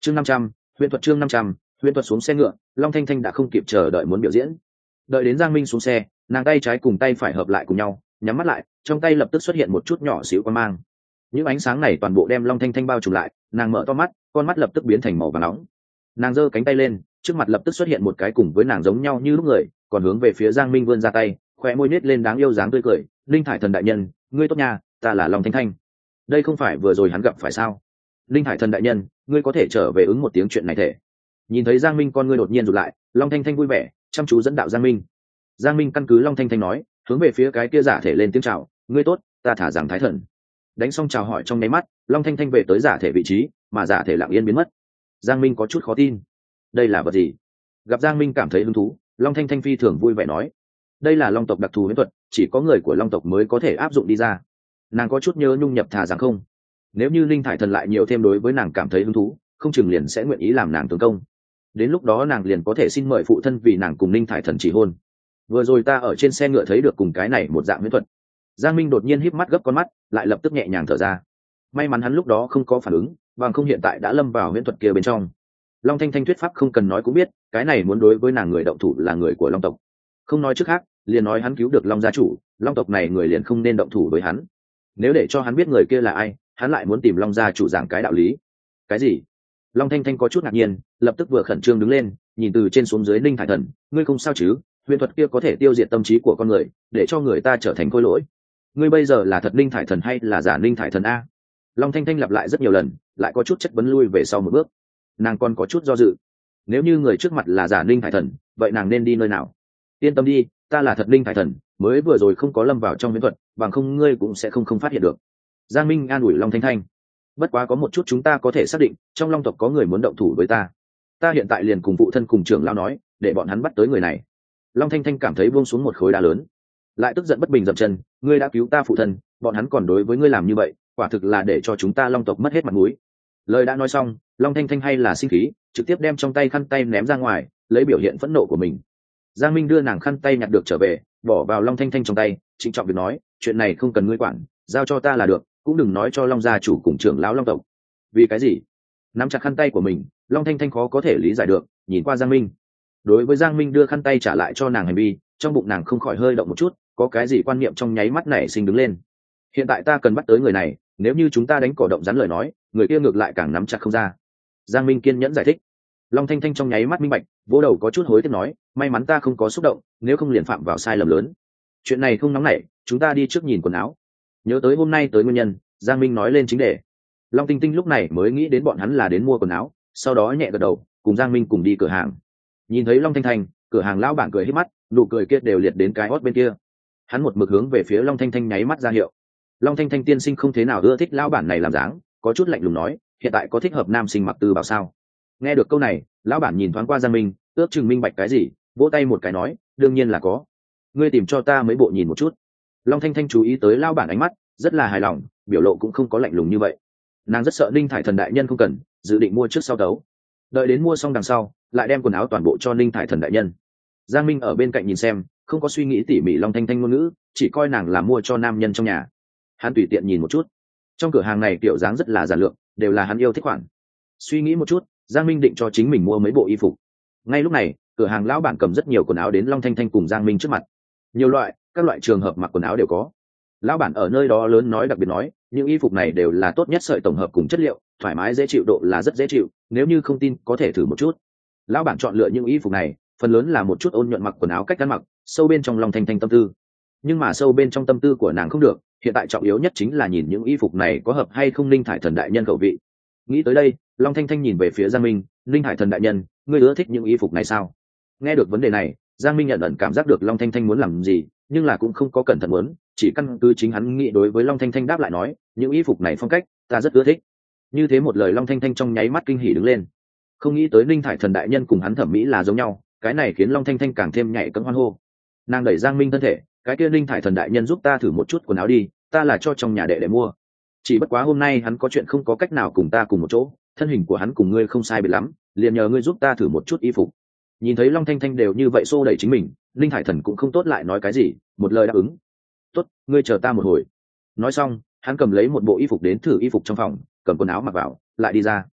chương 500, huyền thuật chương 500, huyền thuật xuống xe ngựa. Long Thanh Thanh đã không kịp chờ đợi muốn biểu diễn. Đợi đến Giang Minh xuống xe, nàng tay trái cùng tay phải hợp lại cùng nhau, nhắm mắt lại, trong tay lập tức xuất hiện một chút nhỏ xíu quang mang. Những ánh sáng này toàn bộ đem Long Thanh Thanh bao trùm lại, nàng mở to mắt, con mắt lập tức biến thành màu vàng nóng. Nàng giơ cánh tay lên, trước mặt lập tức xuất hiện một cái cùng với nàng giống nhau như lúc người, còn hướng về phía Giang Minh vươn ra tay, khóe môi nhếch lên đáng yêu dáng tươi cười. Linh Thải Thần đại nhân, ngươi tốt nha, ta là Long Thanh Thanh. Đây không phải vừa rồi hắn gặp phải sao? Linh Thải Thần đại nhân, ngươi có thể trở về ứng một tiếng chuyện này thể. Nhìn thấy Giang Minh con ngươi đột nhiên rụt lại, Long Thanh Thanh vui vẻ, chăm chú dẫn đạo Giang Minh. Giang Minh căn cứ Long Thanh Thanh nói, hướng về phía cái kia giả thể lên tiếng chào, ngươi tốt, ta thả rằng Thái Thần. Đánh xong chào hỏi trong nháy mắt, Long Thanh Thanh về tới giả thể vị trí, mà giả thể lặng yên biến mất. Giang Minh có chút khó tin, đây là vật gì? Gặp Giang Minh cảm thấy hứng thú, Long Thanh Thanh phi thường vui vẻ nói, đây là Long tộc đặc thù huyễn thuật, chỉ có người của Long tộc mới có thể áp dụng đi ra. Nàng có chút nhớ nhung nhập thả rằng không, nếu như Linh Thải Thần lại nhiều thêm đối với nàng cảm thấy hứng thú, không chừng liền sẽ nguyện ý làm nàng tướng công. Đến lúc đó nàng liền có thể xin mời phụ thân vì nàng cùng Linh Thải Thần chỉ hôn. Vừa rồi ta ở trên xe ngựa thấy được cùng cái này một dạng huyễn thuật. Giang Minh đột nhiên híp mắt gấp con mắt, lại lập tức nhẹ nhàng thở ra. May mắn hắn lúc đó không có phản ứng, bằng không hiện tại đã lâm vào huyễn thuật kia bên trong. Long Thanh Thanh thuyết pháp không cần nói cũng biết, cái này muốn đối với nàng người động thủ là người của Long tộc. Không nói trước khác, liền nói hắn cứu được Long gia chủ, Long tộc này người liền không nên động thủ với hắn. Nếu để cho hắn biết người kia là ai, hắn lại muốn tìm Long gia chủ giảng cái đạo lý. Cái gì? Long Thanh Thanh có chút ngạc nhiên, lập tức vừa khẩn trương đứng lên, nhìn từ trên xuống dưới Linh Thải Thần, ngươi không sao chứ? Huyền thuật kia có thể tiêu diệt tâm trí của con người, để cho người ta trở thành khôi lỗi. Ngươi bây giờ là thật Linh Thải Thần hay là giả Linh Thải Thần a? Long Thanh Thanh lặp lại rất nhiều lần, lại có chút chất vấn lui về sau một bước. Nàng còn có chút do dự. Nếu như người trước mặt là giả Linh Thải Thần, vậy nàng nên đi nơi nào? Yên tâm đi, ta là thật Linh Thải Thần, mới vừa rồi không có lâm vào trong huyền thuật, bằng không ngươi cũng sẽ không phát hiện được. Giang Minh an ủi Long Thanh Thanh. Bất quá có một chút chúng ta có thể xác định, trong Long tộc có người muốn động thủ với ta. Ta hiện tại liền cùng phụ thân cùng trưởng lão nói, để bọn hắn bắt tới người này. Long Thanh Thanh cảm thấy buông xuống một khối đá lớn, lại tức giận bất bình dậm chân, ngươi đã cứu ta phụ thân, bọn hắn còn đối với ngươi làm như vậy, quả thực là để cho chúng ta Long tộc mất hết mặt mũi. Lời đã nói xong, Long Thanh Thanh hay là sinh khí, trực tiếp đem trong tay khăn tay ném ra ngoài, lấy biểu hiện phẫn nộ của mình. Giang Minh đưa nàng khăn tay nhặt được trở về, bỏ vào Long Thanh Thanh trong tay, trịnh trọng việc nói, chuyện này không cần ngươi quản, giao cho ta là được, cũng đừng nói cho Long gia chủ cùng trưởng lão Long tộc. Vì cái gì? Nắm chặt khăn tay của mình, Long Thanh Thanh khó có thể lý giải được, nhìn qua Giang Minh. Đối với Giang Minh đưa khăn tay trả lại cho nàng hành vi, trong bụng nàng không khỏi hơi động một chút, có cái gì quan niệm trong nháy mắt nảy sinh đứng lên. Hiện tại ta cần bắt tới người này, nếu như chúng ta đánh cỏ động rắn lời nói, người kia ngược lại càng nắm chặt không ra. Giang Minh kiên nhẫn giải thích. Long Thanh Thanh trong nháy mắt minh bạch, vỗ đầu có chút hối tiếc nói, may mắn ta không có xúc động, nếu không liền phạm vào sai lầm lớn. Chuyện này không nóng nảy, chúng ta đi trước nhìn quần áo. Nhớ tới hôm nay tới nguyên nhân, Giang Minh nói lên chính đề. Long Tinh Tinh lúc này mới nghĩ đến bọn hắn là đến mua quần áo, sau đó nhẹ gật đầu, cùng Giang Minh cùng đi cửa hàng. Nhìn thấy Long Thanh Thanh, cửa hàng lão bản cười híp mắt, nụ cười kia đều liệt đến cái hót bên kia. Hắn một mực hướng về phía Long Thanh Thanh nháy mắt ra hiệu. Long Thanh Thanh tiên sinh không thế nào ưa thích lão bản này làm dáng, có chút lạnh lùng nói, hiện tại có thích hợp nam sinh mặc tư bảo sao? Nghe được câu này, lão bản nhìn thoáng qua Giang Minh, ước chừng minh bạch cái gì, vỗ tay một cái nói, đương nhiên là có. Ngươi tìm cho ta mấy bộ nhìn một chút. Long Thanh Thanh chú ý tới lão bản ánh mắt, rất là hài lòng, biểu lộ cũng không có lạnh lùng như vậy. Nàng rất sợ Ninh Thải Thần đại nhân không cần, dự định mua trước sau đấu. Đợi đến mua xong đằng sau, lại đem quần áo toàn bộ cho Ninh Thải Thần đại nhân. Giang Minh ở bên cạnh nhìn xem, không có suy nghĩ tỉ mỉ Long Thanh Thanh ngôn ngữ, chỉ coi nàng là mua cho nam nhân trong nhà. Hắn tùy tiện nhìn một chút, trong cửa hàng này kiểu dáng rất là giản lược, đều là hắn yêu thích khoản. Suy nghĩ một chút, Giang Minh định cho chính mình mua mấy bộ y phục. Ngay lúc này, cửa hàng lão bản cầm rất nhiều quần áo đến Long Thanh Thanh cùng Giang Minh trước mặt. Nhiều loại, các loại trường hợp mặc quần áo đều có. Lão bản ở nơi đó lớn nói đặc biệt nói, những y phục này đều là tốt nhất sợi tổng hợp cùng chất liệu, thoải mái dễ chịu độ là rất dễ chịu, nếu như không tin có thể thử một chút. Lão bản chọn lựa những y phục này, phần lớn là một chút ôn nhuận mặc quần áo cách ăn mặc, sâu bên trong Long Thanh Thanh tâm tư. Nhưng mà sâu bên trong tâm tư của nàng không được, hiện tại trọng yếu nhất chính là nhìn những y phục này có hợp hay không Linh Thải Thần đại nhân khẩu vị. Nghĩ tới đây, Long Thanh Thanh nhìn về phía Giang Minh, Linh Thải Thần đại nhân, ngươi ưa thích những y phục này sao? Nghe được vấn đề này, Giang Minh nhận ẩn cảm giác được Long Thanh Thanh muốn làm gì, nhưng là cũng không có cẩn thận muốn, chỉ căn cứ chính hắn nghĩ đối với Long Thanh Thanh đáp lại nói, những y phục này phong cách, ta rất ưa thích. Như thế một lời Long Thanh Thanh trong nháy mắt kinh hỉ đứng lên. Không nghĩ tới Linh Thải Thần đại nhân cùng hắn thẩm mỹ là giống nhau, cái này khiến Long Thanh Thanh càng thêm nhảy cẫng hoan hô. Nàng đẩy Giang Minh thân thể, cái kia Linh Thải Thần đại nhân giúp ta thử một chút quần áo đi, ta là cho trong nhà đệ để mua. Chỉ bất quá hôm nay hắn có chuyện không có cách nào cùng ta cùng một chỗ, thân hình của hắn cùng ngươi không sai biệt lắm, liền nhờ ngươi giúp ta thử một chút y phục. Nhìn thấy Long Thanh Thanh đều như vậy xô đẩy chính mình, Linh Thải Thần cũng không tốt lại nói cái gì, một lời đáp ứng. Tốt, ngươi chờ ta một hồi. Nói xong, hắn cầm lấy một bộ y phục đến thử y phục trong phòng, cầm quần áo mặc vào, lại đi ra.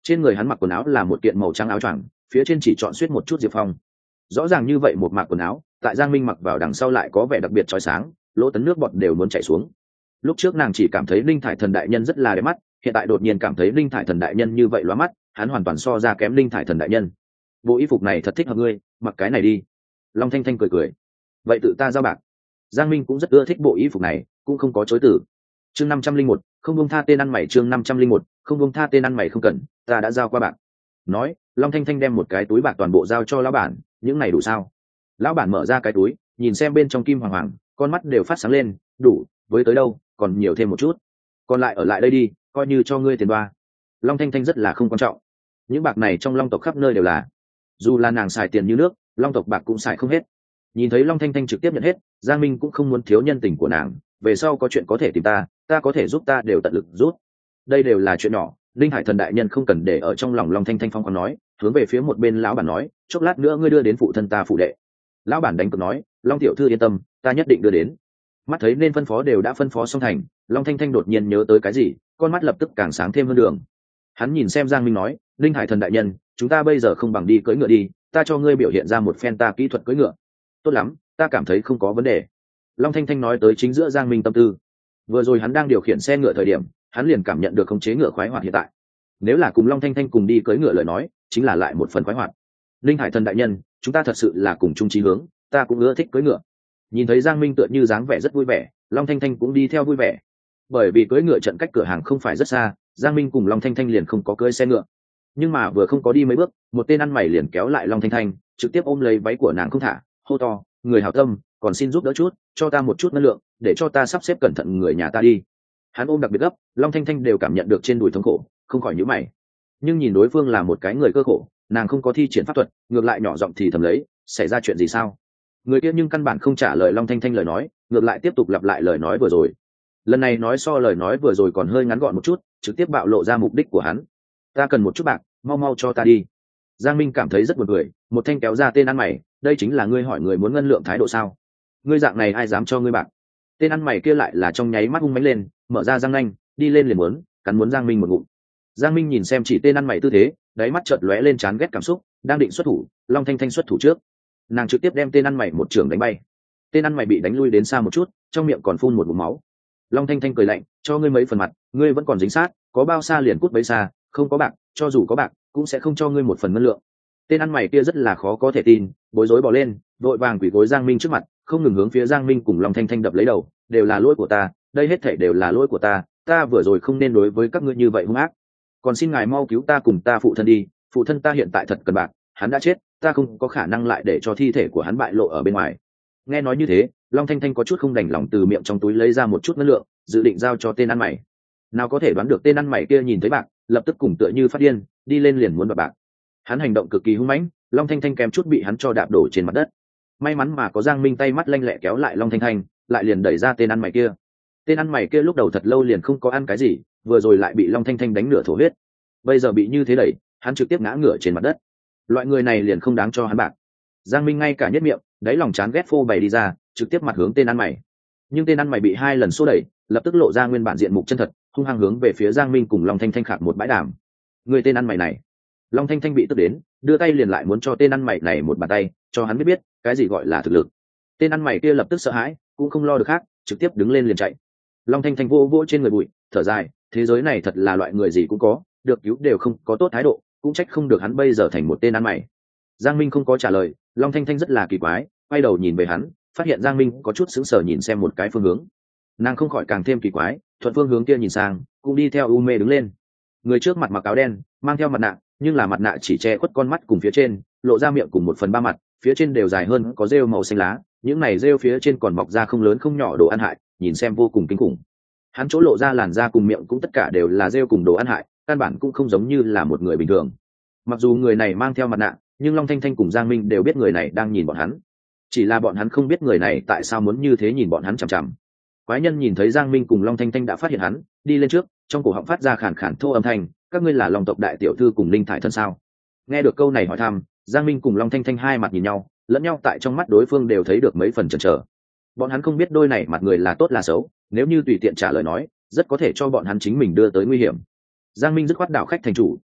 Trên người hắn mặc quần áo là một kiện màu trắng áo choàng, phía trên chỉ chọn xuyết một chút diệp phong. Rõ ràng như vậy một mạc quần áo, tại Giang Minh mặc vào đằng sau lại có vẻ đặc biệt chói sáng, lỗ tấn nước bọt đều muốn chảy xuống. Lúc trước nàng chỉ cảm thấy Linh Thải Thần đại nhân rất là đẹp mắt, hiện tại đột nhiên cảm thấy Linh Thải Thần đại nhân như vậy lóa mắt, hắn hoàn toàn so ra kém Linh Thải Thần đại nhân. Bộ y phục này thật thích hợp ngươi, mặc cái này đi. Long Thanh Thanh cười cười. Vậy tự ta giao bạc. Giang Minh cũng rất ưa thích bộ y phục này, cũng không có chối từ. Chương 501, không buông tha tên ăn mày. Chương 501, không buông tha tên ăn mày không cần, ta đã giao qua bạc. Nói, Long Thanh Thanh đem một cái túi bạc toàn bộ giao cho lão bản, những này đủ sao? Lão bản mở ra cái túi, nhìn xem bên trong kim hoàng hoàng, con mắt đều phát sáng lên, đủ, với tới đâu, còn nhiều thêm một chút. Còn lại ở lại đây đi, coi như cho ngươi tiền đoa. Long Thanh Thanh rất là không quan trọng. Những bạc này trong Long tộc khắp nơi đều là. Dù là nàng xài tiền như nước, Long tộc bạc cũng xài không hết. Nhìn thấy Long Thanh Thanh trực tiếp nhận hết, Giang Minh cũng không muốn thiếu nhân tình của nàng, về sau có chuyện có thể tìm ta có thể giúp ta đều tận lực giúp. Đây đều là chuyện nhỏ, Linh Hải Thần đại nhân không cần để ở trong lòng. Long Thanh Thanh phong còn nói, hướng về phía một bên lão bản nói, chốc lát nữa ngươi đưa đến phụ thân ta phụ đệ. Lão bản đánh cược nói, Long tiểu thư yên tâm, ta nhất định đưa đến. Mắt thấy nên phân phó đều đã phân phó xong thành, Long Thanh Thanh đột nhiên nhớ tới cái gì, con mắt lập tức càng sáng thêm hơn đường. Hắn nhìn xem Giang Minh nói, Linh Hải Thần đại nhân, chúng ta bây giờ không bằng đi cưỡi ngựa đi, ta cho ngươi biểu hiện ra một phen ta kỹ thuật cưỡi ngựa. Tốt lắm, ta cảm thấy không có vấn đề. Long Thanh Thanh nói tới chính giữa Giang Minh tâm tư. Vừa rồi hắn đang điều khiển xe ngựa thời điểm, hắn liền cảm nhận được khống chế ngựa khoái hoạt hiện tại. Nếu là cùng Long Thanh Thanh cùng đi cưỡi ngựa lời nói, chính là lại một phần khoái hoạt. Linh Hải Thần đại nhân, chúng ta thật sự là cùng chung chí hướng, ta cũng ưa thích cưỡi ngựa. Nhìn thấy Giang Minh tựa như dáng vẻ rất vui vẻ, Long Thanh Thanh cũng đi theo vui vẻ. Bởi vì cưỡi ngựa trận cách cửa hàng không phải rất xa, Giang Minh cùng Long Thanh Thanh liền không có cưỡi xe ngựa. Nhưng mà vừa không có đi mấy bước, một tên ăn mày liền kéo lại Long Thanh Thanh, trực tiếp ôm lấy váy của nàng không thả, hô to, người hảo tâm, còn xin giúp đỡ chút, cho ta một chút năng lượng, để cho ta sắp xếp cẩn thận người nhà ta đi. Hắn ôm đặc biệt gấp, Long Thanh Thanh đều cảm nhận được trên đùi thống khổ, không khỏi nhíu mày. Nhưng nhìn đối phương là một cái người cơ khổ, nàng không có thi triển pháp thuật, ngược lại nhỏ giọng thì thầm lấy, xảy ra chuyện gì sao? Người kia nhưng căn bản không trả lời Long Thanh Thanh lời nói, ngược lại tiếp tục lặp lại lời nói vừa rồi. Lần này nói so lời nói vừa rồi còn hơi ngắn gọn một chút, trực tiếp bạo lộ ra mục đích của hắn. Ta cần một chút bạc, mau mau cho ta đi. Giang Minh cảm thấy rất buồn cười, một thanh kéo ra tên ăn mày, đây chính là ngươi hỏi người muốn ngân lượng thái độ sao? Ngươi dạng này ai dám cho ngươi bạc? Tên ăn mày kia lại là trong nháy mắt hung mãnh lên, mở ra răng nanh, đi lên liền muốn cắn muốn Giang Minh một ngụm. Giang Minh nhìn xem chỉ tên ăn mày tư thế, đáy mắt chợt lóe lên chán ghét cảm xúc, đang định xuất thủ, Long Thanh Thanh xuất thủ trước. Nàng trực tiếp đem tên ăn mày một trường đánh bay. Tên ăn mày bị đánh lui đến xa một chút, trong miệng còn phun một ngụm máu. Long Thanh Thanh cười lạnh, cho ngươi mấy phần mặt, ngươi vẫn còn dính sát, có bao xa liền cút bấy xa, không có bạc, cho dù có bạc, cũng sẽ không cho ngươi một phần ngân lượng. Tên ăn mày kia rất là khó có thể tin, bối rối bỏ lên, vội vàng quỳ gối Giang Minh trước mặt, không ngừng hướng phía Giang Minh cùng Long Thanh Thanh đập lấy đầu, đều là lỗi của ta, đây hết thảy đều là lỗi của ta vừa rồi không nên đối với các ngươi như vậy hung ác. Còn xin ngài mau cứu ta cùng ta phụ thân đi, phụ thân ta hiện tại thật cần bạc, hắn đã chết, ta không có khả năng lại để cho thi thể của hắn bại lộ ở bên ngoài. Nghe nói như thế, Long Thanh Thanh có chút không đành lòng từ miệng trong túi lấy ra một chút ngân lượng, dự định giao cho tên ăn mày. Nào có thể đoán được tên ăn mày kia nhìn thấy bạc, lập tức cùng tựa như phát điên, đi lên liền muốn đoạt bạc. Hắn hành động cực kỳ hung mãnh, Long Thanh Thanh kém chút bị hắn cho đạp đổ trên mặt đất. May mắn mà có Giang Minh tay mắt lanh lẹ kéo lại Long Thanh Thanh, lại liền đẩy ra tên ăn mày kia. Tên ăn mày kia lúc đầu thật lâu liền không có ăn cái gì, vừa rồi lại bị Long Thanh Thanh đánh nửa thổ huyết. Bây giờ bị như thế đẩy, hắn trực tiếp ngã ngửa trên mặt đất. Loại người này liền không đáng cho hắn bạc. Giang Minh ngay cả nhất miệng, đáy lòng chán ghét phô bày đi ra, trực tiếp mặt hướng tên ăn mày. Nhưng tên ăn mày bị hai lần xô đẩy, lập tức lộ ra nguyên bản diện mục chân thật, hung hăng hướng về phía Giang Minh cùng Long Thanh Thanh khạc một bãi đàm. Người tên ăn mày này. Long Thanh Thanh bị tức đến, đưa tay liền lại muốn cho tên ăn mày này một bàn tay, cho hắn biết cái gì gọi là thực lực. Tên ăn mày kia lập tức sợ hãi, cũng không lo được khác, trực tiếp đứng lên liền chạy. Long Thanh Thanh vô trên người bụi, thở dài, thế giới này thật là loại người gì cũng có, được cứu đều không có tốt thái độ, cũng trách không được hắn bây giờ thành một tên ăn mày. Giang Minh không có trả lời, Long Thanh Thanh rất là kỳ quái, quay đầu nhìn về hắn, phát hiện Giang Minh có chút sững sờ nhìn xem một cái phương hướng. Nàng không khỏi càng thêm kỳ quái, thuận phương hướng kia nhìn sang, cũng đi theo u mê đứng lên. Người trước mặt mặc áo đen, mang theo mặt nạ, nhưng là mặt nạ chỉ che khuất con mắt cùng phía trên, lộ ra miệng cùng 1/3 mặt, phía trên đều dài hơn, có rêu màu xanh lá, những này rêu phía trên còn mọc ra không lớn không nhỏ đồ ăn hại, nhìn xem vô cùng kinh khủng. Hắn chỗ lộ ra làn da cùng miệng cũng tất cả đều là rêu cùng đồ ăn hại, căn bản cũng không giống như là một người bình thường. Mặc dù người này mang theo mặt nạ, nhưng Long Thanh Thanh cùng Giang Minh đều biết người này đang nhìn bọn hắn. Chỉ là bọn hắn không biết người này tại sao muốn như thế nhìn bọn hắn chằm chằm. Quái nhân nhìn thấy Giang Minh cùng Long Thanh Thanh đã phát hiện hắn, đi lên trước, trong cổ họng phát ra khàn khàn thô âm thanh, các ngươi là Long tộc đại tiểu thư cùng Linh Thải thân sao? Nghe được câu này hỏi thăm, Giang Minh cùng Long Thanh Thanh hai mặt nhìn nhau, lẫn nhau tại trong mắt đối phương đều thấy được mấy phần chần chờ. Bọn hắn không biết đôi này mặt người là tốt là xấu, nếu như tùy tiện trả lời nói, rất có thể cho bọn hắn chính mình đưa tới nguy hiểm. Giang Minh dứt khoát đảo khách thành chủ,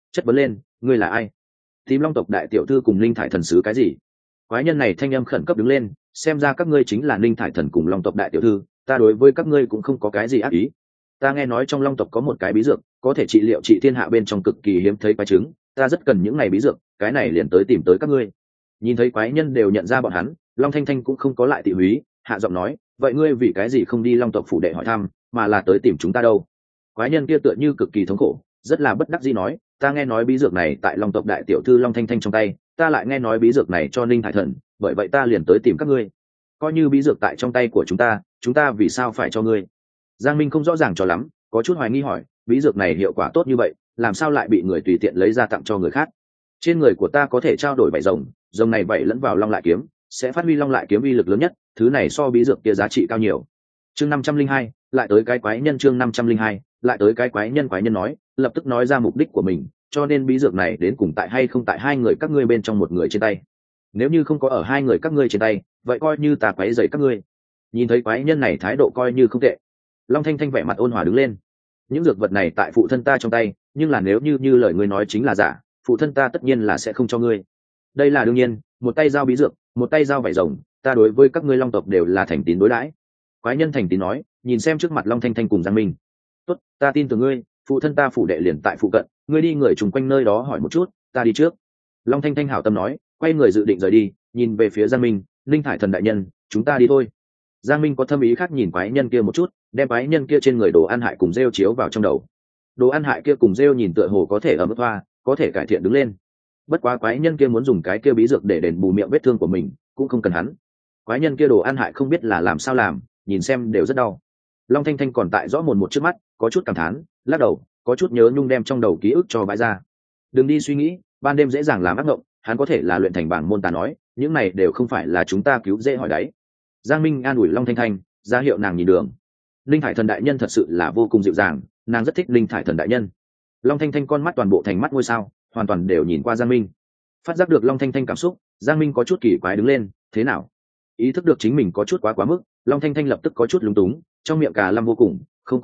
chất vấn lên, ngươi là ai? Tìm Long tộc đại tiểu thư cùng Linh Thải thần sứ cái gì? Quái nhân này thanh âm khẩn cấp đứng lên, xem ra các ngươi chính là Linh Thải thần cùng Long tộc đại tiểu thư, ta đối với các ngươi cũng không có cái gì ác ý. Ta nghe nói trong Long tộc có một cái bí dược có thể trị liệu trị thiên hạ bên trong cực kỳ hiếm thấy quái chứng, ta rất cần những này bí dược, cái này liền tới tìm tới các ngươi. Nhìn thấy quái nhân đều nhận ra bọn hắn, Long Thanh Thanh cũng không có lại tị húy, hạ giọng nói, vậy ngươi vì cái gì không đi Long tộc phủ đệ hỏi thăm, mà là tới tìm chúng ta đâu? Quái nhân kia tựa như cực kỳ thống khổ, rất là bất đắc dĩ nói, ta nghe nói bí dược này tại Long tộc đại tiểu thư Long Thanh Thanh trong tay, ta lại nghe nói bí dược này cho Ninh Thải Thần, bởi vậy ta liền tới tìm các ngươi. Coi như bí dược tại trong tay của chúng ta vì sao phải cho ngươi? Giang Minh không rõ ràng cho lắm, có chút hoài nghi hỏi, bí dược này hiệu quả tốt như vậy, làm sao lại bị người tùy tiện lấy ra tặng cho người khác? Trên người của ta có thể trao đổi vảy rồng, rồng này vảy lẫn vào long lại kiếm, sẽ phát huy long lại kiếm uy lực lớn nhất, thứ này so bí dược kia giá trị cao nhiều. Chương 502, lại tới cái quái nhân. Chương 502, lại tới cái quái nhân nói, lập tức nói ra mục đích của mình, cho nên bí dược này đến cùng tại hay không tại hai người các ngươi bên trong một người trên tay. Nếu như không có ở hai người các ngươi trên tay, vậy coi như ta quấy rầy các ngươi. Nhìn thấy quái nhân này thái độ coi như không tệ, Long Thanh Thanh vẻ mặt ôn hòa đứng lên. Những dược vật này tại phụ thân ta trong tay, nhưng là nếu như lời ngươi nói chính là giả, phụ thân ta tất nhiên là sẽ không cho ngươi. Đây là đương nhiên, một tay giao bí dược, một tay giao vảy rồng, ta đối với các ngươi Long tộc đều là thành tín đối đãi. Quái nhân thành tín nói, nhìn xem trước mặt Long Thanh Thanh cùng Giang Minh. Tốt, ta tin tưởng ngươi, phụ thân ta phủ đệ liền tại phụ cận, ngươi đi người chung quanh nơi đó hỏi một chút, ta đi trước. Long Thanh Thanh hảo tâm nói, quay người dự định rời đi, nhìn về phía Giang Minh, Linh Thải thần đại nhân, chúng ta đi thôi. Giang Minh có thâm ý khác nhìn quái nhân kia một chút, đem quái nhân kia trên người đồ ăn hại cùng rêu chiếu vào trong đầu. Đồ ăn hại kia cùng rêu nhìn tựa hồ có thể ở mức thoa, có thể cải thiện đứng lên. Bất quá quái nhân kia muốn dùng cái kia bí dược để đền bù miệng vết thương của mình, cũng không cần hắn. Quái nhân kia đồ ăn hại không biết là làm sao làm, nhìn xem đều rất đau. Long Thanh Thanh còn tại rõ mồn một trước mắt, có chút cảm thán, lắc đầu, có chút nhớ nhung đem trong đầu ký ức cho bãi ra. Đừng đi suy nghĩ, ban đêm dễ dàng làm ác mộng, hắn có thể là luyện thành bảng môn tà nói, những này đều không phải là chúng ta cứu dễ hỏi đấy. Giang Minh an ủi Long Thanh Thanh, ra hiệu nàng nhìn đường. Linh Thải thần đại nhân thật sự là vô cùng dịu dàng, nàng rất thích Linh Thải thần đại nhân. Long Thanh Thanh con mắt toàn bộ thành mắt ngôi sao, hoàn toàn đều nhìn qua Giang Minh. Phát giác được Long Thanh Thanh cảm xúc, Giang Minh có chút kỳ quái đứng lên, thế nào? Ý thức được chính mình có chút quá mức, Long Thanh Thanh lập tức có chút lúng túng, trong miệng cà lâm vô cùng, không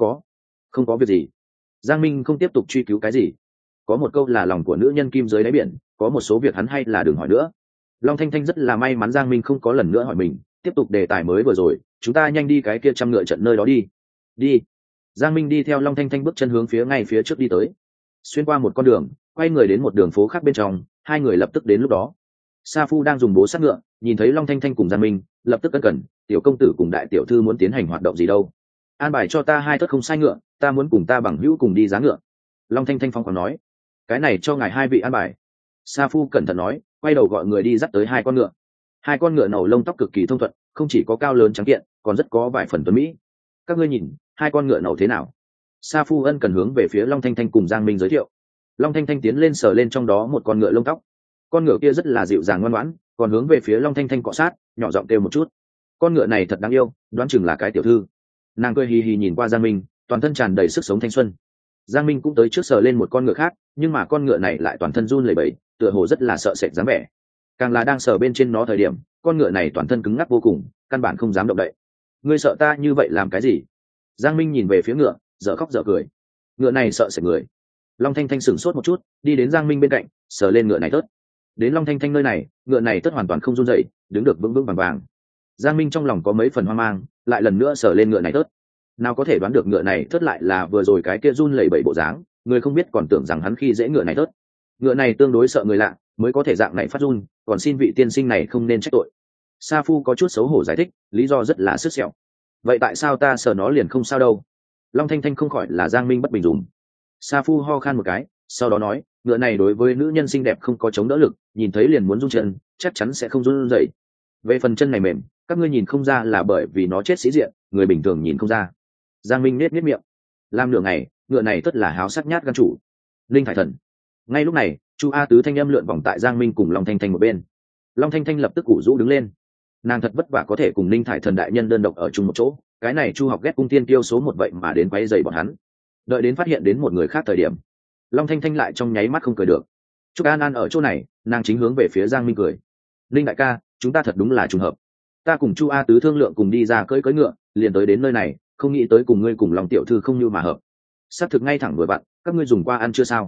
có việc gì. Giang Minh không tiếp tục truy cứu cái gì. Có một câu là lòng của nữ nhân kim dưới đáy biển, có một số việc hắn hay là đừng hỏi nữa. Long Thanh Thanh rất là may mắn Giang Minh không có lần nữa hỏi mình, tiếp tục đề tài mới vừa rồi, chúng ta nhanh đi cái kia trăm ngựa trận nơi đó đi. Đi. Giang Minh đi theo Long Thanh Thanh bước chân hướng ngay phía trước đi tới. Xuyên qua một con đường, quay người đến một đường phố khác bên trong, hai người lập tức đến lúc đó. Sa Phu đang dùng bố sát ngựa, nhìn thấy Long Thanh Thanh cùng Giang Minh, lập tức cẩn cẩn, tiểu công tử cùng đại tiểu thư muốn tiến hành hoạt động gì đâu? An bài cho ta hai thất không sai ngựa, ta muốn cùng ta bằng hữu cùng đi giá ngựa. Long Thanh Thanh phong còn nói, cái này cho ngài hai vị an bài. Sa Phu cẩn thận nói, quay đầu gọi người đi dắt tới hai con ngựa. Hai con ngựa nâu lông tóc cực kỳ thông thuận, không chỉ có cao lớn trắng kiện, còn rất có vài phần tuấn mỹ. Các ngươi nhìn, hai con ngựa nâu thế nào? Sa Phu ân cần hướng về phía Long Thanh Thanh cùng Giang Minh giới thiệu. Long Thanh Thanh tiến lên sờ lên trong đó một con ngựa lông tóc. Con ngựa kia rất là dịu dàng ngoan ngoãn, còn hướng về phía Long Thanh Thanh cọ sát, nhỏ giọng kêu một chút. Con ngựa này thật đáng yêu, đoán chừng là cái tiểu thư. Nàng cười hì hì nhìn qua Giang Minh, toàn thân tràn đầy sức sống thanh xuân. Giang Minh cũng tới trước sờ lên một con ngựa khác, nhưng mà con ngựa này lại toàn thân run lẩy bẩy, tựa hồ rất là sợ sệt dáng vẻ. Càng là đang sờ bên trên nó thời điểm, con ngựa này toàn thân cứng ngắc vô cùng, căn bản không dám động đậy. Ngươi sợ ta như vậy làm cái gì? Giang Minh nhìn về phía ngựa, dở khóc dở cười. Ngựa này sợ sệt người. Long Thanh Thanh sửng sốt một chút, đi đến Giang Minh bên cạnh, sờ lên ngựa này tớt. Đến Long Thanh Thanh nơi này, ngựa này tớt hoàn toàn không run rẩy, đứng được vững vững vàng vàng. Giang Minh trong lòng có mấy phần hoang mang, lại lần nữa sờ lên ngựa này tớt. Nào có thể đoán được ngựa này tớt lại là vừa rồi cái kia run lẩy bẩy bộ dáng, người không biết còn tưởng rằng hắn khi dễ ngựa này tớt. Ngựa này tương đối sợ người lạ, mới có thể dạng này phát run, còn xin vị tiên sinh này không nên trách tội. Sa Phu có chút xấu hổ giải thích, lý do rất là sứt sẹo. Vậy tại sao ta sờ nó liền không sao đâu? Long Thanh Thanh không khỏi là Giang Minh bất bình dùng. Sa Phu ho khan một cái, sau đó nói, ngựa này đối với nữ nhân xinh đẹp không có chống đỡ lực, nhìn thấy liền muốn run chân, chắc chắn sẽ không run rẩy. Về phần chân này mềm, các ngươi nhìn không ra là bởi vì nó chết sĩ diện, người bình thường nhìn không ra. Giang Minh nết miệng, làm nửa ngày, ngựa này tất là háo sắc nhát gan chủ. Linh Thải Thần. Ngay lúc này, Chu A Tứ thanh âm lượn vòng tại Giang Minh cùng Long Thanh Thanh một bên. Long Thanh Thanh lập tức củ rũ đứng lên. Nàng thật vất vả có thể cùng Linh Thải Thần đại nhân đơn độc ở chung một chỗ, cái này Chu Học ghét cung tiên kiêu số một vậy mà đến quấy rầy bọn hắn. Đợi đến phát hiện đến một người khác thời điểm, Long Thanh Thanh lại trong nháy mắt không cười được. Trúc An An ở chỗ này, nàng chính hướng về phía Giang Minh cười. Linh đại ca, chúng ta thật đúng là trùng hợp. Ta cùng Chu A Tứ thương lượng cùng đi ra cưỡi ngựa, liền tới đến nơi này, không nghĩ tới cùng ngươi cùng Long tiểu thư không như mà hợp. Sắp thực ngay thẳng vừa bạn, các ngươi dùng qua ăn chưa sao?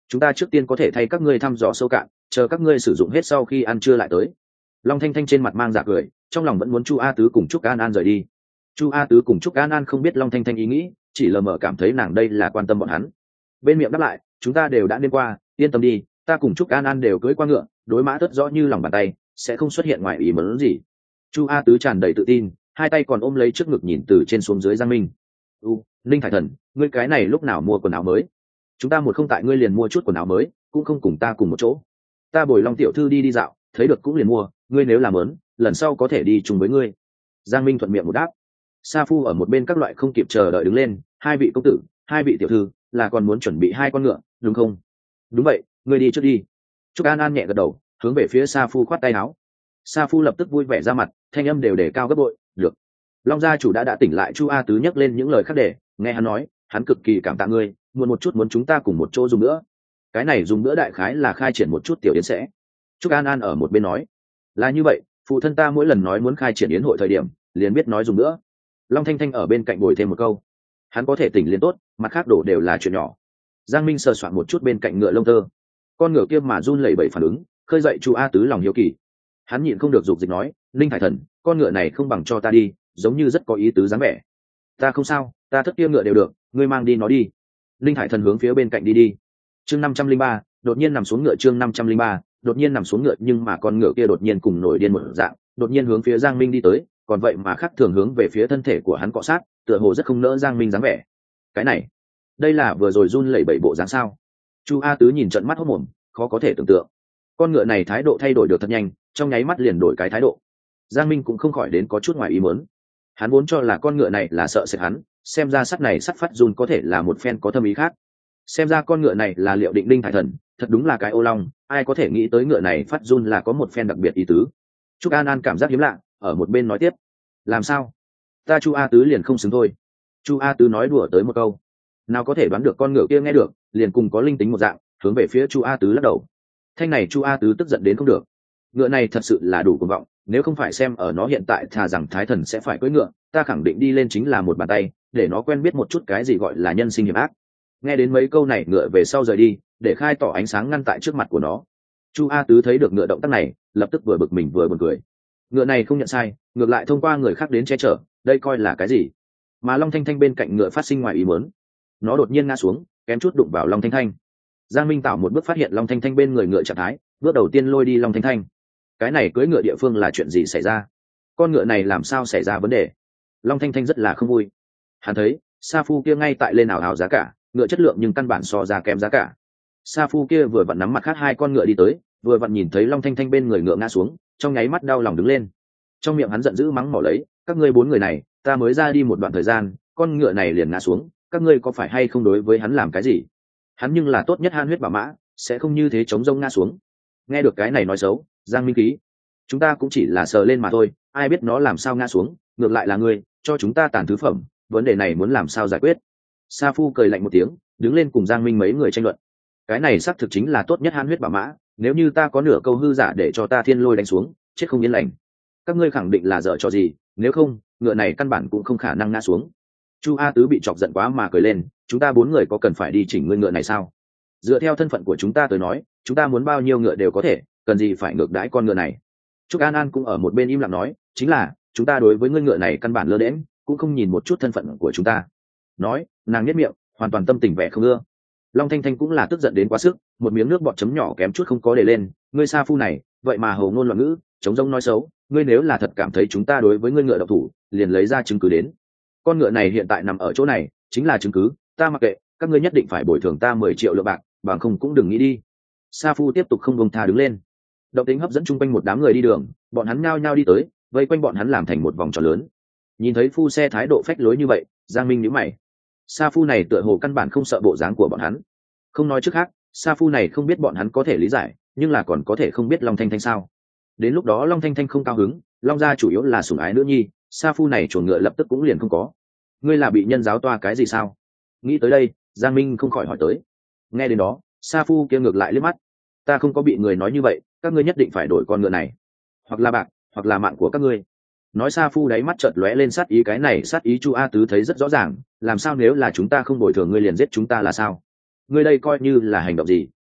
chúng ta trước tiên có thể thay các ngươi thăm dò sâu cạn, chờ các ngươi sử dụng hết sau khi ăn trưa lại tới. Long Thanh Thanh trên mặt mang giả cười, trong lòng vẫn muốn Chu A Tứ cùng Trúc An An rời đi. Chu A Tứ cùng Trúc An An không biết Long Thanh Thanh ý nghĩ, chỉ lờ mờ cảm thấy nàng đây là quan tâm bọn hắn. Bên miệng đáp lại, chúng ta đều đã đến qua, yên tâm đi, ta cùng Trúc An An đều cưỡi qua ngựa, đối mã tất rõ như lòng bàn tay, sẽ không xuất hiện ngoài ý muốn gì. Chu A Tứ tràn đầy tự tin, hai tay còn ôm lấy trước ngực nhìn từ trên xuống dưới Giang Minh. Ninh Thải Thần, ngươi cái này lúc nào mua quần áo mới? Chúng ta một không tại ngươi liền mua chút quần áo mới, cũng không cùng ta cùng một chỗ. Ta bồi Long tiểu thư đi dạo, thấy được cũng liền mua, ngươi nếu làm lớn, lần sau có thể đi chung với ngươi. Giang Minh thuận miệng một đáp. Sa Phu ở một bên các loại không kịp chờ đợi đứng lên, hai vị công tử, hai vị tiểu thư, là còn muốn chuẩn bị hai con ngựa, đúng không? Đúng vậy, ngươi đi trước đi. Trúc An An nhẹ gật đầu, hướng về phía Sa Phu khoát tay áo. Sa Phu lập tức vui vẻ ra mặt, thanh âm đều đề cao gấp bội. Được. Long gia chủ đã tỉnh lại. Chu A Tứ nhắc lên những lời khác để nghe hắn nói, hắn cực kỳ cảm tạ ngươi, một chút muốn chúng ta cùng một chỗ dùng nữa. Cái này dùng bữa đại khái là khai triển một chút tiểu yến sẽ. Trúc An An ở một bên nói, là như vậy, phụ thân ta mỗi lần nói muốn khai triển yến hội thời điểm, liền biết nói dùng nữa. Long Thanh Thanh ở bên cạnh bồi thêm một câu, hắn có thể tỉnh liền tốt, mặt khác đổ đều là chuyện nhỏ. Giang Minh sờ soạn một chút bên cạnh ngựa lông tơ, con ngựa kia mà run lẩy bẩy phản ứng, khơi dậy Chu A Tứ lòng hiếu kỳ. Hắn nhịn không được dục dịch nói, Linh Thải Thần, con ngựa này không bằng cho ta đi, giống như rất có ý tứ dáng vẻ. Ta không sao, ta thất kia ngựa đều được, ngươi mang đi nó đi. Linh Thải Thần hướng phía bên cạnh đi. Chương 503, đột nhiên nằm xuống ngựa. Chương 503, đột nhiên nằm xuống ngựa, nhưng mà con ngựa kia đột nhiên cùng nổi điên một dạng, đột nhiên hướng phía Giang Minh đi tới, còn vậy mà khác thường hướng về phía thân thể của hắn cọ sát, tựa hồ rất không nỡ Giang Minh dáng vẻ. Cái này, đây là vừa rồi run lẩy bẩy bộ dáng sao? Chu A Tứ nhìn trận mắt hốt mồm, khó có thể tưởng tượng. Con ngựa này thái độ thay đổi được thật nhanh, trong nháy mắt liền đổi cái thái độ. Giang Minh cũng không khỏi đến có chút ngoài ý muốn. Hắn vốn cho là con ngựa này là sợ sệt hắn, xem ra sắt này sắt phát run có thể là một phen có thâm ý khác. Xem ra con ngựa này là liệu định Linh Thải Thần, thật đúng là cái ô long, ai có thể nghĩ tới ngựa này phát run là có một phen đặc biệt ý tứ. Trúc An An cảm giác hiếm lạ, ở một bên nói tiếp, làm sao? Ta Chu A Tứ liền không xứng thôi. Chu A Tứ nói đùa tới một câu, nào có thể đoán được con ngựa kia nghe được, liền cùng có linh tính một dạng, hướng về phía Chu A Tứ lắc đầu. Thanh này Chu A Tứ tức giận đến không được. Ngựa này thật sự là đủ cuồng vọng, nếu không phải xem ở nó hiện tại thà rằng Thái Thần sẽ phải cưỡi ngựa, ta khẳng định đi lên chính là một bàn tay, để nó quen biết một chút cái gì gọi là nhân sinh hiểm ác. Nghe đến mấy câu này ngựa về sau rời đi, để khai tỏ ánh sáng ngăn tại trước mặt của nó. Chu A Tứ thấy được ngựa động tác này, lập tức vừa bực mình vừa buồn cười. Ngựa này không nhận sai, ngược lại thông qua người khác đến che chở, đây coi là cái gì? Mà Long Thanh Thanh bên cạnh ngựa phát sinh ngoài ý muốn, nó đột nhiên ngã xuống, kém chút đụng vào Long Thanh Thanh. Giang Minh Tạo một bước phát hiện Long Thanh Thanh bên người ngựa trạng thái, bước đầu tiên lôi đi Long Thanh Thanh. Cái này cưỡi ngựa địa phương là chuyện gì xảy ra? Con ngựa này làm sao xảy ra vấn đề? Long Thanh Thanh rất là không vui. Hắn thấy Sa Phu kia ngay tại lên ảo ảo giá cả, ngựa chất lượng nhưng căn bản so ra kém giá cả. Sa Phu kia vừa vặn nắm mặt khác hai con ngựa đi tới, vừa vặn nhìn thấy Long Thanh Thanh bên người ngựa ngã xuống, trong nháy mắt đau lòng đứng lên. Trong miệng hắn giận dữ mắng mỏ lấy, các ngươi bốn người này, ta mới ra đi một đoạn thời gian, con ngựa này liền ngã xuống, các ngươi có phải hay không đối với hắn làm cái gì? Hắn nhưng là tốt nhất han huyết bảo mã, sẽ không như thế chống rông ngã xuống. Nghe được cái này nói xấu, Giang Minh ký, chúng ta cũng chỉ là sờ lên mà thôi, ai biết nó làm sao ngã xuống, ngược lại là ngươi cho chúng ta tàn thứ phẩm, vấn đề này muốn làm sao giải quyết? Sa Phu cười lạnh một tiếng, đứng lên cùng Giang Minh mấy người tranh luận. Cái này xác thực chính là tốt nhất han huyết bảo mã, nếu như ta có nửa câu hư giả để cho ta thiên lôi đánh xuống, chết không yên lành. Các ngươi khẳng định là dở trò gì, nếu không ngựa này căn bản cũng không khả năng ngã xuống. Chu A Tứ bị chọc giận quá mà cười lên, chúng ta bốn người có cần phải đi chỉnh ngươi ngựa này sao? Dựa theo thân phận của chúng ta tới nói, chúng ta muốn bao nhiêu ngựa đều có thể, cần gì phải ngược đãi con ngựa này? Trúc An An cũng ở một bên im lặng nói, chính là chúng ta đối với ngươi ngựa này căn bản lơ đễnh, cũng không nhìn một chút thân phận của chúng ta. Nói, nàng nhếch miệng, hoàn toàn tâm tình vẻ không ưa. Long Thanh Thanh cũng là tức giận đến quá sức, một miếng nước bọt chấm nhỏ kém chút không có để lên, ngươi Sa Phu này, vậy mà hầu ngôn loạn ngữ, chống rông nói xấu, ngươi nếu là thật cảm thấy chúng ta đối với ngươi ngựa độc thủ, liền lấy ra chứng cứ đến. Con ngựa này hiện tại nằm ở chỗ này, chính là chứng cứ, ta mặc kệ, các ngươi nhất định phải bồi thường ta 10 triệu lượng bạc, bằng không cũng đừng nghĩ đi. Sa Phu tiếp tục không buông tha đứng lên. Động tính hấp dẫn chung quanh một đám người đi đường, bọn hắn nhao nhao đi tới, vây quanh bọn hắn làm thành một vòng tròn lớn. Nhìn thấy Phu xe thái độ phách lối như vậy, Giang Minh nhíu mày. Sa Phu này tựa hồ căn bản không sợ bộ dáng của bọn hắn. Không nói trước khác, Sa Phu này không biết bọn hắn có thể lý giải, nhưng là còn có thể không biết Long Thanh Thanh sao? Đến lúc đó Long Thanh Thanh không cao hứng, Long gia chủ yếu là sủng ái nữ nhi, Sa Phu này chuồng ngựa lập tức cũng liền không có. Ngươi là bị nhân giáo toa cái gì sao? Nghĩ tới đây, Giang Minh không khỏi hỏi tới. Nghe đến đó, Sa Phu kia ngược lại liếc mắt. Ta không có bị người nói như vậy, các ngươi nhất định phải đổi con ngựa này, hoặc là bạc, hoặc là mạng của các ngươi. Nói Sa Phu đáy mắt chợt lóe lên sát ý, cái này sát ý Chu A Tứ thấy rất rõ ràng, làm sao nếu là chúng ta không bồi thường ngươi liền giết chúng ta là sao? Ngươi đây coi như là hành động gì?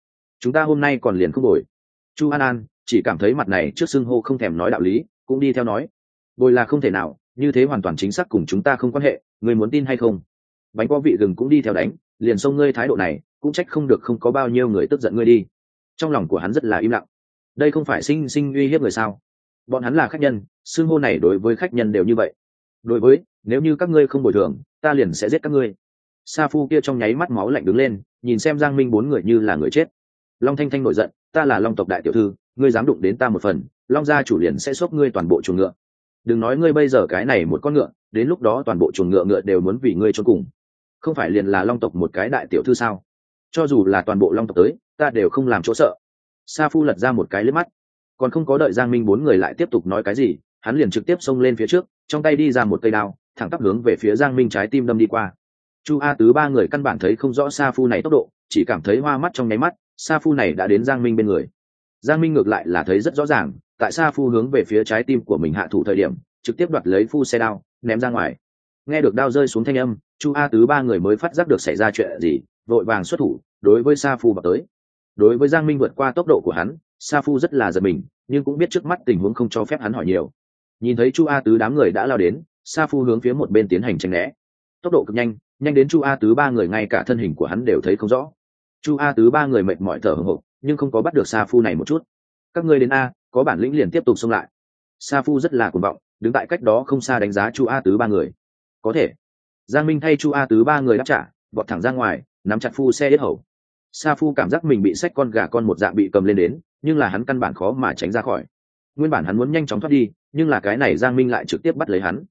chúng ta hôm nay còn liền không đổi. Chu An An chỉ cảm thấy mặt này trước xưng hô không thèm nói đạo lý, cũng đi theo nói bồi là không thể nào, như thế hoàn toàn chính xác cùng chúng ta không quan hệ, ngươi muốn tin hay không? Bánh có vị gừng cũng đi theo đánh, liền xông ngươi thái độ này cũng trách không được không có bao nhiêu người tức giận ngươi đi. Trong lòng của hắn rất là im lặng, đây không phải sinh sinh uy hiếp người sao? Bọn hắn là khách nhân, xưng hô này đối với khách nhân đều như vậy. Đối với, nếu như các ngươi không bồi thường, ta liền sẽ giết các ngươi. Sa Phu kia trong nháy mắt máu lạnh đứng lên, nhìn xem Giang Minh bốn người như là người chết. Long Thanh Thanh nổi giận, ta là Long tộc đại tiểu thư, ngươi dám đụng đến ta một phần, Long gia chủ liền sẽ xốc ngươi toàn bộ chuồng ngựa. Đừng nói ngươi bây giờ cái này một con ngựa, đến lúc đó toàn bộ chuồng ngựa ngựa đều muốn vì ngươi chôn cùng. Không phải liền là Long tộc một cái đại tiểu thư sao? Cho dù là toàn bộ Long tộc tới, ta đều không làm chỗ sợ. Sa Phu lật ra một cái liếc mắt, còn không có đợi Giang Minh bốn người lại tiếp tục nói cái gì, hắn liền trực tiếp xông lên phía trước, trong tay đi ra một cây đao, thẳng tắp hướng về phía Giang Minh trái tim đâm đi qua. Chu A Tứ ba người căn bản thấy không rõ Sa Phu này tốc độ, chỉ cảm thấy hoa mắt trong nháy mắt, Sa Phu này đã đến Giang Minh bên người. Giang Minh ngược lại là thấy rất rõ ràng, tại Sa Phu hướng về phía trái tim của mình hạ thủ thời điểm, trực tiếp đoạt lấy phu xe đao, ném ra ngoài. Nghe được đao rơi xuống thanh âm, Chu A Tứ ba người mới phát giác được xảy ra chuyện gì, vội vàng xuất thủ, đối với Sa Phu vào tới. Đối với Giang Minh vượt qua tốc độ của hắn, Sa Phu rất là giật mình, nhưng cũng biết trước mắt tình huống không cho phép hắn hỏi nhiều. Nhìn thấy Chu A Tứ đám người đã lao đến, Sa Phu hướng phía một bên tiến hành tránh né. Tốc độ cực nhanh, nhanh đến Chu A Tứ ba người ngay cả thân hình của hắn đều thấy không rõ. Chu A Tứ ba người mệt mỏi thở hổn hển, nhưng không có bắt được Sa Phu này một chút. Các ngươi đến a, có bản lĩnh liền tiếp tục xông lại. Sa Phu rất là cuồng vọng, đứng tại cách đó không xa đánh giá Chu A Tứ ba người. Có thể. Giang Minh thay Chu A Tứ ba người đáp trả, vọt thẳng ra ngoài, nắm chặt Phu xe yết hầu. Sa Phu cảm giác mình bị xách con gà con một dạng bị cầm lên đến, nhưng là hắn căn bản khó mà tránh ra khỏi. Nguyên bản hắn muốn nhanh chóng thoát đi, nhưng là cái này Giang Minh lại trực tiếp bắt lấy hắn.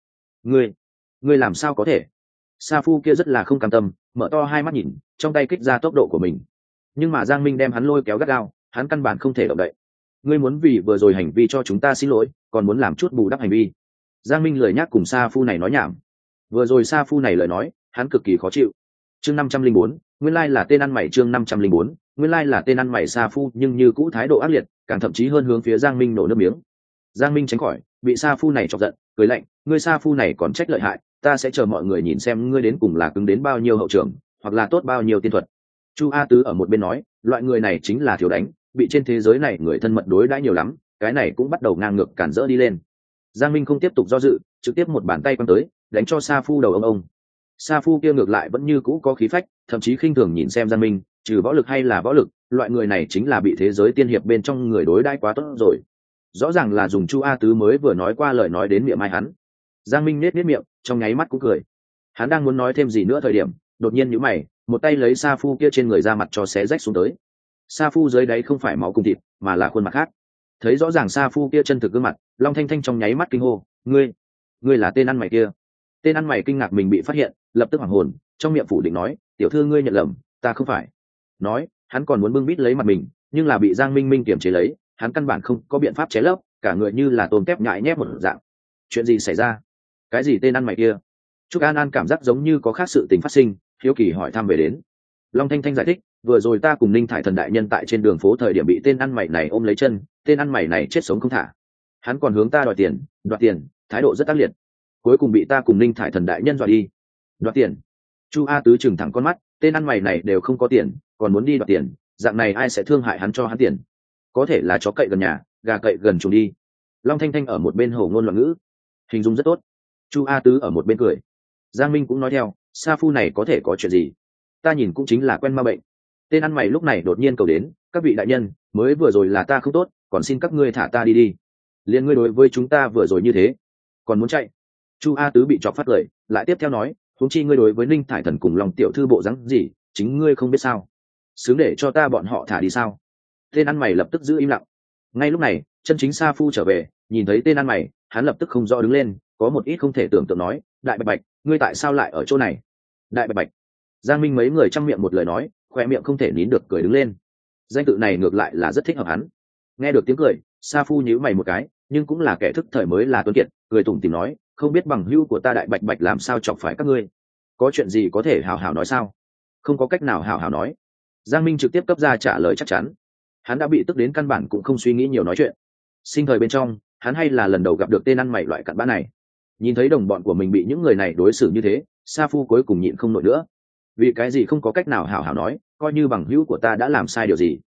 Ngươi làm sao có thể? Sa Phu kia rất là không cam tâm, mở to hai mắt nhìn, trong tay kích ra tốc độ của mình. Nhưng mà Giang Minh đem hắn lôi kéo gắt gao, hắn căn bản không thể động đậy. Ngươi muốn vì vừa rồi hành vi cho chúng ta xin lỗi, còn muốn làm chút bù đắp hành vi. Giang Minh lười nhắc cùng Sa Phu này nói nhảm. Vừa rồi Sa Phu này lời nói, hắn cực kỳ khó chịu. Chương 504, nguyên lai là tên ăn mày. Chương 504, nguyên lai là tên ăn mày. Sa Phu nhưng như cũ thái độ ác liệt, càng thậm chí hơn hướng phía Giang Minh nổ nước miếng. Giang Minh tránh khỏi, bị Sa Phu này chọc giận, cười lạnh, ngươi Sa Phu này còn trách lợi hại, ta sẽ chờ mọi người nhìn xem ngươi đến cùng là cứng đến bao nhiêu hậu trường, hoặc là tốt bao nhiêu tiên thuật. Chu A Tứ ở một bên nói, loại người này chính là thiếu đánh, bị trên thế giới này người thân mật đối đãi nhiều lắm, cái này cũng bắt đầu ngang ngược cản rỡ đi lên. Giang Minh không tiếp tục do dự, trực tiếp một bàn tay quăng tới, đánh cho Sa Phu đầu ông. Sa Phu kia ngược lại vẫn như cũ có khí phách, thậm chí khinh thường nhìn xem Giang Minh, trừ võ lực hay là võ lực, loại người này chính là bị thế giới tiên hiệp bên trong người đối đãi quá tốt rồi. Rõ ràng là dùng Chu A Tứ mới vừa nói qua lời nói đến miệng mai hắn. Giang Minh nết miệng, trong nháy mắt cũng cười. Hắn đang muốn nói thêm gì nữa thời điểm, đột nhiên nhíu mày, một tay lấy Sa Phu kia trên người ra mặt cho xé rách xuống tới. Sa Phu dưới đáy không phải máu cùng thịt, mà là khuôn mặt khác. Thấy rõ ràng Sa Phu kia chân thực gương mặt, Long Thanh Thanh trong nháy mắt kinh hô, ngươi là tên ăn mày kia. Tên ăn mày kinh ngạc mình bị phát hiện, lập tức hoảng hồn, trong miệng phủ định nói, tiểu thư ngươi nhận lầm, ta không phải. Nói, hắn còn muốn bưng bít lấy mặt mình, nhưng là bị Giang Minh Minh kiềm chế lấy, hắn căn bản không có biện pháp chế lấp, cả người như là tôm tép nhại nhép một dạng. Chuyện gì xảy ra? Cái gì tên ăn mày kia? Trúc An An cảm giác giống như có khác sự tình phát sinh, hiếu kỳ hỏi thăm về đến. Long Thanh Thanh giải thích, vừa rồi ta cùng Ninh Thải Thần đại nhân tại trên đường phố thời điểm bị tên ăn mày này ôm lấy chân, tên ăn mày này chết sống không thả. Hắn còn hướng ta đoạt tiền, thái độ rất ác liệt. Cuối cùng bị ta cùng Ninh Thải Thần đại nhân dọa đi. Đoạt tiền? Chu A Tứ trừng thẳng con mắt, tên ăn mày này đều không có tiền, còn muốn đi đoạt tiền, dạng này ai sẽ thương hại hắn cho hắn tiền? Có thể là chó cậy gần nhà, gà cậy gần chuồng đi. Long Thanh Thanh ở một bên hổ ngôn loạn ngữ, hình dung rất tốt. Chu A Tứ ở một bên cười. Giang Minh cũng nói theo, Sa Phu này có thể có chuyện gì? Ta nhìn cũng chính là quen ma bệnh. Tên ăn mày lúc này đột nhiên cầu đến, các vị đại nhân, mới vừa rồi là ta không tốt, còn xin các ngươi thả ta đi đi. Liên ngươi đối với chúng ta vừa rồi như thế, còn muốn chạy? Chu A Tứ bị chọc phát lời, lại tiếp theo nói, huống chi ngươi đối với Ninh Thải Thần cùng Long tiểu thư bộ dáng gì, chính ngươi không biết sao? Xứng để cho ta bọn họ thả đi sao? Tên ăn mày lập tức giữ im lặng. Ngay lúc này, chân chính Sa Phu trở về, nhìn thấy tên ăn mày, hắn lập tức không rõ đứng lên, có một ít không thể tưởng tượng nói, đại bạch bạch, ngươi tại sao lại ở chỗ này? Đại bạch bạch. Giang Minh mấy người trăm miệng một lời nói, khoe miệng không thể nín được cười đứng lên. Danh tự này ngược lại là rất thích hợp hắn. Nghe được tiếng cười, Sa Phu nhíu mày một cái, nhưng cũng là kẻ thức thời mới là tuấn kiệt, cười tủm tỉm nói, không biết bằng hữu của ta đại bạch bạch làm sao chọc phải các ngươi? Có chuyện gì có thể hào hào nói sao? Không có cách nào hào hào nói. Giang Minh trực tiếp cấp ra trả lời chắc chắn. Hắn đã bị tức đến căn bản cũng không suy nghĩ nhiều nói chuyện. Sinh thời bên trong, hắn hay là lần đầu gặp được tên ăn mày loại cặn bã này. Nhìn thấy đồng bọn của mình bị những người này đối xử như thế, Sa Phu cuối cùng nhịn không nổi nữa. Vì cái gì không có cách nào hảo hảo nói, coi như bằng hữu của ta đã làm sai điều gì?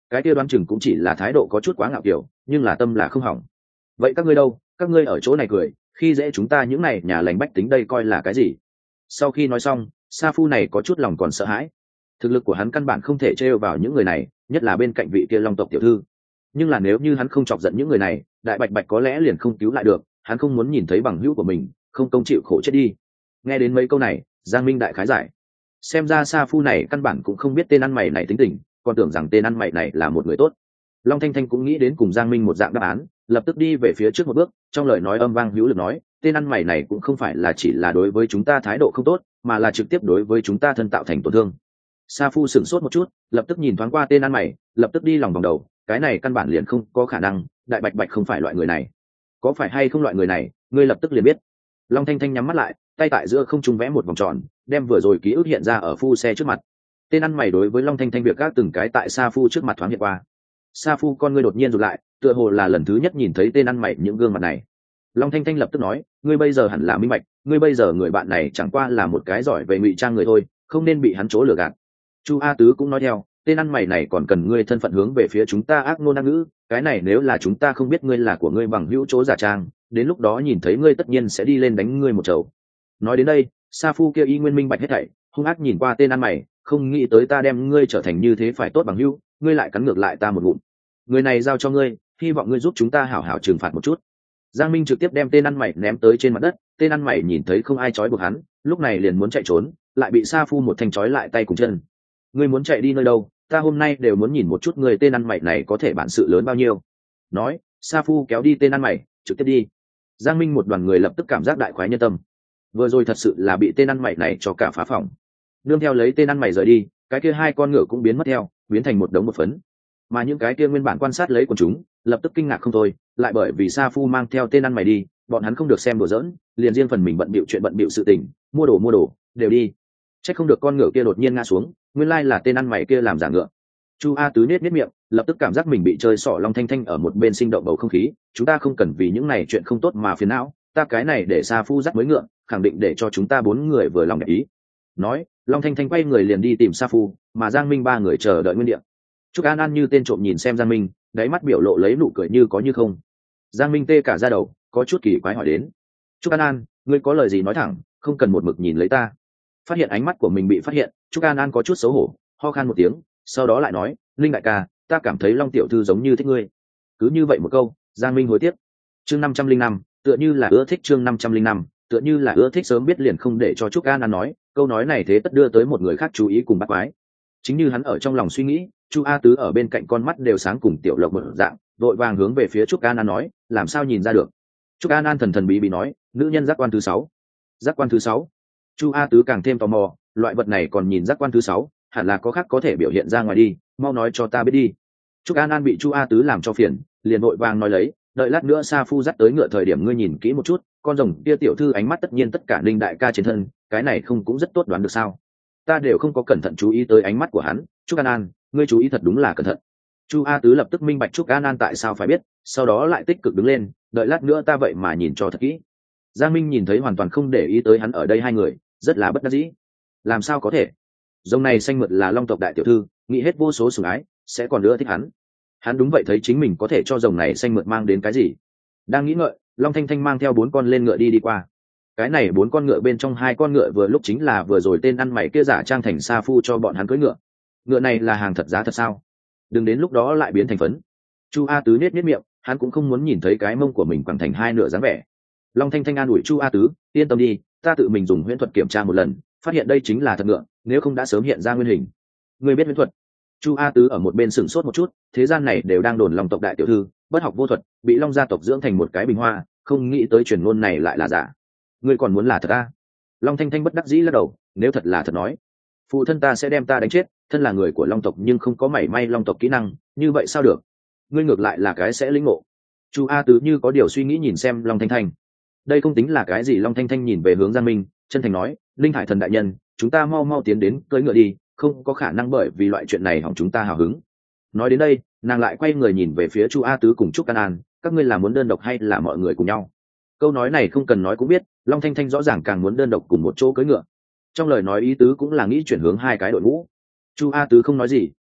cái kia đoán chừng cũng chỉ là thái độ có chút quá ngạo kiểu, nhưng là tâm là không hỏng. Vậy các ngươi đâu, các ngươi ở chỗ này cười khi dễ chúng ta những này nhà lành bách tính đây coi là cái gì? Sau khi nói xong, sa phu này có chút lòng còn sợ hãi. Thực lực của hắn căn bản không thể trêu vào những người này, nhất là bên cạnh vị kia long tộc tiểu thư. Nhưng là nếu như hắn không chọc giận những người này, đại bạch bạch có lẽ liền không cứu lại được. Hắn không muốn nhìn thấy bằng hữu của mình không công chịu khổ chết đi. Nghe đến mấy câu này, Giang Minh đại khái giải. Xem ra sa phu này căn bản cũng không biết tên ăn mày này tính tình, còn tưởng rằng tên ăn mày này là một người tốt. Long Thanh Thanh cũng nghĩ đến cùng Giang Minh một dạng đáp án, lập tức đi về phía trước một bước, trong lời nói âm vang hữu lực nói, tên ăn mày này cũng không phải là chỉ là đối với chúng ta thái độ không tốt, mà là trực tiếp đối với chúng ta thân tạo thành tổn thương. Sa phu sửng sốt một chút, lập tức nhìn thoáng qua tên ăn mày, lập tức đi lòng vòng đầu, cái này căn bản liền không có khả năng, đại bạch bạch không phải loại người này. Có phải hay không loại người này, ngươi lập tức liền biết. Long Thanh Thanh nhắm mắt lại, tay tại giữa không trung vẽ một vòng tròn, đem vừa rồi ký ức hiện ra ở phu xe trước mặt. Tên ăn mày đối với Long Thanh Thanh việc các từng cái tại Sa phu trước mặt thoáng hiện qua. Sa phu con ngươi đột nhiên rụt lại, tựa hồ là lần thứ nhất nhìn thấy tên ăn mày những gương mặt này. Long Thanh Thanh lập tức nói, ngươi bây giờ hẳn là minh bạch, ngươi bây giờ người bạn này chẳng qua là một cái giỏi về ngụy trang người thôi, không nên bị hắn chỗ lừa gạt. Chu A Tứ cũng nói theo, tên ăn mày này còn cần ngươi thân phận hướng về phía chúng ta ác ngôn ác ngữ, cái này nếu là chúng ta không biết ngươi là của ngươi bằng hữu chỗ giả trang, đến lúc đó nhìn thấy ngươi tất nhiên sẽ đi lên đánh ngươi một chầu. Nói đến đây, Sa phu kia y nguyên minh bạch hết thảy, hung ác nhìn qua tên ăn mày, không nghĩ tới ta đem ngươi trở thành như thế phải tốt bằng hữu, ngươi lại cắn ngược lại ta một ngụm. Người này giao cho ngươi, hy vọng ngươi giúp chúng ta hảo hảo trừng phạt một chút. Giang Minh trực tiếp đem tên ăn mày ném tới trên mặt đất, tên ăn mày nhìn thấy không ai trói buộc hắn, lúc này liền muốn chạy trốn, lại bị Sa phu một thanh trói lại tay cùng chân. Ngươi muốn chạy đi nơi đâu, ta hôm nay đều muốn nhìn một chút người tên ăn mày này có thể bản sự lớn bao nhiêu. Nói, Sa phu kéo đi tên ăn mày, trực tiếp đi. Giang Minh một đoàn người lập tức cảm giác đại khoái nhân tâm. Vừa rồi thật sự là bị tên ăn mày này cho cả phá phòng. Nương theo lấy tên ăn mày rời đi, cái kia hai con ngựa cũng biến mất theo, biến thành một đống một phấn. Mà những cái kia nguyên bản quan sát lấy của chúng, lập tức kinh ngạc không thôi, lại bởi vì Sa phu mang theo tên ăn mày đi, bọn hắn không được xem đùa giỡn, liền riêng phần mình bận bịu chuyện bận bịu sự tình, mua đồ, đều đi. Chắc không được con ngựa kia đột nhiên ngã xuống, nguyên lai là tên ăn mày kia làm giả ngựa. Chu A Tứ nết miệng, lập tức cảm giác mình bị chơi xỏ. Long Thanh Thanh ở một bên sinh động bầu không khí, chúng ta không cần vì những này chuyện không tốt mà phiền não, ta cái này để Sa phu dắt mới ngựa, khẳng định để cho chúng ta bốn người vừa lòng để ý. Nói, Long Thanh Thanh quay người liền đi tìm Sa phu, mà Giang Minh ba người chờ đợi nguyên địa. Trúc An An như tên trộm nhìn xem Giang Minh, đáy mắt biểu lộ lấy nụ cười như có như không. Giang Minh tê cả da đầu, có chút kỳ quái hỏi đến, Trúc An An, ngươi có lời gì nói thẳng, không cần một mực nhìn lấy ta. Phát hiện ánh mắt của mình bị phát hiện, Trúc An An có chút xấu hổ, ho khan một tiếng, sau đó lại nói, Linh đại ca, ta cảm thấy Long tiểu thư giống như thích ngươi. Cứ như vậy một câu, Giang Minh hối tiếc. Chương 505, tựa như là ưa thích. Chương 505, tựa như là ưa thích. Sớm biết liền không để cho Trúc An An nói, câu nói này thế tất đưa tới một người khác chú ý cùng bắt quái. Chính như hắn ở trong lòng suy nghĩ, Chu A Tứ ở bên cạnh con mắt đều sáng cùng tiểu lộc một dạng, vội vàng hướng về phía Trúc An An nói, làm sao nhìn ra được. Trúc An An thần thần bí bí nói, nữ nhân giác quan thứ 6. Giác quan thứ 6. Chu A Tứ càng thêm tò mò, loại vật này còn nhìn giác quan thứ 6, hẳn là có khác có thể biểu hiện ra ngoài đi, mau nói cho ta biết đi. Trúc An An bị Chu A Tứ làm cho phiền, liền vội vàng nói lấy, đợi lát nữa Sa phu dắt tới ngựa thời điểm ngươi nhìn kỹ một chút, con rồng kia tiểu thư ánh mắt tất nhiên tất cả Linh đại ca trên thân, cái này không cũng rất tốt đoán được sao? Ta đều không có cẩn thận chú ý tới ánh mắt của hắn, Trúc An An, ngươi chú ý thật đúng là cẩn thận. Chu A Tứ lập tức minh bạch Trúc An An tại sao phải biết, sau đó lại tích cực đứng lên, đợi lát nữa ta vậy mà nhìn cho thật kỹ. Giang Minh nhìn thấy hoàn toàn không để ý tới hắn ở đây hai người, rất là bất đắc dĩ. Làm sao có thể? Rồng này xanh mượt là Long tộc đại tiểu thư, nghĩ hết vô số sủng ái, sẽ còn nữa thích hắn. Hắn đúng vậy thấy chính mình có thể cho rồng này xanh mượt mang đến cái gì. Đang nghĩ ngợi, Long Thanh Thanh mang theo 4 con lên ngựa đi qua. Cái này 4 con ngựa bên trong 2 con ngựa vừa lúc chính là vừa rồi tên ăn mày kia giả trang thành Sa phu cho bọn hắn cưỡi ngựa. Ngựa này là hàng thật giá thật sao? Đừng đến lúc đó lại biến thành phấn. Chu A Tứ nết miệng, hắn cũng không muốn nhìn thấy cái mông của mình quẳng thành 2 nửa dáng vẻ. Long Thanh Thanh an ủi Chu A Tứ, yên tâm đi, ta tự mình dùng huyễn thuật kiểm tra một lần, phát hiện đây chính là thật ngựa, nếu không đã sớm hiện ra nguyên hình. Ngươi biết huyễn thuật? Chu A Tứ ở một bên sửng sốt một chút, thế gian này đều đang đồn Long tộc đại tiểu thư bất học vô thuật, bị Long gia tộc dưỡng thành một cái bình hoa, không nghĩ tới truyền ngôn này lại là giả. Ngươi còn muốn là thật à? Long Thanh Thanh bất đắc dĩ lắc đầu, nếu thật là thật nói, phụ thân ta sẽ đem ta đánh chết, thân là người của Long tộc nhưng không có mảy may Long tộc kỹ năng, như vậy sao được? Ngươi ngược lại là cái sẽ lĩnh ngộ. Chu A Tứ như có điều suy nghĩ nhìn xem Long Thanh Thanh. Đây không tính là cái gì. Long Thanh Thanh nhìn về hướng Giang Minh, chân thành nói, Linh Hải thần đại nhân, chúng ta mau mau tiến đến cưỡi ngựa đi, không có khả năng bởi vì loại chuyện này hỏng chúng ta hào hứng. Nói đến đây, nàng lại quay người nhìn về phía Chu A Tứ cùng Trúc An An, các ngươi là muốn đơn độc hay là mọi người cùng nhau? Câu nói này không cần nói cũng biết, Long Thanh Thanh rõ ràng càng muốn đơn độc cùng một chỗ cưỡi ngựa. Trong lời nói ý tứ cũng là nghĩ chuyển hướng 2 cái đội ngũ. Chu A Tứ không nói gì,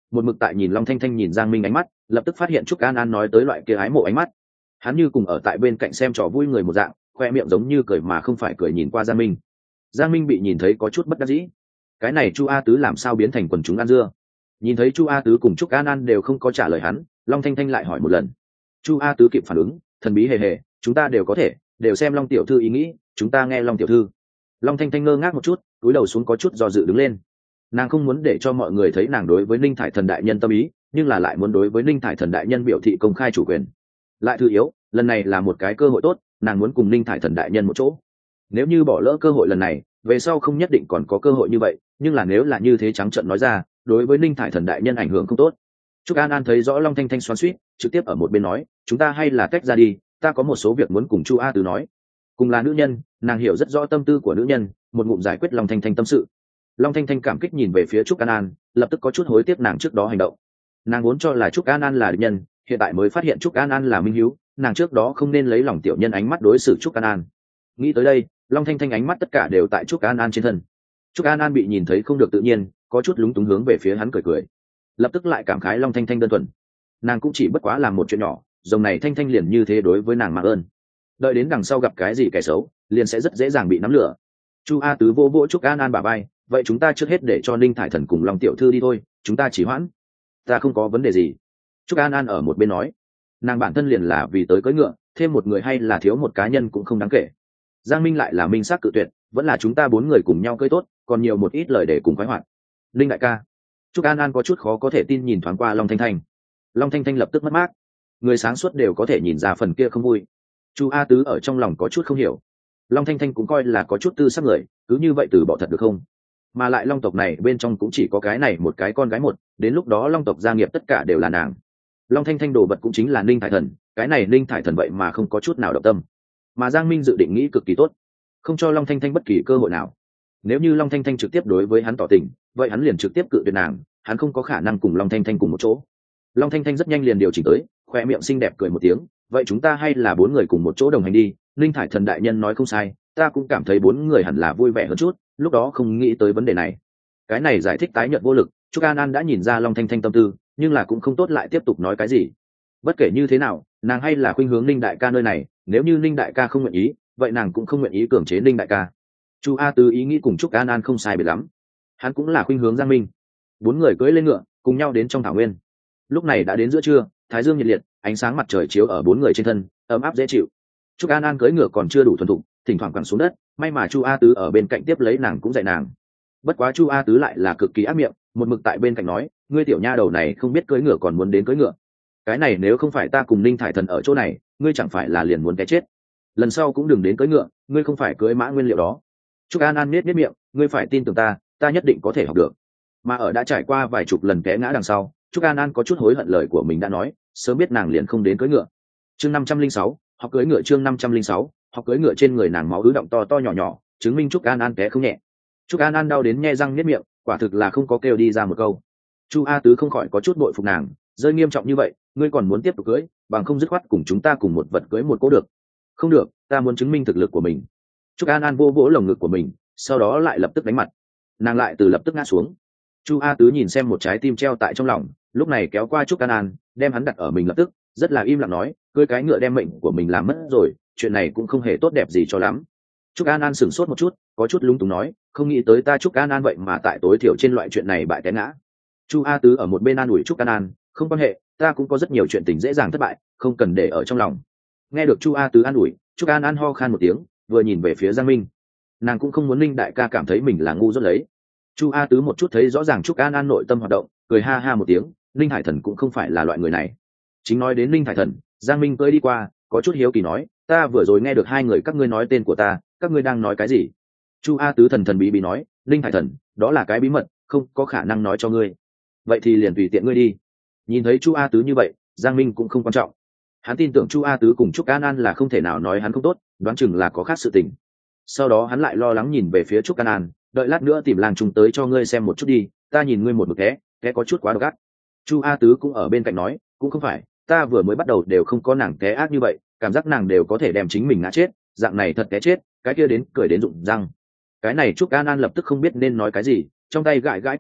một mực tại nhìn Long Thanh Thanh nhìn Giang Minh ánh mắt, lập tức phát hiện Trúc An An nói tới loại kia ái mộ ánh mắt. Hắn như cùng ở tại bên cạnh xem trò vui người một dạng, khoe miệng giống như cười mà không phải cười nhìn qua Giang Minh. Giang Minh bị nhìn thấy có chút bất đắc dĩ. Cái này Chu A Tứ làm sao biến thành quần chúng ăn dưa? Nhìn thấy Chu A Tứ cùng Trúc An An đều không có trả lời hắn, Long Thanh Thanh lại hỏi một lần. Chu A Tứ kịp phản ứng, thần bí hề hề, chúng ta đều có thể, đều xem Long tiểu thư ý nghĩ, chúng ta nghe Long tiểu thư. Long Thanh Thanh ngơ ngác một chút, cúi đầu xuống có chút do dự đứng lên. Nàng không muốn để cho mọi người thấy nàng đối với Ninh Thải Thần đại nhân tâm ý, nhưng là lại muốn đối với Ninh Thải Thần đại nhân biểu thị công khai chủ quyền. Lại thứ yếu, lần này là một cái cơ hội tốt, nàng muốn cùng Ninh Thải Thần đại nhân một chỗ. Nếu như bỏ lỡ cơ hội lần này, về sau không nhất định còn có cơ hội như vậy, nhưng là nếu là như thế trắng trợn nói ra, đối với Ninh Thải Thần đại nhân ảnh hưởng không tốt. Trúc An An thấy rõ Long Thanh Thanh xoắn xuýt, trực tiếp ở một bên nói, chúng ta hay là tách ra đi, ta có một số việc muốn cùng Chu A Tứ nói. Cùng là nữ nhân, nàng hiểu rất rõ tâm tư của nữ nhân, một ngụm giải quyết Long Thanh Thanh tâm sự. Long Thanh Thanh cảm kích nhìn về phía Trúc An An, lập tức có chút hối tiếc nàng trước đó hành động. Nàng vốn cho là Trúc An An là địch nhân, hiện tại mới phát hiện Trúc An An là minh hữu, nàng trước đó không nên lấy lòng tiểu nhân ánh mắt đối xử Trúc An An. Nghĩ tới đây, Long Thanh Thanh ánh mắt tất cả đều tại Trúc An An trên thân. Trúc An An bị nhìn thấy không được tự nhiên, có chút lúng túng hướng về phía hắn cười cười. Lập tức lại cảm khái Long Thanh Thanh đơn thuần. Nàng cũng chỉ bất quá làm một chuyện nhỏ, dòng này Thanh Thanh liền như thế đối với nàng mà ơn. Đợi đến đằng sau gặp cái gì kẻ xấu, liền sẽ rất dễ dàng bị nắm lửa. Chu A Tứ vô vỗ Trúc An An bả vai, vậy chúng ta trước hết để cho Ninh Thải Thần cùng Long tiểu thư đi thôi, chúng ta chỉ hoãn. Ta không có vấn đề gì. Trúc An An ở một bên nói, nàng bản thân liền là vì tới cưỡi ngựa, thêm một người hay là thiếu một cá nhân cũng không đáng kể. Giang Minh lại là minh xác cự tuyệt, vẫn là chúng ta 4 người cùng nhau cưỡi tốt, còn nhiều một ít lời để cùng khoái hoạt. Linh đại ca. Trúc An An có chút khó có thể tin nhìn thoáng qua Long Thanh Thanh. Long Thanh Thanh lập tức mất mát. Người sáng suốt đều có thể nhìn ra phần kia không vui. Chu A Tứ ở trong lòng có chút không hiểu. Long Thanh Thanh cũng coi là có chút tư sắc người, cứ như vậy từ bỏ thật được không? Mà lại Long tộc này bên trong cũng chỉ có cái này một cái con gái một, đến lúc đó Long tộc gia nghiệp tất cả đều là nàng. Long Thanh Thanh đồ vật cũng chính là Ninh Thải Thần, cái này Ninh Thải Thần vậy mà không có chút nào động tâm. Mà Giang Minh dự định nghĩ cực kỳ tốt, không cho Long Thanh Thanh bất kỳ cơ hội nào. Nếu như Long Thanh Thanh trực tiếp đối với hắn tỏ tình, vậy hắn liền trực tiếp cự tuyệt nàng, hắn không có khả năng cùng Long Thanh Thanh cùng một chỗ. Long Thanh Thanh rất nhanh liền điều chỉnh tới, khoe miệng xinh đẹp cười một tiếng, vậy chúng ta hay là 4 người cùng một chỗ đồng hành đi, Ninh Thải Thần đại nhân nói không sai, ta cũng cảm thấy 4 người hẳn là vui vẻ hơn chút, lúc đó không nghĩ tới vấn đề này. Cái này giải thích tái nhợt vô lực, Trúc An An đã nhìn ra Long Thanh Thanh tâm tư, nhưng là cũng không tốt lại tiếp tục nói cái gì. Bất kể như thế nào, nàng hay là khuynh hướng Ninh đại ca nơi này, nếu như Ninh đại ca không nguyện ý, vậy nàng cũng không nguyện ý cưỡng chế Ninh đại ca. Chu A Tứ ý nghĩ cùng Trúc An An không sai biệt lắm, hắn cũng là khuynh hướng Giang Minh. 4 người cưỡi lên ngựa, cùng nhau đến trong thảo nguyên. Lúc này đã đến giữa trưa, thái dương nhiệt liệt, ánh sáng mặt trời chiếu ở 4 người trên thân, ấm áp dễ chịu. Trúc An An cưỡi ngựa còn chưa đủ thuần thục, thỉnh thoảng quẳng xuống đất, may mà Chu A Tứ ở bên cạnh tiếp lấy nàng cũng dạy nàng. Bất quá Chu A Tứ lại là cực kỳ ác miệng, một mực tại bên cạnh nói, ngươi tiểu nha đầu này không biết cưỡi ngựa còn muốn đến cưỡi ngựa. Cái này nếu không phải ta cùng Ninh Thải Thần ở chỗ này, ngươi chẳng phải là liền muốn cái chết. Lần sau cũng đừng đến cưỡi ngựa, ngươi không phải cưỡi mã nguyên liệu đó. Trúc An An nhếch miệng, ngươi phải tin tưởng ta, ta nhất định có thể học được. Mà ở đã trải qua vài chục lần té ngã đằng sau, Trúc An An có chút hối hận lời của mình đã nói, sớm biết nàng liền không đến cưỡi ngựa. Chương 506, học cưỡi ngựa chương 506, học cưỡi ngựa trên người nàng máu ứ động to to nhỏ nhỏ, chứng minh Trúc An An té không nhẹ. Trúc An An đau đến nhe răng niết miệng, quả thực là không có kêu đi ra một câu. Chu A Tứ không khỏi có chút bội phục nàng, rơi nghiêm trọng như vậy, ngươi còn muốn tiếp tục cưỡi, bằng không dứt khoát cùng chúng ta cùng một vật cưỡi một cỗ được. Không được, ta muốn chứng minh thực lực của mình. Trúc An An vô vỗ lồng ngực của mình, sau đó lại lập tức đánh mặt. Nàng lại từ lập tức ngã xuống. Chu A Tứ nhìn xem một trái tim treo tại trong lòng, lúc này kéo qua Trúc An An, đem hắn đặt ở mình lập tức, rất là im lặng nói, cưỡi cái ngựa đem mệnh của mình làm mất rồi, chuyện này cũng không hề tốt đẹp gì cho lắm. Trúc An An sửng sốt một chút, có chút lung túng nói, không nghĩ tới ta Trúc An An vậy mà tại tối thiểu trên loại chuyện này bại té ngã. Chu A Tứ ở một bên an ủi Trúc An An, không quan hệ, ta cũng có rất nhiều chuyện tình dễ dàng thất bại, không cần để ở trong lòng. Nghe được Chu A Tứ an ủi, Trúc An An ho khan một tiếng, vừa nhìn về phía Giang Minh. Nàng cũng không muốn Ninh đại ca cảm thấy mình là ngu dốt lấy. Chu A Tứ một chút thấy rõ ràng Trúc An An nội tâm hoạt động, cười ha ha một tiếng, Ninh Hải Thần cũng không phải là loại người này. Chính nói đến Ninh Hải Thần, Giang Minh cưỡi đi qua, có chút hiếu kỳ nói, ta vừa rồi nghe được 2 người các ngươi nói tên của ta, các ngươi đang nói cái gì? Chu A Tứ thần thần bí bí nói, Ninh Hải Thần, đó là cái bí mật, không có khả năng nói cho ngươi. Vậy thì liền tùy tiện ngươi đi. Nhìn thấy Chu A Tứ như vậy, Giang Minh cũng không quan trọng. Hắn tin tưởng Chu A Tứ cùng Trúc An An là không thể nào nói hắn không tốt, đoán chừng là có khác sự tình. Sau đó hắn lại lo lắng nhìn về phía Trúc An An, đợi lát nữa tìm làng trùng tới cho ngươi xem một chút đi, ta nhìn ngươi một mực té có chút quá độc ác. Chu A Tứ cũng ở bên cạnh nói, cũng không phải, ta vừa mới bắt đầu đều không có nàng té ác như vậy, cảm giác nàng đều có thể đem chính mình ngã chết, dạng này thật té chết, cái kia đến cười đến rụng răng. Cái này Trúc An An lập tức không biết nên nói cái gì, trong tay gãi gãi cái hót,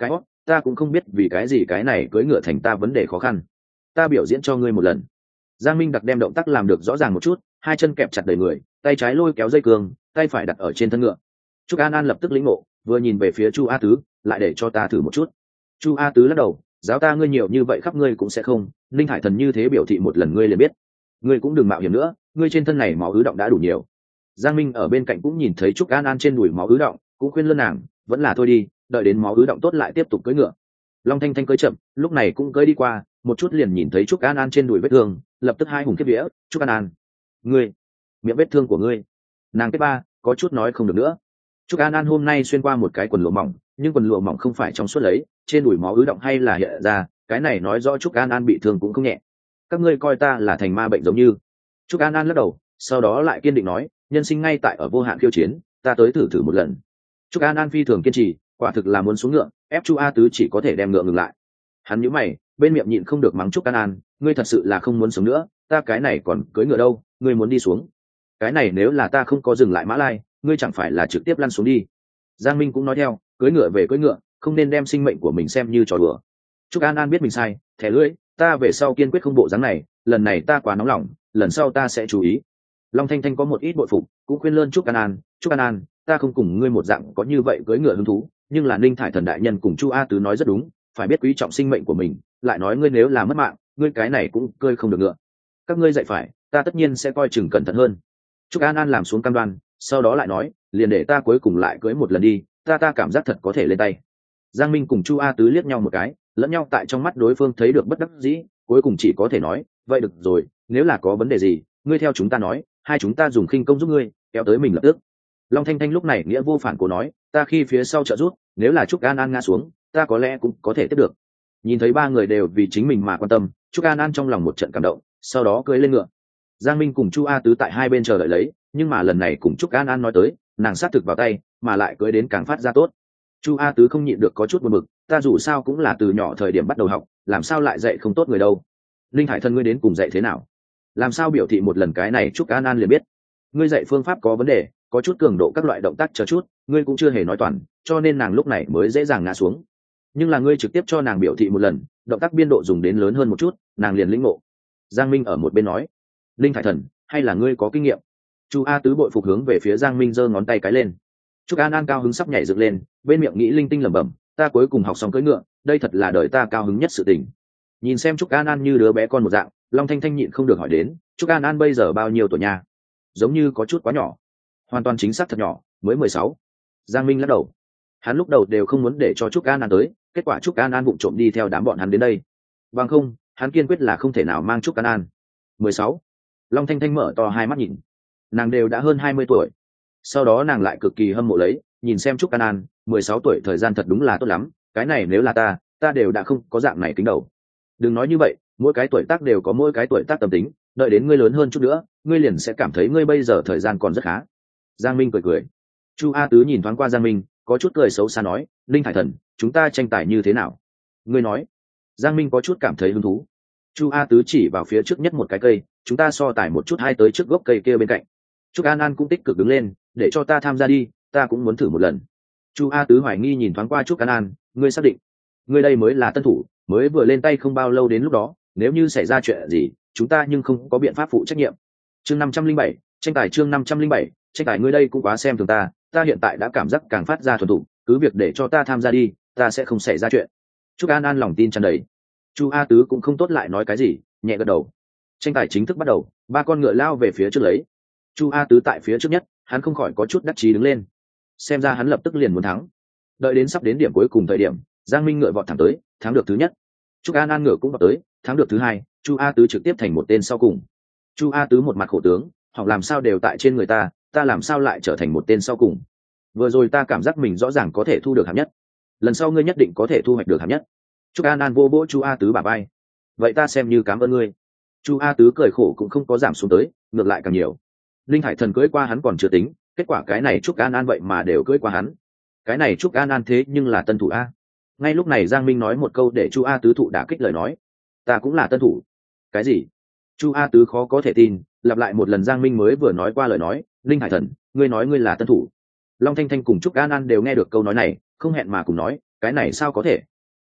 ta cũng không biết vì cái gì cái này cưỡi ngựa thành ta vấn đề khó khăn. Ta biểu diễn cho ngươi một lần. Giang Minh đặc đem động tác làm được rõ ràng một chút, hai chân kẹp chặt đầy người, tay trái lôi kéo dây cương, tay phải đặt ở trên thân ngựa. Trúc An An lập tức lĩnh ngộ, vừa nhìn về phía Chu A Tứ, lại để cho ta thử một chút. Chu A Tứ lắc đầu, giáo ta ngươi nhiều như vậy khắp ngươi cũng sẽ không. Linh Hải Thần như thế biểu thị một lần ngươi liền biết. Ngươi cũng đừng mạo hiểm nữa, ngươi trên thân này máu ứ động đã đủ nhiều. Giang Minh ở bên cạnh cũng nhìn thấy Trúc An An trên đùi máu ứ động, cũng khuyên lơn nàng, vẫn là thôi đi, đợi đến máu ứ động tốt lại tiếp tục cưỡi ngựa. Long Thanh Thanh cưỡi chậm, lúc này cũng cưỡi đi qua, một chút liền nhìn thấy Trúc An An trên đùi vết thương, lập tức hai hùng kiếp vía. Trúc An An, ngươi, miệng vết thương của ngươi. Nàng kết ba, có chút nói không được nữa. Trúc An An hôm nay xuyên qua một cái quần lụa mỏng, nhưng quần lụa mỏng không phải trong suốt lấy, trên đùi máu ứ động hay là hiện ra, cái này nói rõ Trúc An An bị thương cũng không nhẹ. Các ngươi coi ta là thành ma bệnh giống như. Trúc An An lắc đầu, sau đó lại kiên định nói, nhân sinh ngay tại ở vô hạn khiêu chiến, ta tới thử một lần. Trúc An An phi thường kiên trì, quả thực là muốn xuống ngựa, ép Chu A Tứ chỉ có thể đem ngựa ngừng lại. Hắn nhíu mày, bên miệng nhịn không được mắng Trúc An An, ngươi thật sự là không muốn sống nữa, ta cái này còn cưỡi ngựa đâu, ngươi muốn đi xuống. Cái này nếu là ta không có dừng lại Mã Lai, ngươi chẳng phải là trực tiếp lăn xuống đi. Giang Minh cũng nói theo, cưỡi ngựa về cưỡi ngựa, không nên đem sinh mệnh của mình xem như trò đùa. Trúc An An biết mình sai, thẻ lưỡi, ta về sau kiên quyết không bộ dáng này, lần này ta quá nóng lòng, lần sau ta sẽ chú ý. Long Thanh Thanh có một ít bội phục, cũng khuyên lơn Trúc An An, Trúc An An, ta không cùng ngươi một dạng có như vậy cưỡi ngựa hứng thú, nhưng là Ninh Thải Thần đại nhân cùng Chu A Tứ nói rất đúng, phải biết quý trọng sinh mệnh của mình, lại nói ngươi nếu là mất mạng, ngươi cái này cũng cơi không được ngựa. Các ngươi dạy phải, ta tất nhiên sẽ coi chừng cẩn thận hơn. Trúc An An làm xuống cam đoan, sau đó lại nói, liền để ta cuối cùng lại cưỡi một lần đi, ta cảm giác thật có thể lên tay. Giang Minh cùng Chu A Tứ liếc nhau một cái, lẫn nhau tại trong mắt đối phương thấy được bất đắc dĩ, cuối cùng chỉ có thể nói, vậy được rồi, nếu là có vấn đề gì, ngươi theo chúng ta nói, hai chúng ta dùng khinh công giúp ngươi, kéo tới mình lập tức. Long Thanh Thanh lúc này nghĩa vô phản cố nói, ta khi phía sau trợ giúp, nếu là Trúc An An ngã xuống, ta có lẽ cũng có thể tiếp được. Nhìn thấy ba người đều vì chính mình mà quan tâm, Trúc An An trong lòng một trận cảm động, sau đó cưỡi lên ngựa. Giang Minh cùng Chu A Tứ tại hai bên chờ đợi lấy, nhưng mà lần này cùng Trúc An An nói tới, nàng sát thực vào tay, mà lại cưỡi đến càng phát ra tốt. Chu A Tứ không nhịn được có chút buồn bực, ta dù sao cũng là từ nhỏ thời điểm bắt đầu học, làm sao lại dạy không tốt người đâu. Linh Hải Thần ngươi đến cùng dạy thế nào? Làm sao biểu thị một lần cái này Trúc An An liền biết. Ngươi dạy phương pháp có vấn đề, có chút cường độ các loại động tác chờ chút, ngươi cũng chưa hề nói toàn, cho nên nàng lúc này mới dễ dàng ngã xuống. Nhưng là ngươi trực tiếp cho nàng biểu thị một lần, động tác biên độ dùng đến lớn hơn một chút, nàng liền lĩnh ngộ. Giang Minh ở một bên nói, Linh Hải Thần, hay là ngươi có kinh nghiệm? Chu A Tứ bội phục hướng về phía Giang Minh giơ ngón tay cái lên. Trúc An An cao hứng sắp nhảy dựng lên, bên miệng nghĩ linh tinh lẩm bẩm, ta cuối cùng học xong cưỡi ngựa, đây thật là đời ta cao hứng nhất sự tình. Nhìn xem Trúc An An như đứa bé con một dạng, Long Thanh Thanh nhịn không được hỏi đến, Trúc An An bây giờ bao nhiêu tuổi nha? Giống như có chút quá nhỏ. Hoàn toàn chính xác thật nhỏ, mới 16. Giang Minh lắc đầu. Hắn lúc đầu đều không muốn để cho Trúc An An tới, kết quả Trúc An An vụng trộm đi theo đám bọn hắn đến đây. Bằng không, hắn kiên quyết là không thể nào mang Trúc An An. 16. Long Thanh Thanh mở to hai mắt nhìn. Nàng đều đã hơn 20 tuổi. Sau đó nàng lại cực kỳ hâm mộ lấy, nhìn xem Trúc An An, 16 tuổi thời gian thật đúng là tốt lắm, cái này nếu là ta đều đã không có dạng này kính đầu. Đừng nói như vậy, mỗi cái tuổi tác đều có mỗi cái tuổi tác tâm tính, đợi đến ngươi lớn hơn chút nữa, ngươi liền sẽ cảm thấy ngươi bây giờ thời gian còn rất khá. Giang Minh cười. Chu A Tứ nhìn thoáng qua Giang Minh, có chút cười xấu xa nói, Linh Hải Thần, chúng ta tranh tài như thế nào? Ngươi nói. Giang Minh có chút cảm thấy hứng thú. Chu A Tứ chỉ vào phía trước nhất một cái cây, chúng ta so tài một chút, hai tới trước gốc cây kia bên cạnh. Trúc An An cũng tích cực đứng lên, để cho ta tham gia đi, ta cũng muốn thử một lần. Chu A Tứ hoài nghi nhìn thoáng qua Trúc An An, ngươi xác định? Ngươi đây mới là tân thủ, mới vừa lên tay không bao lâu, đến lúc đó, nếu như xảy ra chuyện gì, chúng ta nhưng không có biện pháp phụ trách nhiệm. Chương 507, tranh tài chương 507, tranh tài ngươi đây cũng quá xem thường ta hiện tại đã cảm giác càng phát ra thuần thục, cứ việc để cho ta tham gia đi, ta sẽ không xảy ra chuyện. Trúc An An lòng tin tràn đầy. Chu A Tứ cũng không tốt lại nói cái gì, nhẹ gật đầu. Tranh tài chính thức bắt đầu, ba con ngựa lao về phía trước lấy. Chu A Tứ tại phía trước nhất, hắn không khỏi có chút đắc chí đứng lên. Xem ra hắn lập tức liền muốn thắng. Đợi đến sắp đến điểm cuối cùng thời điểm, Giang Minh ngựa vọt thẳng tới, thắng được thứ nhất. Trúc An An ngựa cũng vọt tới, thắng được thứ hai, Chu A Tứ trực tiếp thành một tên sau cùng. Chu A Tứ một mặt khổ tướng, họ làm sao đều tại trên người ta làm sao lại trở thành một tên sau cùng? Vừa rồi ta cảm giác mình rõ ràng có thể thu được hạng nhất, lần sau ngươi nhất định có thể thu hoạch được hạng nhất. Trúc An An vô vỗ Chu A Tứ bả vai. Vậy ta xem như cảm ơn ngươi. Chu A Tứ cười khổ cũng không có giảm xuống tới, ngược lại càng nhiều. Linh Hải Thần cưỡi qua hắn còn chưa tính, kết quả cái này Trúc An An vậy mà đều cưỡi qua hắn. Cái này Trúc An An thế nhưng là tân thủ a. Ngay lúc này Giang Minh nói một câu để Chu A Tứ thụ đả kích lời nói, ta cũng là tân thủ. Cái gì? Chu A Tứ khó có thể tin, lặp lại một lần Giang Minh mới vừa nói qua lời nói, Linh Hải Thần, ngươi nói ngươi là tân thủ. Long Thanh Thanh cùng Trúc An An đều nghe được câu nói này, không hẹn mà cùng nói, cái này sao có thể?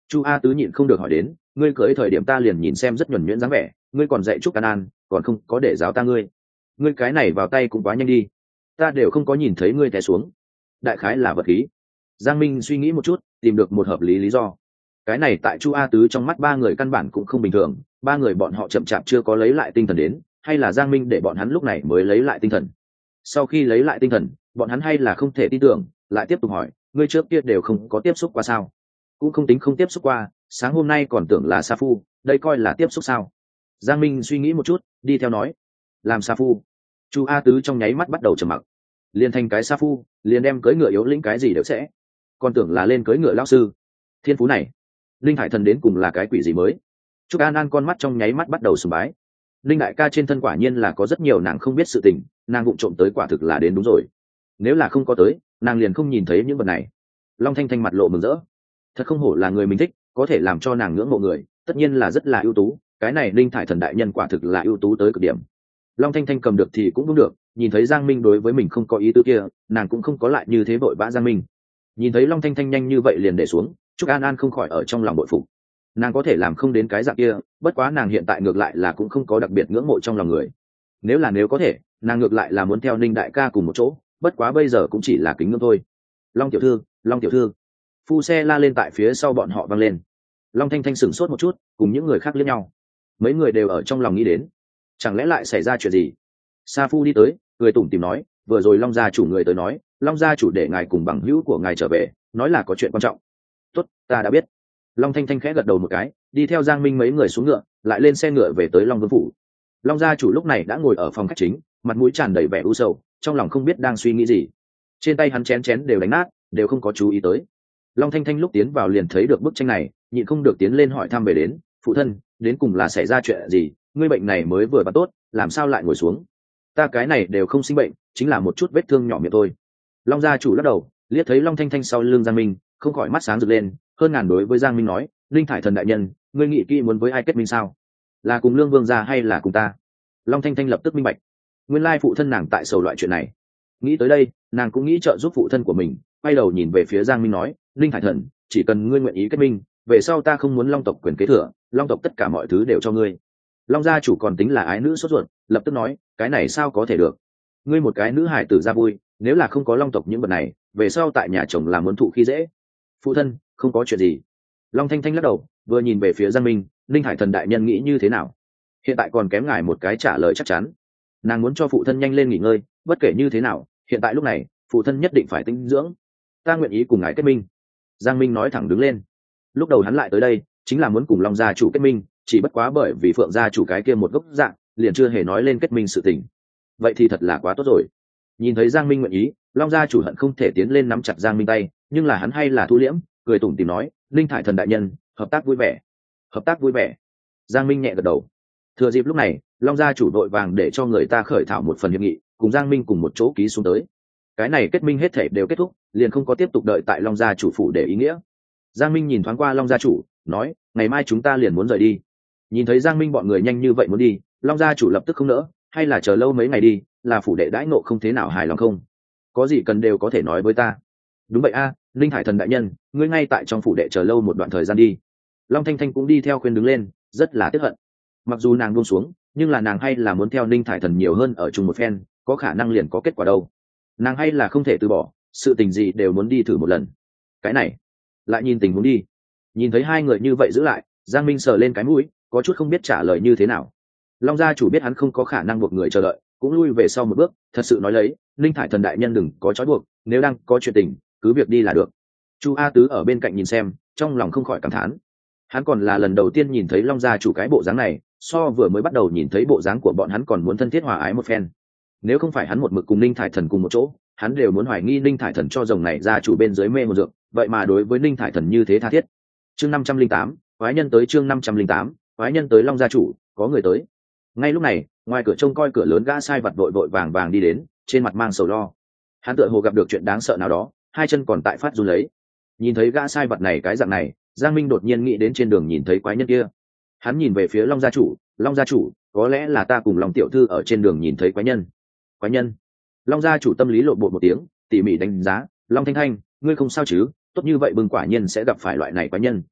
Chu A Tứ nhịn không được hỏi đến, ngươi cưới thời điểm ta liền nhìn xem rất nhuần nhuyễn dáng vẻ, ngươi còn dạy Trúc An, còn không có để giáo ta ngươi cái này vào tay cũng quá nhanh đi, ta đều không có nhìn thấy ngươi té xuống. Đại khái là vật khí. Giang Minh suy nghĩ một chút, tìm được một hợp lý lý do. Cái này tại Chu A Tứ trong mắt ba người căn bản cũng không bình thường, ba người bọn họ chậm chạp chưa có lấy lại tinh thần đến, hay là Giang Minh để bọn hắn lúc này mới lấy lại tinh thần. Sau khi lấy lại tinh thần, bọn hắn hay là không thể tin tưởng, lại tiếp tục hỏi, ngươi trước kia đều không có tiếp xúc qua sao? Cũng không tính không tiếp xúc qua, sáng hôm nay còn tưởng là sa phu, đây coi là tiếp xúc sao? Giang Minh suy nghĩ một chút, đi theo nói, làm sa phu. Chu A Tứ trong nháy mắt bắt đầu trầm mặc, liền thành cái sa phu, liền đem cưỡi ngựa yếu lĩnh cái gì đều sẽ, còn tưởng là lên cưỡi ngựa lão sư. Thiên phú này, linh hải thần đến cùng là cái quỷ gì mới? Trúc An An con mắt trong nháy mắt bắt đầu sùng bái. Linh đại ca trên thân quả nhiên là có rất nhiều nàng không biết sự tình, nàng vụng trộm tới quả thực là đến đúng rồi. Nếu là không có tới, nàng liền không nhìn thấy những vật này. Long Thanh Thanh mặt lộ mừng rỡ, thật không hổ là người mình thích, có thể làm cho nàng ngưỡng mộ người, tất nhiên là rất là ưu tú. Cái này linh thải thần đại nhân quả thực là ưu tú tới cực điểm. Long Thanh Thanh cầm được thì cũng đúng được, nhìn thấy Giang Minh đối với mình không có ý tứ kia, nàng cũng không có lại như thế vội vã Giang Minh. Nhìn thấy Long Thanh Thanh nhanh như vậy liền để xuống, Trúc An An không khỏi ở trong lòng bội phục. Nàng có thể làm không đến cái dạng kia, bất quá nàng hiện tại ngược lại là cũng không có đặc biệt ngưỡng mộ trong lòng người. Nếu có thể, nàng ngược lại là muốn theo Ninh đại ca cùng một chỗ, bất quá bây giờ cũng chỉ là kính ngưỡng thôi. Long tiểu thư, Long tiểu thư. Phu xe la lên tại phía sau bọn họ vang lên. Long Thanh Thanh sửng sốt một chút, cùng những người khác liếc nhau. Mấy người đều ở trong lòng nghĩ đến, chẳng lẽ lại xảy ra chuyện gì? Sa Phu đi tới, người tủm tỉm nói, vừa rồi Long gia chủ người tới nói, Long gia chủ để ngài cùng bằng hữu của ngài trở về, nói là có chuyện quan trọng. Tốt, ta đã biết. Long Thanh Thanh khẽ gật đầu một cái, đi theo Giang Minh mấy người xuống ngựa, lại lên xe ngựa về tới Long Vương phủ. Long gia chủ lúc này đã ngồi ở phòng khách chính, mặt mũi tràn đầy vẻ u sầu, trong lòng không biết đang suy nghĩ gì. Trên tay hắn chén chén đều đánh nát, đều không có chú ý tới. Long Thanh Thanh lúc tiến vào liền thấy được bức tranh này, nhịn không được tiến lên hỏi thăm về đến, phụ thân, đến cùng là xảy ra chuyện gì? Ngươi bệnh này mới vừa bắt tốt, làm sao lại ngồi xuống? Ta cái này đều không sinh bệnh, chính là một chút vết thương nhỏ miệng thôi. Long gia chủ lắc đầu, liếc thấy Long Thanh Thanh sau lưng Giang Minh, không khỏi mắt sáng rực lên, hơn ngàn đối với Giang Minh nói, linh thải thần đại nhân, ngươi nghĩ kỹ muốn với ai kết minh sao? Là cùng Lương Vương gia hay là cùng ta? Long Thanh Thanh lập tức minh bạch, nguyên lai phụ thân nàng tại sầu loại chuyện này. Nghĩ tới đây, nàng cũng nghĩ trợ giúp phụ thân của mình, quay đầu nhìn về phía Giang Minh nói, linh thải thần, chỉ cần ngươi nguyện ý kết minh, về sau ta không muốn Long tộc quyền kế thừa, Long tộc tất cả mọi thứ đều cho ngươi. Long gia chủ còn tính là ái nữ sốt ruột, lập tức nói, cái này sao có thể được? Ngươi một cái nữ hài tử ra vui, nếu là không có Long tộc những vật này, về sau tại nhà chồng là muốn thụ khi dễ. Phụ thân, không có chuyện gì. Long Thanh Thanh lắc đầu, vừa nhìn về phía Giang Minh, linh hải thần đại nhân nghĩ như thế nào? Hiện tại còn kém ngài một cái trả lời chắc chắn. Nàng muốn cho phụ thân nhanh lên nghỉ ngơi, bất kể như thế nào, hiện tại lúc này, phụ thân nhất định phải tĩnh dưỡng. Ta nguyện ý cùng ngài kết minh. Giang Minh nói thẳng đứng lên. Lúc đầu hắn lại tới đây, chính là muốn cùng Long gia chủ kết minh, chỉ bất quá bởi vì Phượng gia chủ cái kia một gốc dạng, liền chưa hề nói lên kết minh sự tình. Vậy thì thật là quá tốt rồi. Nhìn thấy Giang Minh nguyện ý, Long gia chủ hận không thể tiến lên nắm chặt Giang Minh tay, nhưng là hắn hay là thu liễm, cười tủm tỉm nói, linh thải thần đại nhân, hợp tác vui vẻ. Hợp tác vui vẻ. Giang Minh nhẹ gật đầu. Thừa dịp lúc này, Long gia chủ đội vàng để cho người ta khởi thảo một phần hiệp nghị, cùng Giang Minh cùng một chỗ ký xuống tới. Cái này kết minh hết thể đều kết thúc, liền không có tiếp tục đợi tại Long gia chủ phủ để ý nghĩa. Giang Minh nhìn thoáng qua Long gia chủ, nói, ngày mai chúng ta liền muốn rời đi. Nhìn thấy Giang Minh bọn người nhanh như vậy muốn đi, Long gia chủ lập tức không nỡ, hay là chờ lâu mấy ngày đi, là phủ đệ đãi ngộ không thế nào hài lòng không? Có gì cần đều có thể nói với ta. Đúng vậy a, linh hải thần đại nhân, ngươi ngay tại trong phủ đệ chờ lâu một đoạn thời gian đi. Long Thanh Thanh cũng đi theo khuyên đứng lên, rất là tiếc hận. Mặc dù nàng buông xuống, nhưng là nàng hay là muốn theo linh thải thần nhiều hơn ở chung một phen, có khả năng liền có kết quả đâu. Nàng hay là không thể từ bỏ, sự tình gì đều muốn đi thử một lần. Cái này, lại nhìn tình huống đi. Nhìn thấy hai người như vậy giữ lại, Giang Minh sờ lên cái mũi, có chút không biết trả lời như thế nào. Long gia chủ biết hắn không có khả năng buộc người chờ đợi, cũng lui về sau một bước, thật sự nói lấy, linh thải thần đại nhân đừng có trói buộc, nếu đang có chuyện tình, cứ việc đi là được. Chu A Tứ ở bên cạnh nhìn xem, trong lòng không khỏi cảm thán. Hắn còn là lần đầu tiên nhìn thấy Long gia chủ cái bộ dáng này, so vừa mới bắt đầu nhìn thấy bộ dáng của bọn hắn còn muốn thân thiết hòa ái một phen. Nếu không phải hắn một mực cùng linh thải thần cùng một chỗ, hắn đều muốn hoài nghi linh thải thần cho rồng này gia chủ bên dưới mê một dược, vậy mà đối với linh thải thần như thế tha thiết. Chương 508, quái nhân tới. Chương 508, quái nhân tới. Long gia chủ, có người tới. Ngay lúc này, ngoài cửa trông coi cửa lớn gã sai vặt vội vội vàng vàng đi đến, trên mặt mang sầu lo. Hắn tựa hồ gặp được chuyện đáng sợ nào đó, hai chân còn tại phát run lấy. Nhìn thấy gã sai vặt này cái dạng này, Giang Minh đột nhiên nghĩ đến trên đường nhìn thấy quái nhân kia. Hắn nhìn về phía Long gia chủ, có lẽ là ta cùng Long tiểu thư ở trên đường nhìn thấy quái nhân. Quái nhân? Long gia chủ tâm lý lộn bột một tiếng, tỉ mỉ đánh giá, Long Thanh Thanh, ngươi không sao chứ? Tốt như vậy bừng quả nhiên sẽ gặp phải loại này quái nhân.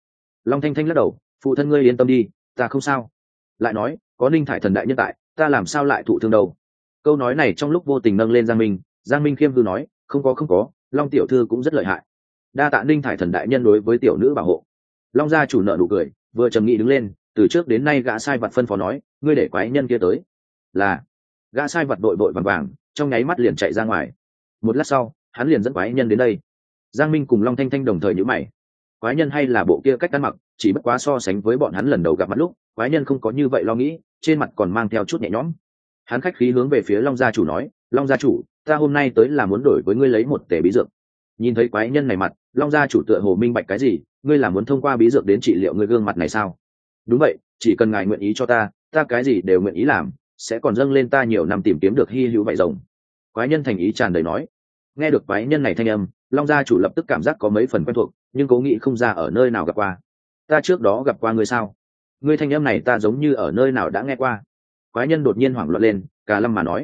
Long Thanh Thanh lắc đầu, phụ thân ngươi yên tâm đi, ta không sao. Lại nói, có Ninh Thải thần đại nhân tại, ta làm sao lại thụ thương đâu. Câu nói này trong lúc vô tình nâng lên Giang Minh khiêm hư nói, không có, Long tiểu thư cũng rất lợi hại. Đa tạ Ninh Thải thần đại nhân đối với tiểu nữ bảo hộ. Long gia chủ nợ nụ cười, vừa trầm nghị đứng lên, từ trước đến nay gã sai vật phân phó nói, ngươi để quái nhân kia tới. Là. Gã sai vật đội vội vàng vàng, trong nháy mắt liền chạy ra ngoài. Một lát sau, hắn liền dẫn quái nhân đến đây. Giang Minh cùng Long Thanh Thanh đồng thời nhíu mày. Quái nhân hay là bộ kia cách ăn mặc, chỉ bất quá so sánh với bọn hắn lần đầu gặp mặt lúc, quái nhân không có như vậy lo nghĩ, trên mặt còn mang theo chút nhẹ nhõm. Hắn khách khí hướng về phía Long gia chủ nói, Long gia chủ, ta hôm nay tới là muốn đổi với ngươi lấy một tể bí dược. Nhìn thấy quái nhân này mặt, Long gia chủ tựa hồ minh bạch cái gì, ngươi là muốn thông qua bí dược đến trị liệu ngươi gương mặt này sao? Đúng vậy, chỉ cần ngài nguyện ý cho ta cái gì đều nguyện ý làm, sẽ còn dâng lên ta nhiều năm tìm kiếm được hy hữu vậy rồng. Quái nhân thành ý tràn đầy nói. Nghe được quái nhân này thanh âm, Long gia chủ lập tức cảm giác có mấy phần quen thuộc, nhưng cố nghĩ không ra ở nơi nào gặp qua. Ta trước đó gặp qua ngươi sao? Ngươi thanh âm này ta giống như ở nơi nào đã nghe qua. Quái nhân đột nhiên hoảng loạn lên, cà lâm mà nói,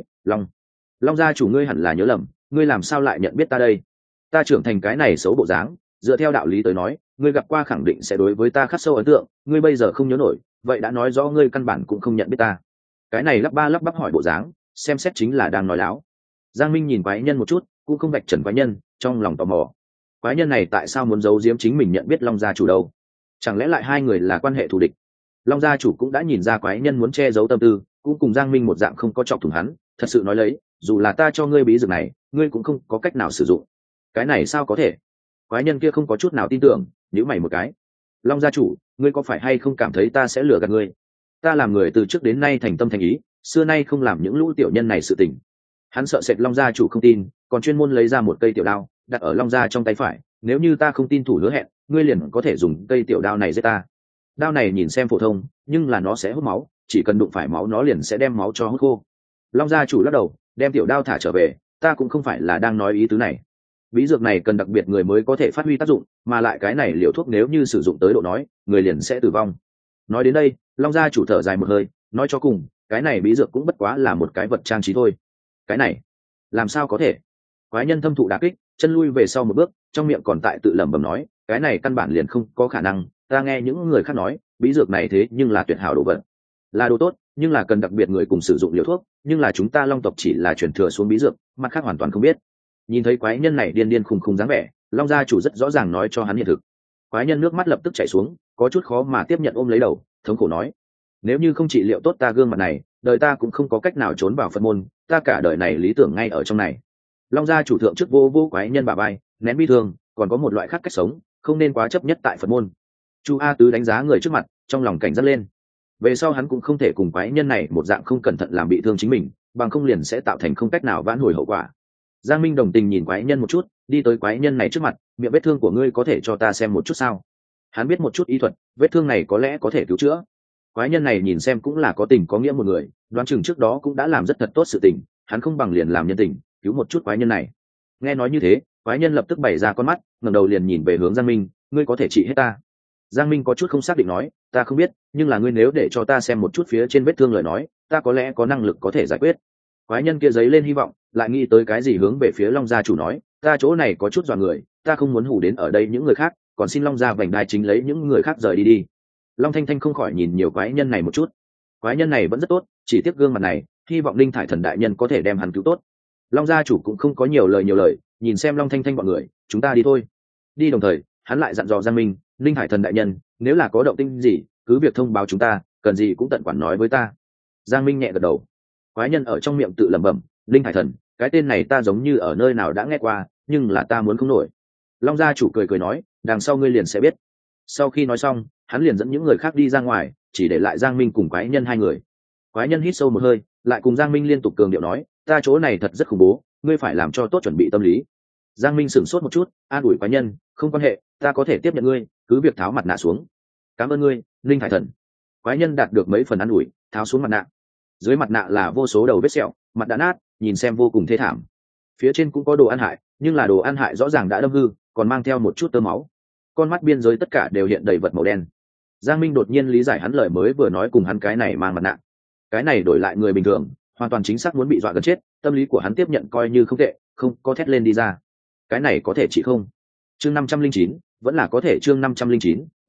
Long gia chủ ngươi hẳn là nhớ lầm, ngươi làm sao lại nhận biết ta đây? Ta trưởng thành cái này xấu bộ dáng, dựa theo đạo lý tới nói, ngươi gặp qua khẳng định sẽ đối với ta khắc sâu ấn tượng, ngươi bây giờ không nhớ nổi, vậy đã nói rõ ngươi căn bản cũng không nhận biết ta. Cái này lắp ba lắp bắp hỏi bộ dáng, xem xét chính là đang nói láo. Giang Minh nhìn quái nhân một chút, cũng không vạch trần quái nhân, trong lòng tò mò. Quái nhân này tại sao muốn giấu giếm chính mình nhận biết Long gia chủ đâu? Chẳng lẽ lại hai người là quan hệ thù địch? Long gia chủ cũng đã nhìn ra quái nhân muốn che giấu tâm tư, cũng cùng Giang Minh một dạng không có chọc thủng hắn, thật sự nói lấy, dù là ta cho ngươi bí dược này, ngươi cũng không có cách nào sử dụng. Cái này sao có thể? Quái nhân kia không có chút nào tin tưởng, nhíu mày một cái. Long gia chủ, ngươi có phải hay không cảm thấy ta sẽ lừa gạt ngươi? Ta làm người từ trước đến nay thành tâm thành ý, xưa nay không làm những lũ tiểu nhân này sự tình. Hắn sợ sệt Long gia chủ không tin, còn chuyên môn lấy ra một cây tiểu đao, đặt ở Long gia trong tay phải, nếu như ta không tin thủ hứa hẹn, ngươi liền có thể dùng cây tiểu đao này giết ta. Đao này nhìn xem phổ thông, nhưng là nó sẽ hút máu, chỉ cần đụng phải máu nó liền sẽ đem máu cho hút khô. Long gia chủ lắc đầu, đem tiểu đao thả trở về, ta cũng không phải là đang nói ý tứ này. Bí dược này cần đặc biệt người mới có thể phát huy tác dụng, mà lại cái này liều thuốc nếu như sử dụng tới độ nói, người liền sẽ tử vong. Nói đến đây, Long gia chủ thở dài một hơi, nói cho cùng, cái này bí dược cũng bất quá là một cái vật trang trí thôi. Cái này, làm sao có thể? Quái nhân thâm thụ đả kích, chân lui về sau một bước, trong miệng còn tại tự lẩm bẩm nói, cái này căn bản liền không có khả năng, ta nghe những người khác nói, bí dược này thế nhưng là tuyệt hảo đồ vật. Là đồ tốt, nhưng là cần đặc biệt người cùng sử dụng liều thuốc, nhưng là chúng ta Long tộc chỉ là truyền thừa xuống bí dược, mặt khác hoàn toàn không biết. Nhìn thấy quái nhân này điên điên khùng khùng dáng vẻ, Long gia chủ rất rõ ràng nói cho hắn hiện thực. Quái nhân nước mắt lập tức chảy xuống, có chút khó mà tiếp nhận, ôm lấy đầu, thống khổ nói, nếu như không trị liệu tốt ta gương mặt này, đời ta cũng không có cách nào trốn vào Phật môn, ta cả đời này lý tưởng ngay ở trong này. Long gia chủ thượng trước vô quái nhân bà bay, nén bi thương, còn có một loại khác cách sống, không nên quá chấp nhất tại Phật môn. Chu A Tứ đánh giá người trước mặt, trong lòng cảnh giác lên. Về sau hắn cũng không thể cùng quái nhân này một dạng không cẩn thận làm bị thương chính mình, bằng không liền sẽ tạo thành không cách nào vãn hồi hậu quả. Giang Minh đồng tình nhìn quái nhân một chút, đi tới quái nhân này trước mặt, miệng vết thương của ngươi có thể cho ta xem một chút sao? Hắn biết một chút y thuật, vết thương này có lẽ có thể cứu chữa. Quái nhân này nhìn xem cũng là có tình có nghĩa một người, đoán chừng trước đó cũng đã làm rất thật tốt sự tình, hắn không bằng liền làm nhân tình, cứu một chút quái nhân này. Nghe nói như thế, quái nhân lập tức bày ra con mắt, ngẩng đầu liền nhìn về hướng Giang Minh, ngươi có thể trị hết ta? Giang Minh có chút không xác định nói, ta không biết, nhưng là ngươi nếu để cho ta xem một chút phía trên vết thương lời nói, ta có lẽ có năng lực có thể giải quyết. Quái nhân kia giấy lên hy vọng, lại nghĩ tới cái gì hướng về phía Long gia chủ nói, ta chỗ này có chút dọa người, ta không muốn hù đến ở đây những người khác, còn xin Long gia vành đai chính lấy những người khác rời đi. Long Thanh Thanh không khỏi nhìn nhiều quái nhân này một chút. Quái nhân này vẫn rất tốt, chỉ tiếc gương mặt này, hy vọng Linh Thải thần đại nhân có thể đem hắn cứu tốt. Long gia chủ cũng không có nhiều lời, nhìn xem Long Thanh Thanh bọn người, chúng ta đi thôi. Đi đồng thời, hắn lại dặn dò Giang Minh, Linh Hải thần đại nhân, nếu là có động tĩnh gì, cứ việc thông báo chúng ta, cần gì cũng tận quản nói với ta. Giang Minh nhẹ gật đầu. Quái nhân ở trong miệng tự lẩm bẩm, Linh Hải thần, cái tên này ta giống như ở nơi nào đã nghe qua, nhưng là ta muốn không nổi. Long gia chủ cười nói, đằng sau ngươi liền sẽ biết. Sau khi nói xong, hắn liền dẫn những người khác đi ra ngoài, chỉ để lại Giang Minh cùng quái nhân hai người. Quái nhân hít sâu một hơi, lại cùng Giang Minh liên tục cường điệu nói, ta chỗ này thật rất khủng bố, ngươi phải làm cho tốt chuẩn bị tâm lý. Giang Minh sửng sốt một chút, an ủi quái nhân, không quan hệ, ta có thể tiếp nhận ngươi, cứ việc tháo mặt nạ xuống. Cảm ơn ngươi, Linh Hải thần. Quái nhân đạt được mấy phần an ủi, tháo xuống mặt nạ. Dưới mặt nạ là vô số đầu vết sẹo, mặt đã nát, nhìn xem vô cùng thê thảm. Phía trên cũng có đồ ăn hại, nhưng là đồ ăn hại rõ ràng đã đâm hư, còn mang theo một chút tơ máu. Con mắt biên giới tất cả đều hiện đầy vật màu đen. Giang Minh đột nhiên lý giải hắn lời mới vừa nói cùng hắn cái này mang mặt nạ. Cái này đổi lại người bình thường, hoàn toàn chính xác muốn bị dọa gần chết, tâm lý của hắn tiếp nhận coi như không tệ, không có thét lên đi ra. Cái này có thể trị không? Chương 509, vẫn là có thể, chương 509,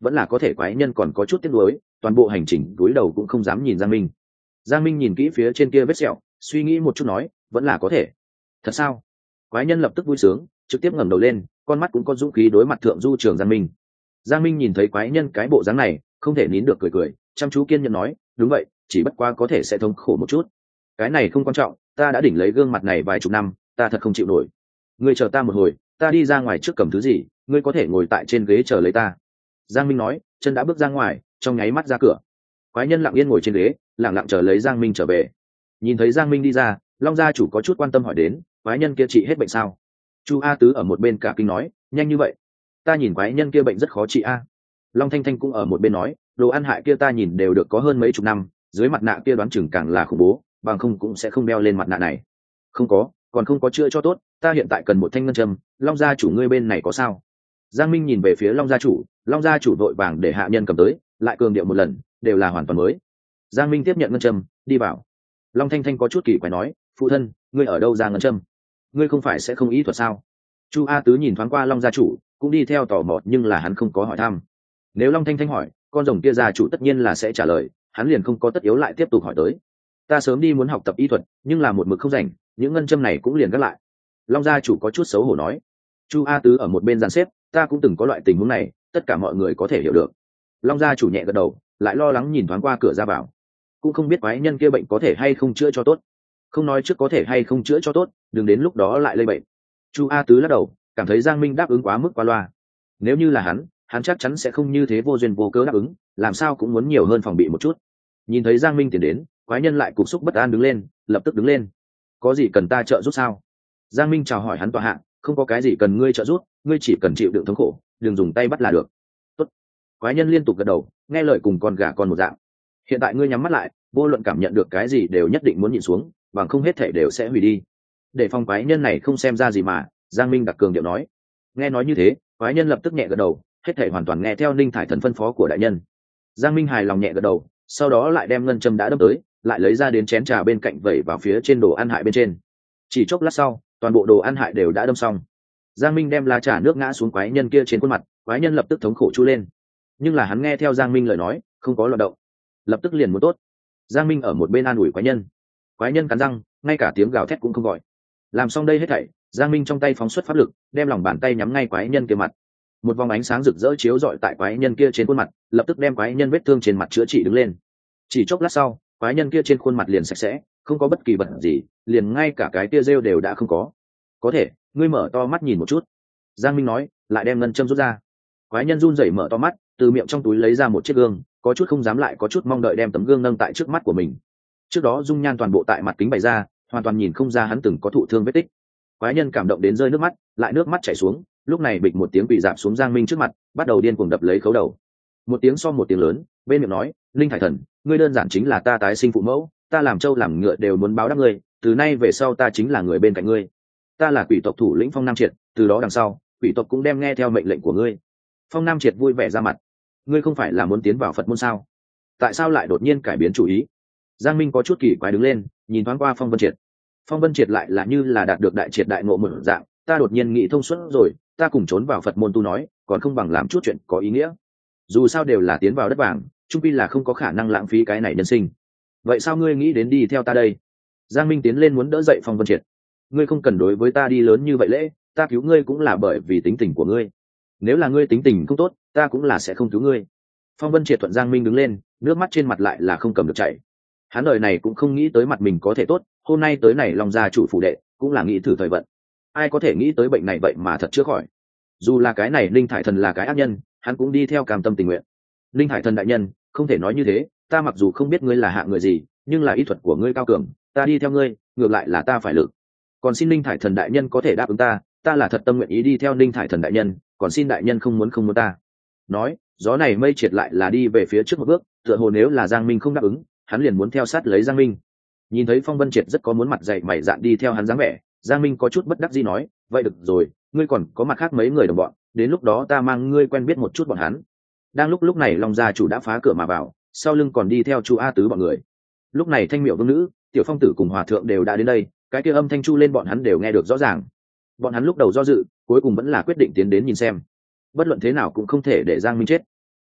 vẫn là có thể quái nhân còn có chút tiếc nuối, toàn bộ hành trình cúi đầu cũng không dám nhìn Giang Minh. Giang Minh nhìn kỹ phía trên kia vết sẹo, suy nghĩ một chút nói, vẫn là có thể. Thật sao? Quái nhân lập tức vui sướng, trực tiếp ngẩng đầu lên, con mắt cũng có dũng khí đối mặt thượng du trường Giang Minh. Giang Minh nhìn thấy quái nhân cái bộ dáng này, không thể nín được cười cười, chăm chú kiên nhẫn nói, đúng vậy, chỉ bất quá có thể sẽ thống khổ một chút. Cái này không quan trọng, ta đã đỉnh lấy gương mặt này vài chục năm, ta thật không chịu nổi. Ngươi chờ ta một hồi, ta đi ra ngoài trước cầm thứ gì, ngươi có thể ngồi tại trên ghế chờ lấy ta. Giang Minh nói, chân đã bước ra ngoài, trong nháy mắt ra cửa. Quái nhân lặng yên ngồi trên ghế, lặng lặng chờ lấy Giang Minh trở về. Nhìn thấy Giang Minh đi ra, Long gia chủ có chút quan tâm hỏi đến, quái nhân kia trị hết bệnh sao? Chu A Tứ ở một bên cả kinh nói, nhanh như vậy? Ta nhìn quái nhân kia bệnh rất khó trị a. Long Thanh Thanh cũng ở một bên nói, đồ ăn hại kia ta nhìn đều được có hơn mấy chục năm, dưới mặt nạ kia đoán chừng càng là khủng bố, bằng không cũng sẽ không đeo lên mặt nạ này. Không có, còn không có chữa cho tốt, ta hiện tại cần một thanh ngân châm, Long gia chủ ngươi bên này có sao? Giang Minh nhìn về phía Long gia chủ vội vàng để hạ nhân cầm tới, lại cường điệu một lần, đều là hoàn toàn mới. Giang Minh tiếp nhận ngân châm, đi vào. Long Thanh Thanh có chút kỳ quái nói, phụ thân, ngươi ở đâu ra ngân châm? Ngươi không phải sẽ không ý thuật sao? Chu A Tứ nhìn thoáng qua Long gia chủ, cũng đi theo tò mò, nhưng là hắn không có hỏi thăm. Nếu Long Thanh Thanh hỏi, con rồng kia gia chủ tất nhiên là sẽ trả lời, hắn liền không có tất yếu lại tiếp tục hỏi tới. Ta sớm đi muốn học tập y thuật, nhưng là một mực không rảnh, những ngân châm này cũng liền gác lại. Long gia chủ có chút xấu hổ nói. Chu A Tứ ở một bên dàn xếp, ta cũng từng có loại tình huống này, tất cả mọi người có thể hiểu được. Long gia chủ nhẹ gật đầu, lại lo lắng nhìn thoáng qua cửa ra vào, cũng không biết quái nhân kia bệnh có thể hay không chữa cho tốt. Không nói trước có thể hay không chữa cho tốt, đừng đến lúc đó lại lây bệnh. Chu A Tứ lắc đầu, cảm thấy Giang Minh đáp ứng quá mức qua loa. Nếu như là hắn chắc chắn sẽ không như thế vô duyên vô cớ đáp ứng, làm sao cũng muốn nhiều hơn phòng bị một chút. Nhìn thấy Giang Minh tiến đến, quái nhân lại cục xúc bất an đứng lên, lập tức đứng lên. Có gì cần ta trợ giúp sao? Giang Minh chào hỏi hắn tọa hạ, không có cái gì cần ngươi trợ giúp, ngươi chỉ cần chịu đựng thống khổ, đừng dùng tay bắt là được. Tốt. Quái nhân liên tục gật đầu, nghe lời cùng con gà con một dạng. Hiện tại ngươi nhắm mắt lại, vô luận cảm nhận được cái gì đều nhất định muốn nhịn xuống, bằng không hết thể đều sẽ hủy đi. Để phòng quái nhân này không xem ra gì mà, Giang Minh đặc cường điệu nói. Nghe nói như thế, quái nhân lập tức nhẹ gật đầu, hết thể hoàn toàn nghe theo Ninh Thải Thần phân phó của đại nhân. Giang Minh hài lòng nhẹ gật đầu, sau đó lại đem ngân châm đã đâm tới, lại lấy ra đến chén trà bên cạnh vẩy vào phía trên đồ ăn hại bên trên. Chỉ chốc lát sau, toàn bộ đồ ăn hại đều đã đâm xong. Giang Minh đem lá trà nước ngã xuống quái nhân kia trên khuôn mặt, quái nhân lập tức thống khổ chu lên. Nhưng là hắn nghe theo Giang Minh lời nói, không có loạn động, lập tức liền muốn tốt. Giang Minh ở một bên an ủi quái nhân cắn răng, ngay cả tiếng gào thét cũng không gọi. Làm xong đây hết thảy, Giang Minh trong tay phóng xuất pháp lực, đem lòng bàn tay nhắm ngay quái nhân kia mặt. Một vòng ánh sáng rực rỡ chiếu rọi tại quái nhân kia trên khuôn mặt, lập tức đem quái nhân vết thương trên mặt chữa trị đứng lên. Chỉ chốc lát sau, quái nhân kia trên khuôn mặt liền sạch sẽ, không có bất kỳ vật gì, liền ngay cả cái tia rêu đều đã không có. Có thể, ngươi mở to mắt nhìn một chút. Giang Minh nói, lại đem ngân châm rút ra. Quái nhân run rẩy mở to mắt, từ miệng trong túi lấy ra một chiếc gương, có chút không dám lại có chút mong đợi đem tấm gương nâng tại trước mắt của mình. Trước đó dung nhan toàn bộ tại mặt kính bày ra, hoàn toàn nhìn không ra hắn từng có thụ thương vết tích. Quái nhân cảm động đến rơi nước mắt, lại nước mắt chảy xuống, lúc này bịch một tiếng quỳ dạp xuống Giang Minh trước mặt, bắt đầu điên cuồng đập lấy khấu đầu. Một tiếng so một tiếng lớn, bên miệng nói, Linh Thải Thần, ngươi đơn giản chính là ta tái sinh phụ mẫu, ta làm trâu làm ngựa đều muốn báo đáp ngươi, từ nay về sau ta chính là người bên cạnh ngươi. Ta là quỷ tộc thủ lĩnh Phong Nam Triệt, từ đó đằng sau, quỷ tộc cũng đem nghe theo mệnh lệnh của ngươi. Phong Nam Triệt vui vẻ ra mặt, ngươi không phải là muốn tiến vào Phật môn sao? Tại sao lại đột nhiên cải biến chủ ý? Giang Minh có chút kỳ quái đứng lên, nhìn thoáng qua Phong Vân Triệt. Phong Vân Triệt lại là như là đạt được đại triệt đại ngộ một dạng, ta đột nhiên nghĩ thông suốt rồi, ta cùng trốn vào Phật môn tu nói, còn không bằng làm chút chuyện có ý nghĩa. Dù sao đều là tiến vào đất vàng, chung quy là không có khả năng lãng phí cái này nhân sinh. Vậy sao ngươi nghĩ đến đi theo ta đây? Giang Minh tiến lên muốn đỡ dậy Phong Vân Triệt. Ngươi không cần đối với ta đi lớn như vậy lễ, ta cứu ngươi cũng là bởi vì tính tình của ngươi. Nếu là ngươi tính tình không tốt, ta cũng là sẽ không cứu ngươi. Phong Vân Triệt thuận Giang Minh đứng lên, nước mắt trên mặt lại là không cầm được chảy. Hắn đời này cũng không nghĩ tới mặt mình có thể tốt, hôm nay tới này Long gia chủ phủ đệ, cũng là nghĩ thử thời vận. Ai có thể nghĩ tới bệnh này vậy mà thật chữa khỏi. Dù là cái này Linh Thải Thần là cái ác nhân, hắn cũng đi theo cam tâm tình nguyện. Linh Thải Thần đại nhân, không thể nói như thế, ta mặc dù không biết ngươi là hạng người gì, nhưng là y thuật của ngươi cao cường, ta đi theo ngươi, ngược lại là ta phải lực. Còn xin Linh Thải Thần đại nhân có thể đáp ứng ta, ta là thật tâm nguyện ý đi theo Linh Thải Thần đại nhân, còn xin đại nhân không muốn ta. Nói, gió này mây triệt lại là đi về phía trước một bước, tựa hồ nếu là Giang Minh không đáp ứng, hắn liền muốn theo sát lấy Giang Minh. Nhìn thấy Phong Vân Triệt rất có muốn mặt dày mày dạn đi theo hắn dáng vẻ, Giang Minh có chút bất đắc dĩ nói, vậy được rồi, ngươi còn có mặt khác mấy người đồng bọn, đến lúc đó ta mang ngươi quen biết một chút bọn hắn. Đang lúc này Long gia chủ đã phá cửa mà vào, sau lưng còn đi theo Chu A Tứ bọn người. Lúc này Thanh Miệu Vương nữ, Tiểu Phong tử cùng Hòa thượng đều đã đến đây, cái kia âm thanh chu lên bọn hắn đều nghe được rõ ràng. Bọn hắn lúc đầu do dự, cuối cùng vẫn là quyết định tiến đến nhìn xem. Bất luận thế nào cũng không thể để Giang Minh chết.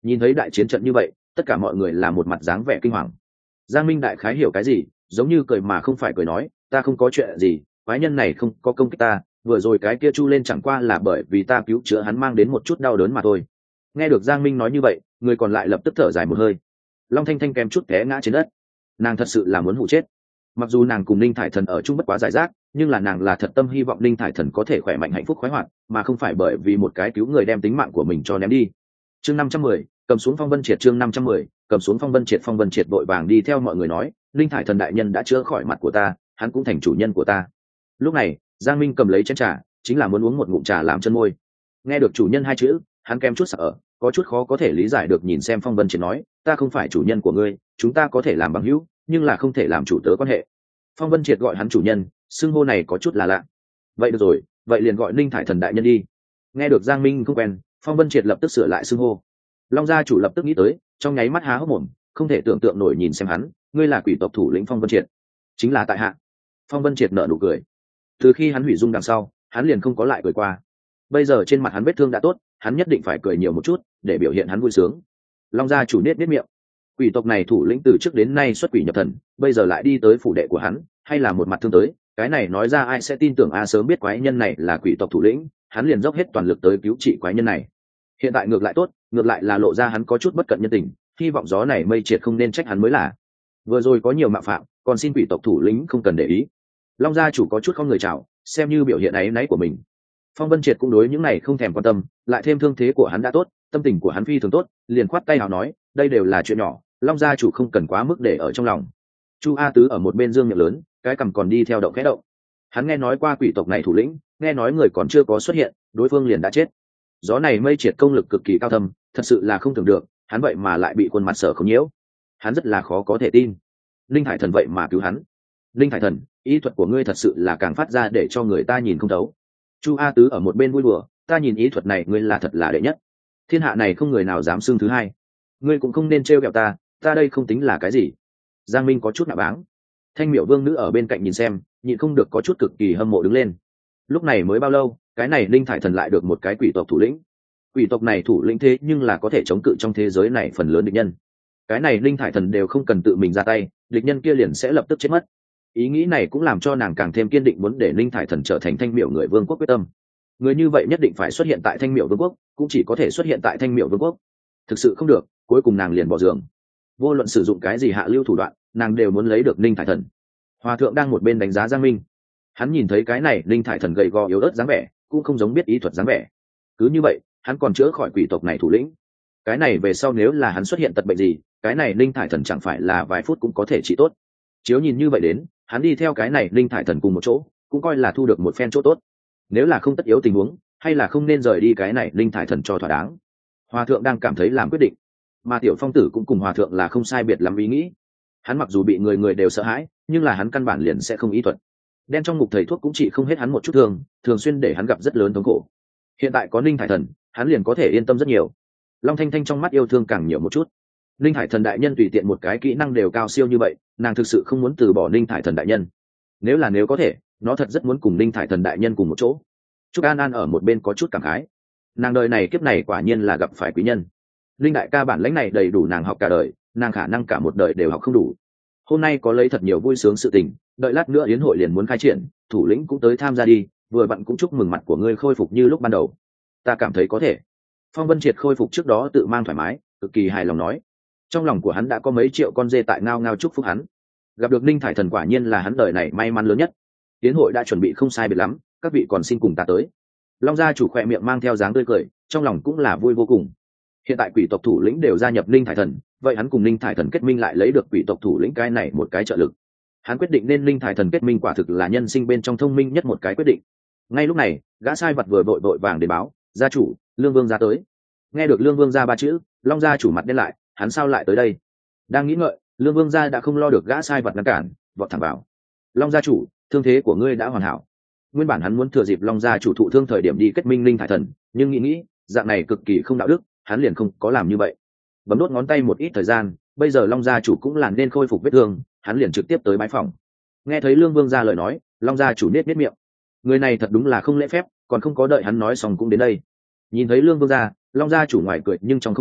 Nhìn thấy đại chiến trận như vậy, tất cả mọi người là một mặt dáng vẻ kinh hoàng. Giang Minh đại khái hiểu cái gì, giống như cười mà không phải cười nói, ta không có chuyện gì, quái nhân này không có công kích ta, vừa rồi cái kia chu lên chẳng qua là bởi vì ta cứu chữa hắn mang đến một chút đau đớn mà thôi. Nghe được Giang Minh nói như vậy, người còn lại lập tức thở dài một hơi. Long Thanh Thanh kém chút té ngã trên đất. Nàng thật sự là muốn hụ chết. Mặc dù nàng cùng Linh Thải Thần ở chung bất quá giải rác, nhưng là nàng là thật tâm hy vọng Linh Thải Thần có thể khỏe mạnh hạnh phúc khoái hoạt, mà không phải bởi vì một cái cứu người đem tính mạng của mình cho ném đi. Chương 510, cầm xuống Phong Vân Triệt. Chương 510, cầm xuống Phong Vân Triệt. Phong Vân Triệt vội vàng đi theo mọi người nói, Linh Thải Thần đại nhân đã chữa khỏi mặt của ta, hắn cũng thành chủ nhân của ta. Lúc này, Giang Minh cầm lấy chén trà, chính là muốn uống một ngụm trà làm chân môi. Nghe được chủ nhân hai chữ, hắn kém chút sợ, có chút khó có thể lý giải được nhìn xem Phong Vân Triệt nói, ta không phải chủ nhân của ngươi, chúng ta có thể làm bằng hữu, nhưng là không thể làm chủ tớ quan hệ. Phong Vân Triệt gọi hắn chủ nhân, xưng hô này có chút là lạ. Vậy được rồi, vậy liền gọi Linh Thải Thần đại nhân đi. Nghe được Giang Minh không quen, Phong Vân Triệt lập tức sửa lại xưng hô. Long gia chủ lập tức nghĩ tới, trong nháy mắt há hốc mồm, không thể tưởng tượng nổi nhìn xem hắn, ngươi là quỷ tộc thủ lĩnh Phong Vân Triệt. Chính là tại hạ. Phong Vân Triệt nở nụ cười. Từ khi hắn hủy dung đằng sau, hắn liền không có lại cười qua. Bây giờ trên mặt hắn vết thương đã tốt, hắn nhất định phải cười nhiều một chút để biểu hiện hắn vui sướng. Long gia chủ nết miệng. Quỷ tộc này thủ lĩnh từ trước đến nay xuất quỷ nhập thần, bây giờ lại đi tới phủ đệ của hắn, hay là một mặt thương tới, cái này nói ra ai sẽ tin tưởng sớm biết quái nhân này là quỷ tộc thủ lĩnh, hắn liền dốc hết toàn lực tới cứu trị quái nhân này. Hiện tại ngược lại tốt, ngược lại là lộ ra hắn có chút bất cận nhân tình, hy vọng gió này mây triệt không nên trách hắn mới là. Vừa rồi có nhiều mạo phạm, còn xin quỷ tộc thủ lĩnh không cần để ý. Long gia chủ có chút không người chào, xem như biểu hiện áy náy của mình. Phong Vân Triệt cũng đối những này không thèm quan tâm, lại thêm thương thế của hắn đã tốt, tâm tình của hắn phi thường tốt, liền khoát tay nào nói, đây đều là chuyện nhỏ, Long gia chủ không cần quá mức để ở trong lòng. Chu A Tứ ở một bên dương miệng lớn, cái cằm còn đi theo động khẽ động. Hắn nghe nói qua quỷ tộc này thủ lĩnh, nghe nói người còn chưa có xuất hiện, đối phương liền đã chết. Gió này mây triệt công lực cực kỳ cao thâm, thật sự là không tưởng được, hắn vậy mà lại bị khuôn mặt sở không nhiễu. Hắn rất là khó có thể tin. Linh Hải Thần vậy mà cứu hắn. Linh Hải Thần, ý thuật của ngươi thật sự là càng phát ra để cho người ta nhìn không thấu. Chu A Tứ ở một bên vui đùa, ta nhìn ý thuật này ngươi là thật là đệ nhất. Thiên hạ này không người nào dám xưng thứ hai. Ngươi cũng không nên trêu ghẹo ta đây không tính là cái gì. Giang Minh có chút nạ báng. Thanh Miểu Vương nữ ở bên cạnh nhìn xem, nhịn không được có chút cực kỳ hâm mộ đứng lên. Lúc này mới bao lâu, cái này Linh Thải Thần lại được một cái quỷ tộc thủ lĩnh. Quỷ tộc này thủ lĩnh thế nhưng là có thể chống cự trong thế giới này phần lớn địch nhân. Cái này Linh Thải Thần đều không cần tự mình ra tay, địch nhân kia liền sẽ lập tức chết mất. Ý nghĩ này cũng làm cho nàng càng thêm kiên định muốn để Linh Thải Thần trở thành Thanh Miểu người vương quốc quyết tâm. Người như vậy nhất định phải xuất hiện tại Thanh Miểu vương quốc, cũng chỉ có thể xuất hiện tại Thanh Miểu vương quốc. Thực sự không được, cuối cùng nàng liền bỏ giường. Vô luận sử dụng cái gì hạ lưu thủ đoạn, nàng đều muốn lấy được Linh Thải Thần. Hòa thượng đang một bên đánh giá Giang Minh. Hắn nhìn thấy cái này Linh Thải Thần gầy gò yếu ớt dáng vẻ, cũng không giống biết ý thuật dáng vẻ. Cứ như vậy, hắn còn chữa khỏi quỷ tộc này thủ lĩnh. Cái này về sau nếu là hắn xuất hiện tật bệnh gì, cái này Linh Thải Thần chẳng phải là vài phút cũng có thể trị tốt. Chiếu nhìn như vậy đến, hắn đi theo cái này Linh Thải Thần cùng một chỗ, cũng coi là thu được một phen chỗ tốt. Nếu là không tất yếu tình huống, hay là không nên rời đi cái này Linh Thải Thần cho thỏa đáng. Hòa thượng đang cảm thấy làm quyết định, mà Tiểu Phong Tử cũng cùng Hòa thượng là không sai biệt lắm ý nghĩ. Hắn mặc dù bị người người đều sợ hãi, nhưng là hắn căn bản liền sẽ không ý thuật. Đen trong ngục thầy thuốc cũng chỉ không hết hắn một chút thương, thường xuyên để hắn gặp rất lớn thống khổ. Hiện tại có Linh Thải Thần, hắn liền có thể yên tâm rất nhiều. Long Thanh Thanh trong mắt yêu thương càng nhiều một chút. Linh Thải Thần đại nhân tùy tiện một cái kỹ năng đều cao siêu như vậy, nàng thực sự không muốn từ bỏ Linh Thải Thần đại nhân. Nếu có thể, nó thật rất muốn cùng Linh Thải Thần đại nhân cùng một chỗ. Trúc An An ở một bên có chút cảm khái. Nàng đời này kiếp này quả nhiên là gặp phải quý nhân. Linh đại ca bản lãnh này đầy đủ nàng học cả đời, nàng khả năng cả một đời đều học không đủ. Hôm nay có lấy thật nhiều vui sướng sự tình, đợi lát nữa yến hội liền muốn khai triển, thủ lĩnh cũng tới tham gia đi, vừa vặn cũng chúc mừng mặt của ngươi khôi phục như lúc ban đầu. Ta cảm thấy có thể. Phong Vân Triệt khôi phục trước đó tự mang thoải mái, cực kỳ hài lòng nói. Trong lòng của hắn đã có mấy triệu con dê tại ngao ngao chúc phúc hắn. Gặp được Linh Thải Thần quả nhiên là hắn đời này may mắn lớn nhất. Yến hội đã chuẩn bị không sai biệt lắm, các vị còn xin cùng ta tới. Long gia chủ khỏe miệng mang theo dáng tươi cười, trong lòng cũng là vui vô cùng. Hiện tại quỷ tộc thủ lĩnh đều gia nhập Linh Thải Thần, vậy hắn cùng Linh Thải Thần kết minh lại lấy được quỷ tộc thủ lĩnh cái này một cái trợ lực. Hắn quyết định nên Linh Thải Thần kết minh quả thực là nhân sinh bên trong thông minh nhất một cái quyết định. Ngay lúc này, gã sai vật vừa vội vàng đến báo, gia chủ, Lương Vương gia tới. Nghe được Lương Vương gia ba chữ, Long gia chủ mặt đen lại, hắn sao lại tới đây? Đang nghĩ ngợi, Lương Vương gia đã không lo được gã sai vật ngăn cản, vọt thẳng vào. Long gia chủ, thương thế của ngươi đã hoàn hảo. Nguyên bản hắn muốn thừa dịp Long gia chủ thụ thương thời điểm đi kết minh Linh Thải Thần, nhưng nghĩ dạng này cực kỳ không đạo đức, hắn liền không có làm như vậy. Bấm đốt ngón tay một ít thời gian, bây giờ Long gia chủ cũng làm nên khôi phục vết thương, hắn liền trực tiếp tới bái phòng. Nghe thấy Lương Vương gia lời nói, Long gia chủ nết miệng. Người này thật đúng là không lễ phép, còn không có đợi hắn nói xong cũng đến đây. Nhìn thấy Lương Vương gia, Long gia chủ ngoài cười nhưng trong không cười,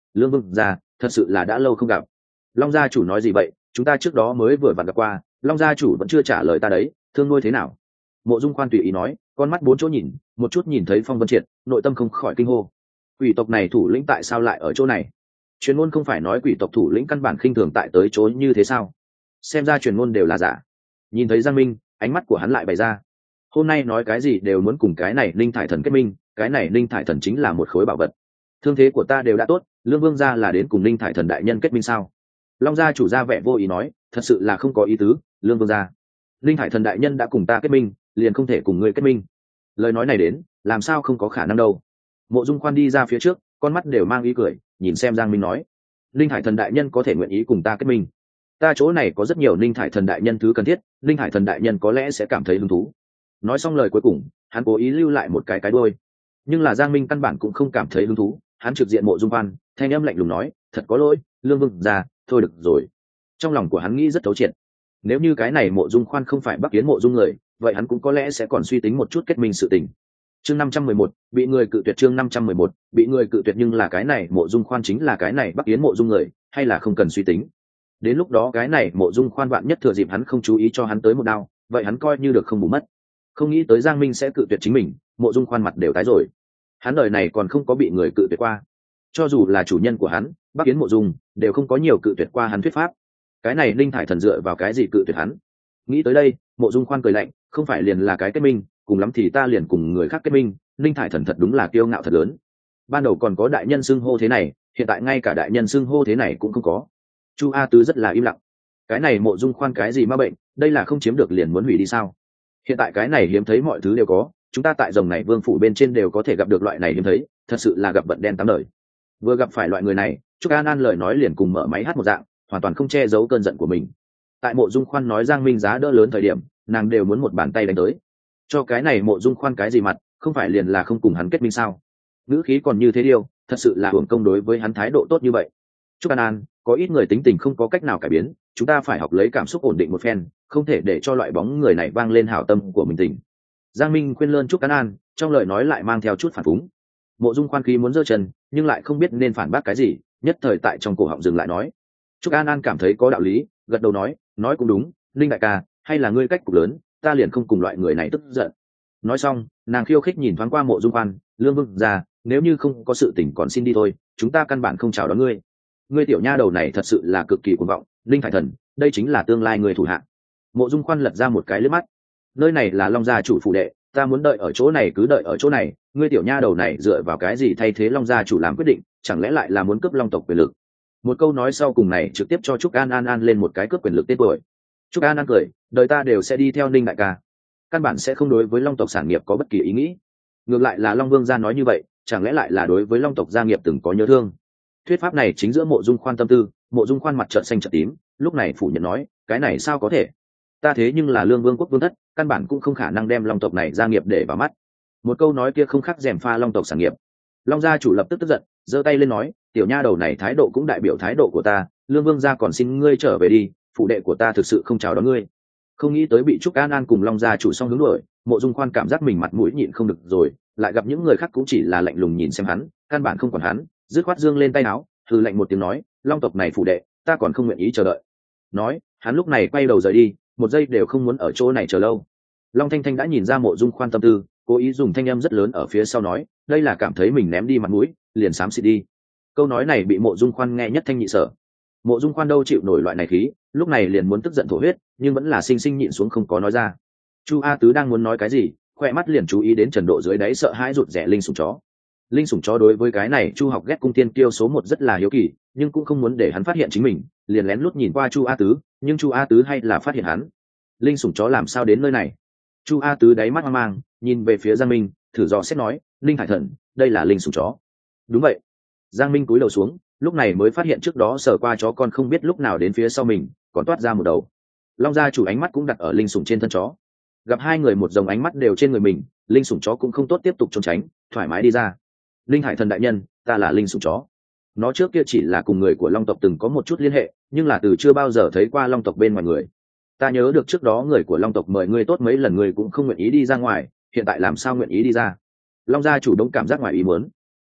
Lương Vương gia, thật sự là đã lâu không gặp. Long gia chủ nói gì vậy, chúng ta trước đó mới vừa vặn gặp qua, Long gia chủ vẫn chưa trả lời ta đấy, thương nuôi thế nào? Mộ Dung Khoan tùy ý nói, con mắt bốn chỗ nhìn, một chút nhìn thấy Phong Vân Triệt, nội tâm không khỏi kinh hô. Quỷ tộc này thủ lĩnh tại sao lại ở chỗ này? Truyền ngôn không phải nói quỷ tộc thủ lĩnh căn bản khinh thường tại tới chỗ như thế sao? Xem ra truyền ngôn đều là giả. Nhìn thấy Giang Minh, ánh mắt của hắn lại bày ra. Hôm nay nói cái gì đều muốn cùng cái này Linh Thải Thần kết minh, cái này Linh Thải Thần chính là một khối bảo vật. Thương thế của ta đều đã tốt, Lương Vương gia là đến cùng Linh Thải Thần đại nhân kết minh sao? Long gia chủ ra vẻ vô ý nói, thật sự là không có ý tứ, Lương Vương gia. Linh Thải Thần đại nhân đã cùng ta kết minh, liền không thể cùng ngươi kết minh. Lời nói này đến, làm sao không có khả năng đâu. Mộ Dung Khoan đi ra phía trước, con mắt đều mang ý cười, nhìn xem Giang Minh nói, Linh Thải Thần đại nhân có thể nguyện ý cùng ta kết minh. Ta chỗ này có rất nhiều Linh Thải Thần đại nhân thứ cần thiết, Linh Thải Thần đại nhân có lẽ sẽ cảm thấy hứng thú. Nói xong lời cuối cùng, hắn cố ý lưu lại một cái đuôi. Nhưng là Giang Minh căn bản cũng không cảm thấy hứng thú, hắn trực diện Mộ Dung Khoan, thanh âm lạnh lùng nói, thật có lỗi, Lương Vương gia, thôi được rồi. Trong lòng của hắn nghĩ rất thấu triệt. Nếu như cái này Mộ Dung Khoan không phải Bắc Kiến Mộ Dung người, vậy hắn cũng có lẽ sẽ còn suy tính một chút kết minh sự tình. Chương 511, bị người cự tuyệt. Chương 511, bị người cự tuyệt. Nhưng là cái này Mộ Dung Khoan chính là cái này Bắc Kiến Mộ Dung người, hay là không cần suy tính. Đến lúc đó cái này Mộ Dung Khoan vạn nhất thừa dịp hắn không chú ý cho hắn tới một đao, vậy hắn coi như được không bù mất. Không nghĩ tới Giang Minh sẽ cự tuyệt chính mình, Mộ Dung Khoan mặt đều tái rồi. Hắn đời này còn không có bị người cự tuyệt qua. Cho dù là chủ nhân của hắn, Bắc Kiến Mộ Dung, đều không có nhiều cự tuyệt qua hắn thuyết pháp. Cái này Linh Thải Thần dựa vào cái gì cự tuyệt hắn? Nghĩ tới đây, Mộ Dung Khoan cười lạnh, không phải liền là cái kết minh, cùng lắm thì ta liền cùng người khác kết minh. Linh Thải Thần thật đúng là kiêu ngạo thật lớn. Ban đầu còn có đại nhân xưng hô thế này, hiện tại ngay cả đại nhân xưng hô thế này cũng không có. Chu A Tứ rất là im lặng. Cái này Mộ Dung Khoan cái gì ma bệnh, đây là không chiếm được liền muốn hủy đi sao? Hiện tại cái này hiếm thấy mọi thứ đều có, chúng ta tại rồng này vương phủ bên trên đều có thể gặp được loại này hiếm thấy, thật sự là gặp vận đen tám đời. Vừa gặp phải loại người này, Trúc An An lời nói liền cùng mở máy hát một dạng, hoàn toàn không che giấu cơn giận của mình. Tại Mộ Dung Khoan nói Giang Minh giá đỡ lớn thời điểm, nàng đều muốn một bàn tay đánh tới. Cho cái này Mộ Dung Khoan cái gì mặt, không phải liền là không cùng hắn kết minh sao? Ngữ khí còn như thế điều, thật sự là hưởng công đối với hắn thái độ tốt như vậy. Trúc An An, có ít người tính tình không có cách nào cải biến, chúng ta phải học lấy cảm xúc ổn định một phen, không thể để cho loại bóng người này vang lên hảo tâm của mình tình. Giang Minh khuyên lơn Trúc An An, trong lời nói lại mang theo chút phản phúng. Mộ Dung Khoan khí muốn giơ chân, nhưng lại không biết nên phản bác cái gì, nhất thời tại trong cổ họng dừng lại nói. Trúc An An cảm thấy có đạo lý, gật đầu nói cũng đúng, Linh đại ca, hay là ngươi cách cục lớn, ta liền không cùng loại người này tức giận. Nói xong, nàng khiêu khích nhìn thoáng qua Mộ Dung Khoan, Lương Vương gia, nếu như không có sự tình còn xin đi thôi, chúng ta căn bản không chào đón ngươi. Ngươi tiểu nha đầu này thật sự là cực kỳ cuồng vọng, Linh Thải Thần, đây chính là tương lai người thủ hạ. Mộ Dung Khoan lật ra một cái liếc mắt. Nơi này là Long gia chủ phủ đệ, ta muốn đợi ở chỗ này cứ đợi ở chỗ này, ngươi tiểu nha đầu này dựa vào cái gì thay thế Long gia chủ làm quyết định, chẳng lẽ lại là muốn cướp Long tộc quyền lực? Một câu nói sau cùng này trực tiếp cho Trúc An An lên một cái cướp quyền lực tên tuổi. Trúc An An cười, đời ta đều sẽ đi theo Ninh đại ca, căn bản sẽ không đối với Long tộc sản nghiệp có bất kỳ ý nghĩ. Ngược lại là Long Vương gia nói như vậy, chẳng lẽ lại là đối với Long tộc gia nghiệp từng có nhớ thương? Thuyết pháp này chính giữa Mộ Dung Khoan tâm tư. Mộ Dung Khoan mặt trợn xanh trợn tím, lúc này phủ nhận nói, cái này sao có thể? Ta thế nhưng là Lương Vương quốc vương thất, căn bản cũng không khả năng đem Long tộc này gia nghiệp để vào mắt. Một câu nói kia không khác rèm pha Long tộc sản nghiệp. Long gia chủ lập tức tức giận, giơ tay lên nói, tiểu nha đầu này thái độ cũng đại biểu thái độ của ta, Lương Vương gia còn xin ngươi trở về đi, phụ đệ của ta thực sự không chào đón ngươi. Không nghĩ tới bị Trúc An An cùng Long gia chủ song hướng đuổi, Mộ Dung Khoan cảm giác mình mặt mũi nhịn không được rồi, lại gặp những người khác cũng chỉ là lạnh lùng nhìn xem hắn, căn bản không còn hắn, dứt khoát dương lên tay áo, hừ lạnh một tiếng nói, Long tộc này phụ đệ, ta còn không nguyện ý chờ đợi. Nói, hắn lúc này quay đầu rời đi, một giây đều không muốn ở chỗ này chờ lâu. Long Thanh Thanh đã nhìn ra Mộ Dung Khoan tâm tư, cố ý dùng thanh âm rất lớn ở phía sau nói, đây là cảm thấy mình ném đi mặt mũi, liền xám xịt đi. Câu nói này bị Mộ Dung Khoan nghe nhất thanh nhị sở. Mộ Dung Khoan đâu chịu nổi loại này khí, lúc này liền muốn tức giận thổ huyết, nhưng vẫn là sinh sinh nhịn xuống không có nói ra. Chu A Tứ đang muốn nói cái gì, khoe mắt liền chú ý đến Trần Độ dưới đáy sợ hãi rụt rè linh sủng chó. Linh sủng chó đối với cái này Chu Học ghét cung tiên kiêu số một rất là hiếu kỳ, nhưng cũng không muốn để hắn phát hiện chính mình, liền lén lút nhìn qua Chu A Tứ, nhưng Chu A Tứ hay là phát hiện hắn. Linh sủng chó làm sao đến nơi này? Chu A Tứ đáy mắt hoang mang, nhìn về phía Giang Minh, thử dò xét nói, Linh Hải Thần, đây là linh sủng chó. Đúng vậy. Giang Minh cúi đầu xuống, lúc này mới phát hiện trước đó sờ qua chó con không biết lúc nào đến phía sau mình, còn toát ra một đầu. Long gia chủ ánh mắt cũng đặt ở linh sủng trên thân chó. Gặp hai người một dòng ánh mắt đều trên người mình, linh sủng chó cũng không tốt tiếp tục trốn tránh, thoải mái đi ra. Linh Hải Thần đại nhân, ta là linh sủng chó. Nó trước kia chỉ là cùng người của Long tộc từng có một chút liên hệ, nhưng là từ chưa bao giờ thấy qua Long tộc bên ngoài người. Ta nhớ được trước đó người của Long tộc mời ngươi tốt mấy lần ngươi cũng không nguyện ý đi ra ngoài, hiện tại làm sao nguyện ý đi ra? Long gia chủ đống cảm giác ngoài ý muốn.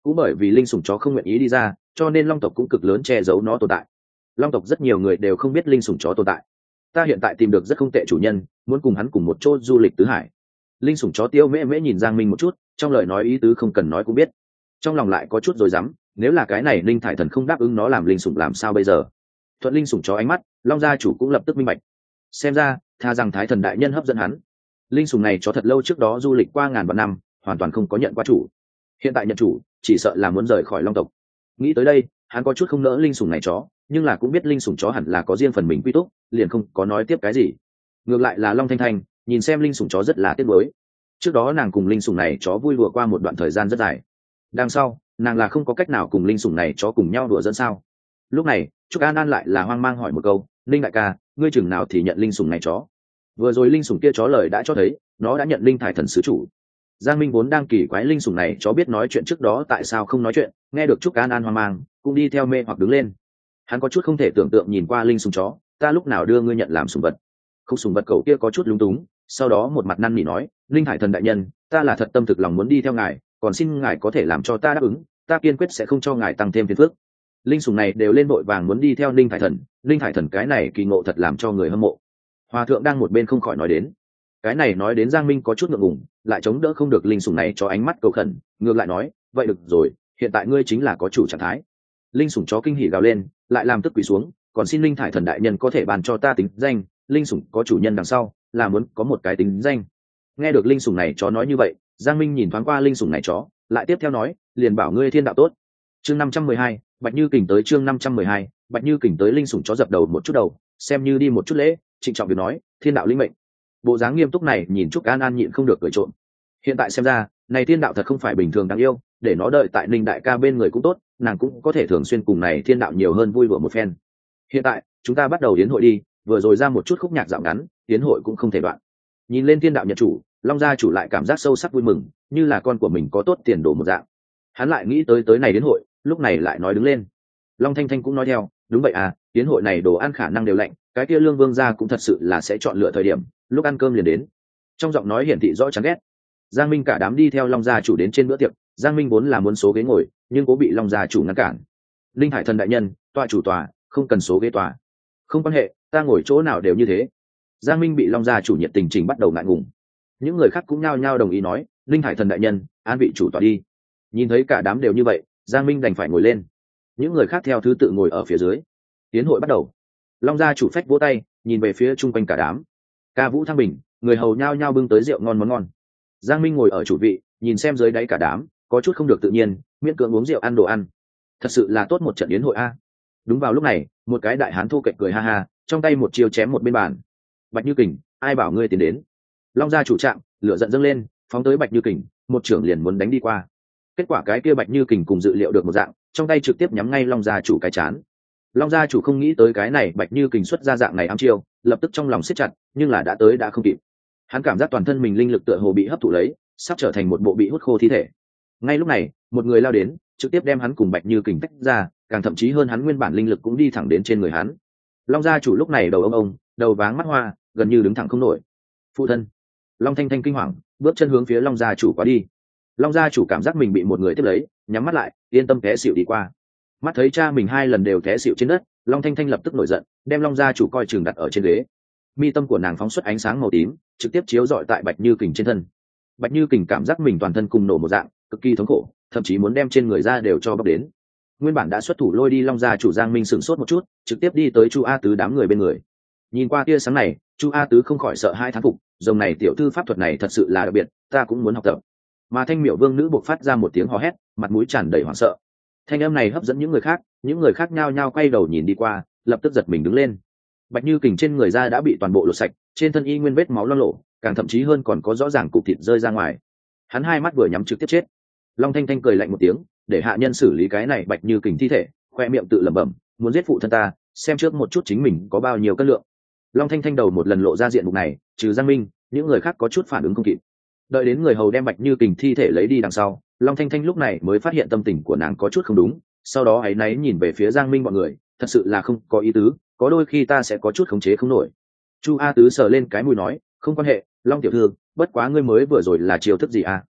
cũng bởi vì linh sủng chó không nguyện ý đi ra, cho nên long tộc cũng cực lớn che giấu nó tồn tại. Long tộc rất nhiều người đều không biết linh sủng chó tồn tại. Ta hiện tại tìm được rất không tệ chủ nhân, muốn cùng hắn cùng một chỗ du lịch tứ hải. Linh sủng chó Tiêu Mễ Mễ nhìn Giang Minh một chút, trong lời nói ý tứ không cần nói cũng biết. Trong lòng lại có chút rồi dám, nếu là cái này linh thải thần không đáp ứng nó làm linh sủng làm sao bây giờ? Thuận linh sủng chó ánh mắt, long gia chủ cũng lập tức minh bạch. Xem ra tha rằng thái thần đại nhân hấp dẫn hắn. Linh sủng này chó thật lâu trước đó du lịch qua ngàn vạn năm, hoàn toàn không có nhận qua chủ. Hiện tại nhận chủ, chỉ sợ là muốn rời khỏi long tộc. Nghĩ tới đây, hắn có chút không nỡ linh sủng này chó, nhưng là cũng biết linh sủng chó hẳn là có riêng phần mình quy túc, liền không có nói tiếp cái gì. Ngược lại là long thanh thanh nhìn xem linh sủng chó rất là tiếc nuối. Trước đó nàng cùng linh sủng này chó vui đùa qua một đoạn thời gian rất dài, đằng sau nàng là không có cách nào cùng linh sủng này chó cùng nhau đùa dẫn sao. Lúc này Trúc An An lại là hoang mang hỏi một câu, linh đại ca, ngươi chừng nào thì nhận linh sủng này chó? Vừa rồi linh sủng kia chó lời đã cho thấy nó đã nhận linh thải thần sứ chủ. Giang Minh vốn đang kỳ quái linh sủng này chó biết nói chuyện trước đó tại sao không nói chuyện, nghe được Trúc An An hoang mang cũng đi theo mê hoặc đứng lên. Hắn có chút không thể tưởng tượng nhìn qua linh sủng chó, ta lúc nào đưa ngươi nhận làm sủng vật? Không, sủng vật cậu kia có chút lúng túng, sau đó một mặt năn nỉ nói, linh hải thần đại nhân, ta là thật tâm thực lòng muốn đi theo ngài, còn xin ngài có thể làm cho ta đáp ứng, ta kiên quyết sẽ không cho ngài tăng thêm phiền phức. Linh sủng này đều lên vội vàng muốn đi theo linh hải thần cái này kỳ ngộ thật làm cho người hâm mộ. Hòa thượng đang một bên không khỏi nói đến, cái này nói đến Giang Minh có chút ngượng ngùng, lại chống đỡ không được linh sủng này cho ánh mắt cầu khẩn, ngược lại nói, vậy được rồi, hiện tại ngươi chính là có chủ trạng thái. Linh sủng chó kinh hỉ gào lên, lại làm tức quỳ xuống, còn xin linh thải thần đại nhân có thể bàn cho ta tính danh, linh sủng có chủ nhân đằng sau là muốn có một cái tính danh. Nghe được linh sủng này chó nói như vậy, Giang Minh nhìn thoáng qua linh sủng này chó, lại tiếp theo nói, liền bảo ngươi thiên đạo tốt. Chương 512, Bạch Như Kình tới. Chương 512, Bạch Như Kình tới. Linh sủng chó dập đầu một chút đầu, xem như đi một chút lễ, trịnh trọng việc nói, thiên đạo linh mệnh. Bộ dáng nghiêm túc này nhìn Trúc An An nhịn không được cười trộm. Hiện tại xem ra, này thiên đạo thật không phải bình thường đáng yêu, để nó đợi tại Ninh đại ca bên người cũng tốt, nàng cũng có thể thường xuyên cùng này thiên đạo nhiều hơn vui đùa một phen. Hiện tại chúng ta bắt đầu yến hội đi, vừa rồi ra một chút khúc nhạc dạo ngắn, yến hội cũng không thể đoạn. Nhìn lên thiên đạo nhận chủ, long gia chủ lại cảm giác sâu sắc vui mừng, như là con của mình có tốt tiền đồ một dạng. Hắn lại nghĩ tới này đến hội, lúc này lại nói đứng lên. Long thanh thanh cũng nói theo, đúng vậy à, yến hội này đồ ăn khả năng đều lạnh, cái kia lương vương gia cũng thật sự là sẽ chọn lựa thời điểm, lúc ăn cơm liền đến. Trong giọng nói hiển thị rõ chán ghét. Giang Minh cả đám đi theo long gia chủ đến trên bữa tiệc. Giang Minh vốn là muốn số ghế ngồi, nhưng cố bị long gia chủ ngăn cản. Linh hải thần đại nhân, tọa chủ tòa, không cần số ghế tòa. Không quan hệ, ta ngồi chỗ nào đều như thế. Giang Minh bị long gia chủ nhiệt tình trình bắt đầu ngại ngùng. Những người khác cũng nhao nhao đồng ý nói, linh hải thần đại nhân, an vị chủ tòa đi. Nhìn thấy cả đám đều như vậy, Giang Minh đành phải ngồi lên. Những người khác theo thứ tự ngồi ở phía dưới. Tiến hội bắt đầu. Long gia chủ phách vỗ tay, nhìn về phía chung quanh cả đám. Ca vũ thăng bình, người hầu nhao nhao bưng tới rượu ngon món ngon. Giang Minh ngồi ở chủ vị, nhìn xem dưới đáy cả đám, có chút không được tự nhiên, miễn cưỡng uống rượu ăn đồ ăn. Thật sự là tốt một trận yến hội a. Đúng vào lúc này, một cái đại hán thô kệch cười ha ha, trong tay một chiêu chém một bên bàn. Bạch Như Kình, ai bảo ngươi tiến đến? Long gia chủ trạng, lửa giận dâng lên, phóng tới Bạch Như Kình, một trưởng liền muốn đánh đi qua. Kết quả cái kia Bạch Như Kình cùng dự liệu được một dạng, trong tay trực tiếp nhắm ngay Long gia chủ cái chán. Long gia chủ không nghĩ tới cái này Bạch Như Kình xuất ra dạng này ám chiêu, lập tức trong lòng siết chặt, nhưng là đã tới đã không kịp. Hắn cảm giác toàn thân mình linh lực tựa hồ bị hấp thụ lấy, sắp trở thành một bộ bị hút khô thi thể. Ngay lúc này, một người lao đến, trực tiếp đem hắn cùng Bạch Như Kình tách ra, càng thậm chí hơn hắn nguyên bản linh lực cũng đi thẳng đến trên người hắn. Long gia chủ lúc này đầu ông, đầu váng mắt hoa, gần như đứng thẳng không nổi. Phụ thân. Long thanh thanh kinh hoàng, bước chân hướng phía Long gia chủ qua đi. Long gia chủ cảm giác mình bị một người tiếp lấy, nhắm mắt lại, yên tâm té xỉu đi qua. Mắt thấy cha mình hai lần đều té xỉu trên đất, Long thanh thanh lập tức nổi giận, đem Long gia chủ coi chừng đặt ở trên ghế. Mi tâm của nàng phóng xuất ánh sáng màu tím, trực tiếp chiếu rọi tại Bạch Như Kình trên thân. Bạch Như Kình cảm giác mình toàn thân cùng nổ một dạng, cực kỳ thống khổ, thậm chí muốn đem trên người ra đều cho bóc đến. Nguyên bản đã xuất thủ lôi đi Long gia chủ Giang Minh sửng sốt một chút, trực tiếp đi tới Chu A Tứ đám người bên người. Nhìn qua tia sáng này, Chu A Tứ không khỏi sợ hai thán phục, dòng này tiểu thư pháp thuật này thật sự là đặc biệt, ta cũng muốn học tập. Mà Thanh Miểu Vương nữ buộc phát ra một tiếng hò hét, mặt mũi tràn đầy hoảng sợ. Thanh âm này hấp dẫn những người khác nhao nhao quay đầu nhìn đi qua, lập tức giật mình đứng lên. Bạch Như Kình trên người da đã bị toàn bộ lột sạch, trên thân y nguyên vết máu loang lổ, càng thậm chí hơn còn có rõ ràng cục thịt rơi ra ngoài. Hắn hai mắt vừa nhắm trực tiếp chết. Long thanh thanh cười lạnh một tiếng, để hạ nhân xử lý cái này Bạch Như Kình thi thể, khoe miệng tự lẩm bẩm, muốn giết phụ thân ta, xem trước một chút chính mình có bao nhiêu cân lượng. Long thanh thanh đầu một lần lộ ra diện mục này, trừ Giang Minh, những người khác có chút phản ứng không kịp. Đợi đến người hầu đem Bạch Như Kình thi thể lấy đi đằng sau, Long thanh thanh lúc này mới phát hiện tâm tình của nàng có chút không đúng, sau đó áy náy nhìn về phía Giang Minh bọn người, thật sự là không có ý tứ, có đôi khi ta sẽ có chút khống chế không nổi. Chu A Tứ sờ lên cái mũi nói, không quan hệ, Long tiểu thư, bất quá ngươi mới vừa rồi là chiêu thức gì à?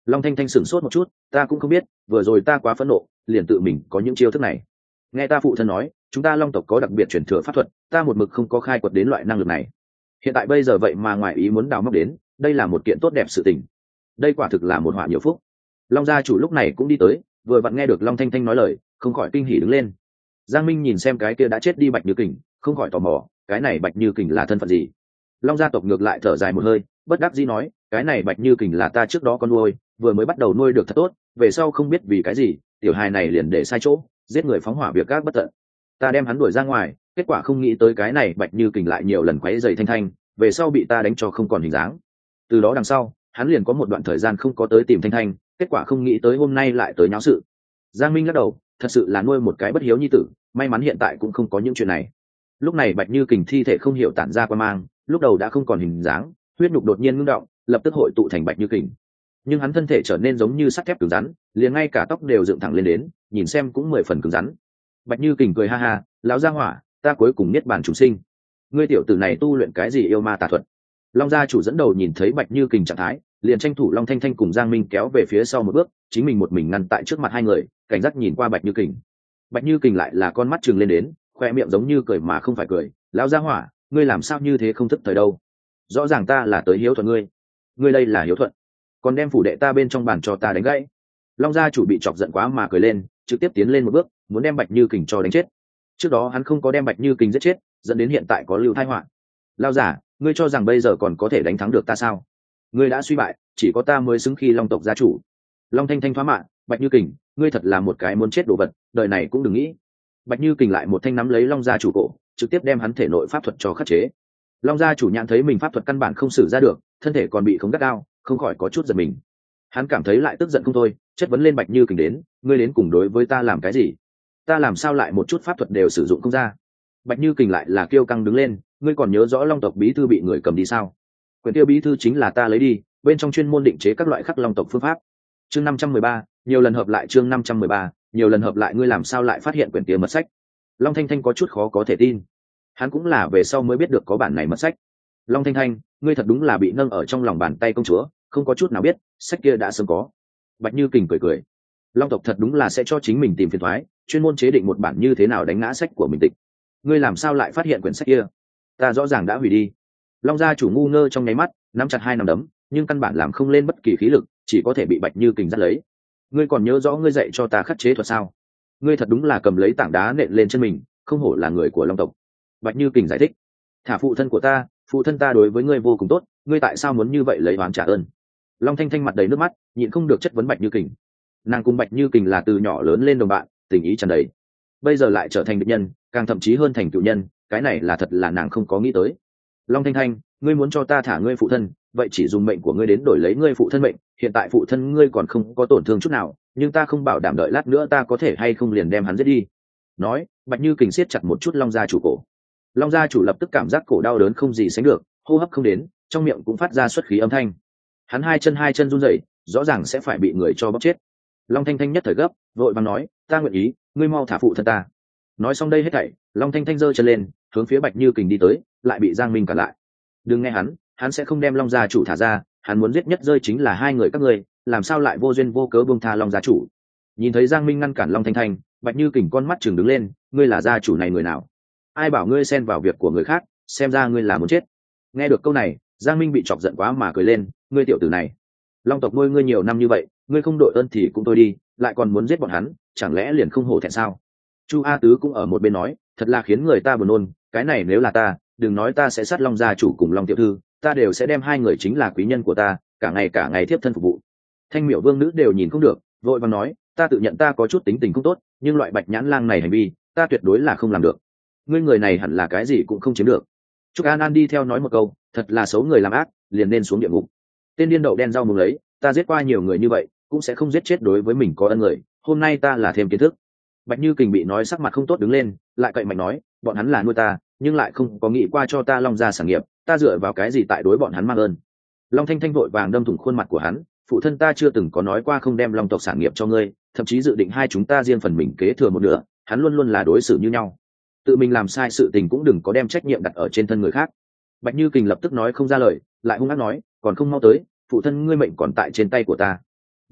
Long Thanh Thanh sửng sốt một chút, ta cũng không biết, vừa rồi ta quá phẫn nộ, liền tự mình có những chiêu thức này. Nghe ta phụ thân nói, chúng ta Long tộc có đặc biệt truyền thừa pháp thuật, ta một mực không có khai quật đến loại năng lực này. Hiện tại bây giờ vậy mà ngoài ý muốn đào móc đến, đây là một kiện tốt đẹp sự tình. Đây quả thực là một họa nhiều phúc. Long gia chủ lúc này cũng đi tới, vừa vặn nghe được Long Thanh Thanh nói lời, không khỏi kinh hỉ đứng lên. Giang Minh nhìn xem cái kia đã chết đi Bạch Như Kình, không khỏi tò mò, cái này Bạch Như Kình là thân phận gì? Long gia tộc ngược lại thở dài một hơi, bất đắc dĩ nói, cái này Bạch Như Kình là ta trước đó con nuôi, vừa mới bắt đầu nuôi được thật tốt, về sau không biết vì cái gì, tiểu hài này liền để sai chỗ, giết người phóng hỏa việc gác bất tận. Ta đem hắn đuổi ra ngoài, kết quả không nghĩ tới cái này Bạch Như Kình lại nhiều lần quấy rầy Thanh Thanh, về sau bị ta đánh cho không còn hình dáng. Từ đó đằng sau, hắn liền có một đoạn thời gian không có tới tìm Thanh Thanh, kết quả không nghĩ tới hôm nay lại tới nháo sự. Giang Minh lắc đầu, thật sự là nuôi một cái bất hiếu nhi tử, may mắn hiện tại cũng không có những chuyện này. Lúc này Bạch Như Kình thi thể không hiểu tản ra qua mang, lúc đầu đã không còn hình dáng, huyết nhục đột nhiên ngưng động, lập tức hội tụ thành Bạch Như Kình. Nhưng hắn thân thể trở nên giống như sắt thép cứng rắn, liền ngay cả tóc đều dựng thẳng lên đến, nhìn xem cũng 10 phần cứng rắn. Bạch Như Kình cười ha ha, lão gia hỏa, ta cuối cùng niết bàn chúng sinh. Ngươi tiểu tử này tu luyện cái gì yêu ma tà thuật? Long gia chủ dẫn đầu nhìn thấy Bạch Như Kình trạng thái, liền tranh thủ Long Thanh Thanh cùng Giang Minh kéo về phía sau một bước, chính mình một mình ngăn tại trước mặt hai người, cảnh giác nhìn qua Bạch Như Kình. Bạch Như Kình lại là con mắt trừng lên đến, khoe miệng giống như cười mà không phải cười, lão gia hỏa, ngươi làm sao như thế không thức thời đâu? Rõ ràng ta là tới hiếu thuận ngươi, ngươi đây là hiếu thuận, còn đem phủ đệ ta bên trong bàn cho ta đánh gãy. Long gia chủ bị chọc giận quá mà cười lên, trực tiếp tiến lên một bước, muốn đem Bạch Như Kình cho đánh chết. Trước đó hắn không có đem Bạch Như Kình giết chết, dẫn đến hiện tại có lưu tai họa. Lão giả, ngươi cho rằng bây giờ còn có thể đánh thắng được ta sao? Ngươi đã suy bại, chỉ có ta mới xứng khi Long tộc gia chủ. Long Thanh Thanh thoá mạ, Bạch Như Kình, ngươi thật là một cái muốn chết đồ vật, đời này cũng đừng nghĩ. Bạch Như Kình lại một thanh nắm lấy Long gia chủ cổ, trực tiếp đem hắn thể nội pháp thuật cho khắc chế. Long gia chủ nhãn thấy mình pháp thuật căn bản không sử ra được, thân thể còn bị khống gắt gao, không khỏi có chút giật mình. Hắn cảm thấy lại tức giận không thôi, chất vấn lên Bạch Như Kình đến, ngươi đến cùng đối với ta làm cái gì? Ta làm sao lại một chút pháp thuật đều sử dụng không ra? Bạch Như Kình lại là kiêu căng đứng lên, ngươi còn nhớ rõ Long tộc bí thư bị người cầm đi sao? Quyển tiêu bí thư chính là ta lấy đi, bên trong chuyên môn định chế các loại khắc Long tộc phương pháp. Chương 513, nhiều lần hợp lại chương 513, nhiều lần hợp lại, ngươi làm sao lại phát hiện quyển kia mật sách? Long Thanh Thanh có chút khó có thể tin. Hắn cũng là về sau mới biết được có bản này mật sách. Long Thanh Thanh, ngươi thật đúng là bị nâng ở trong lòng bàn tay công chúa, không có chút nào biết, sách kia đã sớm có. Bạch Như Kình cười cười. Long tộc thật đúng là sẽ cho chính mình tìm phiền toái, chuyên môn chế định một bản như thế nào đánh ngã sách của mình tịch. Ngươi làm sao lại phát hiện quyển sách kia? Ta rõ ràng đã hủy đi. Long gia chủ ngu ngơ trong nháy mắt, nắm chặt hai nắm đấm, nhưng căn bản làm không lên bất kỳ khí lực, chỉ có thể bị Bạch Như Kình dắt lấy. Ngươi còn nhớ rõ ngươi dạy cho ta khắc chế thuật sao? Ngươi thật đúng là cầm lấy tảng đá nện lên chân mình, không hổ là người của Long tộc. Bạch Như Kình giải thích. Thả phụ thân của ta, phụ thân ta đối với ngươi vô cùng tốt, ngươi tại sao muốn như vậy lấy oán trả ơn? Long Thanh Thanh mặt đầy nước mắt, nhịn không được chất vấn Bạch Như Kình. Nàng cùng Bạch Như Kình là từ nhỏ lớn lên đồng bạn, tình ý tràn đầy, bây giờ lại trở thành địch nhân, càng thậm chí hơn thành cựu nhân, cái này là thật là nàng không có nghĩ tới. Long Thanh Thanh, ngươi muốn cho ta thả ngươi phụ thân, vậy chỉ dùng mệnh của ngươi đến đổi lấy ngươi phụ thân mệnh, hiện tại phụ thân ngươi còn không có tổn thương chút nào, nhưng ta không bảo đảm đợi lát nữa ta có thể hay không liền đem hắn giết đi. Nói, Bạch Như Kình siết chặt một chút Long gia chủ cổ. Long gia chủ lập tức cảm giác cổ đau đớn không gì sánh được, hô hấp không đến, trong miệng cũng phát ra xuất khí âm thanh. Hắn hai chân run rẩy, rõ ràng sẽ phải bị người cho bóc chết. Long Thanh Thanh nhất thời gấp, vội vàng nói, ta nguyện ý, ngươi mau thả phụ thân ta. Nói xong đây hết thảy, Long Thanh Thanh giơ chân lên, hướng phía Bạch Như Kình đi tới, lại bị Giang Minh cản lại. Đừng nghe hắn sẽ không đem Long gia chủ thả ra, hắn muốn giết nhất rơi chính là hai người các ngươi, làm sao lại vô duyên vô cớ buông tha Long gia chủ? Nhìn thấy Giang Minh ngăn cản Long Thanh Thanh, Bạch Như Kình con mắt trừng đứng lên, ngươi là gia chủ này người nào? Ai bảo ngươi xen vào việc của người khác, xem ra ngươi là muốn chết. Nghe được câu này, Giang Minh bị chọc giận quá mà cười lên, ngươi tiểu tử này, Long tộc nuôi ngươi nhiều năm như vậy, ngươi không đội ơn thì cũng thôi đi, lại còn muốn giết bọn hắn, chẳng lẽ liền không hổ thẹn sao? Chu A Tứ cũng ở một bên nói, thật là khiến người ta buồn nôn, cái này nếu là ta, đừng nói ta sẽ sát Long gia chủ cùng Long tiểu thư, ta đều sẽ đem hai người chính là quý nhân của ta, cả ngày tiếp thân phục vụ. Thanh Miểu vương nữ đều nhìn không được, vội vàng nói, ta tự nhận ta có chút tính tình không tốt, nhưng loại Bạch Nhãn Lang này hành vi, ta tuyệt đối là không làm được. Ngươi người này hẳn là cái gì cũng không chiếm được. Trúc An An đi theo nói một câu, thật là xấu người làm ác, liền nên xuống địa ngục. Tên điên đậu đen rau mùng lấy, ta giết qua nhiều người như vậy, cũng sẽ không giết chết đối với mình có ân người, hôm nay ta là thêm kiến thức. Bạch Như Kình bị nói sắc mặt không tốt đứng lên, lại cậy mạnh nói, bọn hắn là nuôi ta, nhưng lại không có nghĩ qua cho ta Long gia sản nghiệp, ta dựa vào cái gì tại đối bọn hắn mang ơn? Long Thanh Thanh vội vàng đâm thủng khuôn mặt của hắn, phụ thân ta chưa từng có nói qua không đem Long tộc sản nghiệp cho ngươi, thậm chí dự định hai chúng ta riêng phần mình kế thừa một nửa, hắn luôn luôn là đối xử như nhau. Tự mình làm sai sự tình cũng đừng có đem trách nhiệm đặt ở trên thân người khác. Bạch Như Kình lập tức nói không ra lời, lại hung hăng nói, còn không mau tới, phụ thân ngươi mệnh còn tại trên tay của ta.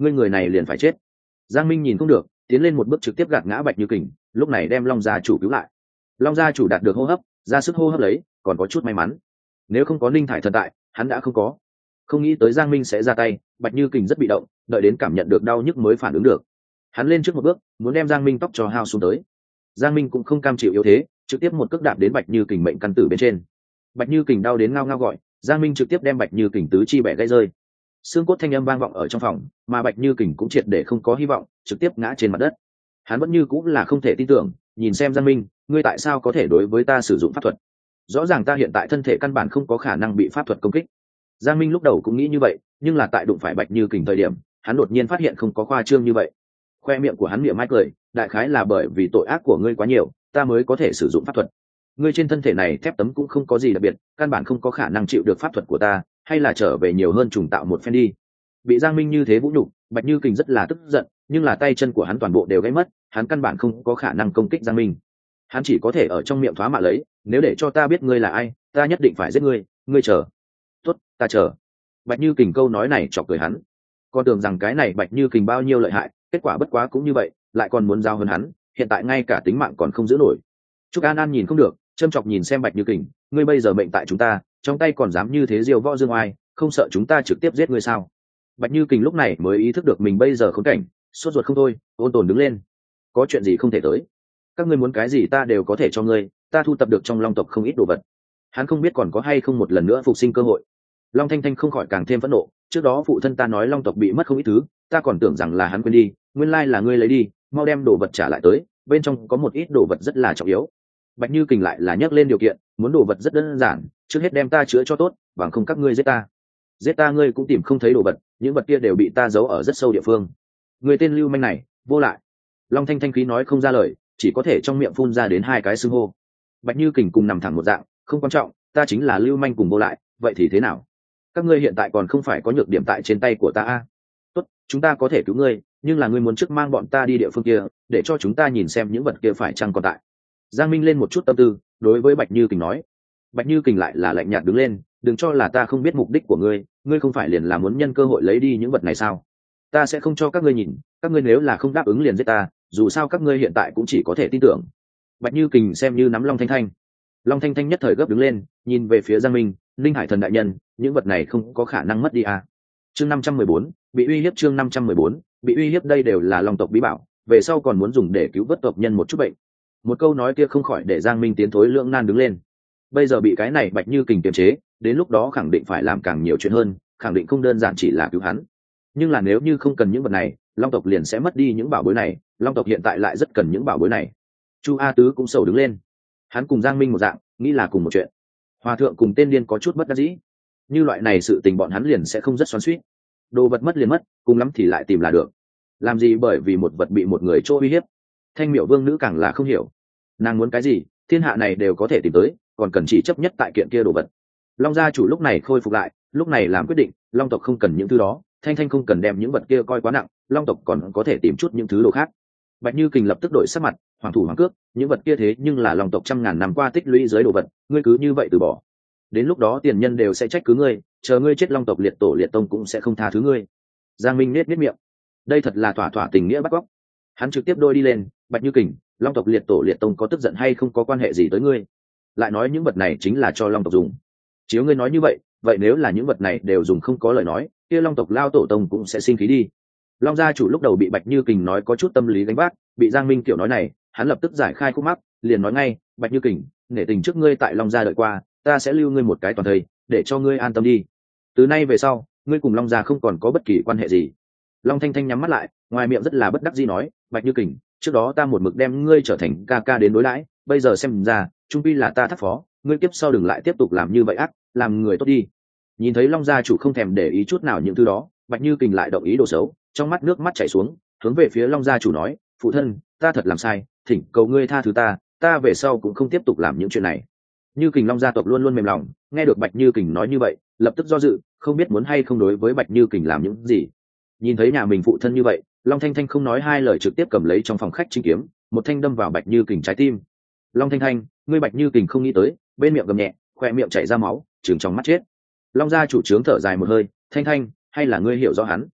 ngươi người này liền phải chết. Giang Minh nhìn không được, tiến lên một bước trực tiếp gạt ngã Bạch Như Kình, lúc này đem Long gia chủ cứu lại. Long gia chủ đạt được hô hấp, ra sức hô hấp lấy, còn có chút may mắn. Nếu không có Ninh Thải Thần tại, hắn đã không có. Không nghĩ tới Giang Minh sẽ ra tay, Bạch Như Kình rất bị động, đợi đến cảm nhận được đau nhức mới phản ứng được. Hắn lên trước một bước, muốn đem Giang Minh tóc cho hao xuống tới. Giang Minh cũng không cam chịu yếu thế, trực tiếp một cước đạp đến Bạch Như Kình mệnh căn tử bên trên. Bạch Như Kình đau đến ngao ngao gọi, Giang Minh trực tiếp đem Bạch Như Kình tứ chi bẻ gãy rơi. Xương cốt thanh âm vang vọng ở trong phòng, mà Bạch Như Kình cũng triệt để không có hy vọng, trực tiếp ngã trên mặt đất. Hắn vẫn như cũng là không thể tin tưởng, nhìn xem Giang Minh, ngươi tại sao có thể đối với ta sử dụng pháp thuật? Rõ ràng ta hiện tại thân thể căn bản không có khả năng bị pháp thuật công kích. Giang Minh lúc đầu cũng nghĩ như vậy, nhưng là tại đụng phải Bạch Như Kình thời điểm, hắn đột nhiên phát hiện không có khoa trương như vậy. Khoe miệng của hắn miệng mai cười, đại khái là bởi vì tội ác của ngươi quá nhiều, ta mới có thể sử dụng pháp thuật. Ngươi trên thân thể này thép tấm cũng không có gì đặc biệt, căn bản không có khả năng chịu được pháp thuật của ta, hay là trở về nhiều hơn trùng tạo một phen đi. Bị Giang Minh như thế vũ nhục, Bạch Như Kình rất là tức giận, nhưng là tay chân của hắn toàn bộ đều gãy mất, hắn căn bản không có khả năng công kích Giang Minh. Hắn chỉ có thể ở trong miệng thoá mạ lấy, nếu để cho ta biết ngươi là ai, ta nhất định phải giết ngươi, ngươi chờ. Tốt, ta chờ. Bạch Như Kình câu nói này chọc cười hắn. Con tưởng rằng cái này Bạch Như Kình bao nhiêu lợi hại, kết quả bất quá cũng như vậy, lại còn muốn giao hơn hắn, hiện tại ngay cả tính mạng còn không giữ nổi. Trúc An An nhìn không được, châm chọc nhìn xem Bạch Như Kình, ngươi bây giờ mệnh tại chúng ta, trong tay còn dám như thế diều võ dương oai, không sợ chúng ta trực tiếp giết ngươi sao? Bạch Như Kình lúc này mới ý thức được mình bây giờ khốn cảnh, sốt ruột không thôi, ôn tồn đứng lên. Có chuyện gì không thể tới? Các ngươi muốn cái gì ta đều có thể cho ngươi, ta thu tập được trong Long tộc không ít đồ vật. Hắn không biết còn có hay không một lần nữa phục sinh cơ hội. Long Thanh Thanh không khỏi càng thêm phẫn nộ, trước đó phụ thân ta nói Long tộc bị mất không ít thứ, ta còn tưởng rằng là hắn quên đi, nguyên lai là ngươi lấy đi, mau đem đồ vật trả lại tới, bên trong có một ít đồ vật rất là trọng yếu. Bạch Như Kình lại là nhắc lên điều kiện, muốn đồ vật rất đơn giản, trước hết đem ta chữa cho tốt, bằng không các ngươi giết ta. Giết ta ngươi cũng tìm không thấy đồ vật, những vật kia đều bị ta giấu ở rất sâu địa phương. Người tên lưu manh này, vô lại. Long Thanh Thanh khí nói không ra lời, chỉ có thể trong miệng phun ra đến hai cái xưng hô. Bạch Như Kình cùng nằm thẳng một dạng, không quan trọng, ta chính là lưu manh cùng vô lại, vậy thì thế nào? Các ngươi hiện tại còn không phải có nhược điểm tại trên tay của ta à? Tốt, chúng ta có thể cứu ngươi, nhưng là ngươi muốn trước mang bọn ta đi địa phương kia, để cho chúng ta nhìn xem những vật kia phải chăng còn tại. Giang Minh lên một chút tâm tư, đối với Bạch Như Kình nói. Bạch Như Kình lại là lạnh nhạt đứng lên, đừng cho là ta không biết mục đích của ngươi, ngươi không phải liền là muốn nhân cơ hội lấy đi những vật này sao? Ta sẽ không cho các ngươi nhìn, các ngươi nếu là không đáp ứng liền giết ta, dù sao các ngươi hiện tại cũng chỉ có thể tin tưởng. Bạch Như Kình xem như nắm Long Thanh Thanh. Long Thanh Thanh nhất thời gấp đứng lên, nhìn về phía Giang Minh, Linh Hải Thần đại nhân, những vật này không có khả năng mất đi à? Chương 514, bị uy hiếp. Chương 514, bị uy hiếp. Đây đều là Long tộc bí bảo, về sau còn muốn dùng để cứu vớt tộc nhân một chút bệnh. Một câu nói kia không khỏi để Giang Minh tiến thối lưỡng nan đứng lên. Bây giờ bị cái này Bạch Như Kình kiềm chế, đến lúc đó khẳng định phải làm càng nhiều chuyện hơn, khẳng định không đơn giản chỉ là cứu hắn. Nhưng là nếu như không cần những vật này, Long tộc liền sẽ mất đi những bảo bối này, Long tộc hiện tại lại rất cần những bảo bối này. Chu A Tứ cũng sầu đứng lên. Hắn cùng Giang Minh một dạng, nghĩ là cùng một chuyện. Hòa thượng cùng tên điên có chút bất đắc dĩ. Như loại này sự tình bọn hắn liền sẽ không rất xoắn xuýt. Đồ vật mất liền mất, cùng lắm thì lại tìm là được. Làm gì bởi vì một vật bị một người chỗ uy hiếp. Thanh Miểu Vương nữ càng là không hiểu. Nàng muốn cái gì, thiên hạ này đều có thể tìm tới, còn cần chỉ chấp nhất tại kiện kia đồ vật. Long gia chủ lúc này khôi phục lại, lúc này làm quyết định, Long tộc không cần những thứ đó, Thanh Thanh không cần đem những vật kia coi quá nặng, Long tộc còn có thể tìm chút những thứ đồ khác. Bạch Như Kình lập tức đổi sắc mặt, hoàng thủ hoàng cước, những vật kia thế nhưng là Long tộc trăm ngàn năm qua tích lũy dưới đồ vật, ngươi cứ như vậy từ bỏ. Đến lúc đó tiền nhân đều sẽ trách cứ ngươi, chờ ngươi chết Long tộc liệt tổ liệt tông cũng sẽ không tha thứ ngươi. Giang Minh nết miệng, đây thật là thỏa thỏa tình nghĩa bắt cóc. Hắn trực tiếp đôi đi lên, Bạch Như Kình, Long tộc liệt tổ liệt tông có tức giận hay không có quan hệ gì tới ngươi? Lại nói những vật này chính là cho Long tộc dùng. Chiếu ngươi nói như vậy, vậy nếu là những vật này đều dùng không có lời nói, kia Long tộc lao tổ tông cũng sẽ sinh khí đi. Long gia chủ lúc đầu bị Bạch Như Kình nói có chút tâm lý gánh vác, bị Giang Minh kiểu nói này, hắn lập tức giải khai khúc mắc, liền nói ngay, Bạch Như Kình, nể tình trước ngươi tại Long gia đợi qua, ta sẽ lưu ngươi một cái toàn thây, để cho ngươi an tâm đi. Từ nay về sau, ngươi cùng Long gia không còn có bất kỳ quan hệ gì. Long Thanh Thanh nhắm mắt lại, ngoài miệng rất là bất đắc dĩ nói, Bạch Như Kình, trước đó ta một mực đem ngươi trở thành ca ca đến đối đãi, bây giờ xem ra, trung quy là ta thất phó, ngươi kiếp sau đừng lại tiếp tục làm như vậy ác, làm người tốt đi. Nhìn thấy Long gia chủ không thèm để ý chút nào những thứ đó, Bạch Như Kình lại động ý đồ xấu, trong mắt nước mắt chảy xuống, hướng về phía Long gia chủ nói, phụ thân, ta thật làm sai, thỉnh cầu ngươi tha thứ ta, ta về sau cũng không tiếp tục làm những chuyện này. Như Kình Long gia tộc luôn luôn mềm lòng, nghe được Bạch Như Kình nói như vậy, lập tức do dự, không biết muốn hay không đối với Bạch Như Kình làm những gì. Nhìn thấy nhà mình phụ thân như vậy, Long Thanh Thanh không nói hai lời trực tiếp cầm lấy trong phòng khách chính kiếm, một thanh đâm vào Bạch Như Kình trái tim. Long Thanh Thanh, ngươi Bạch Như Kình không nghĩ tới, bên miệng gầm nhẹ, khoe miệng chảy ra máu, trừng trong mắt chết. Long gia chủ trướng thở dài một hơi, Thanh Thanh, hay là ngươi hiểu rõ hắn?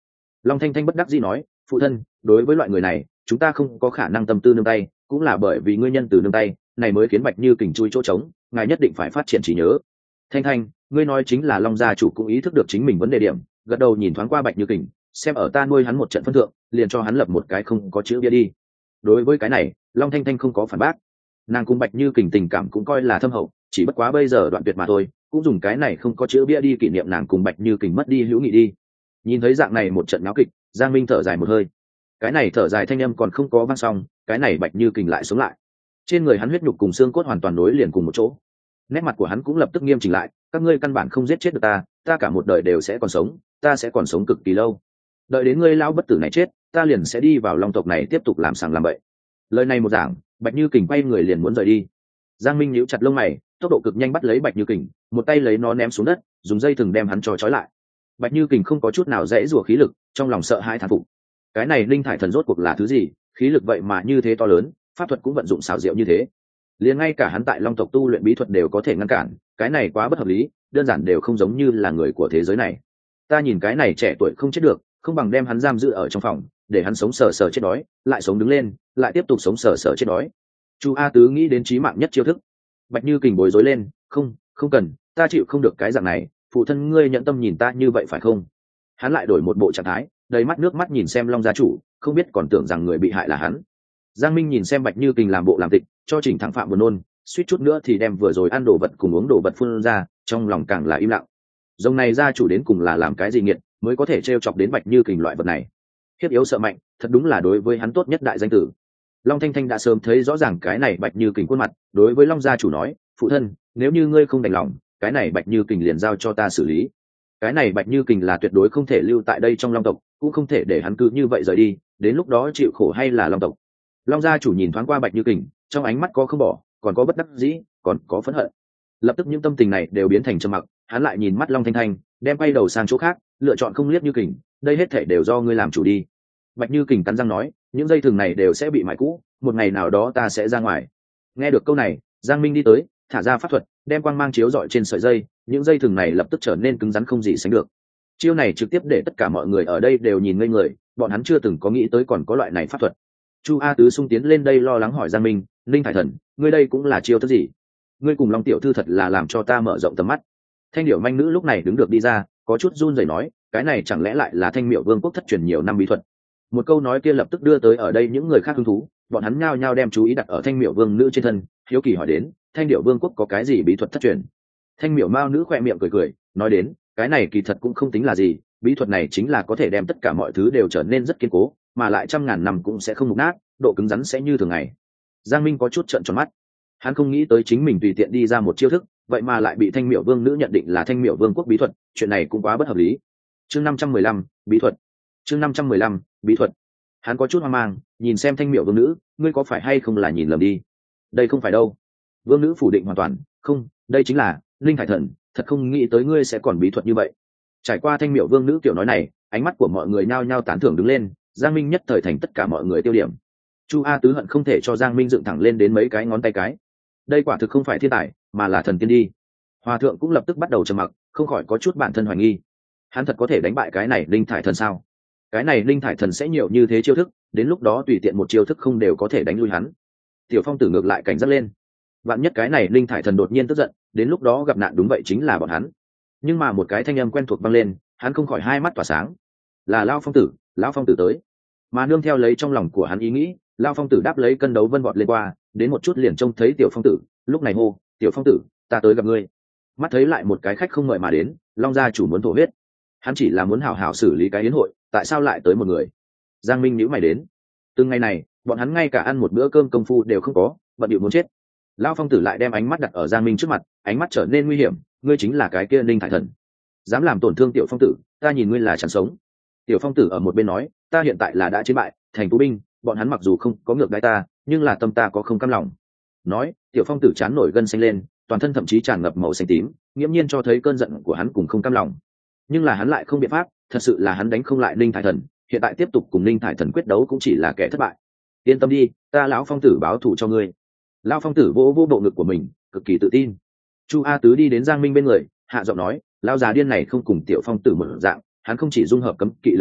Long Thanh Thanh bất đắc dĩ nói, phụ thân, đối với loại người này chúng ta không có khả năng tâm tư nương tay, cũng là bởi vì ngươi nhân từ nương tay này mới khiến Bạch Như Kình chui chỗ trống, ngài nhất định phải phát triển trí nhớ. Thanh Thanh, ngươi nói chính là Long gia chủ cũng ý thức được chính mình vấn đề điểm, gật đầu nhìn thoáng qua Bạch Như Kình, xem ở ta nuôi hắn một trận phân thượng, liền cho hắn lập một cái không có chữ bia đi. Đối với cái này, Long Thanh Thanh không có phản bác. Nàng cùng Bạch Như Kình tình cảm cũng coi là thâm hậu, chỉ bất quá bây giờ đoạn tuyệt mà thôi, cũng dùng cái này không có chữ bia đi kỷ niệm nàng cùng Bạch Như Kình mất đi hữu nghị đi. Nhìn thấy dạng này một trận náo kịch, Giang Minh thở dài một hơi. Cái này thở dài thanh âm còn không có vang xong, cái này Bạch Như Kình lại sống lại. Trên người hắn huyết nhục cùng xương cốt hoàn toàn nối liền cùng một chỗ. Nét mặt của hắn cũng lập tức nghiêm chỉnh lại, các ngươi căn bản không giết chết được ta cả một đời đều sẽ còn sống, ta sẽ còn sống cực kỳ lâu. Đợi đến ngươi lão bất tử này chết, ta liền sẽ đi vào Long tộc này tiếp tục làm sàng làm bậy. Lời này một giảng, Bạch Như Kình quay người liền muốn rời đi. Giang Minh nhíu chặt lông mày, tốc độ cực nhanh bắt lấy Bạch Như Kình, một tay lấy nó ném xuống đất, dùng dây thừng đem hắn cho trói lại. Bạch Như Kình không có chút nào dễ rủa khí lực, trong lòng sợ hãi thán phục. Cái này linh thải thần rốt cuộc là thứ gì, khí lực vậy mà như thế to lớn, pháp thuật cũng vận dụng xảo diệu như thế. Liền ngay cả hắn tại Long tộc tu luyện bí thuật đều có thể ngăn cản, cái này quá bất hợp lý, đơn giản đều không giống như là người của thế giới này. Ta nhìn cái này trẻ tuổi không chết được, không bằng đem hắn giam giữ ở trong phòng, để hắn sống sờ sờ chết đói, lại sống đứng lên, lại tiếp tục sống sờ sờ chết đói. Chu A Tứ nghĩ đến chí mạng nhất chiêu thức. Bạch Như Kình bối rối lên, không cần, ta chịu không được cái dạng này, phụ thân ngươi nhận tâm nhìn ta như vậy phải không? Hắn lại đổi một bộ trạng thái, đầy mắt nước mắt nhìn xem Long gia chủ, không biết còn tưởng rằng người bị hại là hắn. Giang Minh nhìn xem Bạch Như Kình làm bộ làm tịch, cho Trình Thẳng Phạm buồn nôn, suýt chút nữa thì đem vừa rồi ăn đồ vật cùng uống đồ vật phun ra, trong lòng càng là im lặng. Dòng này gia chủ đến cùng là làm cái gì nghiệt, mới có thể trêu chọc đến Bạch Như Kình loại vật này. Hiếp yếu sợ mạnh, thật đúng là đối với hắn tốt nhất đại danh tử. Long Thanh Thanh đã sớm thấy rõ ràng cái này Bạch Như Kình khuôn mặt, đối với Long gia chủ nói, phụ thân, nếu như ngươi không đành lòng, cái này Bạch Như Kình liền giao cho ta xử lý. Cái này Bạch Như Kình là tuyệt đối không thể lưu tại đây trong Long tộc, cũng không thể để hắn cứ như vậy rời đi, đến lúc đó chịu khổ hay là Long tộc. Long gia chủ nhìn thoáng qua Bạch Như Kình, trong ánh mắt có không bỏ, còn có bất đắc dĩ, còn có phẫn hận. Lập tức những tâm tình này đều biến thành trầm mặc, hắn lại nhìn mắt Long Thanh Thanh, đem quay đầu sang chỗ khác, lựa chọn không liếc Như Kình, đây hết thảy đều do ngươi làm chủ đi. Bạch Như Kình cắn răng nói, những dây thừng này đều sẽ bị mài cũ, một ngày nào đó ta sẽ ra ngoài. Nghe được câu này, Giang Minh đi tới, thả ra pháp thuật, đem quang mang chiếu rọi trên sợi dây, những dây thừng này lập tức trở nên cứng rắn không gì sánh được. Chiêu này trực tiếp để tất cả mọi người ở đây đều nhìn ngây người, bọn hắn chưa từng có nghĩ tới còn có loại này pháp thuật. Chu A Tứ sung tiến lên đây lo lắng hỏi Giang Minh, Linh Thải Thần, ngươi đây cũng là chiêu thức gì? Ngươi cùng Long tiểu thư thật là làm cho ta mở rộng tầm mắt. Thanh điểu manh nữ lúc này đứng được đi ra, có chút run rẩy nói, cái này chẳng lẽ lại là Thanh Miểu Vương quốc thất truyền nhiều năm bí thuật? Một câu nói kia lập tức đưa tới ở đây những người khác hứng thú, bọn hắn nhao nhao đem chú ý đặt ở Thanh Miểu Vương nữ trên thân, hiếu kỳ hỏi đến, Thanh điểu vương quốc có cái gì bí thuật thất truyền? Thanh Miểu Mao nữ khỏe miệng cười cười, nói đến, cái này kỳ thật cũng không tính là gì, bí thuật này chính là có thể đem tất cả mọi thứ đều trở nên rất kiên cố, mà lại trăm ngàn năm cũng sẽ không mục nát, độ cứng rắn sẽ như thường ngày. Giang Minh có chút trợn tròn mắt, hắn không nghĩ tới chính mình tùy tiện đi ra một chiêu thức, vậy mà lại bị Thanh Miểu Vương nữ nhận định là Thanh Miểu Vương quốc bí thuật, chuyện này cũng quá bất hợp lý. Chương 515, bí thuật. Chương 515, bí thuật. Hắn có chút hoang mang, nhìn xem Thanh Miểu Vương nữ, ngươi có phải hay không là nhìn lầm đi? Đây không phải đâu. Vương nữ phủ định hoàn toàn, không, đây chính là Linh Thải Thần, thật không nghĩ tới ngươi sẽ còn bí thuật như vậy. Trải qua Thanh Miểu Vương nữ kiểu nói này, ánh mắt của mọi người nhao nhao tán thưởng đứng lên, Giang Minh nhất thời thành tất cả mọi người tiêu điểm. Chu A Tứ hận không thể cho Giang Minh dựng thẳng lên đến mấy cái ngón tay cái. Đây quả thực không phải thiên tài, mà là thần tiên đi. Hòa thượng cũng lập tức bắt đầu trầm mặc, không khỏi có chút bản thân hoài nghi. Hắn thật có thể đánh bại cái này Linh Thải Thần sao? Cái này Linh Thải Thần sẽ nhiều như thế chiêu thức, đến lúc đó tùy tiện một chiêu thức không đều có thể đánh lui hắn. Tiểu Phong Tử ngược lại cảnh giác lên. Vạn nhất cái này Linh Thải Thần đột nhiên tức giận, đến lúc đó gặp nạn đúng vậy chính là bọn hắn. Nhưng mà một cái thanh âm quen thuộc vang lên, hắn không khỏi hai mắt tỏa sáng. Là Lão Phong Tử tới. Mà nương theo lấy trong lòng của hắn ý nghĩ, Lão Phong Tử đáp lấy cân đấu vân vọt lên qua, đến một chút liền trông thấy Tiểu Phong Tử, lúc này hô, Tiểu Phong Tử, ta tới gặp ngươi. Mắt thấy lại một cái khách không ngợi mà đến, Long gia chủ muốn thổ huyết. Hắn chỉ là muốn hảo hảo xử lý cái yến hội, tại sao lại tới một người? Giang Minh nhíu mày đến. Từng ngày này, bọn hắn ngay cả ăn một bữa cơm công phu đều không có, bận bịu muốn chết. Lão Phong Tử lại đem ánh mắt đặt ở Giang Minh trước mặt, ánh mắt trở nên nguy hiểm, ngươi chính là cái kia Linh Thải Thần, dám làm tổn thương Tiểu Phong Tử, ta nhìn ngươi là chẳng sống. Tiểu Phong Tử ở một bên nói, ta hiện tại là đã chiến bại, thành tù binh, bọn hắn mặc dù không có ngược đãi ta, nhưng là tâm ta có không cam lòng. Nói, Tiểu Phong Tử chán nổi gân xanh lên, toàn thân thậm chí tràn ngập màu xanh tím, nghiễm nhiên cho thấy cơn giận của hắn cùng không cam lòng. Nhưng là hắn lại không biện pháp, thật sự là hắn đánh không lại Linh Thải Thần, hiện tại tiếp tục cùng Linh Thải Thần quyết đấu cũng chỉ là kẻ thất bại. Yên tâm đi, ta lão Phong Tử báo thù cho ngươi. Lão Phong Tử vỗ vỗ bộ ngực của mình, cực kỳ tự tin. Chu A Tứ đi đến Giang Minh bên người, hạ giọng nói, lão già điên này không cùng Tiểu Phong Tử một dạng, hắn không chỉ dung hợp cấm kỵ lực lượng,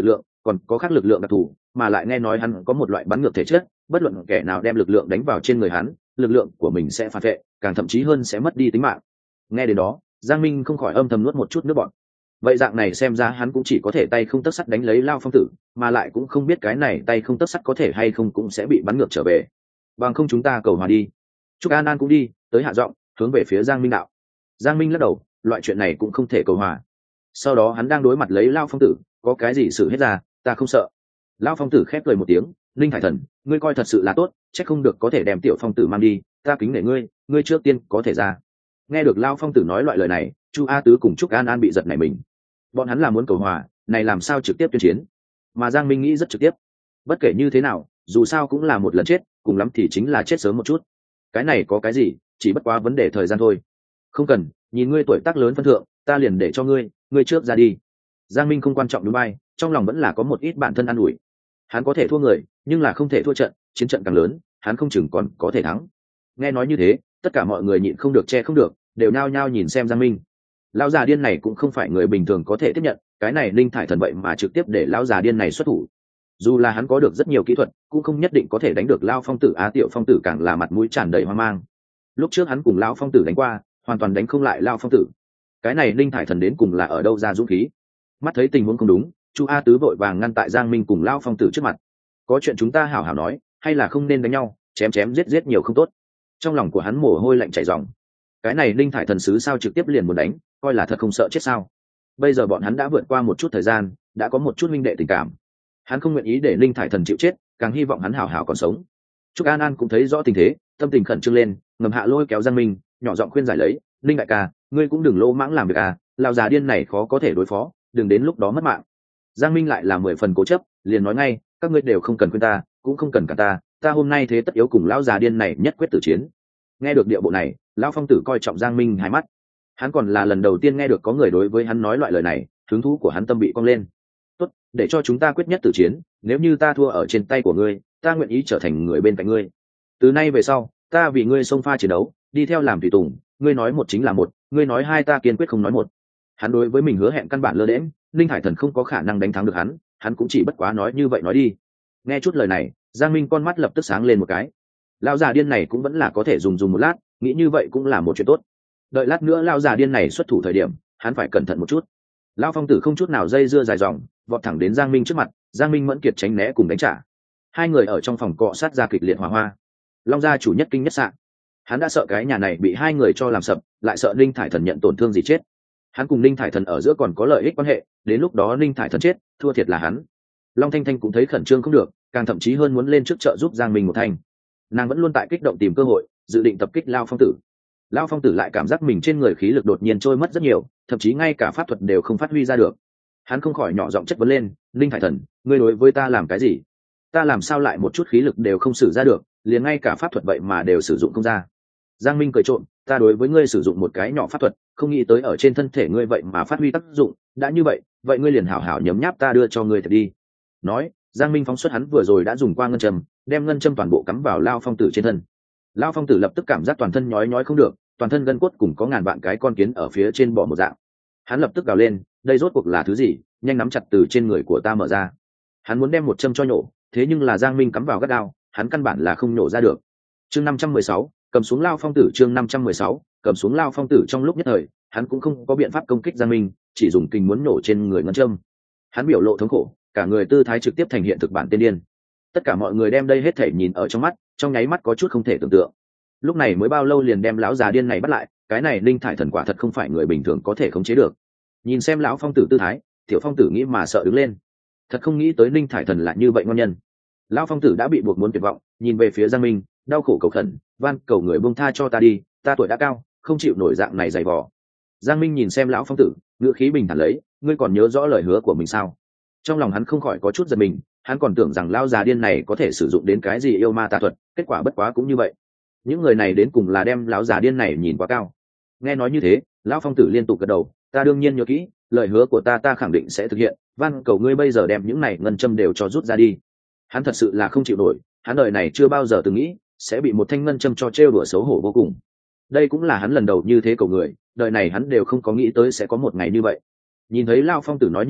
còn có khác lực lượng đặc thù, mà lại nghe nói hắn có một loại bắn ngược thể chất, bất luận kẻ nào đem lực lượng đánh vào trên người hắn, lực lượng của mình sẽ phản vệ, càng thậm chí hơn sẽ mất đi tính mạng. Nghe đến đó, Giang Minh không khỏi âm thầm nuốt một chút nước bọt. Vậy dạng này xem ra hắn cũng chỉ có thể tay không tấc sắt đánh lấy Lao Phong Tử, mà lại cũng không biết cái này tay không tấc sắt có thể hay không cũng sẽ bị bắn ngược trở về. Bằng không chúng ta cầu hòa đi. Trúc An An cũng đi tới hạ giọng hướng về phía Giang Minh đạo. Giang Minh lắc đầu, loại chuyện này cũng không thể cầu hòa. Sau đó hắn đang đối mặt lấy Lao Phong Tử, có cái gì xử hết ra, ta không sợ. Lao Phong Tử khép cười một tiếng, Linh Thải Thần, ngươi coi thật sự là tốt, chắc không được có thể đem Tiểu Phong Tử mang đi, ta kính nể ngươi, ngươi trước tiên có thể ra. Nghe được Lao Phong Tử nói loại lời này, Chu A Tứ cùng Trúc An An bị giật nảy mình. Bọn hắn là muốn cầu hòa, này làm sao trực tiếp tuyên chiến? Mà Giang Minh nghĩ rất trực tiếp, bất kể như thế nào, dù sao cũng là một lần chết, cùng lắm thì chính là chết sớm một chút. Cái này có cái gì, chỉ bất quá vấn đề thời gian thôi. Không cần, nhìn ngươi tuổi tác lớn phân thượng, ta liền để cho ngươi trước ra đi. Giang Minh không quan trọng núi bay, trong lòng vẫn là có một ít bản thân an ủi. Hắn có thể thua người, nhưng là không thể thua trận, chiến trận càng lớn, hắn không chừng còn có thể thắng. Nghe nói như thế, tất cả mọi người nhịn không được che không được, đều nao nhao nhìn xem Giang Minh. Lão già điên này cũng không phải người bình thường có thể tiếp nhận, cái này Linh Thải Thần vậy mà trực tiếp để lão già điên này xuất thủ. Dù là hắn có được rất nhiều kỹ thuật, cũng không nhất định có thể đánh được Lao Phong Tử. Tiểu Phong Tử càng là mặt mũi tràn đầy hoang mang. Lúc trước hắn cùng Lão Phong Tử đánh qua, hoàn toàn đánh không lại Lao Phong Tử. Cái này Linh Thải Thần đến cùng là ở đâu ra dũng khí? Mắt thấy tình huống không đúng, Chu A Tứ vội vàng ngăn tại Giang Minh cùng Lao Phong Tử trước mặt. Có chuyện chúng ta hảo hảo nói, hay là không nên đánh nhau, chém chém giết giết nhiều không tốt. Trong lòng của hắn mồ hôi lạnh chảy ròng. Cái này Linh Thải Thần sứ sao trực tiếp liền muốn đánh, coi là thật không sợ chết sao? Bây giờ bọn hắn đã vượt qua một chút thời gian, đã có một chút minh đệ tình cảm. Hắn không nguyện ý để Linh Thải Thần chịu chết, càng hy vọng hắn hảo hảo còn sống. Trúc An An cũng thấy rõ tình thế, tâm tình khẩn trương lên, ngầm hạ lôi kéo Giang Minh, nhỏ giọng khuyên giải lấy, Linh đại ca, ngươi cũng đừng lỗ mãng làm việc à, lão già điên này khó có thể đối phó, đừng đến lúc đó mất mạng. Giang Minh lại là 10 phần cố chấp, liền nói ngay, các ngươi đều không cần khuyên ta, cũng không cần cả ta hôm nay thế tất yếu cùng lão già điên này nhất quyết tử chiến. Nghe được điệu bộ này, Lão Phong Tử coi trọng Giang Minh hai mắt. Hắn còn là lần đầu tiên nghe được có người đối với hắn nói loại lời này, hứng thú của hắn tâm bị cong lên. Tốt, để cho chúng ta quyết nhất tử chiến, nếu như ta thua ở trên tay của ngươi, ta nguyện ý trở thành người bên cạnh ngươi. Từ nay về sau, ta vì ngươi xông pha chiến đấu, đi theo làm tùy tùng, ngươi nói một chính là một, ngươi nói hai ta kiên quyết không nói một. Hắn đối với mình hứa hẹn căn bản lơ đễnh, Linh Hải Thần không có khả năng đánh thắng được hắn cũng chỉ bất quá nói như vậy nói đi. Nghe chút lời này, Giang Minh con mắt lập tức sáng lên một cái. Lão già điên này cũng vẫn là có thể dùng một lát, nghĩ như vậy cũng là một chuyện tốt. Đợi lát nữa lão già điên này xuất thủ thời điểm, hắn phải cẩn thận một chút. Lão Phong Tử không chút nào dây dưa dài dòng, vọt thẳng đến Giang Minh trước mặt, Giang Minh mẫn kiệt tránh né cùng đánh trả. Hai người ở trong phòng cọ sát ra kịch liệt hỏa hoa. Long gia chủ nhất kinh nhất sạn. Hắn đã sợ cái nhà này bị hai người cho làm sập, lại sợ Linh Thải Thần nhận tổn thương gì chết. Hắn cùng Linh Thải Thần ở giữa còn có lợi ích quan hệ, đến lúc đó Linh Thải Thần chết, thua thiệt là hắn. Long Thanh Thanh cũng thấy khẩn trương không được, càng thậm chí hơn muốn lên trước trợ giúp Giang Minh một thành. Nàng vẫn luôn tại kích động tìm cơ hội, dự định tập kích Lão Phong Tử. Lão Phong Tử lại cảm giác mình trên người khí lực đột nhiên trôi mất rất nhiều, thậm chí ngay cả pháp thuật đều không phát huy ra được. Hắn không khỏi nhỏ giọng chất vấn lên, Linh Thải Thần, ngươi đối với ta làm cái gì? Ta làm sao lại một chút khí lực đều không sử ra được, liền ngay cả pháp thuật vậy mà đều sử dụng không ra. Giang Minh cười trộm, ta đối với ngươi sử dụng một cái nhỏ pháp thuật, không nghĩ tới ở trên thân thể ngươi vậy mà phát huy tác dụng, đã như vậy, vậy ngươi liền hảo hảo nhấm nháp ta đưa cho ngươi thật đi. Nói, Giang Minh phóng xuất hắn vừa rồi đã dùng qua ngân châm, đem ngân châm toàn bộ cắm vào Lão Phong Tử trên thân. Lão Phong Tử lập tức cảm giác toàn thân nhói nhói không được, toàn thân gân cốt cùng có ngàn vạn cái con kiến ở phía trên bò một dạng. Hắn lập tức gào lên, đây rốt cuộc là thứ gì, nhanh nắm chặt từ trên người của ta mở ra. Hắn muốn đem một châm cho nhổ, thế nhưng là Giang Minh cắm vào gắt gao, hắn căn bản là không nhổ ra được. Chương 516, cầm xuống Lão Phong Tử. Chương 516, cầm xuống Lão Phong Tử. Trong lúc nhất thời, hắn cũng không có biện pháp công kích Giang Minh, chỉ dùng kình muốn nổ trên người ngân châm. Hắn biểu lộ thống khổ, cả người tư thái trực tiếp thành hiện thực bản tiên điên. Tất cả mọi người đem đây hết thể nhìn ở trong mắt, trong nháy mắt có chút không thể tưởng tượng. Lúc này mới bao lâu liền đem lão già điên này bắt lại, cái này Linh Thải Thần quả thật không phải người bình thường có thể khống chế được. Nhìn xem Lão Phong Tử tư thái, Tiểu Phong Tử nghĩ mà sợ đứng lên. Thật không nghĩ tới Linh Thải Thần lại như vậy ngon nhân. Lão Phong Tử đã bị buộc muốn tuyệt vọng, nhìn về phía Giang Minh, đau khổ cầu khẩn, van cầu người buông tha cho ta đi, ta tuổi đã cao, không chịu nổi dạng này dày vò. Giang Minh nhìn xem Lão Phong Tử, ngữ khí bình thản lấy, ngươi còn nhớ rõ lời hứa của mình sao? Trong lòng hắn không khỏi có chút giật mình, hắn còn tưởng rằng lão già điên này có thể sử dụng đến cái gì yêu ma tà thuật, kết quả bất quá cũng như vậy. Những người này đến cùng là đem lão già điên này nhìn quá cao. Nghe nói như thế, Lão Phong Tử liên tục gật đầu, ta đương nhiên nhớ kỹ, lời hứa của ta khẳng định sẽ thực hiện, van cầu ngươi bây giờ đem những này ngân châm đều cho rút ra đi. Hắn thật sự là không chịu nổi, hắn đời này chưa bao giờ từng nghĩ sẽ bị một thanh ngân châm cho trêu đùa xấu hổ vô cùng. Đây cũng là hắn lần đầu như thế cầu người, đời này hắn đều không có nghĩ tới sẽ có một ngày như vậy. Nhìn thấy Lão Phong Tử nói như vậy,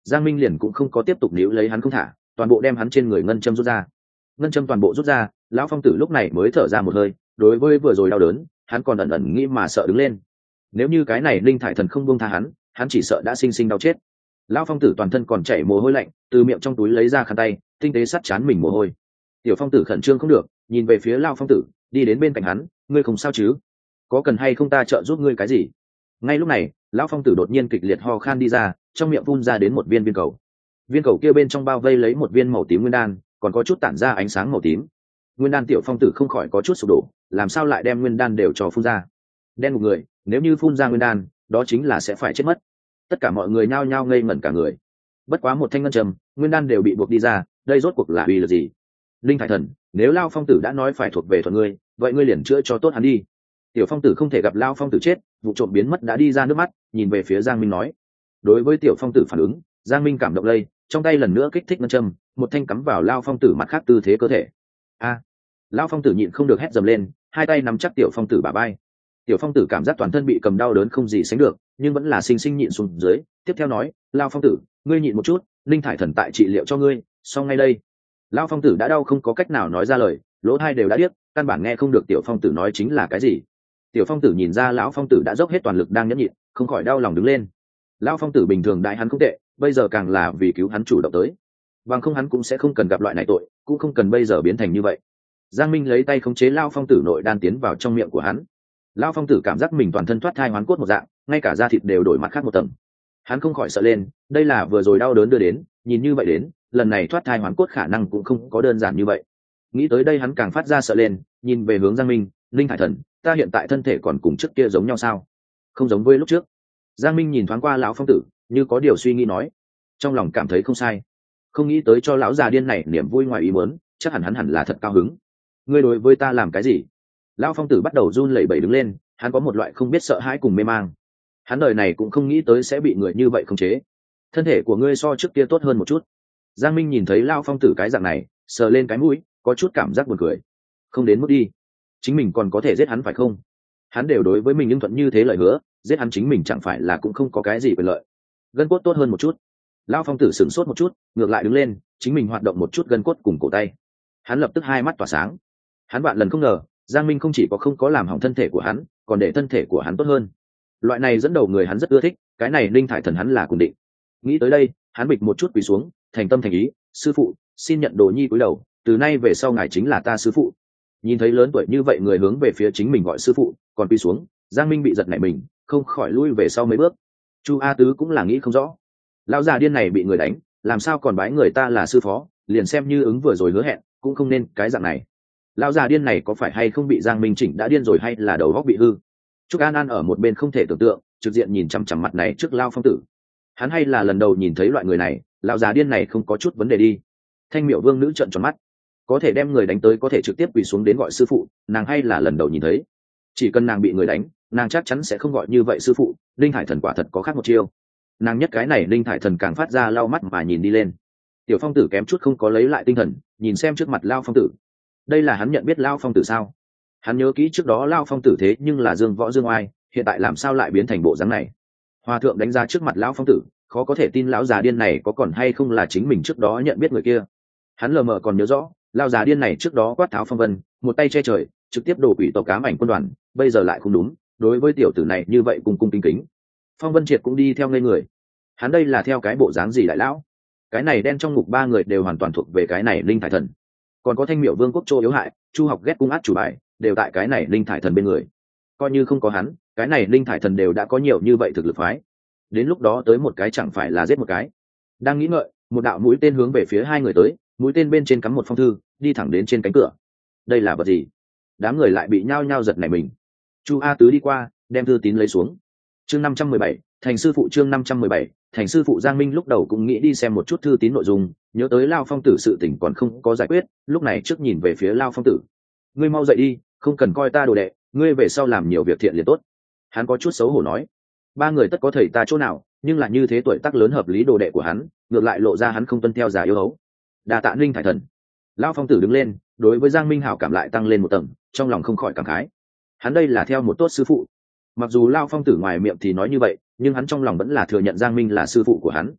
Giang Minh liền cũng không có tiếp tục níu lấy hắn không thả, toàn bộ đem hắn trên người ngân châm rút ra. Ngân châm toàn bộ rút ra, lão phong tử lúc này mới thở ra một hơi. Đối với vừa rồi đau đớn, hắn còn ẩn ẩn nghĩ mà sợ đứng lên. Nếu như cái này linh thải thần không buông tha hắn chỉ sợ đã sinh sinh đau chết. Lão phong tử toàn thân còn chảy mồ hôi lạnh, từ miệng trong túi lấy ra khăn tay, tinh tế sắt chán mình mồ hôi. Tiểu phong tử khẩn trương không được, nhìn về phía lão phong tử, đi đến bên cạnh hắn, ngươi không sao chứ? Có cần hay không ta trợ giúp ngươi cái gì? Ngay lúc này, lão phong tử đột nhiên kịch liệt ho khan đi ra, trong miệng phun ra đến một viên cầu. Viên cầu kia bên trong bao vây lấy một viên màu tím nguyên đan, còn có chút tản ra ánh sáng màu tím. Nguyên đan tiểu phong tử không khỏi có chút sụp đổ, làm sao lại đem nguyên đan đều cho phun ra? Đen một người, nếu như phun ra nguyên đan, đó chính là sẽ phải chết mất. Tất cả mọi người nhao nhao ngây ngẩn cả người. Bất quá một thanh ngân trầm, nguyên đan đều bị buộc đi ra, đây rốt cuộc là uy lực gì? Linh thải thần, nếu Lão phong tử đã nói phải thuộc về thuận ngươi, vậy ngươi liền chữa cho tốt hắn đi. Tiểu phong tử không thể gặp Lão phong tử chết, vụ trộm biến mất đã đi ra nước mắt, nhìn về phía Giang Minh nói. Đối với tiểu phong tử phản ứng, Giang Minh cảm động lây, trong tay lần nữa kích thích ngân châm, một thanh cắm vào Lão phong tử mặt khác tư thế cơ thể. A! Lão phong tử nhịn không được hét dầm lên, hai tay nắm chắc tiểu phong tử bả vai. Tiểu phong tử cảm giác toàn thân bị cầm đau đớn không gì sánh được, nhưng vẫn là sinh sinh nhịn xuống dưới. Tiếp theo nói, Lão phong tử, ngươi nhịn một chút, linh thải thần tại trị liệu cho ngươi, xong ngay đây. Lão phong tử đã đau không có cách nào nói ra lời, lỗ tai đều đã điếc, căn bản nghe không được tiểu phong tử nói chính là cái gì. Tiểu phong tử nhìn ra lão phong tử đã dốc hết toàn lực đang nhẫn nhịn, không khỏi đau lòng đứng lên. Lão phong tử bình thường đại hắn không tệ, bây giờ càng là vì cứu hắn chủ động tới, bằng không hắn cũng sẽ không cần gặp loại này tội, cũng không cần bây giờ biến thành như vậy. Giang Minh lấy tay khống chế lão phong tử nội đan tiến vào trong miệng của hắn. Lão phong tử cảm giác mình toàn thân thoát thai hoán cốt một dạng, ngay cả da thịt đều đổi mặt khác một tầng. Hắn không khỏi sợ lên, đây là vừa rồi đau đớn đưa đến, nhìn như vậy đến, lần này thoát thai hoán cốt khả năng cũng không có đơn giản như vậy. Nghĩ tới đây hắn càng phát ra sợ lên, nhìn về hướng Giang Minh, linh thải thần, ta hiện tại thân thể còn cùng trước kia giống nhau sao? Không giống với lúc trước. Giang Minh nhìn thoáng qua lão phong tử, như có điều suy nghĩ nói, trong lòng cảm thấy không sai, không nghĩ tới cho lão già điên này niềm vui ngoài ý muốn, chắc hẳn hắn hẳn là thật cao hứng. Ngươi đối với ta làm cái gì? Lão phong tử bắt đầu run lẩy bẩy đứng lên, hắn có một loại không biết sợ hãi cùng mê mang. Hắn đời này cũng không nghĩ tới sẽ bị người như vậy khống chế. Thân thể của ngươi so trước kia tốt hơn một chút. Giang Minh nhìn thấy lão phong tử cái dạng này, sờ lên cái mũi, có chút cảm giác buồn cười. Không đến mức đi, chính mình còn có thể giết hắn phải không? Hắn đều đối với mình nhưng thuận như thế lời hứa, giết hắn chính mình chẳng phải là cũng không có cái gì quyền lợi. Gân cốt tốt hơn một chút. Lão phong tử sửng sốt một chút, ngược lại đứng lên, chính mình hoạt động một chút gân cốt cùng cổ tay. Hắn lập tức hai mắt tỏa sáng. Hắn vạn lần không ngờ, Giang Minh không chỉ có không có làm hỏng thân thể của hắn, còn để thân thể của hắn tốt hơn. Loại này dẫn đầu người hắn rất ưa thích, cái này linh thải thần hắn là cùng định. Nghĩ tới đây, hắn bịch một chút quỳ xuống, thành tâm thành ý, sư phụ, xin nhận đồ nhi cúi đầu, từ nay về sau ngài chính là ta sư phụ. Nhìn thấy lớn tuổi như vậy người hướng về phía chính mình gọi sư phụ, còn quỳ xuống, Giang Minh bị giật nảy mình, không khỏi lui về sau mấy bước. Chu A Tứ cũng là nghĩ không rõ, lão già điên này bị người đánh, làm sao còn bái người ta là sư phó, liền xem như ứng vừa rồi hứa hẹn, cũng không nên cái dạng này. Lão già điên này có phải hay không bị Giang Minh chỉnh đã điên rồi hay là đầu óc bị hư? Trúc An An ở một bên không thể tưởng tượng, trực diện nhìn chằm chằm mặt này trước Lão phong tử. Hắn hay là lần đầu nhìn thấy loại người này, lão già điên này không có chút vấn đề đi. Thanh Miểu Vương nữ trợn tròn mắt, có thể đem người đánh tới có thể trực tiếp quỳ xuống đến gọi sư phụ, nàng hay là lần đầu nhìn thấy. Chỉ cần nàng bị người đánh, nàng chắc chắn sẽ không gọi như vậy sư phụ. Linh Hải thần quả thật có khác một chiêu. Nàng nhất cái này Linh Hải thần càng phát ra lau mắt mà nhìn đi lên. Tiểu phong tử kém chút không có lấy lại tinh thần, nhìn xem trước mặt Lao phong tử. Đây là hắn nhận biết Lao phong tử sao? Hắn nhớ kỹ trước đó Lao phong tử thế nhưng là dương võ dương oai, hiện tại làm sao lại biến thành bộ dáng này? Hòa thượng đánh ra trước mặt Lão phong tử, khó có thể tin lão già điên này có còn hay không là chính mình trước đó nhận biết người kia. Hắn lờ mờ còn nhớ rõ, lão già điên này trước đó quát tháo phong vân, một tay che trời, trực tiếp đổ quỷ tộc ám ảnh quân đoàn, bây giờ lại không đúng, đối với tiểu tử này như vậy cùng cung kính kính. Phong Vân Triệt cũng đi theo ngây người. Hắn đây là theo cái bộ dáng gì đại lão? Cái này đen trong ngục ba người đều hoàn toàn thuộc về cái này linh thải thần. Còn có Thanh Miểu Vương quốc Trô yếu hại, Chu Học ghét cung át chủ bài, đều tại cái này linh thải thần bên người. Coi như không có hắn, cái này linh thải thần đều đã có nhiều như vậy thực lực phái. Đến lúc đó tới một cái chẳng phải là giết một cái. Đang nghĩ ngợi, một đạo mũi tên hướng về phía hai người tới, mũi tên bên trên cắm một phong thư, đi thẳng đến trên cánh cửa. Đây là vật gì? Đám người lại bị nhao nhao giật nảy mình. Chu A Tứ đi qua, đem thư tín lấy xuống. Chương 517, thành sư phụ. Chương 517, thành sư phụ. Giang Minh lúc đầu cũng nghĩ đi xem một chút thư tín nội dung, nhớ tới Lao phong tử sự tình còn không có giải quyết, lúc này trước nhìn về phía Lao phong tử. Ngươi mau dậy đi, không cần coi ta đồ đệ, ngươi về sau làm nhiều việc thiện liền tốt. Hắn có chút xấu hổ nói. Ba người tất có thầy ta chỗ nào, nhưng là như thế tuổi tác lớn hợp lý đồ đệ của hắn, ngược lại lộ ra hắn không tuân theo giả yêu hấu. Đa tạ linh thải thần. Lao phong tử đứng lên, đối với Giang Minh hảo cảm lại tăng lên một tầng, trong lòng không khỏi cảm khái. Hắn đây là theo một tốt sư phụ. Mặc dù Lao phong tử ngoài miệng thì nói như vậy, nhưng hắn trong lòng vẫn là thừa nhận Giang Minh là sư phụ của hắn.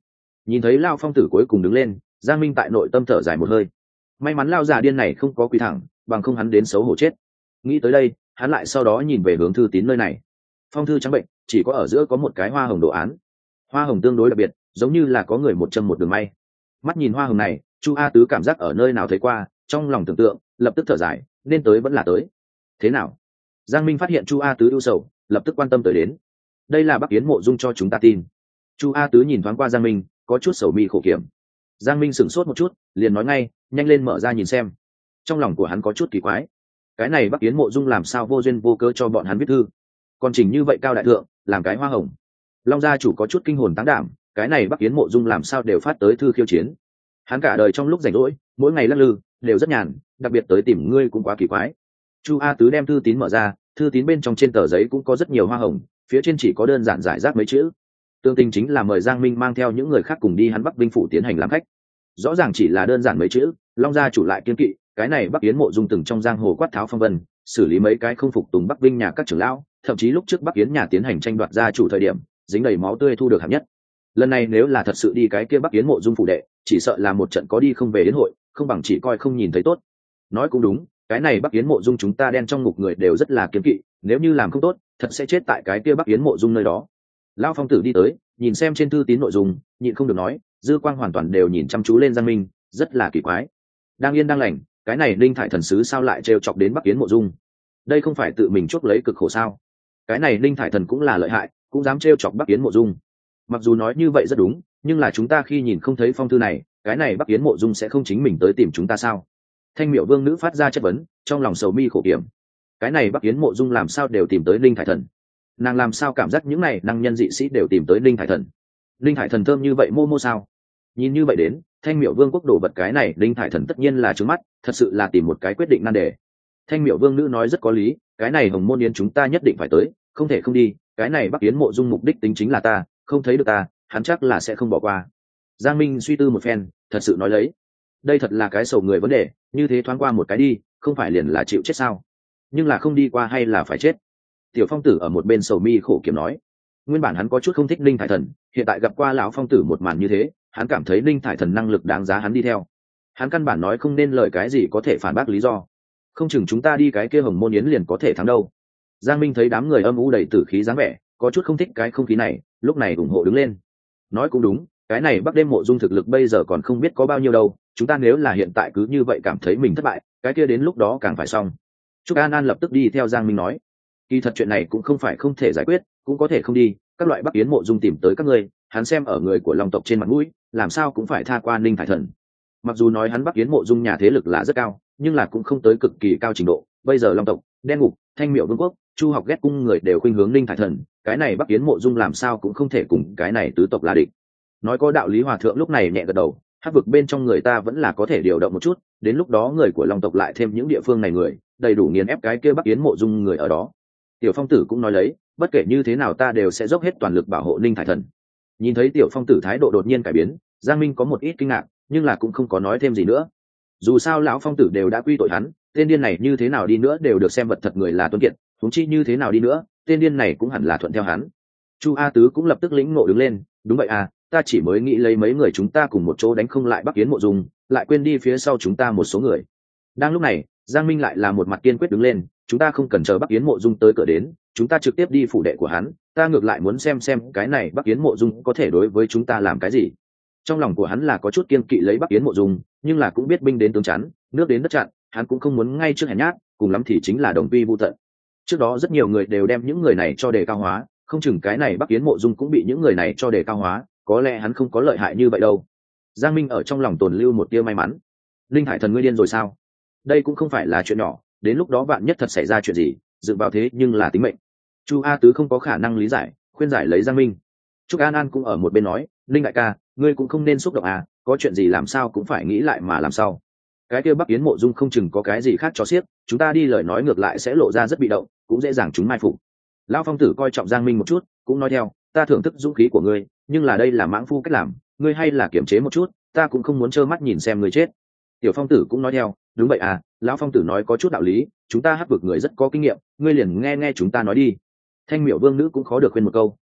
Nhìn thấy Lao Phong tử cuối cùng đứng lên, Giang Minh tại nội tâm thở dài một hơi. May mắn Lao già điên này không có quỳ thẳng, bằng không hắn đến xấu hổ chết. Nghĩ tới đây, hắn lại sau đó nhìn về hướng thư tín nơi này. Phong thư trắng bệnh, chỉ có ở giữa có một cái hoa hồng đồ án. Hoa hồng tương đối đặc biệt, giống như là có người một châm một đường may. Mắt nhìn hoa hồng này, Chu A Tứ cảm giác ở nơi nào thấy qua, trong lòng tưởng tượng, lập tức thở dài, nên tới vẫn là tới. Thế nào? Giang Minh phát hiện Chu A Tứ ưu sầu, lập tức quan tâm tới đến. Đây là Bắc Yến Mộ Dung cho chúng ta tin. Chu A Tứ nhìn thoáng qua Giang Minh, có chút sầu mi khổ kiểm. Giang Minh sửng sốt một chút, liền nói ngay, nhanh lên mở ra nhìn xem. Trong lòng của hắn có chút kỳ quái, cái này Bắc Yến Mộ Dung làm sao vô duyên vô cớ cho bọn hắn viết thư, còn chỉnh như vậy cao đại thượng, làm cái hoa hồng. Long gia chủ có chút kinh hồn táng đảm, cái này Bắc Yến Mộ Dung làm sao đều phát tới thư khiêu chiến. Hắn cả đời trong lúc rảnh rỗi, mỗi ngày lắc lư, đều rất nhàn, đặc biệt tới tìm ngươi cũng quá kỳ quái. Chu A Tứ đem thư tín mở ra, thư tín bên trong trên tờ giấy cũng có rất nhiều hoa hồng, phía trên chỉ có đơn giản giải rác mấy chữ. Tương tình chính là mời Giang Minh mang theo những người khác cùng đi hắn Bắc Vinh phủ tiến hành làm khách. Rõ ràng chỉ là đơn giản mấy chữ, Long gia chủ lại kiên kỵ, cái này Bắc Yến Mộ Dung từng trong giang hồ quát tháo phong vân, xử lý mấy cái không phục tùng Bắc Vinh nhà các trưởng lão, thậm chí lúc trước Bắc Yến nhà tiến hành tranh đoạt gia chủ thời điểm, dính đầy máu tươi thu được hạng nhất. Lần này nếu là thật sự đi cái kia Bắc Yến Mộ Dung phủ đệ, chỉ sợ là một trận có đi không về đến hội, không bằng chỉ coi không nhìn thấy tốt. Nói cũng đúng, cái này Bắc Yến Mộ Dung chúng ta đen trong ngục người đều rất là kiên kỵ, nếu như làm không tốt, thật sẽ chết tại cái kia Bắc Yến Mộ Dung nơi đó. Lão Phong tử đi tới, nhìn xem trên thư tín nội dung, nhịn không được nói, dư quang hoàn toàn đều nhìn chăm chú lên Giang Minh, rất là kỳ quái. Đang yên đang lành, cái này Linh Thải thần sứ sao lại trêu chọc đến Bắc Yến Mộ Dung? Đây không phải tự mình chuốc lấy cực khổ sao? Cái này Linh Thải thần cũng là lợi hại, cũng dám trêu chọc Bắc Yến Mộ Dung. Mặc dù nói như vậy rất đúng, nhưng là chúng ta khi nhìn không thấy phong thư này, cái này Bắc Yến Mộ Dung sẽ không chính mình tới tìm chúng ta sao? Thanh Miểu Vương nữ phát ra chất vấn, trong lòng sầu mi khổ kiểm. Cái này Bắc Yến Mộ Dung làm sao đều tìm tới Linh Thải thần? Nàng làm sao cảm giác những này năng nhân dị sĩ đều tìm tới Linh Thải thần? Linh Thải thần thơm như vậy mô sao? Nhìn như vậy đến, Thanh Miểu Vương quốc đổ vật cái này Linh Thải thần tất nhiên là trướng mắt, thật sự là tìm một cái quyết định nan đề. Thanh Miểu Vương nữ nói rất có lý, cái này Hồng Môn Yến chúng ta nhất định phải tới, không thể không đi, cái này Bắc Yến Mộ Dung mục đích tính chính là ta, không thấy được ta, hắn chắc là sẽ không bỏ qua. Giang Minh suy tư một phen, thật sự nói lấy, đây thật là cái sầu người vấn đề, như thế thoáng qua một cái đi, không phải liền là chịu chết sao? Nhưng là không đi qua hay là phải chết? Tiểu Phong tử ở một bên sầu mi khổ kiểm nói, nguyên bản hắn có chút không thích Linh Thải thần, hiện tại gặp qua lão Phong tử một màn như thế, hắn cảm thấy Linh Thải thần năng lực đáng giá hắn đi theo. Hắn căn bản nói không nên lời cái gì có thể phản bác lý do. Không chừng chúng ta đi cái kia Hồng Môn Yến liền có thể thắng đâu. Giang Minh thấy đám người âm u đầy tử khí dáng vẻ, có chút không thích cái không khí này, lúc này ủng hộ đứng lên. Nói cũng đúng, cái này Bắc Đêm Mộ Dung thực lực bây giờ còn không biết có bao nhiêu đâu, chúng ta nếu là hiện tại cứ như vậy cảm thấy mình thất bại, cái kia đến lúc đó càng phải xong. Trúc An An lập tức đi theo Giang Minh nói, kỳ thật chuyện này cũng không phải không thể giải quyết, cũng có thể không đi, các loại Bắc Yến Mộ Dung tìm tới các ngươi, hắn xem ở người của Long tộc trên mặt mũi, làm sao cũng phải tha qua Ninh Thải thần. Mặc dù nói hắn Bắc Yến Mộ Dung nhà thế lực là rất cao, nhưng là cũng không tới cực kỳ cao trình độ, bây giờ Long tộc, Đen Ngục, Thanh Miểu Vương quốc, Chu Học ghét cung người đều khuynh hướng Ninh Thải thần, cái này Bắc Yến Mộ Dung làm sao cũng không thể cùng cái này tứ tộc là địch. Nói có đạo lý, hòa thượng lúc này nhẹ gật đầu, hắc vực bên trong người ta vẫn là có thể điều động một chút, đến lúc đó người của Long tộc lại thêm những địa phương này người, đầy đủ nghiền ép cái kia Bắc Yến Mộ Dung người ở đó. Tiểu Phong tử cũng nói lấy, bất kể như thế nào ta đều sẽ dốc hết toàn lực bảo hộ Ninh Thải thần. Nhìn thấy Tiểu Phong tử thái độ đột nhiên cải biến, Giang Minh có một ít kinh ngạc, nhưng là cũng không có nói thêm gì nữa. Dù sao lão Phong tử đều đã quy tội hắn, tên điên này như thế nào đi nữa đều được xem vật thật người là tuân kiệt, huống chi như thế nào đi nữa, tên điên này cũng hẳn là thuận theo hắn. Chu A Tứ cũng lập tức lĩnh ngộ đứng lên, đúng vậy à, ta chỉ mới nghĩ lấy mấy người chúng ta cùng một chỗ đánh không lại Bắc Yến Mộ Dung, lại quên đi phía sau chúng ta một số người. Đang lúc này, Giang Minh lại là một mặt kiên quyết đứng lên, chúng ta không cần chờ Bắc Yến Mộ Dung tới cửa đến, chúng ta trực tiếp đi phủ đệ của hắn, ta ngược lại muốn xem cái này Bắc Yến Mộ Dung có thể đối với chúng ta làm cái gì. Trong lòng của hắn là có chút kiên kỵ lấy Bắc Yến Mộ Dung, nhưng là cũng biết binh đến tướng chắn, nước đến đất chặn, hắn cũng không muốn ngay trước hèn nhát, cùng lắm thì chính là đồng quy vu tận. Trước đó rất nhiều người đều đem những người này cho đề cao hóa, không chừng cái này Bắc Yến Mộ Dung cũng bị những người này cho đề cao hóa, có lẽ hắn không có lợi hại như vậy đâu. Giang Minh ở trong lòng tồn lưu một tia may mắn. Linh Hải thần ngươi điên rồi sao? Đây cũng không phải là chuyện nhỏ, đến lúc đó vạn nhất thật xảy ra chuyện gì, dựng vào thế nhưng là tính mệnh. Chu A Tứ không có khả năng lý giải, khuyên giải lấy Giang Minh. Trúc An An cũng ở một bên nói, Linh đại ca, ngươi cũng không nên xúc động à, có chuyện gì làm sao cũng phải nghĩ lại mà làm sao. Cái kia Bắc Yến Mộ Dung không chừng có cái gì khác cho xiếc, chúng ta đi lời nói ngược lại sẽ lộ ra rất bị động, cũng dễ dàng chúng mai phục. Lão Phong tử coi trọng Giang Minh một chút, cũng nói theo, ta thưởng thức dũng khí của ngươi, nhưng là đây là mãng phu cách làm, ngươi hay là kiềm chế một chút, ta cũng không muốn trơ mắt nhìn xem ngươi chết. Tiểu Phong tử cũng nói theo, đúng vậy à, lão Phong tử nói có chút đạo lý, chúng ta hắc vực người rất có kinh nghiệm, ngươi liền nghe nghe chúng ta nói đi. Thanh Miểu Vương nữ cũng khó được khuyên một câu,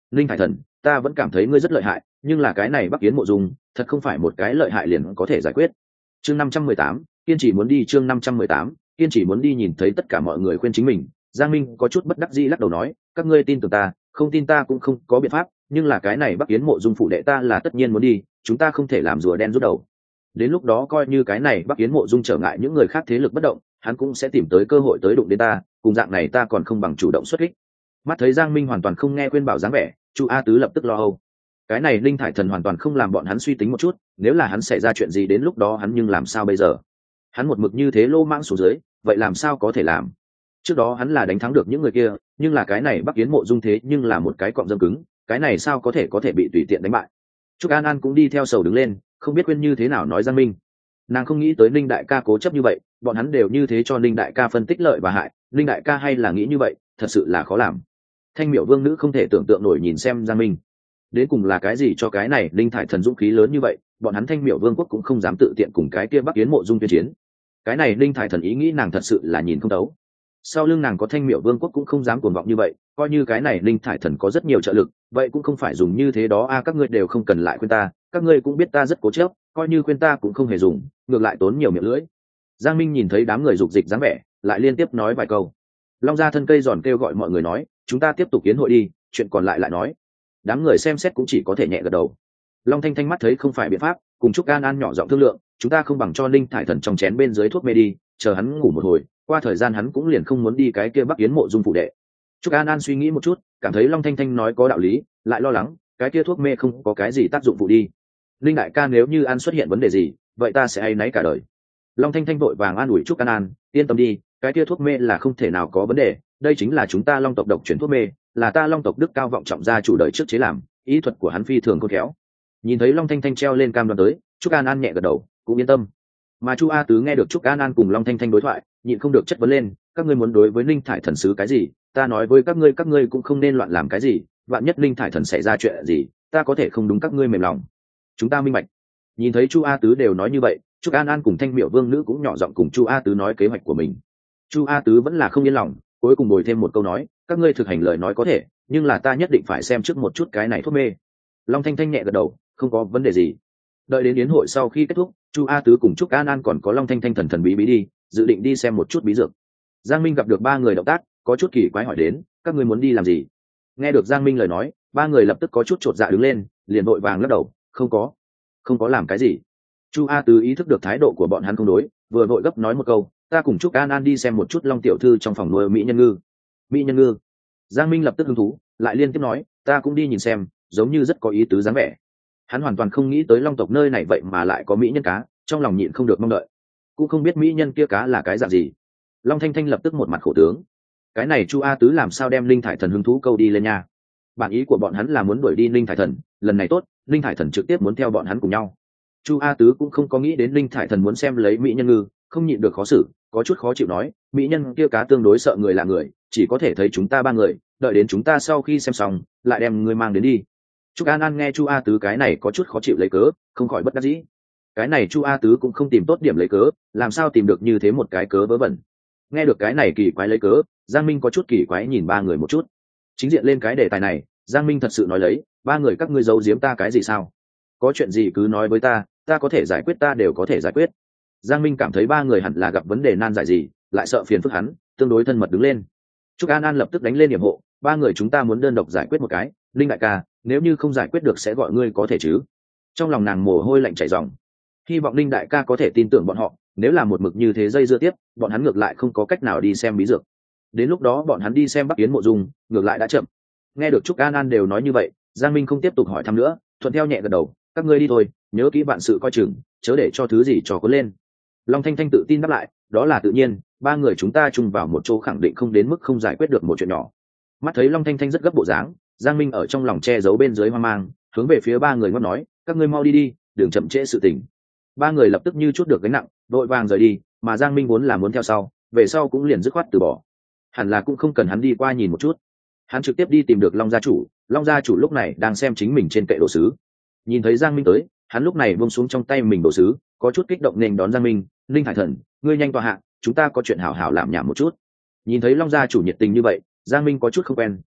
linh thải thần, ta vẫn cảm thấy ngươi rất lợi hại, nhưng là cái này Bắc Yến Mộ Dung thật không phải một cái lợi hại liền có thể giải quyết. Chương 518, kiên trì muốn đi. Chương 518, kiên trì muốn đi. Nhìn thấy tất cả mọi người khuyên chính mình, Giang Minh có chút bất đắc dĩ lắc đầu nói, các ngươi tin tưởng ta, không tin ta cũng không có biện pháp, nhưng là cái này Bắc Yến Mộ Dung phụ đệ ta là tất nhiên muốn đi, chúng ta không thể làm rùa đen rút đầu. Đến lúc đó coi như cái này Bắc Yến Mộ Dung trở ngại những người khác thế lực bất động, hắn cũng sẽ tìm tới cơ hội tới đụng đến ta, cùng dạng này ta còn không bằng chủ động xuất kích. Mắt thấy Giang Minh hoàn toàn không nghe khuyên bảo dáng vẻ, Chu A Tứ lập tức lo âu. Cái này linh thải thần hoàn toàn không làm bọn hắn suy tính một chút, nếu là hắn xảy ra chuyện gì đến lúc đó hắn nhưng làm sao bây giờ? Hắn một mực như thế lô mãng xuống dưới, vậy làm sao có thể làm? Trước đó hắn là đánh thắng được những người kia, nhưng là cái này Bắc Yến Mộ Dung thế nhưng là một cái cọng dâm cứng, cái này sao có thể bị tùy tiện đánh bại? Trúc An An cũng đi theo sầu đứng lên, không biết khuyên như thế nào nói Giang Minh. Nàng không nghĩ tới Ninh đại ca cố chấp như vậy, bọn hắn đều như thế cho Ninh đại ca phân tích lợi và hại, Ninh đại ca hay là nghĩ như vậy, thật sự là khó làm. Thanh Miểu Vương nữ không thể tưởng tượng nổi nhìn xem Giang Minh, đến cùng là cái gì cho cái này linh thải thần dũng khí lớn như vậy, bọn hắn Thanh Miểu Vương quốc cũng không dám tự tiện cùng cái kia Bắc Yến Mộ Dung tuyên chiến. Cái này linh thải thần ý nghĩ nàng thật sự là nhìn không thấu. Sau lưng nàng có Thanh Miểu Vương quốc cũng không dám cuồng vọng như vậy, coi như cái này linh thải thần có rất nhiều trợ lực, vậy cũng không phải dùng như thế đó a. Các ngươi đều không cần lại khuyên ta, các ngươi cũng biết ta rất cố chấp, coi như khuyên ta cũng không hề dùng, ngược lại tốn nhiều miệng lưỡi. Giang Minh nhìn thấy đám người dục dịch dáng vẻ, lại liên tiếp nói vài câu. Long Gia thân cây giòn kêu gọi mọi người nói, chúng ta tiếp tục kiến hội đi, chuyện còn lại nói. Đám người xem xét cũng chỉ có thể nhẹ gật đầu. Long Thanh Thanh mắt thấy không phải biện pháp, cùng Trúc An An nhỏ giọng thương lượng, chúng ta không bằng cho Linh thải thần trong chén bên dưới thuốc mê đi, chờ hắn ngủ một hồi, qua thời gian hắn cũng liền không muốn đi cái kia Bắc Yến Mộ Dung phụ đệ. Trúc An An suy nghĩ một chút, cảm thấy Long Thanh Thanh nói có đạo lý, lại lo lắng, cái kia thuốc mê không có cái gì tác dụng phụ đi. Linh đại ca nếu như An xuất hiện vấn đề gì, vậy ta sẽ áy náy cả đời. Long Thanh Thanh vội vàng an ủi Trúc An An, yên tâm đi, cái kia thuốc mê là không thể nào có vấn đề, đây chính là chúng ta Long tộc độc chuyển thuốc mê, là ta Long tộc đức cao vọng trọng gia chủ đời trước chế làm, ý thuật của hắn phi thường khôn khéo. Nhìn thấy Long Thanh Thanh treo lên cam đoan tới, Trúc An An nhẹ gật đầu, cũng yên tâm. Mà Chu A Tứ nghe được Trúc An An cùng Long Thanh Thanh đối thoại, nhịn không được chất vấn lên, các ngươi muốn đối với Linh thải thần sứ cái gì? Ta nói với các ngươi cũng không nên loạn làm cái gì, vạn nhất Linh thải thần xảy ra chuyện gì, ta có thể không đúng các ngươi mềm lòng. Chúng ta minh bạch. Nhìn thấy Chu A Tứ đều nói như vậy, Trúc An An cùng Thanh Miểu Vương nữ cũng nhỏ giọng cùng Chu A Tứ nói kế hoạch của mình. Chu A Tứ vẫn là không yên lòng, cuối cùng bồi thêm một câu nói, các ngươi thực hành lời nói có thể, nhưng là ta nhất định phải xem trước một chút cái này thuốc mê. Long Thanh Thanh nhẹ gật đầu, không có vấn đề gì. Đợi đến yến hội sau khi kết thúc, Chu A Tứ cùng Trúc An An còn có Long Thanh Thanh thần thần bí bí đi, dự định đi xem một chút bí dược. Giang Minh gặp được ba người động tác, có chút kỳ quái hỏi đến, các ngươi muốn đi làm gì? Nghe được Giang Minh lời nói, ba người lập tức có chút chột dạ đứng lên, liền vội vàng lắc đầu, không có làm cái gì. Chu A Tứ ý thức được thái độ của bọn hắn không đối, vừa vội gấp nói một câu, ta cùng Trúc An An đi xem một chút Long tiểu thư trong phòng nuôi mỹ nhân ngư. Mỹ nhân ngư? Giang Minh lập tức hứng thú, lại liên tiếp nói, ta cũng đi nhìn xem, giống như rất có ý tứ dáng vẻ. Hắn hoàn toàn không nghĩ tới Long tộc nơi này vậy mà lại có mỹ nhân cá, trong lòng nhịn không được mong đợi. Cũng không biết mỹ nhân kia cá là cái dạng gì. Long Thanh Thanh lập tức một mặt khổ tướng. Cái này Chu A Tứ làm sao đem Linh thải thần hứng thú câu đi lên nha? Bản ý của bọn hắn là muốn đuổi đi Linh thải thần, lần này tốt, Linh thải thần trực tiếp muốn theo bọn hắn cùng nhau. Chu A Tứ cũng không có nghĩ đến Linh thải thần muốn xem lấy mỹ nhân ngư, không nhịn được khó xử, có chút khó chịu nói, mỹ nhân kia cá tương đối sợ người là người, chỉ có thể thấy chúng ta ba người, đợi đến chúng ta sau khi xem xong, lại đem người mang đến đi. Trúc An An nghe Chu A Tứ cái này có chút khó chịu lấy cớ, không khỏi bất đắc dĩ. Cái này Chu A Tứ cũng không tìm tốt điểm lấy cớ, làm sao tìm được như thế một cái cớ vớ vẩn. Nghe được cái này kỳ quái lấy cớ, Giang Minh có chút kỳ quái nhìn ba người một chút. Chính diện lên cái đề tài này, Giang Minh thật sự nói lấy, ba người các ngươi giấu giếm ta cái gì sao? Có chuyện gì cứ nói với ta có thể giải quyết, ta đều có thể giải quyết. Giang Minh cảm thấy ba người hẳn là gặp vấn đề nan giải gì, lại sợ phiền phức hắn, tương đối thân mật đứng lên. Trúc An An lập tức đánh lên điểm hộ, ba người chúng ta muốn đơn độc giải quyết một cái, Linh đại ca, nếu như không giải quyết được sẽ gọi ngươi có thể chứ? Trong lòng nàng mồ hôi lạnh chảy ròng. Hy vọng Linh đại ca có thể tin tưởng bọn họ, nếu là một mực như thế dây dưa tiếp, bọn hắn ngược lại không có cách nào đi xem bí dược. Đến lúc đó bọn hắn đi xem Bắc Yến Mộ Dung, ngược lại đã chậm. Nghe được Trúc An An đều nói như vậy, Giang Minh không tiếp tục hỏi thăm nữa, thuận theo nhẹ gật đầu, các ngươi đi thôi, nhớ kỹ vạn sự coi chừng, chớ để cho thứ gì trò cuốn lên. Long Thanh Thanh tự tin đáp lại, đó là tự nhiên, ba người chúng ta chung vào một chỗ khẳng định không đến mức không giải quyết được một chuyện nhỏ. Mắt thấy Long Thanh Thanh rất gấp bộ dáng, Giang Minh ở trong lòng che giấu bên dưới hoang mang, hướng về phía ba người ngót nói, các ngươi mau đi đi, đừng chậm trễ sự tình. Ba người lập tức như chút được gánh nặng, vội vàng rời đi, mà Giang Minh vốn là muốn theo sau, về sau cũng liền dứt khoát từ bỏ. Hẳn là cũng không cần hắn đi qua nhìn một chút, hắn trực tiếp đi tìm được Long gia chủ. Long gia chủ lúc này đang xem chính mình trên kệ đồ sứ, nhìn thấy Giang Minh tới, hắn lúc này buông xuống trong tay mình đồ sứ, có chút kích động nên đón Giang Minh, Linh thải thần, ngươi nhanh tọa hạ, chúng ta có chuyện hảo hảo làm nhảm một chút. Nhìn thấy Long gia chủ nhiệt tình như vậy, Giang Minh có chút không quen,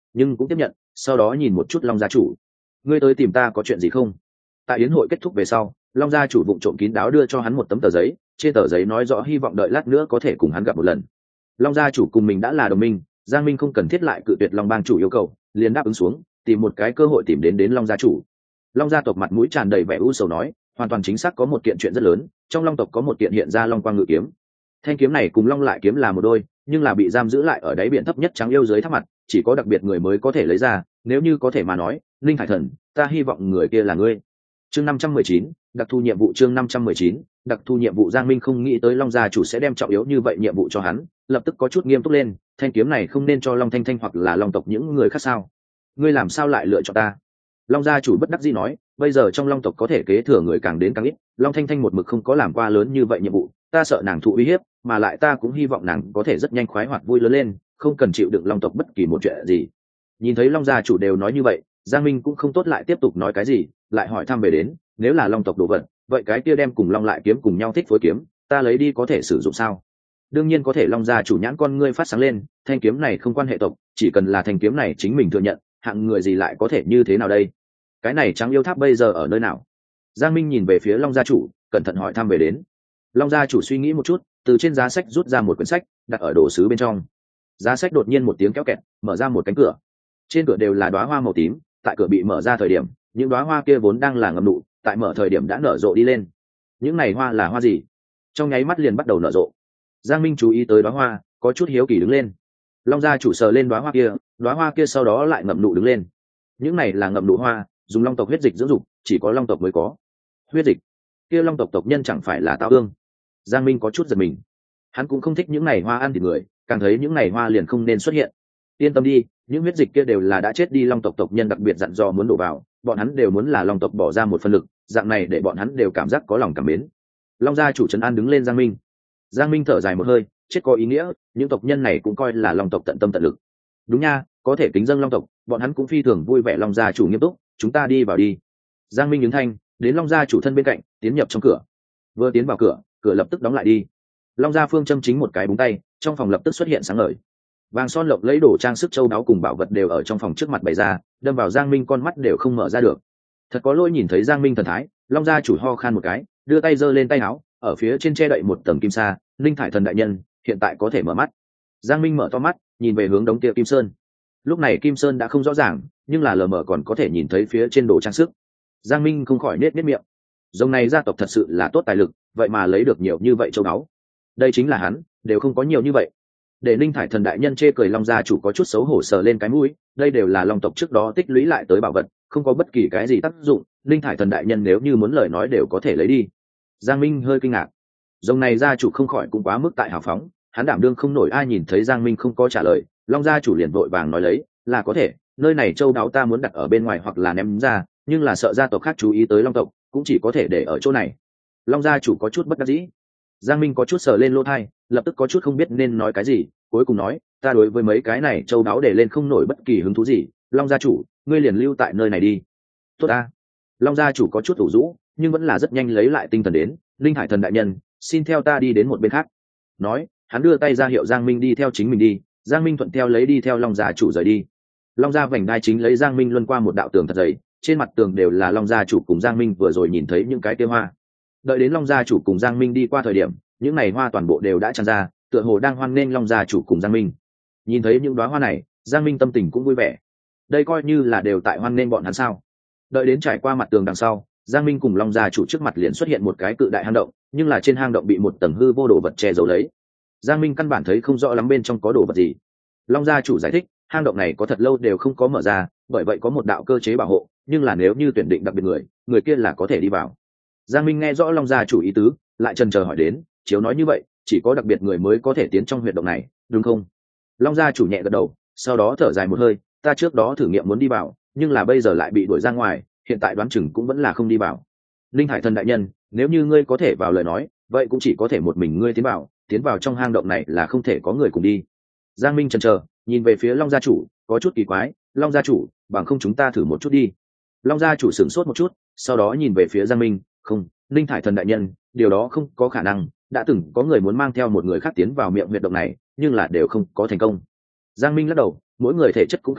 nhưng cũng tiếp nhận, sau đó nhìn một chút Long gia chủ. Ngươi tới tìm ta có chuyện gì không? Tại yến hội kết thúc về sau, Long gia chủ vụng trộm kín đáo đưa cho hắn một tấm tờ giấy, trên tờ giấy nói rõ hy vọng đợi lát nữa có thể cùng hắn gặp một lần. Long gia chủ cùng mình đã là đồng minh, Giang Minh không cần thiết lại cự tuyệt Long bang chủ yêu cầu, liền đáp ứng xuống, tìm một cái cơ hội tìm đến Long gia chủ. Long gia tộc mặt mũi tràn đầy vẻ u sầu nói, hoàn toàn chính xác có một kiện chuyện rất lớn, trong Long tộc có một kiện hiện ra Long quang ngự kiếm. Thanh kiếm này cùng Long lại kiếm là một đôi, nhưng là bị giam giữ lại ở đáy biển thấp nhất trắng yêu dưới tháp mặt, chỉ có đặc biệt người mới có thể lấy ra, nếu như có thể mà nói, Linh Hải Thần, ta hy vọng người kia là ngươi. Chương 519, đặc thù nhiệm vụ. Chương 519, đặc thù nhiệm vụ. Giang Minh không nghĩ tới Long gia chủ sẽ đem trọng yếu như vậy nhiệm vụ cho hắn, lập tức có chút nghiêm túc lên, thanh kiếm này không nên cho Long Thanh Thanh hoặc là Long tộc những người khác sao? Ngươi làm sao lại lựa chọn ta? Long gia chủ bất đắc dĩ nói, bây giờ trong Long tộc có thể kế thừa người càng đến càng ít, Long Thanh Thanh một mực không có làm qua lớn như vậy nhiệm vụ, ta sợ nàng thụ uy hiếp, mà lại ta cũng hy vọng nàng có thể rất nhanh khoái hoạt vui lớn lên, không cần chịu đựng Long tộc bất kỳ một chuyện gì. Nhìn thấy Long gia chủ đều nói như vậy, Giang Minh cũng không tốt lại tiếp tục nói cái gì, lại hỏi thăm về đến, nếu là Long tộc đồ vật, vậy cái kia đem cùng Long lại kiếm cùng nhau thích phối kiếm, ta lấy đi có thể sử dụng sao? Đương nhiên có thể. Long gia chủ nhãn con ngươi phát sáng lên, thanh kiếm này không quan hệ tộc, chỉ cần là thanh kiếm này chính mình thừa nhận, hạng người gì lại có thể như thế nào đây? Cái này trắng yêu tháp bây giờ ở nơi nào? Giang Minh nhìn về phía Long gia chủ, cẩn thận hỏi thăm về đến. Long gia chủ suy nghĩ một chút, từ trên giá sách rút ra một quyển sách, đặt ở đồ sứ bên trong. Giá sách đột nhiên một tiếng kéo kẹt, mở ra một cánh cửa. Trên cửa đều là đóa hoa màu tím, tại cửa bị mở ra thời điểm, những đóa hoa kia vốn đang là ngậm nụ, tại mở thời điểm đã nở rộ đi lên. Những này hoa là hoa gì? Trong nháy mắt liền bắt đầu nở rộ. Giang Minh chú ý tới đóa hoa, có chút hiếu kỳ đứng lên. Long gia chủ sờ lên đóa hoa kia sau đó lại ngậm nụ đứng lên. Những này là ngậm nụ hoa, dùng Long tộc huyết dịch dưỡng dục, chỉ có Long tộc mới có. Huyết dịch? Kia Long tộc tộc nhân chẳng phải là tao ương? Giang Minh có chút giật mình. Hắn cũng không thích những này hoa ăn thịt người, càng thấy những này hoa liền không nên xuất hiện. Yên tâm đi, những huyết dịch kia đều là đã chết đi Long tộc tộc nhân đặc biệt dặn dò muốn đổ vào, bọn hắn đều muốn là Long tộc bỏ ra một phần lực, dạng này để bọn hắn đều cảm giác có lòng cảm mến. Long gia chủ trấn an đứng lên Giang Minh. Giang Minh thở dài một hơi, chết có ý nghĩa, những tộc nhân này cũng coi là Long tộc tận tâm tận lực. Đúng nha, có thể kính dâng Long tộc, bọn hắn cũng phi thường vui vẻ. Long gia chủ nghiêm túc, chúng ta đi vào đi. Giang Minh ứng thanh, đến Long gia chủ thân bên cạnh, tiến nhập trong cửa. Vừa tiến vào cửa, cửa lập tức đóng lại đi. Long gia phương châm chính một cái búng tay, trong phòng lập tức xuất hiện sáng ngời. Vàng son lộng lấy đồ trang sức châu đáo cùng bảo vật đều ở trong phòng trước mặt bày ra, đâm vào Giang Minh con mắt đều không mở ra được. Thật có lỗi. Nhìn thấy Giang Minh thần thái, Long gia chủ ho khan một cái, đưa tay giơ lên tay áo, ở phía trên che đậy một tầng kim sa. Linh Thải Thần đại nhân, hiện tại có thể mở mắt. Giang Minh mở to mắt, nhìn về hướng đống kia kim sơn. Lúc này kim sơn đã không rõ ràng, nhưng là lờ mờ còn có thể nhìn thấy phía trên đồ trang sức. Giang Minh không khỏi nết miệng. Dòng này gia tộc thật sự là tốt tài lực, vậy mà lấy được nhiều như vậy châu báu. Đây chính là hắn, đều không có nhiều như vậy. Để Linh Thải Thần đại nhân chê cười. Long gia chủ có chút xấu hổ sờ lên cái mũi, đây đều là Long tộc trước đó tích lũy lại tới bảo vật, không có bất kỳ cái gì tác dụng, Linh Thải Thần đại nhân nếu như muốn lời nói đều có thể lấy đi. Giang Minh hơi kinh ngạc. Dòng này gia chủ không khỏi cũng quá mức tại hào phóng, hắn đảm đương không nổi. Ai nhìn thấy Giang Minh không có trả lời, Long gia chủ liền vội vàng nói lấy, là có thể, nơi này châu đáo ta muốn đặt ở bên ngoài hoặc là ném ra, nhưng là sợ gia tộc khác chú ý tới Long tộc, cũng chỉ có thể để ở chỗ này. Long gia chủ có chút bất đắc dĩ. Giang Minh có chút sờ lên lỗ tai, lập tức có chút không biết nên nói cái gì, cuối cùng nói, ta đối với mấy cái này châu đáo để lên không nổi bất kỳ hứng thú gì. Long gia chủ, ngươi liền lưu tại nơi này đi. Tốt ta. Long gia chủ có chút ủ rũ, nhưng vẫn là rất nhanh lấy lại tinh thần đến, Linh Hải Thần đại nhân, xin theo ta đi đến một bên khác. Nói, hắn đưa tay ra hiệu Giang Minh đi theo chính mình đi. Giang Minh thuận theo lấy đi theo Long gia chủ rời đi. Long gia vành đai chính lấy Giang Minh luân qua một đạo tường thật dày, trên mặt tường đều là Long gia chủ cùng Giang Minh vừa rồi nhìn thấy những cái kia hoa. Đợi đến Long gia chủ cùng Giang Minh đi qua thời điểm, những này hoa toàn bộ đều đã tràn ra, tựa hồ đang hoan nghênh Long gia chủ cùng Giang Minh. Nhìn thấy những đóa hoa này, Giang Minh tâm tình cũng vui vẻ. Đây coi như là đều tại hoan nghênh bọn hắn sao? Đợi đến trải qua mặt tường đằng sau, Giang Minh cùng Long gia chủ trước mặt liền xuất hiện một cái cự đại hang động, nhưng là trên hang động bị một tầng hư vô đồ vật che giấu lấy. Giang Minh căn bản thấy không rõ lắm bên trong có đồ vật gì. Long gia chủ giải thích, hang động này có thật lâu đều không có mở ra, bởi vậy có một đạo cơ chế bảo hộ, nhưng là nếu như tuyển định đặc biệt người kia là có thể đi vào. Giang Minh nghe rõ Long gia chủ ý tứ, lại chần chờ hỏi đến, chiếu nói như vậy, chỉ có đặc biệt người mới có thể tiến trong huyệt động này, đúng không? Long gia chủ nhẹ gật đầu, sau đó thở dài một hơi, ta trước đó thử nghiệm muốn đi vào, nhưng là bây giờ lại bị đuổi ra ngoài, hiện tại đoán chừng cũng vẫn là không đi vào. Linh Hải Thần đại nhân, nếu như ngươi có thể vào lời nói, vậy cũng chỉ có thể một mình ngươi tiến vào trong hang động này là không thể có người cùng đi. Giang Minh chần chờ, nhìn về phía Long gia chủ, có chút kỳ quái, Long gia chủ, bằng không chúng ta thử một chút đi. Long gia chủ sửng sốt một chút, sau đó nhìn về phía Giang Minh, không, Linh Thải Thần đại nhân, điều đó không có khả năng, đã từng có người muốn mang theo một người khác tiến vào miệng huyệt động này, nhưng là đều không có thành công. Giang Minh lắc đầu, mỗi người thể chất cũng khác nhau,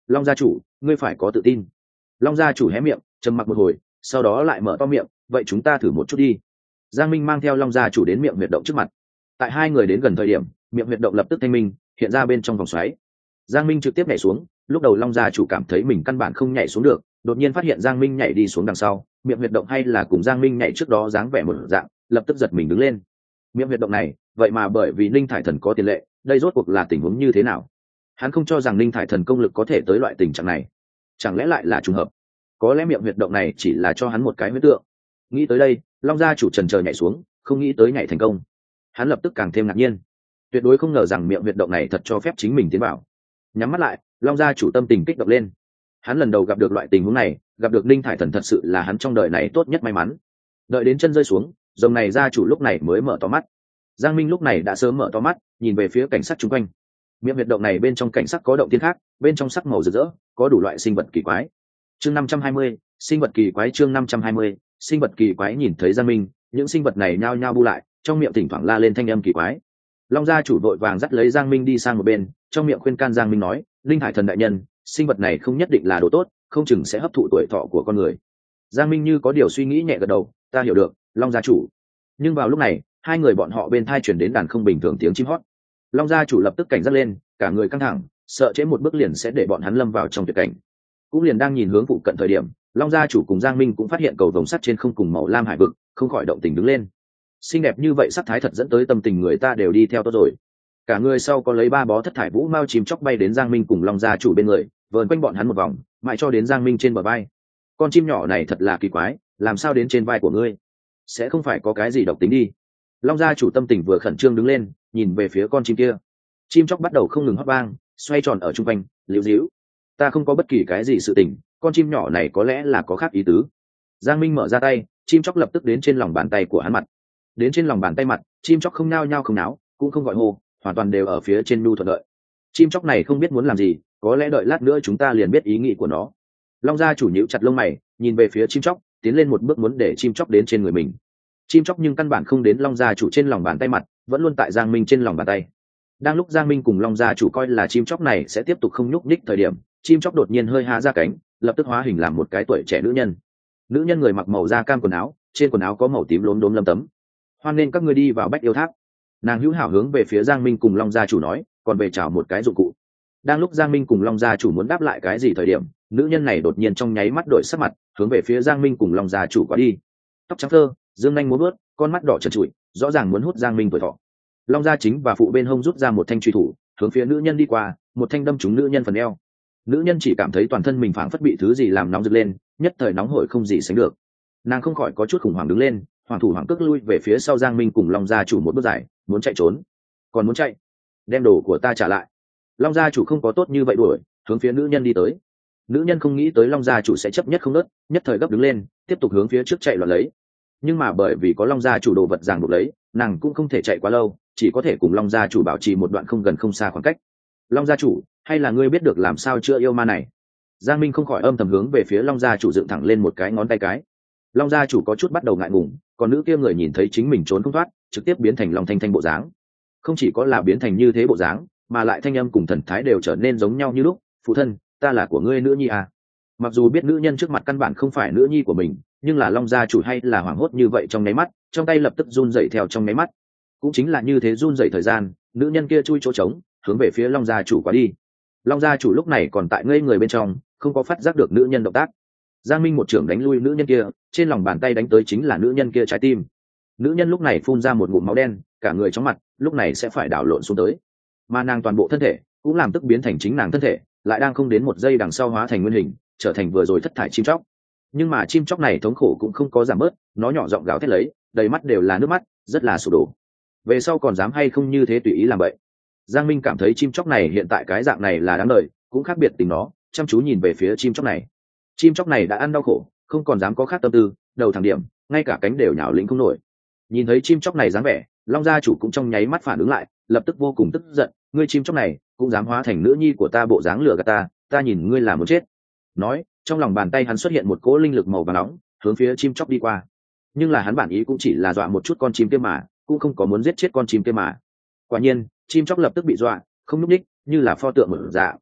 Long gia chủ, ngươi phải có tự tin. Long gia chủ hé miệng trầm mặc một hồi, sau đó lại mở to miệng, vậy chúng ta thử một chút đi. Giang Minh mang theo Long gia chủ đến miệng huyệt động trước mặt. Tại hai người đến gần thời điểm, miệng huyệt động lập tức thanh minh hiện ra bên trong vòng xoáy. Giang Minh trực tiếp nhảy xuống, lúc đầu Long gia chủ cảm thấy mình căn bản không nhảy xuống được, đột nhiên phát hiện Giang Minh nhảy đi xuống đằng sau, miệng huyệt động hay là cùng Giang Minh nhảy trước đó dáng vẻ một dạng, lập tức giật mình đứng lên. Miệng huyệt động này, vậy mà bởi vì Ninh Thải Thần có tiền lệ, đây rốt cuộc là tình huống như thế nào? Hắn không cho rằng Ninh Thải Thần công lực có thể tới loại tình trạng này, chẳng lẽ lại là trùng hợp? Có lẽ miệng huyệt động này chỉ là cho hắn một cái huyễn tượng. Nghĩ tới đây, Long gia chủ chần chờ nhảy xuống, không nghĩ tới nhảy thành công. Hắn lập tức càng thêm ngạc nhiên, tuyệt đối không ngờ rằng miệng huyệt động này thật cho phép chính mình tiến vào. Nhắm mắt lại, Long gia chủ tâm tình kích động lên. Hắn lần đầu gặp được loại tình huống này, gặp được Ninh Thải Thần thật sự là hắn trong đời này tốt nhất may mắn. Đợi đến chân rơi xuống, rồng này gia chủ lúc này mới mở to mắt. Giang Minh lúc này đã sớm mở to mắt, nhìn về phía cảnh sắc chung quanh. Miệng huyệt động này bên trong cảnh sắc có động tiên khác, bên trong sắc màu rực rỡ, có đủ loại sinh vật kỳ quái. Chương 520, sinh vật kỳ quái. Chương 520, sinh vật kỳ quái. Nhìn thấy Giang Minh, những sinh vật này nhao nhao bu lại, trong miệng thỉnh thoảng la lên thanh âm kỳ quái. Long gia chủ vội vàng dắt lấy Giang Minh đi sang một bên, trong miệng khuyên can Giang Minh nói, Linh Hải Thần đại nhân, sinh vật này không nhất định là đồ tốt, không chừng sẽ hấp thụ tuổi thọ của con người. Giang Minh như có điều suy nghĩ nhẹ gật đầu, ta hiểu được, Long gia chủ. Nhưng vào lúc này, hai người bọn họ bên thai chuyển đến đàn không bình thường tiếng chim hót. Long gia chủ lập tức cảnh giác lên, cả người căng thẳng, sợ trễ một bước liền sẽ để bọn hắn lâm vào trong tuyệt cảnh. Cũng liền đang nhìn hướng phụ cận thời điểm, Long gia chủ cùng Giang Minh cũng phát hiện cầu vồng sắt trên không cùng màu lam hải vực, không khỏi động tình đứng lên. Xinh đẹp như vậy sắc thái thật dẫn tới tâm tình người ta đều đi theo tốt rồi. Cả người sau có lấy ba bó thất thải vũ mao chim chóc bay đến Giang Minh cùng Long gia chủ bên người, vờn quanh bọn hắn một vòng, mãi cho đến Giang Minh trên bờ vai. Con chim nhỏ này thật là kỳ quái, làm sao đến trên vai của ngươi? Sẽ không phải có cái gì độc tính đi? Long gia chủ tâm tình vừa khẩn trương đứng lên, nhìn về phía con chim kia. Chim chóc bắt đầu không ngừng hót vang, xoay tròn ở trung quanh, liễu díu. Ta không có bất kỳ cái gì sự tình, con chim nhỏ này có lẽ là có khác ý tứ. Giang Minh mở ra tay, chim chóc lập tức đến trên lòng bàn tay của hắn mặt. Đến trên lòng bàn tay mặt, chim chóc không nao nhao không náo, cũng không gọi hô, hoàn toàn đều ở phía trên nhu thuận đợi. Chim chóc này không biết muốn làm gì, có lẽ đợi lát nữa chúng ta liền biết ý nghĩ của nó. Long gia chủ nhíu chặt lông mày, nhìn về phía chim chóc, tiến lên một bước muốn để chim chóc đến trên người mình. Chim chóc nhưng căn bản không đến Long gia chủ trên lòng bàn tay mặt, vẫn luôn tại Giang Minh trên lòng bàn tay. Đang lúc Giang Minh cùng Long gia chủ coi là chim chóc này sẽ tiếp tục không nhúc nhích thời điểm, chim chóc đột nhiên hơi há ra cánh, lập tức hóa hình làm một cái tuổi trẻ nữ nhân. Nữ nhân người mặc màu da cam quần áo, trên quần áo có màu tím lốm đốm lấm tấm. Hoan nên các ngươi đi vào Bách Yêu Tháp. Nàng hữu hảo hướng về phía Giang Minh cùng Long gia chủ nói, còn về chào một cái dụng cụ. Đang lúc Giang Minh cùng Long gia chủ muốn đáp lại cái gì thời điểm, nữ nhân này đột nhiên trong nháy mắt đổi sắc mặt, hướng về phía Giang Minh cùng Long gia chủ quá đi. Tóc trắng thơ, dương nhanh múa bước, con mắt đỏ trần trụi, rõ ràng muốn hút Giang Minh tuổi thọ. Long gia chính và phụ bên hông rút ra một thanh truy thủ, hướng phía nữ nhân đi qua, một thanh đâm trúng nữ nhân phần eo. Nữ nhân chỉ cảm thấy toàn thân mình phảng phất bị thứ gì làm nóng rực lên, nhất thời nóng hổi không gì sánh được. Nàng không khỏi có chút khủng hoảng đứng lên, hoàng thủ hoàng cước lui về phía sau Giang Minh cùng Long gia chủ một bước dài, muốn chạy trốn. Còn muốn chạy, đem đồ của ta trả lại. Long gia chủ không có tốt như vậy đuổi, hướng phía nữ nhân đi tới. Nữ nhân không nghĩ tới Long gia chủ sẽ chấp nhất không nớt, nhất thời gấp đứng lên, tiếp tục hướng phía trước chạy loạn lấy. Nhưng mà bởi vì có Long gia chủ đồ vật ràng buộc lấy, nàng cũng không thể chạy quá lâu, chỉ có thể cùng Long gia chủ bảo trì một đoạn không gần không xa khoảng cách. Long gia chủ, hay là ngươi biết được làm sao chữa yêu ma này? Giang Minh không khỏi âm thầm hướng về phía Long gia chủ dựng thẳng lên một cái ngón tay cái. Long gia chủ có chút bắt đầu ngại ngùng, còn nữ kia người nhìn thấy chính mình trốn không thoát, trực tiếp biến thành Long Thanh Thanh bộ dáng. Không chỉ có là biến thành như thế bộ dáng, mà lại thanh âm cùng thần thái đều trở nên giống nhau như lúc. Phụ thân, ta là của ngươi nữ nhi à? Mặc dù biết nữ nhân trước mặt căn bản không phải nữ nhi của mình, nhưng là Long gia chủ hay là hoảng hốt như vậy trong nháy mắt, trong tay lập tức run rẩy theo trong nháy mắt. Cũng chính là như thế run rẩy thời gian, nữ nhân kia chui chỗ trống, hướng về phía Long gia chủ quá đi. Long gia chủ lúc này còn tại ngây người bên trong, không có phát giác được nữ nhân động tác. Giang Minh một trưởng đánh lui nữ nhân kia, trên lòng bàn tay đánh tới chính là nữ nhân kia trái tim. Nữ nhân lúc này phun ra một ngụm máu đen, cả người chóng mặt, lúc này sẽ phải đảo lộn xuống tới. Mà nàng toàn bộ thân thể cũng làm tức biến thành chính nàng thân thể, lại đang không đến một giây đằng sau hóa thành nguyên hình, trở thành vừa rồi thất thải chim chóc. Nhưng mà chim chóc này thống khổ cũng không có giảm bớt, nó nhỏ giọng gào thét lấy, đầy mắt đều là nước mắt, rất là sụp đổ. Về sau còn dám hay không như thế tùy ý làm vậy? Giang Minh cảm thấy chim chóc này hiện tại cái dạng này là đáng đời, cũng khác biệt tình nó, chăm chú nhìn về phía chim chóc này. Chim chóc này đã ăn đau khổ, không còn dám có khác tâm tư, đầu thẳng điểm, ngay cả cánh đều nhào lĩnh không nổi. Nhìn thấy chim chóc này dáng vẻ, Long gia chủ cũng trong nháy mắt phản ứng lại, lập tức vô cùng tức giận, ngươi chim chóc này cũng dám hóa thành nữ nhi của ta bộ dáng lừa gạt ta, ta nhìn ngươi là muốn chết. Nói, trong lòng bàn tay hắn xuất hiện một cỗ linh lực màu vàng nóng, hướng phía chim chóc đi qua. Nhưng là hắn bản ý cũng chỉ là dọa một chút con chim kia mà, cũng không có muốn giết chết con chim kia mà. Quả nhiên, chim chóc lập tức bị dọa, không nhúc nhích, như là pho tượng một dạng.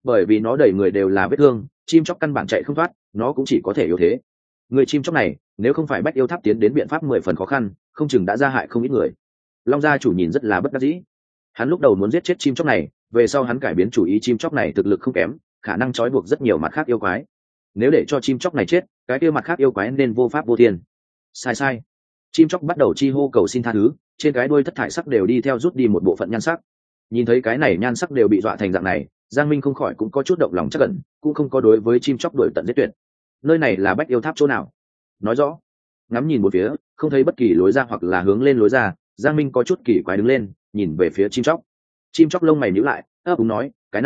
bởi vì nó đầy người đều là vết thương, chim chóc căn bản chạy không thoát, nó cũng chỉ có thể yếu thế. Người chim chóc này nếu không phải bách yêu tháp tiến đến biện pháp 10 phần khó khăn, không chừng đã ra hại không ít người. Long gia chủ nhìn rất là bất đắc dĩ. Hắn lúc đầu muốn giết chết chim chóc này, về sau hắn cải biến chủ ý, chim chóc này thực lực không kém, khả năng trói buộc rất nhiều mặt khác yêu quái. Nếu để cho chim chóc này chết, cái kia mặt khác yêu quái nên vô pháp vô thiên. Sai. Chim chóc bắt đầu chi hô cầu xin tha thứ, trên cái đuôi thất thải sắc đều đi theo rút đi một bộ phận nhan sắc. Nhìn thấy cái này nhan sắc đều bị dọa thành dạng này, Giang Minh không khỏi cũng có chút động lòng chắc cẩn, cũng không có đối với chim chóc đuổi tận giết tuyệt. Nơi này là bách yêu tháp chỗ nào? Nói rõ. Ngắm nhìn một phía, không thấy bất kỳ lối ra hoặc là hướng lên lối ra, Giang Minh có chút kỳ quái đứng lên, nhìn về phía chim chóc. Chim chóc lông mày nhíu lại, ấp úng nói, cái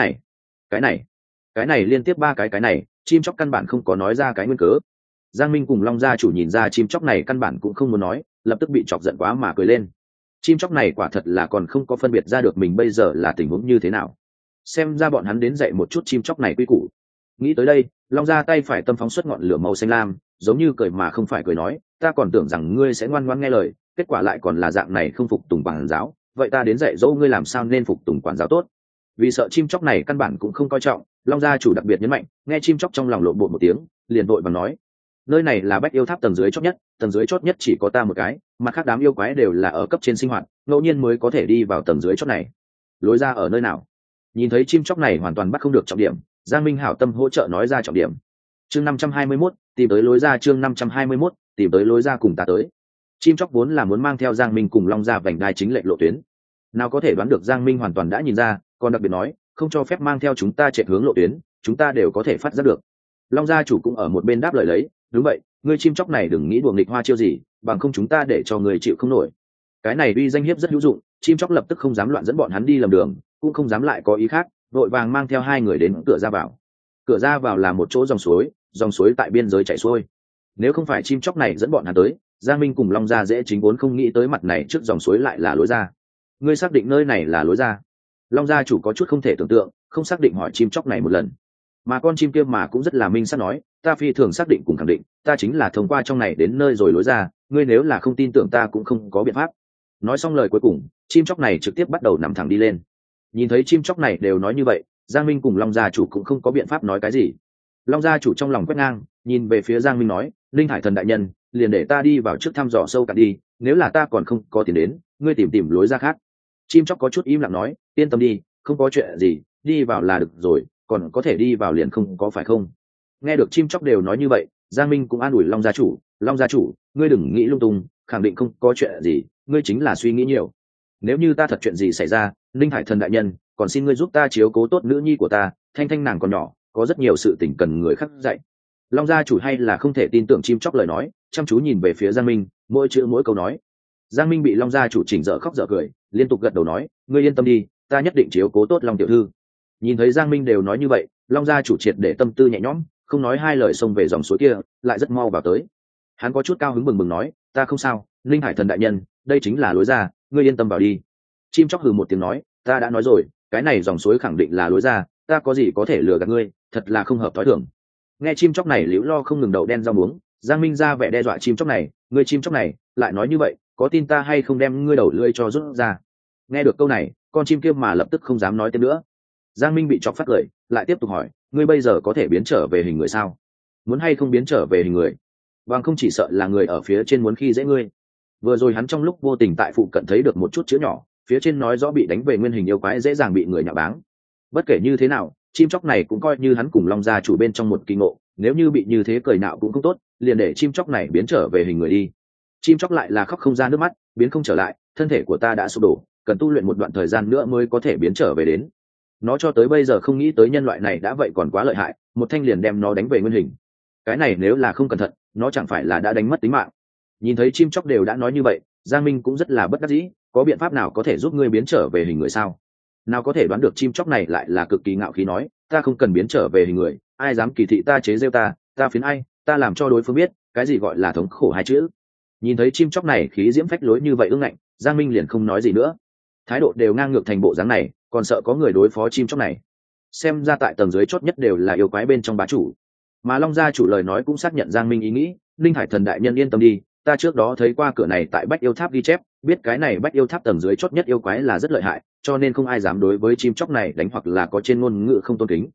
này liên tiếp ba cái này, chim chóc căn bản không có nói ra cái nguyên cớ. Giang Minh cùng Long gia chủ nhìn ra chim chóc này căn bản cũng không muốn nói, lập tức bị chọc giận quá mà cười lên. Chim chóc này quả thật là còn không có phân biệt ra được mình bây giờ là tình huống như thế nào. Xem ra bọn hắn đến dạy một chút chim chóc này quy củ. Nghĩ tới đây, Long gia tay phải tâm phóng xuất ngọn lửa màu xanh lam, giống như cười mà không phải cười nói, ta còn tưởng rằng ngươi sẽ ngoan ngoãn nghe lời, kết quả lại còn là dạng này, không phục tùng quản giáo, vậy ta đến dạy dỗ ngươi làm sao nên phục tùng quản giáo tốt. Vì sợ chim chóc này căn bản cũng không coi trọng, Long gia chủ đặc biệt nhấn mạnh, nghe chim chóc trong lòng lộn bột một tiếng, liền vội vàng nói, nơi này là bách yêu tháp tầng dưới chót nhất, tầng dưới chót nhất chỉ có ta một cái, mặt khác đám yêu quái đều là ở cấp trên sinh hoạt, ngẫu nhiên mới có thể đi vào tầng dưới chót này. Lối ra ở nơi nào? Nhìn thấy chim chóc này hoàn toàn bắt không được trọng điểm, Giang Minh hảo tâm hỗ trợ nói ra trọng điểm. Chương 521, tìm tới lối ra. Chương 521, tìm tới lối ra, cùng ta tới. Chim chóc vốn là muốn mang theo Giang Minh cùng Long gia vành đai chính lệch lộ tuyến, nào có thể đoán được Giang Minh hoàn toàn đã nhìn ra, còn đặc biệt nói, không cho phép mang theo chúng ta chạy hướng lộ tuyến, chúng ta đều có thể phát giác được. Long gia chủ cũng ở một bên đáp lời lấy, đúng vậy, ngươi chim chóc này đừng nghĩ đùa nghịch hoa chiêu gì, bằng không chúng ta để cho người chịu không nổi. Cái này uy danh hiếp rất hữu dụng, chim chóc lập tức không dám loạn dẫn bọn hắn đi lầm đường, cũng không dám lại có ý khác, vội vàng mang theo hai người đến cửa ra vào. Cửa ra vào là một chỗ dòng suối tại biên giới chảy xuôi. Nếu không phải chim chóc này dẫn bọn hắn tới, Giang Minh cùng Long gia dễ chính vốn không nghĩ tới mặt này trước dòng suối lại là lối ra. Ngươi xác định nơi này là lối ra? Long gia chủ có chút không thể tưởng tượng, không xác định hỏi chim chóc này một lần. Mà con chim kia mà cũng rất là minh xác nói, ta phi thường xác định cùng khẳng định, ta chính là thông qua trong này đến nơi rồi lối ra, ngươi nếu là không tin tưởng ta cũng không có biện pháp. Nói xong lời cuối cùng, chim chóc này trực tiếp bắt đầu nằm thẳng đi lên. Nhìn thấy chim chóc này đều nói như vậy, Giang Minh cùng Long gia chủ cũng không có biện pháp nói cái gì. Long gia chủ trong lòng quét ngang, nhìn về phía Giang Minh nói, linh hải thần đại nhân, liền để ta đi vào trước thăm dò sâu cạn đi, nếu là ta còn không có tiền đến, ngươi tìm lối ra khác. Chim chóc có chút im lặng nói, yên tâm đi, không có chuyện gì, đi vào là được rồi, còn có thể đi vào liền không có phải không? Nghe được chim chóc đều nói như vậy, Giang Minh cũng an ủi Long gia chủ, ngươi đừng nghĩ lung tung, khẳng định không có chuyện gì, ngươi chính là suy nghĩ nhiều. Nếu như ta thật chuyện gì xảy ra, linh hải thần đại nhân, còn xin ngươi giúp ta chiếu cố tốt nữ nhi của ta, thanh thanh nàng còn nhỏ, có rất nhiều sự tình cần người khác dạy. Long gia chủ hay là không thể tin tưởng chim chóc lời nói, chăm chú nhìn về phía Giang Minh, mỗi chữ mỗi câu nói. Giang Minh bị Long gia chủ chỉnh dở khóc dở cười, liên tục gật đầu nói, ngươi yên tâm đi, ta nhất định chiếu cố tốt Long tiểu thư. Nhìn thấy Giang Minh đều nói như vậy, Long gia chủ triệt để tâm tư nhẹ nhõm, không nói hai lời xông về dòng suối kia, lại rất mau vào tới. Hắn có chút cao hứng bừng bừng nói, ta không sao, linh hải thần đại nhân, đây chính là lối ra, ngươi yên tâm vào đi. Chim chóc hừ một tiếng nói, ta đã nói rồi, cái này dòng suối khẳng định là lối ra, ta có gì có thể lừa gạt ngươi, thật là không hợp thói thường. Nghe chim chóc này liễu lo không ngừng đầu đen rau muống, Giang Minh ra vẻ đe dọa chim chóc này, ngươi chim chóc này lại nói như vậy, có tin ta hay không đem ngươi đầu lưỡi cho rút ra. Nghe được câu này, con chim kia mà lập tức không dám nói thêm nữa. Giang Minh bị chọc phát cười, lại tiếp tục hỏi, ngươi bây giờ có thể biến trở về hình người sao? Muốn hay không biến trở về hình người? Bằng không chỉ sợ là người ở phía trên muốn khi dễ ngươi. Vừa rồi hắn trong lúc vô tình tại phụ cận thấy được một chút chữ nhỏ, phía trên nói rõ bị đánh về nguyên hình yêu quái dễ dàng bị người nhạ báng. Bất kể như thế nào, chim chóc này cũng coi như hắn cùng Long gia chủ bên trong một kỳ ngộ, nếu như bị như thế cười nạo cũng không tốt, liền để chim chóc này biến trở về hình người đi. Chim chóc lại là khóc không ra nước mắt, biến không trở lại, thân thể của ta đã sụp đổ, cần tu luyện một đoạn thời gian nữa mới có thể biến trở về đến. Nó cho tới bây giờ không nghĩ tới nhân loại này đã vậy còn quá lợi hại, một thanh liền đem nó đánh về nguyên hình. Cái này nếu là không cẩn thận, nó chẳng phải là đã đánh mất tính mạng. Nhìn thấy chim chóc đều đã nói như vậy, Giang Minh cũng rất là bất đắc dĩ, có biện pháp nào có thể giúp ngươi biến trở về hình người sao? Nào có thể đoán được chim chóc này lại là cực kỳ ngạo khí nói, ta không cần biến trở về hình người, ai dám kỳ thị ta chế giễu ta phiến ai, ta làm cho đối phương biết cái gì gọi là thống khổ hai chữ. Nhìn thấy chim chóc này khí diễm phách lối như vậy ương ngạnh, Giang Minh liền không nói gì nữa, thái độ đều ngang ngược thành bộ dáng này, còn sợ có người đối phó chim chóc này. Xem ra tại tầng dưới chót nhất đều là yêu quái bên trong bá chủ. Mà Long gia chủ lời nói cũng xác nhận Giang Minh ý nghĩ, linh hải thần đại nhân yên tâm đi, ta trước đó thấy qua cửa này tại bách yêu tháp ghi chép, biết cái này bách yêu tháp tầng dưới chót nhất yêu quái là rất lợi hại, cho nên không ai dám đối với chim chóc này đánh hoặc là có trên ngôn ngữ không tôn kính.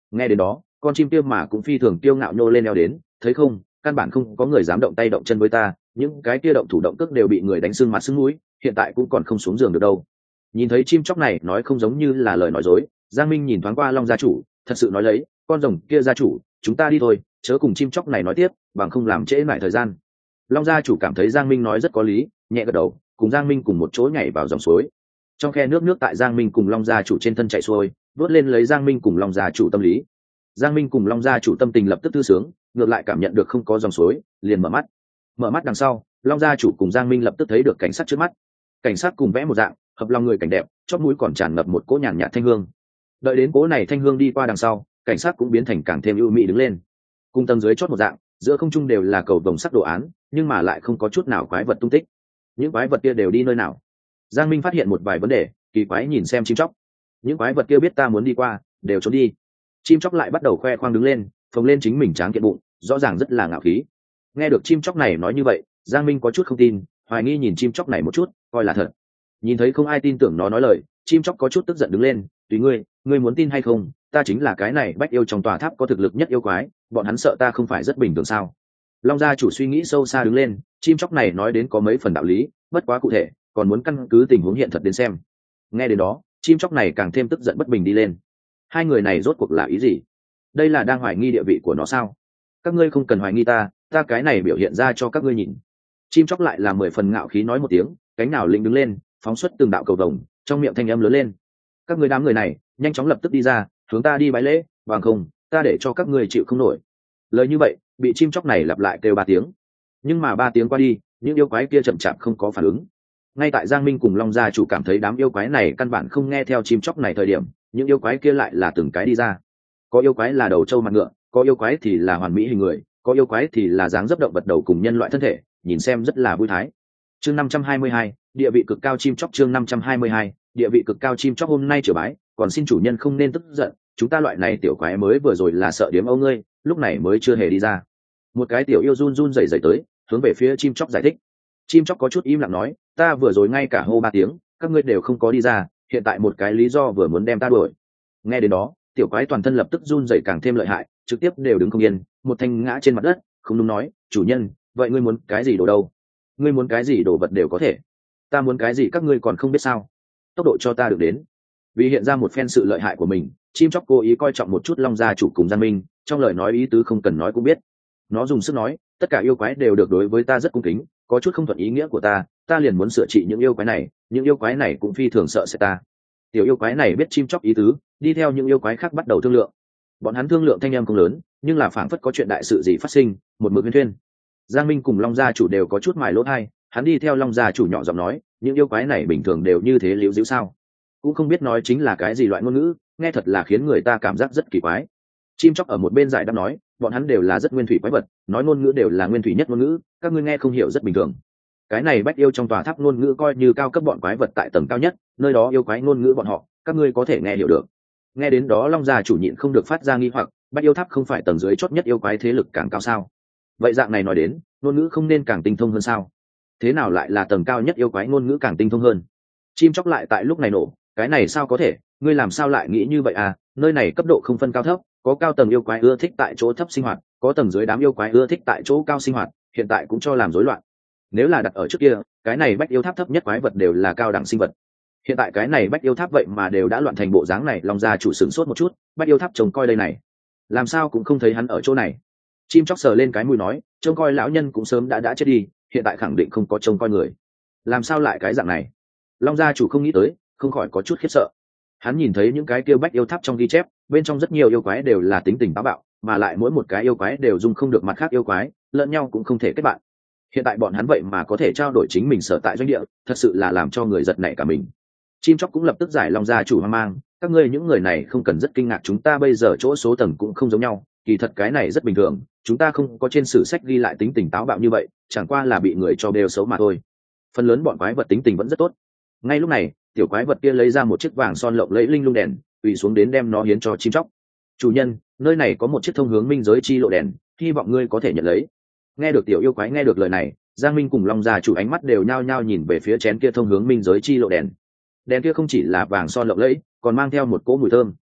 Nghe đến đó con chim kia mà cũng phi thường kiêu ngạo nhô lên eo đến, thấy không, căn bản không có người dám động tay động chân với ta, những cái kia động thủ động cước đều bị người đánh sưng mặt sưng mũi, hiện tại cũng còn không xuống giường được đâu. Nhìn thấy chim chóc này nói không giống như là lời nói dối, Giang Minh nhìn thoáng qua Long gia chủ, thật sự nói lấy, con rồng kia gia chủ, chúng ta đi thôi, chớ cùng chim chóc này nói tiếp, bằng không làm trễ lại thời gian. Long gia chủ cảm thấy Giang Minh nói rất có lý, nhẹ gật đầu, cùng Giang Minh cùng một chỗ nhảy vào dòng suối. Trong khe nước tại Giang Minh cùng Long gia chủ trên thân chảy xuôi, vớt lên lấy Giang Minh cùng Long gia chủ tâm lý. Giang Minh cùng Long gia chủ tâm tình lập tức thư sướng, ngược lại cảm nhận được không có dòng suối, liền mở mắt. Mở mắt đằng sau, Long gia chủ cùng Giang Minh lập tức thấy được cảnh sát trước mắt. Cảnh sát cùng vẽ một dạng, hợp lòng người cảnh đẹp, chóp mũi còn tràn ngập một cỗ nhàn nhạt thanh hương. Đợi đến cỗ này thanh hương đi qua đằng sau, cảnh sát cũng biến thành càng thêm ưu mỹ đứng lên. Cùng tầng dưới chót một dạng, giữa không trung đều là cầu vồng sắc đồ án, nhưng mà lại không có chút nào quái vật tung tích. Những quái vật kia đều đi nơi nào? Giang Minh phát hiện một vài vấn đề, kỳ quái nhìn xem chim chóc. Những quái vật kia biết ta muốn đi qua, đều trốn đi. Chim chóc lại bắt đầu khoe khoang đứng lên, phồng lên chính mình tráng kiện bụng, rõ ràng rất là ngạo khí. Nghe được chim chóc này nói như vậy, Giang Minh có chút không tin, hoài nghi nhìn chim chóc này một chút, coi là thật. Nhìn thấy không ai tin tưởng nó nói lời, chim chóc có chút tức giận đứng lên, tùy ngươi, ngươi muốn tin hay không, ta chính là cái này bách yêu trong tòa tháp có thực lực nhất yêu quái, bọn hắn sợ ta không phải rất bình thường sao? Long gia chủ suy nghĩ sâu xa đứng lên, chim chóc này nói đến có mấy phần đạo lý, bất quá cụ thể, còn muốn căn cứ tình huống hiện thật đến xem. Nghe đến đó, chim chóc này càng thêm tức giận bất bình đi lên. Hai người này rốt cuộc là ý gì? Đây là đang hoài nghi địa vị của nó sao? Các ngươi không cần hoài nghi ta, ta cái này biểu hiện ra cho các ngươi nhìn. Chim chóc lại là 10 phần ngạo khí nói một tiếng, cánh nào lĩnh đứng lên, phóng xuất từng đạo cầu vồng, trong miệng thanh âm lớn lên. Các ngươi đám người này, nhanh chóng lập tức đi ra, hướng ta đi bái lễ, bằng không, ta để cho các ngươi chịu không nổi. Lời như vậy, bị chim chóc này lặp lại kêu 3 tiếng. Nhưng mà 3 tiếng qua đi, những yêu quái kia chậm chạp không có phản ứng. Ngay tại Giang Minh cùng Long gia chủ cảm thấy đám yêu quái này căn bản không nghe theo chim chóc này thời điểm, những yêu quái kia lại là từng cái đi ra. Có yêu quái là đầu trâu mặt ngựa, có yêu quái thì là hoàn mỹ hình người, có yêu quái thì là dáng dấp động vật đầu cùng nhân loại thân thể, nhìn xem rất là vui thái. Chương 522, địa vị cực cao chim chóc. Chương 522, địa vị cực cao chim chóc. Hôm nay triều bái, còn xin chủ nhân không nên tức giận, chúng ta loại này tiểu quái mới vừa rồi là sợ điếm âu ngươi, lúc này mới chưa hề đi ra. Một cái tiểu yêu run run rẩy rẩy tới, hướng về phía chim chóc giải thích. Chim chóc có chút im lặng nói, ta vừa rồi ngay cả hô 3 tiếng, các ngươi đều không có đi ra, hiện tại một cái lý do vừa muốn đem ta đuổi. Nghe đến đó, tiểu quái toàn thân lập tức run rẩy càng thêm lợi hại, trực tiếp đều đứng không yên, một thanh ngã trên mặt đất, không đúng nói, chủ nhân, vậy ngươi muốn cái gì đồ đâu? Ngươi muốn cái gì đồ vật đều có thể, ta muốn cái gì các ngươi còn không biết sao? Tốc độ cho ta được đến. Vì hiện ra một phen sự lợi hại của mình, chim chóc cố ý coi trọng một chút Long gia chủ cùng Giang Minh, trong lời nói ý tứ không cần nói cũng biết. Nó dùng sức nói, tất cả yêu quái đều được đối với ta rất cung kính, có chút không thuận ý nghĩa của ta liền muốn sửa trị những yêu quái này, những yêu quái này cũng phi thường sợ sẽ ta. Tiểu yêu quái này biết chim chóc ý tứ, đi theo những yêu quái khác bắt đầu thương lượng. Bọn hắn thương lượng thanh âm không lớn, nhưng là phảng phất có chuyện đại sự gì phát sinh, một mực huyên thuyên. Giang Minh cùng Long gia chủ đều có chút mài lỗ tai, hắn đi theo Long gia chủ nhỏ giọng nói, những yêu quái này bình thường đều như thế liễu díu sao? Cũng không biết nói chính là cái gì loại ngôn ngữ, nghe thật là khiến người ta cảm giác rất kỳ quái. Chim chóc ở một bên giải đáp nói, bọn hắn đều là rất nguyên thủy quái vật, nói ngôn ngữ đều là nguyên thủy nhất ngôn ngữ, các ngươi nghe không hiểu rất bình thường. Cái này bách yêu trong tòa tháp ngôn ngữ coi như cao cấp bọn quái vật tại tầng cao nhất, nơi đó yêu quái ngôn ngữ bọn họ, các ngươi có thể nghe hiểu được. Nghe đến đó Long gia chủ nhịn không được phát ra nghi hoặc, bách yêu tháp không phải tầng dưới chót nhất yêu quái thế lực càng cao sao? Vậy dạng này nói đến, ngôn ngữ không nên càng tinh thông hơn sao? Thế nào lại là tầng cao nhất yêu quái ngôn ngữ càng tinh thông hơn? Chim chóc lại tại lúc này nổ, cái này sao có thể, ngươi làm sao lại nghĩ như vậy à? Nơi này cấp độ không phân cao thấp, có cao tầng yêu quái ưa thích tại chỗ thấp sinh hoạt, có tầng dưới đám yêu quái ưa thích tại chỗ cao sinh hoạt, hiện tại cũng cho làm rối loạn. Nếu là đặt ở trước kia, cái này bách yêu tháp thấp nhất quái vật đều là cao đẳng sinh vật. Hiện tại cái này bách yêu tháp vậy mà đều đã loạn thành bộ dáng này. Long gia chủ sửng sốt một chút, bách yêu tháp trông coi đây này, làm sao cũng không thấy hắn ở chỗ này. Chim chóc sờ lên cái mũi nói, trông coi lão nhân cũng sớm đã chết đi, hiện tại khẳng định không có trông coi người, làm sao lại cái dạng này? Long gia chủ không nghĩ tới, không khỏi có chút khiếp sợ. Hắn nhìn thấy những cái kia bách yêu tháp trong ghi chép, bên trong rất nhiều yêu quái đều là tính tình táo bạo, mà lại mỗi một cái yêu quái đều dung không được mặt khác yêu quái, lẫn nhau cũng không thể kết bạn. Hiện tại bọn hắn vậy mà có thể trao đổi chính mình sở tại doanh địa, thật sự là làm cho người giật nảy cả mình. Chim chóc cũng lập tức giải Long gia chủ hoang mang, các ngươi những người này không cần rất kinh ngạc, chúng ta bây giờ chỗ số tầng cũng không giống nhau, kỳ thật cái này rất bình thường, chúng ta không có trên sử sách ghi lại tính tình táo bạo như vậy, chẳng qua là bị người cho bêu xấu mà thôi. Phần lớn bọn quái vật tính tình vẫn rất tốt. Ngay lúc này, tiểu quái vật kia lấy ra một chiếc vàng son lộng lẫy linh lung đèn, quỳ xuống đến đem nó hiến cho chim chóc. Chủ nhân, nơi này có một chiếc thông hướng minh giới chi lộ đèn, hy vọng ngươi có thể nhận lấy. Nghe được tiểu yêu quái nghe được lời này, Giang Minh cùng Long gia chủ ánh mắt đều nhao nhao nhìn về phía chén kia thông hướng minh giới chi lộ đèn. Đèn kia không chỉ là vàng son lộng lẫy, còn mang theo một cỗ mùi thơm.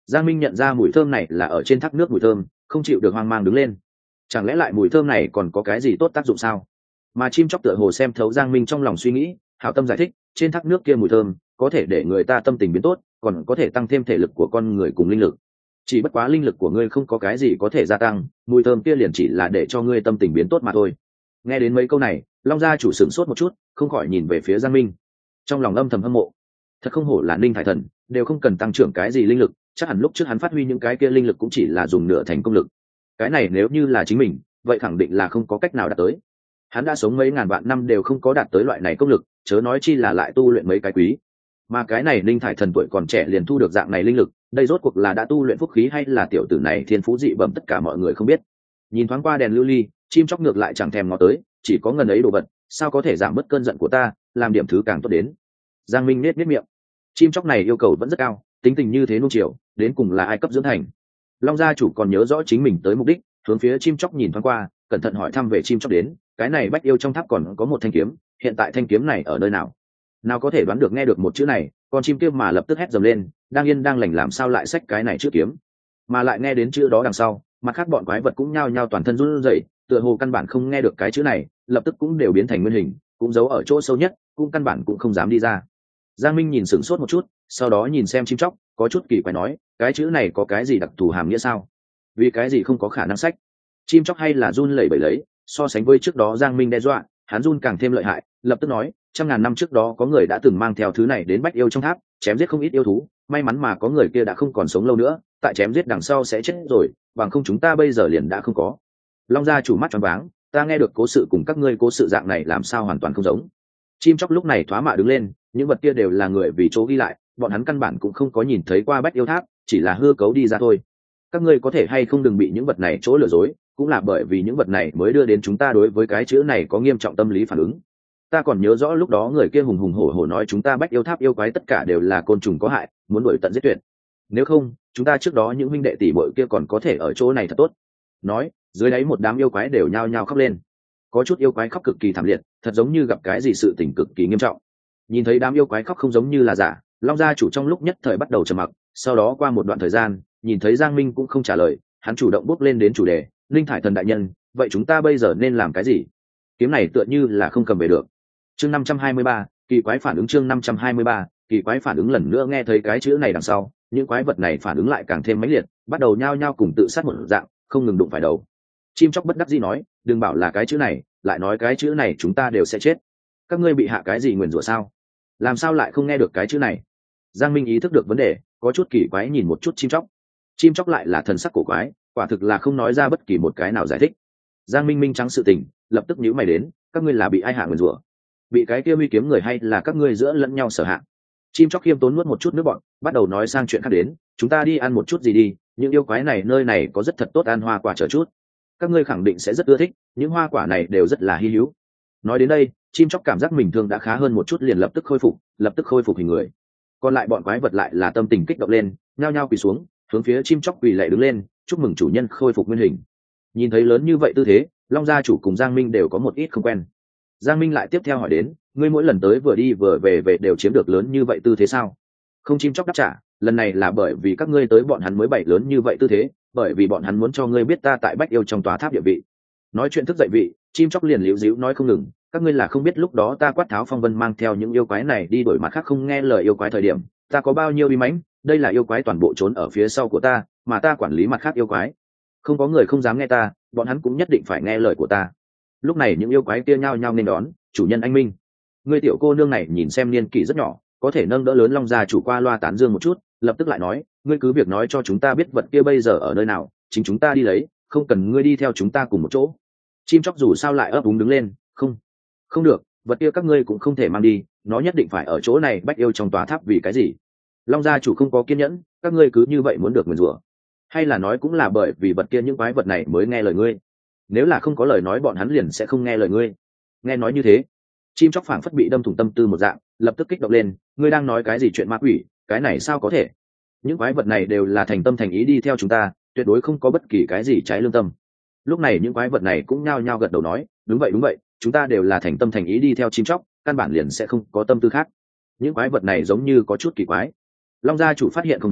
Giang Minh nhận ra mùi thơm này là ở trên thác nước mùi thơm, không chịu được hoang mang đứng lên. Chẳng lẽ lại mùi thơm này còn có cái gì tốt tác dụng sao? Mà chim chóc tựa hồ xem thấu Giang Minh trong lòng suy nghĩ, hảo tâm giải thích, trên thác nước kia mùi thơm có thể để người ta tâm tình biến tốt, còn có thể tăng thêm thể lực của con người cùng linh lực. Chỉ bất quá linh lực của ngươi không có cái gì có thể gia tăng, mùi thơm kia liền chỉ là để cho ngươi tâm tình biến tốt mà thôi. Nghe đến mấy câu này, Long gia chủ sửng sốt một chút, không khỏi nhìn về phía Giang Minh, trong lòng âm thầm hâm mộ. Thật không hổ là Ninh Thải Thần, đều không cần tăng trưởng cái gì linh lực, chắc hẳn lúc trước hắn phát huy những cái kia linh lực cũng chỉ là dùng nửa thành công lực. Cái này nếu như là chính mình, vậy khẳng định là không có cách nào đạt tới. Hắn đã sống mấy ngàn vạn năm đều không có đạt tới loại này công lực, chớ nói chi là lại tu luyện mấy cái quý. Mà cái này Ninh Thải Thần tuổi còn trẻ liền thu được dạng này linh lực, đây rốt cuộc là đã tu luyện phúc khí hay là tiểu tử này thiên phú dị bẩm, tất cả mọi người không biết. Nhìn thoáng qua đèn lưu ly, chim chóc ngược lại chẳng thèm ngó tới, chỉ có ngần ấy đồ vật, sao có thể giảm bớt cơn giận của ta, làm điểm thứ càng tốt đến. Giang Minh nết miệng, chim chóc này yêu cầu vẫn rất cao, tính tình như thế nuông chiều, đến cùng là ai cấp dưỡng thành. Long gia chủ còn nhớ rõ chính mình tới mục đích, hướng phía chim chóc nhìn thoáng qua, cẩn thận hỏi thăm về chim chóc đến, cái này bách yêu trong tháp còn có một thanh kiếm, hiện tại thanh kiếm này ở nơi nào? Nào có thể đoán được nghe được một chữ này, con chim kia mà lập tức hét dầm lên, đang yên đang lành làm sao lại xách cái này chữ kiếm? Mà lại nghe đến chữ đó đằng sau, mặt khác bọn quái vật cũng nhao nhao toàn thân run rẩy, tựa hồ căn bản không nghe được cái chữ này, lập tức cũng đều biến thành nguyên hình, cũng giấu ở chỗ sâu nhất, cũng căn bản cũng không dám đi ra. Giang Minh nhìn sửng sốt một chút, sau đó nhìn xem chim chóc, có chút kỳ quái nói, cái chữ này có cái gì đặc thù hàm nghĩa sao? Vì cái gì không có khả năng sách? Chim chóc hay là run lẩy bẩy lấy, so sánh với trước đó Giang Minh đe dọa, hắn run càng thêm lợi hại, lập tức nói, trăm ngàn năm trước đó có người đã từng mang theo thứ này đến bách yêu trong tháp, chém giết không ít yêu thú, may mắn mà có người kia đã không còn sống lâu nữa, tại chém giết đằng sau sẽ chết rồi, bằng không chúng ta bây giờ liền đã không có. Long gia chủ mắt tròn váng, ta nghe được cố sự cùng các ngươi cố sự dạng này làm sao hoàn toàn không giống. Chim chóc lúc này thoá mạ đứng lên, những vật kia đều là người vì chỗ ghi lại, bọn hắn căn bản cũng không có nhìn thấy qua bách yêu tháp, chỉ là hư cấu đi ra thôi. Các ngươi có thể hay không đừng bị những vật này chỗ lừa dối, cũng là bởi vì những vật này mới đưa đến chúng ta đối với cái chữ này có nghiêm trọng tâm lý phản ứng. Ta còn nhớ rõ lúc đó người kia hùng hùng hổ hổ nói chúng ta bách yêu tháp yêu quái tất cả đều là côn trùng có hại, muốn đuổi tận giết tuyệt. Nếu không, chúng ta trước đó những huynh đệ tỷ muội kia còn có thể ở chỗ này thật tốt. Nói, dưới đáy một đám yêu quái đều nhao nhao khóc lên. Có chút yêu quái khóc cực kỳ thảm liệt, thật giống như gặp cái gì sự tình cực kỳ nghiêm trọng. Nhìn thấy đám yêu quái khóc không giống như là giả, Long gia chủ trong lúc nhất thời bắt đầu trầm mặc, sau đó qua một đoạn thời gian, nhìn thấy Giang Minh cũng không trả lời, hắn chủ động bước lên đến chủ đề, Linh Thải Thần đại nhân, vậy chúng ta bây giờ nên làm cái gì? Kiếm này tựa như là không cầm về được. Chương 523, kỳ quái phản ứng. Chương 523, kỳ quái phản ứng. Lần nữa nghe thấy cái chữ này đằng sau, những quái vật này phản ứng lại càng thêm mãnh liệt, bắt đầu nhao nhao cùng tự sát một dạng, không ngừng đụng phải đầu. Chim chóc bất đắc dĩ nói, đừng bảo là cái chữ này, lại nói cái chữ này chúng ta đều sẽ chết. Các ngươi bị hạ cái gì nguyền rủa sao? Làm sao lại không nghe được cái chữ này? Giang Minh ý thức được vấn đề, có chút kỳ quái nhìn một chút chim chóc. Chim chóc lại là thần sắc cổ quái, quả thực là không nói ra bất kỳ một cái nào giải thích. Giang Minh minh trắng sự tình, lập tức nhíu mày đến, các ngươi là bị ai hạ nguyền rủa? Bị cái kia huy kiếm người hay là các ngươi giữa lẫn nhau sở hạ? Chim chóc khiêm tốn nuốt một chút nước bọt, bắt đầu nói sang chuyện khác đến, chúng ta đi ăn một chút gì đi, những yêu quái này nơi này có rất thật tốt ăn hoa quả chờ chút, các ngươi khẳng định sẽ rất ưa thích, những hoa quả này đều rất là hi hữu. Nói đến đây, chim chóc cảm giác mình thương đã khá hơn một chút, liền lập tức khôi phục hình người. Còn lại bọn quái vật lại là tâm tình kích động lên, nhao nhao quỳ xuống, hướng phía chim chóc quỳ lạy đứng lên, chúc mừng chủ nhân khôi phục nguyên hình. Nhìn thấy lớn như vậy tư thế, Long gia chủ cùng Giang Minh đều có một ít không quen. Giang Minh lại tiếp theo hỏi đến, ngươi mỗi lần tới vừa đi vừa về đều chiếm được lớn như vậy tư thế sao? Không. Chim chóc đáp trả, lần này là bởi vì các ngươi tới bọn hắn mới bày lớn như vậy tư thế, bởi vì bọn hắn muốn cho ngươi biết ta tại bách yêu trong tòa tháp địa vị. Nói chuyện thức dậy vị, chim chóc liền liễu díu nói không ngừng, các ngươi là không biết lúc đó ta quát tháo phong vân mang theo những yêu quái này đi đổi mặt khác không nghe lời yêu quái thời điểm, ta có bao nhiêu uy mãnh, đây là yêu quái toàn bộ trốn ở phía sau của ta, mà ta quản lý mặt khác yêu quái. Không có người không dám nghe ta, bọn hắn cũng nhất định phải nghe lời của ta. Lúc này những yêu quái kia nhao nhao nên đón, chủ nhân anh minh. Ngươi tiểu cô nương này nhìn xem niên kỷ rất nhỏ, có thể nâng đỡ lớn Long gia chủ qua loa tán dương một chút, lập tức lại nói, ngươi cứ việc nói cho chúng ta biết vật kia bây giờ ở nơi nào, chính chúng ta đi lấy, không cần ngươi đi theo chúng ta cùng một chỗ. Chim chóc dù sao lại ấp úng đứng lên, không được, vật kia các ngươi cũng không thể mang đi, nó nhất định phải ở chỗ này bách yêu trong tòa tháp. Vì cái gì? Long gia chủ không có kiên nhẫn, các ngươi cứ như vậy muốn được nguyền rủa, hay là nói cũng là bởi vì vật kia những quái vật này mới nghe lời ngươi? Nếu là không có lời nói bọn hắn liền sẽ không nghe lời ngươi. Nghe nói như thế, chim chóc phảng phất bị đâm thủng tâm tư một dạng, lập tức kích động lên, ngươi đang nói cái gì chuyện ma quỷ, cái này sao có thể? Những quái vật này đều là thành tâm thành ý đi theo chúng ta, tuyệt đối không có bất kỳ cái gì trái lương tâm. Lúc này những quái vật này cũng nhao nhao gật đầu nói, đúng vậy, chúng ta đều là thành tâm thành ý đi theo chim chóc, căn bản liền sẽ không có tâm tư khác. Những quái vật này giống như có chút kỳ quái. Long gia chủ phát hiện không đúng,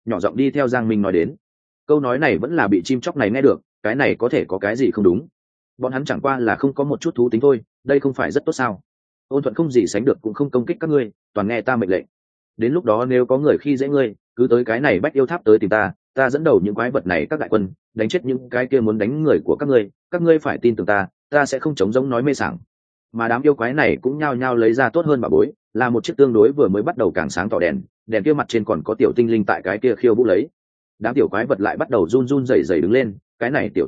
nhỏ giọng đi theo Giang Minh nói đến. Câu nói này vẫn là bị chim chóc này nghe được, cái này có thể có cái gì không đúng. Bọn hắn chẳng qua là không có một chút thú tính thôi, đây không phải rất tốt sao? Ôn Thuận không gì sánh được cũng không công kích các ngươi, toàn nghe ta mệnh lệnh. Đến lúc đó nếu có người khi dễ ngươi, cứ tới cái này Bách Yêu Tháp tới tìm ta dẫn đầu những quái vật này các đại quân, đánh chết những cái kia muốn đánh người của các ngươi phải tin tưởng ta sẽ không chống giống nói mê sảng. Mà đám yêu quái này cũng nhao nhao lấy ra tốt hơn bà bối, là một chiếc tương đối vừa mới bắt đầu càng sáng tỏ đèn, đèn kia mặt trên còn có tiểu tinh linh tại cái kia khiêu vũ lấy. Đám tiểu quái vật lại bắt đầu run run rẩy rẩy đứng lên, cái này tiểu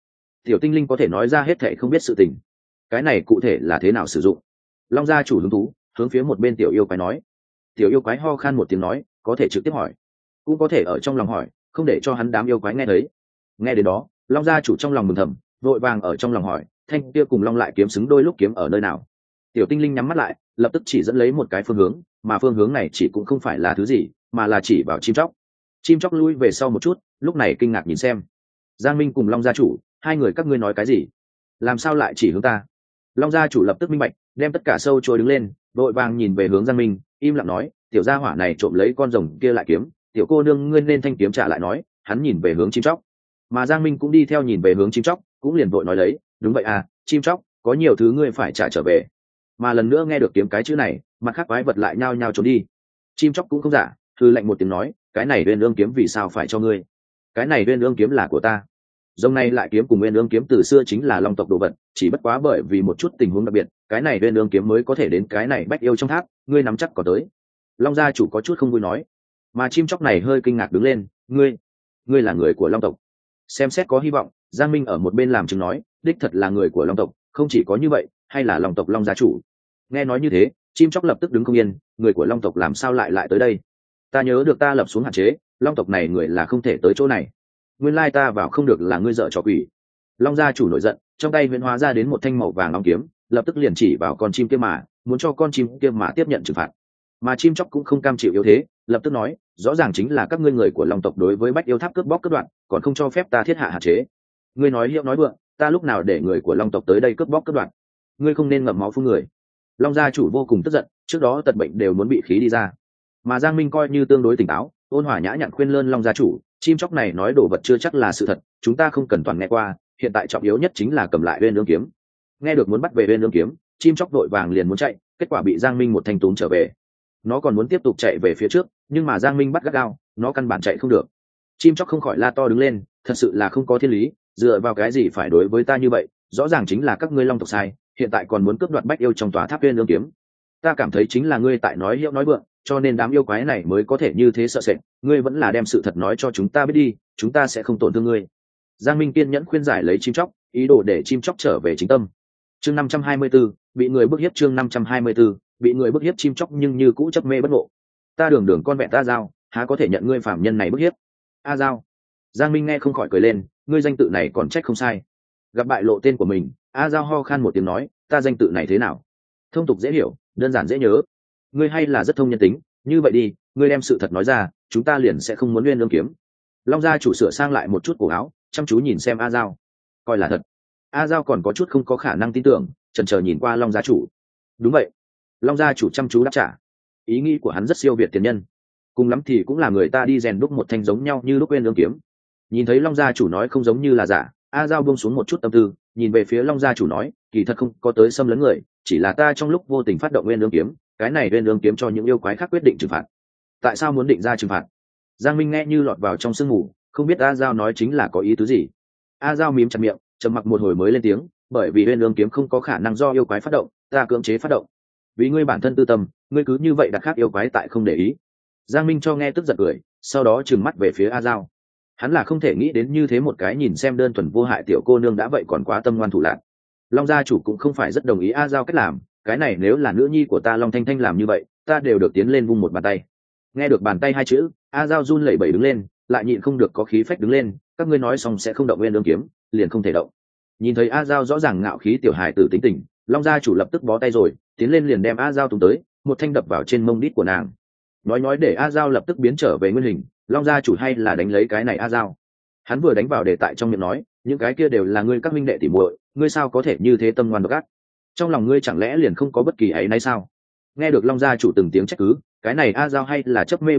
tinh linh có thể nói ra hết thảy không biết sự tình. Cái này cụ thể là thế nào sử dụng? Long gia chủ hứng thú, hướng phía một bên tiểu yêu quái nói. Tiểu yêu quái ho khan một tiếng nói, có thể trực tiếp hỏi, cũng có thể ở trong lòng hỏi, không để cho hắn đám yêu quái nghe thấy. Nghe đến đó, Long gia chủ trong lòng mừng thầm, vội vàng ở trong lòng hỏi, thanh kia cùng long lại kiếm xứng đôi lúc kiếm ở nơi nào? Tiểu tinh linh nhắm mắt lại, lập tức chỉ dẫn lấy một cái phương hướng, mà phương hướng này chỉ cũng không phải là thứ gì, mà là chỉ vào chim chóc. Chim chóc lui về sau một chút, lúc này kinh ngạc nhìn xem Giang Minh cùng Long gia chủ, hai người các ngươi nói cái gì? Làm sao lại chỉ hướng ta? Long gia chủ lập tức minh bạch, đem tất cả sâu trôi đứng lên, vội vàng nhìn về hướng Giang Minh, im lặng nói, tiểu gia hỏa này trộm lấy con rồng kia lại kiếm, tiểu cô nương ngươi nên thanh kiếm trả lại nói. Hắn nhìn về hướng chim chóc, mà Giang Minh cũng đi theo nhìn về hướng chim chóc, cũng liền vội nói lấy, đúng vậy à, chim chóc, có nhiều thứ ngươi phải trả trở về. Mà lần nữa nghe được kiếm cái chữ này, mặt khác quái vật lại nhao nhao trốn đi. Chim chóc cũng không giả, thư lạnh một tiếng nói, cái này uyên ương kiếm vì sao phải cho ngươi? Cái này uyên ương kiếm là của ta. Rồng này lại kiếm cùng uyên ương kiếm từ xưa chính là long tộc đồ vật, chỉ bất quá bởi vì một chút tình huống đặc biệt, cái này uyên ương kiếm mới có thể đến cái này Bách Yêu trong tháp, ngươi nắm chắc có tới. Long gia chủ có chút không vui nói. Mà chim chóc này hơi kinh ngạc đứng lên, ngươi là người của long tộc? Xem xét có hy vọng. Giang Minh ở một bên làm chứng nói, đích thật là người của long tộc, không chỉ có như vậy, hay là long tộc Long gia chủ. Nghe nói như thế, chim chóc lập tức đứng không yên, người của long tộc làm sao lại tới đây? Ta nhớ được ta lập xuống hạn chế, long tộc này người là không thể tới chỗ này, nguyên lai ta vào không được là ngươi dợ trò quỷ. Long gia chủ nổi giận, trong tay huyễn hóa ra đến một thanh màu vàng long kiếm, lập tức liền chỉ vào con chim kia mà muốn cho con chim kia mà tiếp nhận trừng phạt. Mà chim chóc cũng không cam chịu yếu thế, lập tức nói, rõ ràng chính là các ngươi người của long tộc đối với Bách Yêu Tháp cướp bóc cướp đoạt, còn không cho phép ta thiết hạ hạn chế. Ngươi nói hiệu nói vượng, ta lúc nào để người của long tộc tới đây cướp bóc cướp đoạt? Ngươi không nên ngậm máu phun người. Long gia chủ vô cùng tức giận, trước đó tật bệnh đều muốn bị khí đi ra. Mà Giang Minh coi như tương đối tỉnh táo, ôn hòa nhã nhặn khuyên lơn Long gia chủ, chim chóc này nói đồ vật chưa chắc là sự thật, chúng ta không cần toàn nghe qua, hiện tại trọng yếu nhất chính là cầm lại uyên ương kiếm. Nghe được muốn bắt về uyên ương kiếm, chim chóc vội vàng liền muốn chạy, kết quả bị Giang Minh một thanh túm trở về. Nó còn muốn tiếp tục chạy về phía trước, nhưng mà Giang Minh bắt gắt gao, nó căn bản chạy không được. Chim chóc không khỏi la to đứng lên, thật sự là không có thiên lý, dựa vào cái gì phải đối với ta như vậy, rõ ràng chính là các ngươi long tộc sai, hiện tại còn muốn cướp đoạt Bách Yêu trong tòa tháp uyên ương kiếm. Ta cảm thấy chính là ngươi tại nói hiệu nói vượng, cho nên đám yêu quái này mới có thể như thế sợ sệt, ngươi vẫn là đem sự thật nói cho chúng ta biết đi, chúng ta sẽ không tổn thương ngươi. Giang Minh kiên nhẫn khuyên giải lấy chim chóc, ý đồ để chim chóc trở về chính tâm. Chương 524, bị người bức hiếp. Chương 524, bị người bức hiếp. Chim chóc nhưng như cũ chấp mê bất ngộ. Ta đường đường con vẹn ta Giao, há có thể nhận ngươi phạm nhân này bức hiếp? A Giao. Giang Minh nghe không khỏi cười lên, ngươi danh tự này còn trách không sai. Gặp bại lộ tên của mình, A Giao ho khan một tiếng nói, ta danh tự này thế nào? Thông tục dễ hiểu, đơn giản dễ nhớ. Ngươi hay là rất thông nhân tính, như vậy đi, ngươi đem sự thật nói ra, chúng ta liền sẽ không muốn uyên ương kiếm. Long gia chủ sửa sang lại một chút cổ áo, chăm chú nhìn xem A Giao, coi là thật. A Giao còn có chút không có khả năng tin tưởng, chần chờ nhìn qua Long gia chủ. Đúng vậy. Long gia chủ chăm chú đáp trả. Ý nghĩ của hắn rất siêu việt tiền nhân, cùng lắm thì cũng là người ta đi rèn đúc một thanh giống nhau như lúc uyên ương kiếm. Nhìn thấy Long gia chủ nói không giống như là giả, A Giao buông xuống một chút tâm tư, nhìn về phía Long gia chủ nói, kỳ thật không có tới xâm lấn người, chỉ là ta trong lúc vô tình phát động uyên ương kiếm, cái này uyên ương kiếm cho những yêu quái khác quyết định trừng phạt. Tại sao muốn định ra trừng phạt? Giang Minh nghe như lọt vào trong sương mù, không biết A Giao nói chính là có ý tứ gì. A Giao mím chặt miệng, trầm mặc một hồi mới lên tiếng, bởi vì uyên ương kiếm không có khả năng do yêu quái phát động, ta cưỡng chế phát động. Vì ngươi bản thân tư tâm, ngươi cứ như vậy đặt khác yêu quái tại không để ý. Giang Minh cho nghe tức giận cười, sau đó trừng mắt về phía A Giao. Hắn là không thể nghĩ đến như thế một cái nhìn xem đơn thuần vô hại tiểu cô nương đã vậy còn quá tâm ngoan thủ lạn. Long gia chủ cũng không phải rất đồng ý A Giao cách làm, cái này nếu là nữ nhi của ta Long Thanh Thanh làm như vậy, ta đều được tiến lên vung một bàn tay. Nghe được bàn tay hai chữ, A Giao run lẩy bẩy đứng lên, lại nhịn không được có khí phách đứng lên, các ngươi nói xong sẽ không động uyên ương kiếm, liền không thể động. Nhìn thấy A Giao rõ ràng ngạo khí tiểu hài tử tính tình, Long gia chủ lập tức bó tay rồi, tiến lên liền đem A Giao tung tới, một thanh đập vào trên mông đít của nàng. Nói để A Giao lập tức biến trở về nguyên hình, Long gia chủ hay là đánh lấy cái này A Giao. Hắn vừa đánh vào đề tại trong miệng nói, những cái kia đều là ngươi các minh đệ tỉ muội, ngươi sao có thể như thế tâm ngoan độc ác? Trong lòng ngươi chẳng lẽ liền không có bất kỳ ấy nay sao? Nghe được Long gia chủ từng tiếng trách cứ, cái này A Giao hay là chấp mê bất ngộ,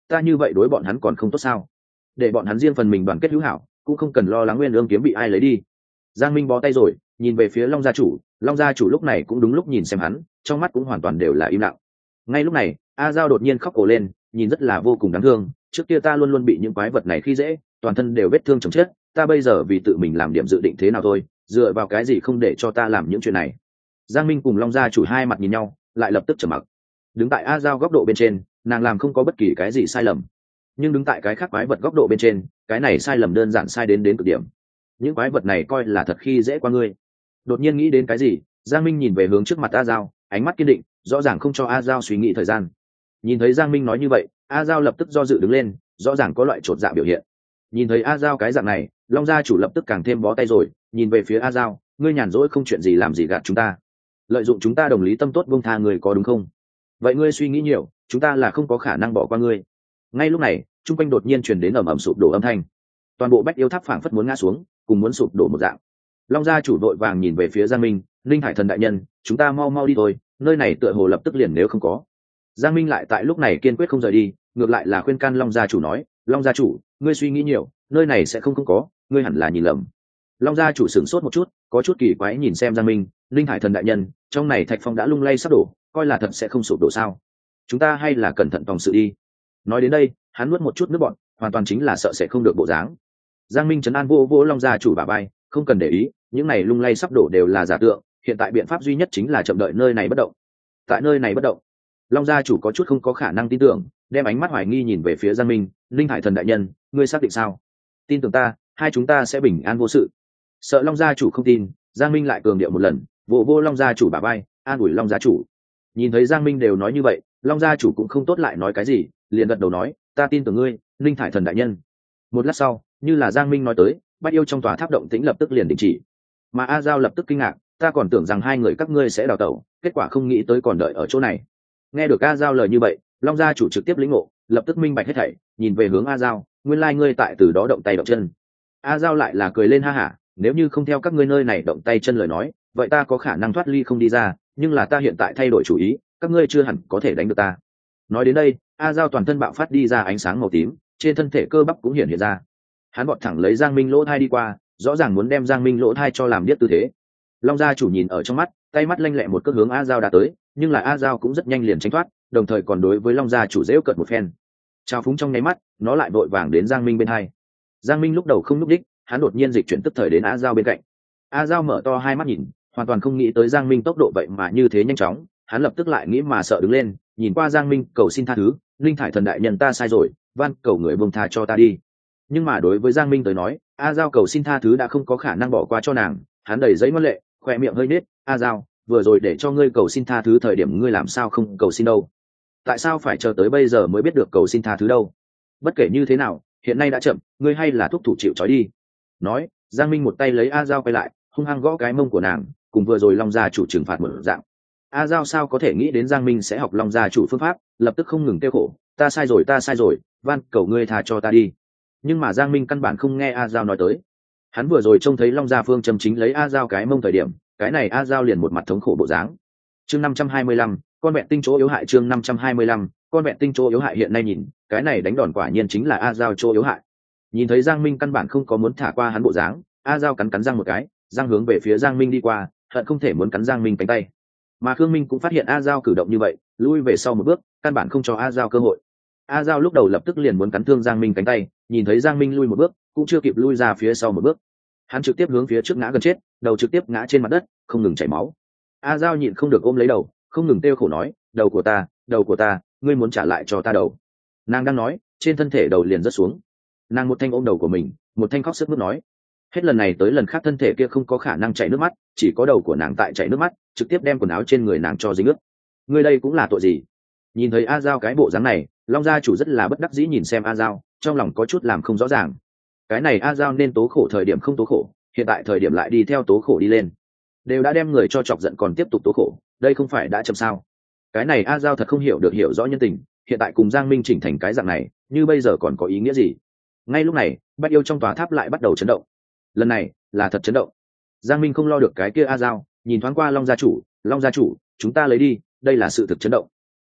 ta như vậy đối bọn hắn còn không tốt sao? Để bọn hắn riêng phần mình đoàn kết hữu hảo, cũng không cần lo lắng nguyên ương kiếm bị ai lấy đi. Giang Minh bó tay rồi, nhìn về phía Long gia chủ. Long gia chủ lúc này cũng đúng lúc nhìn xem hắn, trong mắt cũng hoàn toàn đều là im lặng. Ngay lúc này, A Giao đột nhiên khóc ồ lên, nhìn rất là vô cùng đáng thương. Trước kia ta luôn luôn bị những quái vật này khi dễ, toàn thân đều vết thương chồng chết, ta bây giờ vì tự mình làm điểm dự định thế nào thôi, dựa vào cái gì không để cho ta làm những chuyện này? Giang Minh cùng Long gia chủ hai mặt nhìn nhau, lại lập tức trầm mặc. Đứng tại A Giao góc độ bên trên, nàng làm không có bất kỳ cái gì sai lầm, nhưng đứng tại cái khác quái vật góc độ bên trên, cái này sai lầm đơn giản sai đến cực điểm. Những quái vật này coi là thật khi dễ qua ngươi. Đột nhiên nghĩ đến cái gì, Giang Minh nhìn về hướng trước mặt A Giao, ánh mắt kiên định, rõ ràng không cho A Giao suy nghĩ thời gian. Nhìn thấy Giang Minh nói như vậy, A Giao lập tức do dự đứng lên, rõ ràng có loại chột dạ biểu hiện. Nhìn thấy A Giao cái dạng này, Long gia chủ lập tức càng thêm bó tay rồi, nhìn về phía A Giao, ngươi nhàn rỗi không chuyện gì làm gì gạt chúng ta, lợi dụng chúng ta đồng lý tâm tốt buông tha người có đúng không? Vậy ngươi suy nghĩ nhiều, chúng ta là không có khả năng bỏ qua ngươi. Ngay lúc này, trung quanh đột nhiên truyền đến ầm ầm sụp đổ âm thanh, toàn bộ Bách Yêu Tháp phảng phất muốn ngã xuống, cùng muốn sụp đổ một dạng. Long gia chủ vội vàng nhìn về phía Giang Minh, linh hải thần đại nhân, chúng ta mau mau đi thôi, nơi này tựa hồ lập tức liền nếu không có. Giang Minh lại tại lúc này kiên quyết không rời đi, ngược lại là khuyên can Long gia chủ nói, Long gia chủ, ngươi suy nghĩ nhiều, nơi này sẽ không có, ngươi hẳn là nhìn lầm. Long gia chủ sửng sốt một chút, có chút kỳ quái nhìn xem Giang Minh, linh hải thần đại nhân, trong này thạch phong đã lung lay sắp đổ, coi là thật sẽ không sụp đổ sao? Chúng ta hay là cẩn thận phòng sự đi. Nói đến đây, hắn nuốt một chút nước bọt, hoàn toàn chính là sợ sẽ không được bộ dáng. Giang Minh trấn an vô vô Long gia chủ bả vai, không cần để ý, những này lung lay sắp đổ đều là giả tượng, hiện tại biện pháp duy nhất chính là chậm đợi nơi này bất động. Tại nơi này bất động. Long gia chủ có chút không có khả năng tin tưởng, đem ánh mắt hoài nghi nhìn về phía Giang Minh, linh hải thần đại nhân, ngươi xác định sao? Tin tưởng ta, hai chúng ta sẽ bình an vô sự. Sợ Long gia chủ không tin, Giang Minh lại cường điệu một lần, vô vô Long gia chủ bả vai, an ủi Long gia chủ. Nhìn thấy Giang Minh đều nói như vậy, Long gia chủ cũng không tốt lại nói cái gì, liền gật đầu nói, ta tin tưởng ngươi, linh thải thần đại nhân. Một lát sau, như là Giang Minh nói tới, Bách Yêu trong tòa tháp động tĩnh lập tức liền đình chỉ. Mà A Giao lập tức kinh ngạc, ta còn tưởng rằng hai người các ngươi sẽ đào tẩu, kết quả không nghĩ tới còn đợi ở chỗ này. Nghe được A Giao lời như vậy, Long gia chủ trực tiếp lĩnh ngộ, lập tức minh bạch hết thảy, nhìn về hướng A Giao, nguyên lai ngươi tại từ đó động tay động chân. A Giao lại là cười lên ha hả, nếu như không theo các ngươi nơi này động tay chân lời nói, vậy ta có khả năng thoát ly không đi ra, nhưng là ta hiện tại thay đổi chủ ý, các ngươi chưa hẳn có thể đánh được ta. Nói đến đây, A Giao toàn thân bạo phát đi ra ánh sáng màu tím, trên thân thể cơ bắp cũng hiện ra. Hắn bọt thẳng lấy Giang Minh lỗ thai đi qua, rõ ràng muốn đem Giang Minh lỗ thai cho làm điếc tư thế. Long gia chủ nhìn ở trong mắt, tay mắt lanh lẹ một cước hướng A Giao đã tới, nhưng là A Giao cũng rất nhanh liền tránh thoát, đồng thời còn đối với Long gia chủ giễu cợt một phen. Trao phúng trong nháy mắt, nó lại vội vàng đến Giang Minh bên hai. Giang Minh lúc đầu không nhúc đích, hắn đột nhiên dịch chuyển tức thời đến A Giao bên cạnh. A Giao mở to hai mắt nhìn, hoàn toàn không nghĩ tới Giang Minh tốc độ vậy mà như thế nhanh chóng, hắn lập tức lại nghĩ mà sợ đứng lên, nhìn qua Giang Minh cầu xin tha thứ, linh thải thần đại nhân ta sai rồi, van cầu người buông tha cho ta đi. Nhưng mà đối với Giang Minh tới nói, A Giao cầu xin tha thứ đã không có khả năng bỏ qua cho nàng, hắn đầy giấy ngoan lệ, khoe miệng hơi nết, A Giao, vừa rồi để cho ngươi cầu xin tha thứ thời điểm ngươi làm sao không cầu xin đâu? Tại sao phải chờ tới bây giờ mới biết được cầu xin tha thứ đâu? Bất kể như thế nào, hiện nay đã chậm, ngươi hay là thúc thủ chịu trói đi. Nói, Giang Minh một tay lấy A Giao quay lại, hung hăng gõ cái mông của nàng, cùng vừa rồi Long gia chủ trừng phạt một dạng. A Giao sao có thể nghĩ đến Giang Minh sẽ học Long gia chủ phương pháp, lập tức không ngừng kêu khổ, ta sai rồi, van cầu ngươi tha cho ta đi. Nhưng mà Giang Minh căn bản không nghe A Giao nói tới. Hắn vừa rồi trông thấy Long gia phương châm chính lấy A Giao cái mông thời điểm, cái này A Giao liền một mặt thống khổ bộ dáng. Chương 525, con vẹn tinh chỗ yếu hại. Chương 525, con vẹn tinh chỗ yếu hại. Hiện nay nhìn, cái này đánh đòn quả nhiên chính là A Giao chỗ yếu hại. Nhìn thấy Giang Minh căn bản không có muốn thả qua hắn bộ dáng, A Giao cắn răng một cái, răng hướng về phía Giang Minh đi qua, hận không thể muốn cắn Giang Minh cánh tay. Mà Khương Minh cũng phát hiện A Giao cử động như vậy, lui về sau một bước, căn bản không cho A Giao cơ hội. A Giao lúc đầu lập tức liền muốn cắn thương Giang Minh cánh tay, nhìn thấy Giang Minh lui một bước, cũng chưa kịp lui ra phía sau một bước, hắn trực tiếp hướng phía trước ngã gần chết, đầu trực tiếp ngã trên mặt đất, không ngừng chảy máu. A Giao nhịn không được ôm lấy đầu, không ngừng kêu khổ nói, đầu của ta, ngươi muốn trả lại cho ta đầu. Nàng đang nói, trên thân thể đầu liền rớt xuống. Nàng một thanh ôm đầu của mình, một thanh khóc sướt mướt nói, hết lần này tới lần khác thân thể kia không có khả năng chảy nước mắt, chỉ có đầu của nàng tại chảy nước mắt, trực tiếp đem quần áo trên người nàng cho dính ướt. Ngươi đây cũng là tội gì? Nhìn thấy A Giao cái bộ dáng này, Long gia chủ rất là bất đắc dĩ nhìn xem A Giao, trong lòng có chút làm không rõ ràng. Cái này A Giao nên tố khổ thời điểm không tố khổ, hiện tại thời điểm lại đi theo tố khổ đi lên, đều đã đem người cho chọc giận còn tiếp tục tố khổ, đây không phải đã chậm sao? Cái này A Giao thật không hiểu được hiểu rõ nhân tình, hiện tại cùng Giang Minh chỉnh thành cái dạng này, như bây giờ còn có ý nghĩa gì? Ngay lúc này, Bách Yêu trong tòa tháp lại bắt đầu chấn động. Lần này là thật chấn động. Giang Minh không lo được cái kia A Giao, nhìn thoáng qua Long gia chủ, chúng ta lấy đi, đây là sự thực chấn động.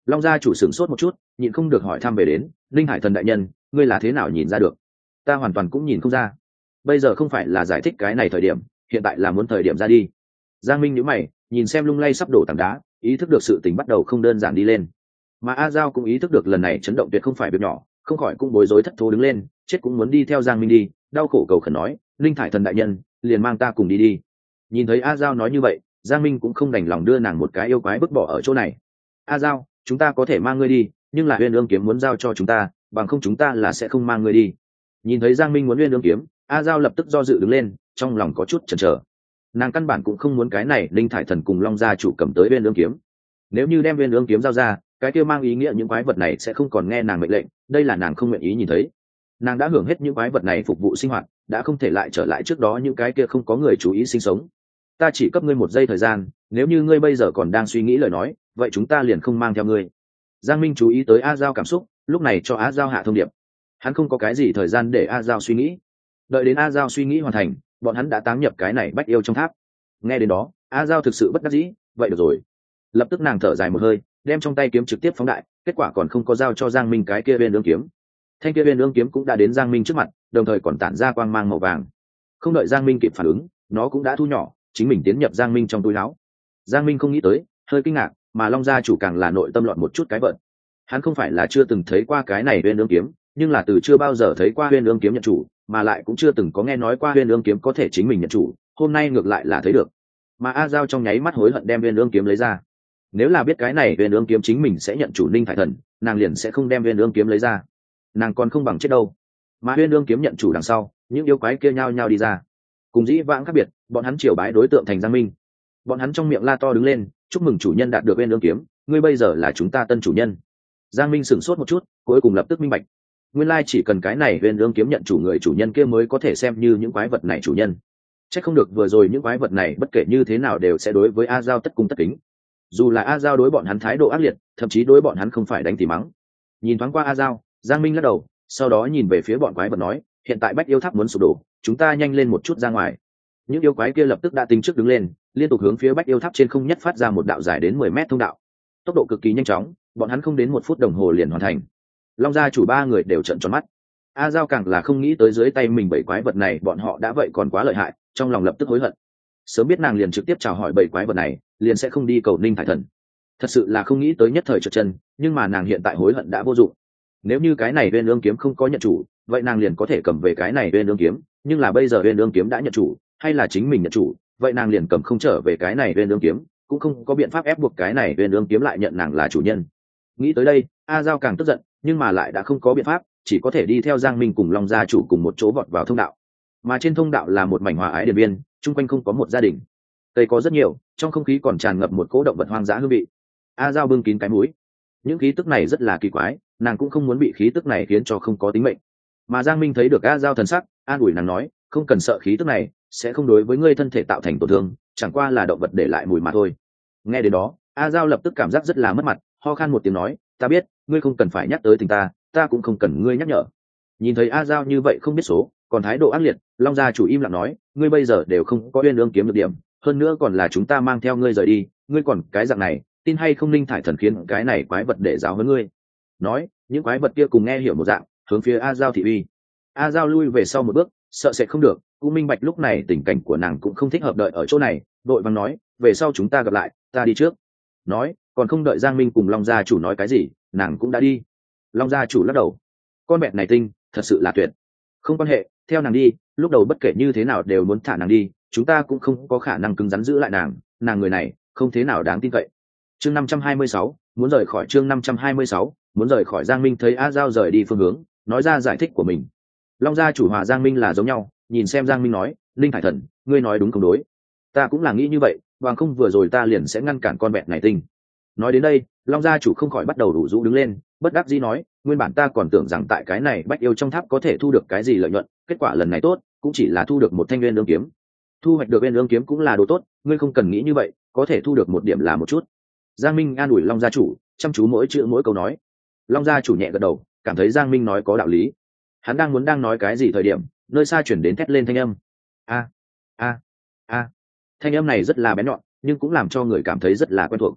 Long gia chủ sửng sốt một chút, nhịn không được hỏi thăm về đến, linh hải thần đại nhân, ngươi là thế nào nhìn ra được? Ta hoàn toàn cũng nhìn không ra. Bây giờ không phải là giải thích cái này thời điểm, hiện tại là muốn thời điểm ra đi. Giang Minh nhíu mày, nhìn xem lung lay sắp đổ tảng đá, ý thức được sự tình bắt đầu không đơn giản đi lên. Mà A Giao cũng ý thức được lần này chấn động tuyệt không phải việc nhỏ, không khỏi cũng bối rối thất thố đứng lên, chết cũng muốn đi theo Giang Minh đi, đau khổ cầu khẩn nói, linh thải thần đại nhân, liền mang ta cùng đi đi. Nhìn thấy A Giao nói như vậy, Giang Minh cũng không đành lòng đưa nàng một cái yêu quái bức bỏ ở chỗ này. A Giao, chúng ta có thể mang ngươi đi, nhưng là Uyên Ương kiếm muốn giao cho chúng ta, bằng không chúng ta là sẽ không mang ngươi đi. Nhìn thấy Giang Minh muốn Uyên Ương kiếm, A Giao lập tức do dự đứng lên, trong lòng có chút chần chờ. Nàng căn bản cũng không muốn cái này linh thải thần cùng Long gia chủ cầm tới Uyên Ương kiếm. Nếu như đem Uyên Ương kiếm giao ra, cái kia mang ý nghĩa những quái vật này sẽ không còn nghe nàng mệnh lệnh, đây là nàng không nguyện ý nhìn thấy. Nàng đã hưởng hết những quái vật này phục vụ sinh hoạt, đã không thể lại trở lại trước đó những cái kia không có người chú ý sinh sống. Ta chỉ cấp ngươi 1 giây thời gian, nếu như ngươi bây giờ còn đang suy nghĩ lời nói, vậy chúng ta liền không mang theo ngươi. Giang Minh chú ý tới A Giao cảm xúc, lúc này cho A Giao hạ thông điệp. Hắn không có cái gì thời gian để A Giao suy nghĩ. Đợi đến A Giao suy nghĩ hoàn thành, bọn hắn đã táng nhập cái này bách yêu trong tháp. Nghe đến đó, A Giao thực sự bất đắc dĩ, vậy được rồi. Lập tức nàng thở dài một hơi, đem trong tay kiếm trực tiếp phóng đại, kết quả còn không có giao cho Giang Minh cái kia Uyên Ương kiếm. Thanh kia Uyên Ương kiếm cũng đã đến Giang Minh trước mặt, đồng thời còn tản ra quang mang màu vàng. Không đợi Giang Minh kịp phản ứng, nó cũng đã thu nhỏ, chính mình tiến nhập Giang Minh trong túi áo. Giang Minh không nghĩ tới, hơi kinh ngạc, mà Long gia chủ càng là nội tâm loạn một chút cái vận. Hắn không phải là chưa từng thấy qua cái này Uyên Ương kiếm, nhưng là từ chưa bao giờ thấy qua Uyên Ương kiếm nhận chủ, mà lại cũng chưa từng có nghe nói qua Uyên Ương kiếm có thể chính mình nhận chủ, hôm nay ngược lại là thấy được. Mà A Giao trong nháy mắt hối hận đem Uyên Ương kiếm lấy ra. Nếu là biết cái này Uyên Ương kiếm chính mình sẽ nhận chủ Ninh Thải Thần, nàng liền sẽ không đem Uyên Ương kiếm lấy ra. Nàng còn không bằng chết đâu. Mà Uyên Ương kiếm nhận chủ đằng sau, những yêu quái kia nhao nhao đi ra. Cùng dĩ vãng khác biệt, bọn hắn triều bái đối tượng thành Giang Minh. Bọn hắn trong miệng la to đứng lên, chúc mừng chủ nhân đạt được Uyên Ương kiếm, ngươi bây giờ là chúng ta tân chủ nhân. Giang Minh sửng sốt một chút, cuối cùng lập tức minh bạch. Nguyên lai chỉ cần cái này Uyên Ương kiếm nhận chủ người chủ nhân kia mới có thể xem như những quái vật này chủ nhân. Chắc không được vừa rồi những quái vật này bất kể như thế nào đều sẽ đối với A Giao tất cung tất kính. Dù là A Giao đối bọn hắn thái độ ác liệt, thậm chí đối bọn hắn không phải đánh thì mắng. Nhìn thoáng qua A Giao, Giang Minh lắc đầu, sau đó nhìn về phía bọn quái vật nói, hiện tại bách yêu tháp muốn sụp đổ, chúng ta nhanh lên một chút ra ngoài. Những yêu quái kia lập tức đã tính trước đứng lên, liên tục hướng phía bách yêu tháp trên không nhất phát ra một đạo dài đến 10 mét thông đạo. Tốc độ cực kỳ nhanh chóng, bọn hắn không đến 1 phút đồng hồ liền hoàn thành. Long gia chủ 3 người đều trợn tròn mắt. A Giao càng là không nghĩ tới dưới tay mình 7 quái vật này bọn họ đã vậy còn quá lợi hại, trong lòng lập tức hối hận. Sớm biết nàng liền trực tiếp chào hỏi 7 quái vật này, liền sẽ không đi cầu Ninh Thải Thần. Thật sự là không nghĩ tới nhất thời trượt chân, nhưng mà nàng hiện tại hối hận đã vô dụng. Nếu như cái này Uyên Ương kiếm không có nhận chủ, vậy nàng liền có thể cầm về cái này Uyên Ương kiếm, nhưng là bây giờ Uyên Ương kiếm đã nhận chủ, hay là chính mình nhận chủ, vậy nàng liền cầm không trở về cái này Uyên Ương kiếm, cũng không có biện pháp ép buộc cái này Uyên Ương kiếm lại nhận nàng là chủ nhân. Nghĩ tới đây, A Giao càng tức giận, nhưng mà lại đã không có biện pháp, chỉ có thể đi theo Giang Minh cùng Long gia chủ cùng một chỗ vọt vào thông đạo. Mà trên thông đạo là một mảnh hòa ái điền biên, chung quanh không có một gia đình. Cây có rất nhiều, trong không khí còn tràn ngập một cỗ động vật hoang dã hương vị. A Giao bưng kín cái mũi. Những khí tức này rất là kỳ quái, nàng cũng không muốn bị khí tức này khiến cho không có tính mệnh. Mà Giang Minh thấy được A Giao thần sắc, an ủi nàng nói, không cần sợ khí tức này, sẽ không đối với ngươi thân thể tạo thành tổn thương, chẳng qua là động vật để lại mùi mà thôi. Nghe đến đó, A Giao lập tức cảm giác rất là mất mặt, ho khan một tiếng nói, ta biết, ngươi không cần phải nhắc tới tình ta, ta cũng không cần ngươi nhắc nhở. Nhìn thấy A Giao như vậy không biết số, còn thái độ ác liệt, Long gia chủ im lặng nói, ngươi bây giờ đều không có Uyên Ương kiếm được điểm, hơn nữa còn là chúng ta mang theo ngươi rời đi, ngươi còn cái dạng này, tin hay không Ninh Thải Thần khiến cái này quái vật để giáo huấn ngươi. Nói, những quái vật kia cùng nghe hiểu một dạng, hướng phía A Giao thị uy. A Giao lui về sau một bước, sợ sẽ không được, cũng minh bạch lúc này tình cảnh của nàng cũng không thích hợp đợi ở chỗ này, đội vàng nói, về sau chúng ta gặp lại, ta đi trước. Nói, còn không đợi Giang Minh cùng Long gia chủ nói cái gì, nàng cũng đã đi. Long gia chủ lắc đầu, con mẹ này tinh, thật sự là tuyệt. Không quan hệ, theo nàng đi, lúc đầu bất kể như thế nào đều muốn thả nàng đi, chúng ta cũng không có khả năng cứng rắn giữ lại nàng người này không thế nào đáng tin cậy. Chương 526, muốn rời khỏi chương 526, muốn rời khỏi. Giang Minh thấy A Giao rời đi phương hướng, nói ra giải thích của mình. Long gia chủ hòa Giang Minh là giống nhau, nhìn xem Giang Minh nói, Linh Thải Thần, ngươi nói đúng không đối? Ta cũng là nghĩ như vậy, bằng không vừa rồi ta liền sẽ ngăn cản con mẹ này tinh. Nói đến đây, Long gia chủ không khỏi bắt đầu đủ rũ đứng lên, bất đắc dĩ nói, nguyên bản ta còn tưởng rằng tại cái này bách yêu trong tháp có thể thu được cái gì lợi nhuận, kết quả lần này tốt, cũng chỉ là thu được một thanh Uyên Ương kiếm. Thu hoạch được Uyên Ương kiếm cũng là đồ tốt, ngươi không cần nghĩ như vậy, có thể thu được một điểm là một chút. Giang Minh an ủi Long gia chủ, chăm chú mỗi chữ mỗi câu nói. Long gia chủ nhẹ gật đầu, cảm thấy Giang Minh nói có đạo lý. Hắn đang nói cái gì thời điểm, nơi xa chuyển đến thét lên thanh âm. A a a. Thanh âm này rất là bén nhọn, nhưng cũng làm cho người cảm thấy rất là quen thuộc.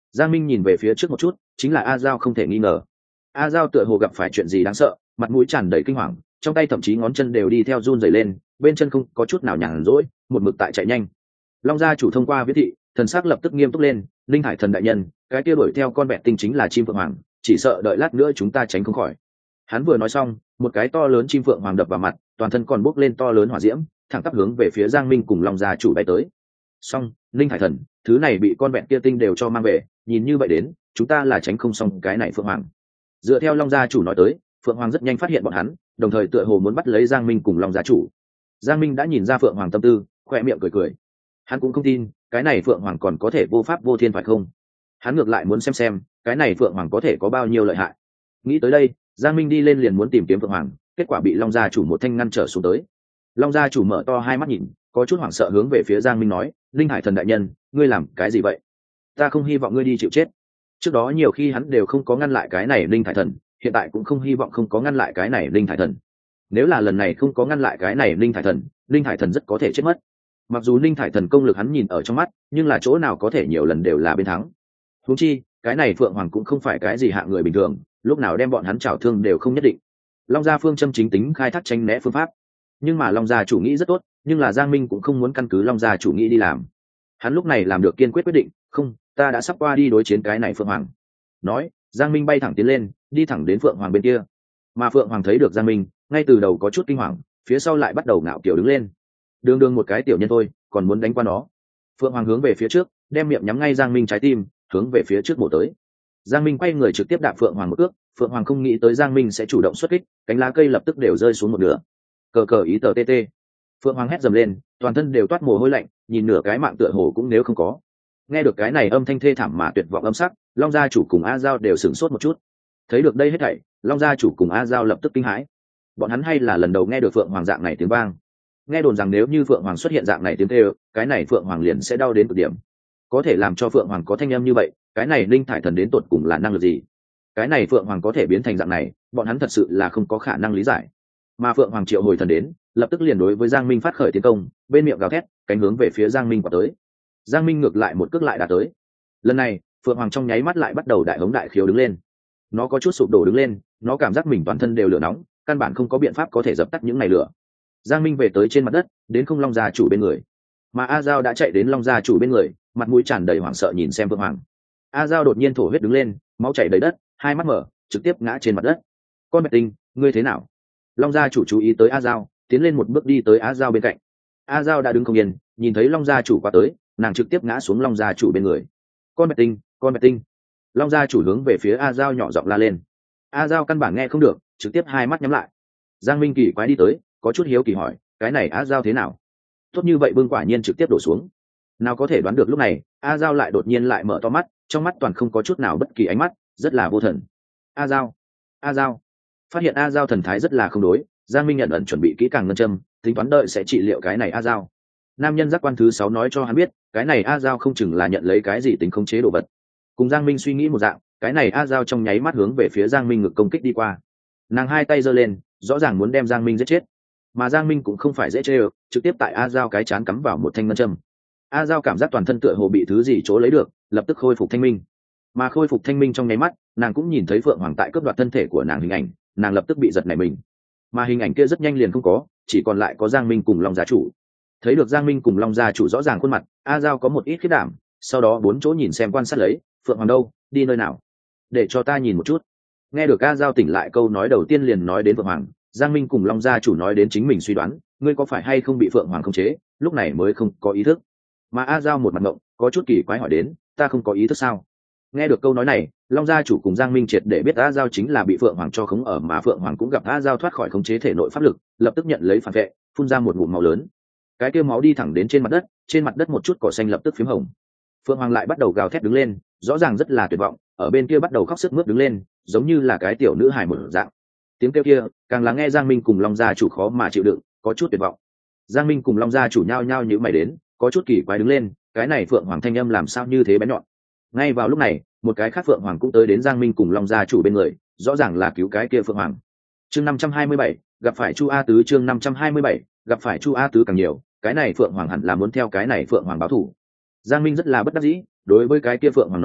Giang Minh nhìn về phía trước một chút, chính là A Giao không thể nghi ngờ. A Giao tựa hồ gặp phải chuyện gì đáng sợ, mặt mũi tràn đầy kinh hoàng, trong tay thậm chí ngón chân đều đi theo run rẩy lên, bên chân không có chút nào nhàn rỗi, một mực tại chạy nhanh. Long gia chủ thông qua viễn thị, thần sắc lập tức nghiêm túc lên. Linh Hải thần đại nhân, cái kia đuổi theo con bẹt tinh chính là chim phượng hoàng, chỉ sợ đợi lát nữa chúng ta tránh không khỏi. Hắn vừa nói xong, một cái to lớn chim phượng hoàng đập vào mặt, toàn thân còn bốc lên to lớn hỏa diễm, thẳng tắp hướng về phía Giang Minh cùng Long gia chủ bay tới. Xong, Linh Hải thần, thứ này bị con bẹt kia tinh đều cho mang về, nhìn như vậy đến, chúng ta là tránh không xong cái này phượng hoàng. Dựa theo Long gia chủ nói tới, phượng hoàng rất nhanh phát hiện bọn hắn, đồng thời tựa hồ muốn bắt lấy Giang Minh cùng Long gia chủ. Giang Minh đã nhìn ra phượng hoàng tâm tư, khoe miệng cười cười. Hắn cũng không tin cái này phượng hoàng còn có thể vô pháp vô thiên phải không. Hắn ngược lại muốn xem cái này phượng hoàng có thể có bao nhiêu lợi hại. Nghĩ tới đây, Giang Minh đi lên liền muốn tìm kiếm phượng hoàng, kết quả bị Long gia chủ một thanh ngăn trở xuống tới. Long gia chủ mở to hai mắt nhìn, có chút hoảng sợ hướng về phía Giang Minh nói: Linh Hải thần đại nhân, ngươi làm cái gì vậy? Ta không hy vọng ngươi đi chịu chết. Trước đó nhiều khi hắn đều không có ngăn lại cái này Linh Hải thần, hiện tại cũng không hy vọng không có ngăn lại cái này Linh Hải thần. Nếu là lần này không có ngăn lại cái này Linh Hải thần rất có thể chết mất. Mặc dù Linh Hải thần công lực hắn nhìn ở trong mắt, nhưng là chỗ nào có thể nhiều lần đều là bên thắng. Huống chi, cái này Phượng Hoàng cũng không phải cái gì hạ người bình thường, lúc nào đem bọn hắn trảo thương đều không nhất định. Long gia phương châm chính tính khai thác tranh né phương pháp, nhưng mà Long gia chủ nghĩ rất tốt, nhưng là Giang Minh cũng không muốn căn cứ Long gia chủ nghĩ đi làm. Hắn lúc này làm được kiên quyết quyết định, không, ta đã sắp qua đi đối chiến cái này Phượng Hoàng. Nói, Giang Minh bay thẳng tiến lên, đi thẳng đến Phượng Hoàng bên kia. Mà Phượng Hoàng thấy được Giang Minh, ngay từ đầu có chút kinh hoàng, phía sau lại bắt đầu ngạo kiểu đứng lên. Đường một cái tiểu nhân thôi, còn muốn đánh qua nó. Phượng Hoàng hướng về phía trước, đem miệng nhắm ngay Giang Minh trái tim, hướng về phía trước bổ tới. Giang Minh quay người trực tiếp đạp Phượng Hoàng một cước. Phượng Hoàng không nghĩ tới Giang Minh sẽ chủ động xuất kích, cánh lá cây lập tức đều rơi xuống một nửa. Cờ ý tờ tê. Phượng Hoàng hét dầm lên, toàn thân đều toát mồ hôi lạnh, nhìn nửa cái mạng tựa hồ cũng nếu không có. Nghe được cái này âm thanh thê thảm mà tuyệt vọng âm sắc, Long gia chủ cùng A Giao đều sửng sốt một chút. Thấy được đây hết thảy, Long gia chủ cùng A Giao lập tức kinh hãi. Bọn hắn hay là lần đầu nghe được Phượng Hoàng dạng này tiếng vang. Nghe đồn rằng nếu như Phượng Hoàng xuất hiện dạng này tiếng kêu, cái này Phượng Hoàng liền sẽ đau đến cực điểm. Có thể làm cho Phượng Hoàng có thanh âm như vậy, cái này Linh Thải thần đến tột cùng là năng lực gì? Cái này Phượng Hoàng có thể biến thành dạng này, bọn hắn thật sự là không có khả năng lý giải. Mà Phượng Hoàng triệu hồi thần đến, lập tức liền đối với Giang Minh phát khởi tiến công, bên miệng gào thét, cánh hướng về phía Giang Minh quả tới. Giang Minh ngược lại một cước lại đã tới. Lần này, Phượng Hoàng trong nháy mắt lại bắt đầu đại hống đại khiếu đứng lên. Nó có chút sụp đổ đứng lên, nó cảm giác mình toàn thân đều lửa nóng, căn bản không có biện pháp có thể dập tắt những này lửa. Giang Minh về tới trên mặt đất, đến không Long gia chủ bên người, mà A Giao đã chạy đến Long gia chủ bên người, mặt mũi tràn đầy hoảng sợ nhìn xem Phượng Hoàng. A Giao đột nhiên thổ huyết đứng lên, máu chảy đầy đất, hai mắt mở, trực tiếp ngã trên mặt đất. Con mẹ tinh, ngươi thế nào? Long gia chủ chú ý tới A Giao, tiến lên một bước đi tới A Giao bên cạnh. A Giao đã đứng không yên, nhìn thấy Long gia chủ qua tới, nàng trực tiếp ngã xuống Long gia chủ bên người. Con mẹ tinh. Long gia chủ hướng về phía A Giao nhỏ giọng la lên. A Giao căn bản nghe không được, trực tiếp hai mắt nhắm lại. Giang Minh kỳ quái đi tới, có chút hiếu kỳ hỏi, cái này A Giao thế nào? Tốt như vậy bưng quả nhiên trực tiếp đổ xuống. Nào có thể đoán được lúc này, A Giao lại đột nhiên lại mở to mắt, trong mắt toàn không có chút nào bất kỳ ánh mắt, rất là vô thần. A Giao. Phát hiện A Giao thần thái rất là không đối, Giang Minh nhận ẩn chuẩn bị kỹ càng ngân châm, tính toán đợi sẽ trị liệu cái này A Giao. Nam nhân giác quan thứ 6 nói cho hắn biết, cái này A Giao không chừng là nhận lấy cái gì tính khống chế đồ vật. Cùng Giang Minh suy nghĩ một dạng, cái này A Giao trong nháy mắt hướng về phía Giang Minh ngực công kích đi qua. Nàng hai tay giơ lên, rõ ràng muốn đem Giang Minh giết chết. Mà Giang Minh cũng không phải dễ chơi, trực tiếp tại A Giao cái chán cắm vào một thanh ngân châm. A Giao cảm giác toàn thân tựa hồ bị thứ gì chỗ lấy được, lập tức khôi phục thanh minh. Mà khôi phục thanh minh trong nháy mắt, nàng cũng nhìn thấy Phượng Hoàng tại cướp đoạt thân thể của nàng hình ảnh, nàng lập tức bị giật nảy mình. Mà hình ảnh kia rất nhanh liền không có, chỉ còn lại có Giang Minh cùng Long gia chủ. Thấy được Giang Minh cùng Long gia chủ rõ ràng khuôn mặt, A Giao có một ít khiếp đảm, sau đó bốn chỗ nhìn xem quan sát lấy, Phượng Hoàng đâu, đi nơi nào? Để cho ta nhìn một chút. Nghe được A Giao tỉnh lại câu nói đầu tiên liền nói đến Phượng Hoàng, Giang Minh cùng Long gia chủ nói đến chính mình suy đoán, ngươi có phải hay không bị Phượng Hoàng khống chế, lúc này mới không có ý thức. Mà A Giao một mặt ngộng, có chút kỳ quái hỏi đến, ta không có ý thức sao? Nghe được câu nói này, Long gia chủ cùng Giang Minh triệt để biết A Giao chính là bị Phượng Hoàng cho khống ở, mà Phượng Hoàng cũng gặp A Giao thoát khỏi khống chế thể nội pháp lực, lập tức nhận lấy phản vệ, phun ra một ngụm máu lớn. Cái kia máu đi thẳng đến trên mặt đất một chút cỏ xanh lập tức phím hồng. Phượng Hoàng lại bắt đầu gào thét đứng lên, rõ ràng rất là tuyệt vọng, ở bên kia bắt đầu khóc sướt mướt đứng lên, giống như là cái tiểu nữ hài một dạng. Tiếng kêu kia càng lắng nghe Giang Minh cùng Long gia chủ khó mà chịu đựng, có chút tuyệt vọng. Giang Minh cùng Long gia chủ nhao nhao nhíu mày đến, có chút kỳ quái đứng lên, cái này Phượng Hoàng thanh âm làm sao như thế bén nhọn. Ngay vào lúc này, một cái khác Phượng Hoàng cũng tới đến Giang Minh cùng Long gia chủ bên người, rõ ràng là cứu cái kia Phượng Hoàng. Chương 527, gặp phải Chu A Tứ. Chương 527, gặp phải Chu A Tứ càng nhiều, cái này Phượng Hoàng hẳn là muốn theo cái này Phượng Hoàng báo thù. Giang Minh rất là bất đắc dĩ, đối với cái kia Phượng Hoàng nói,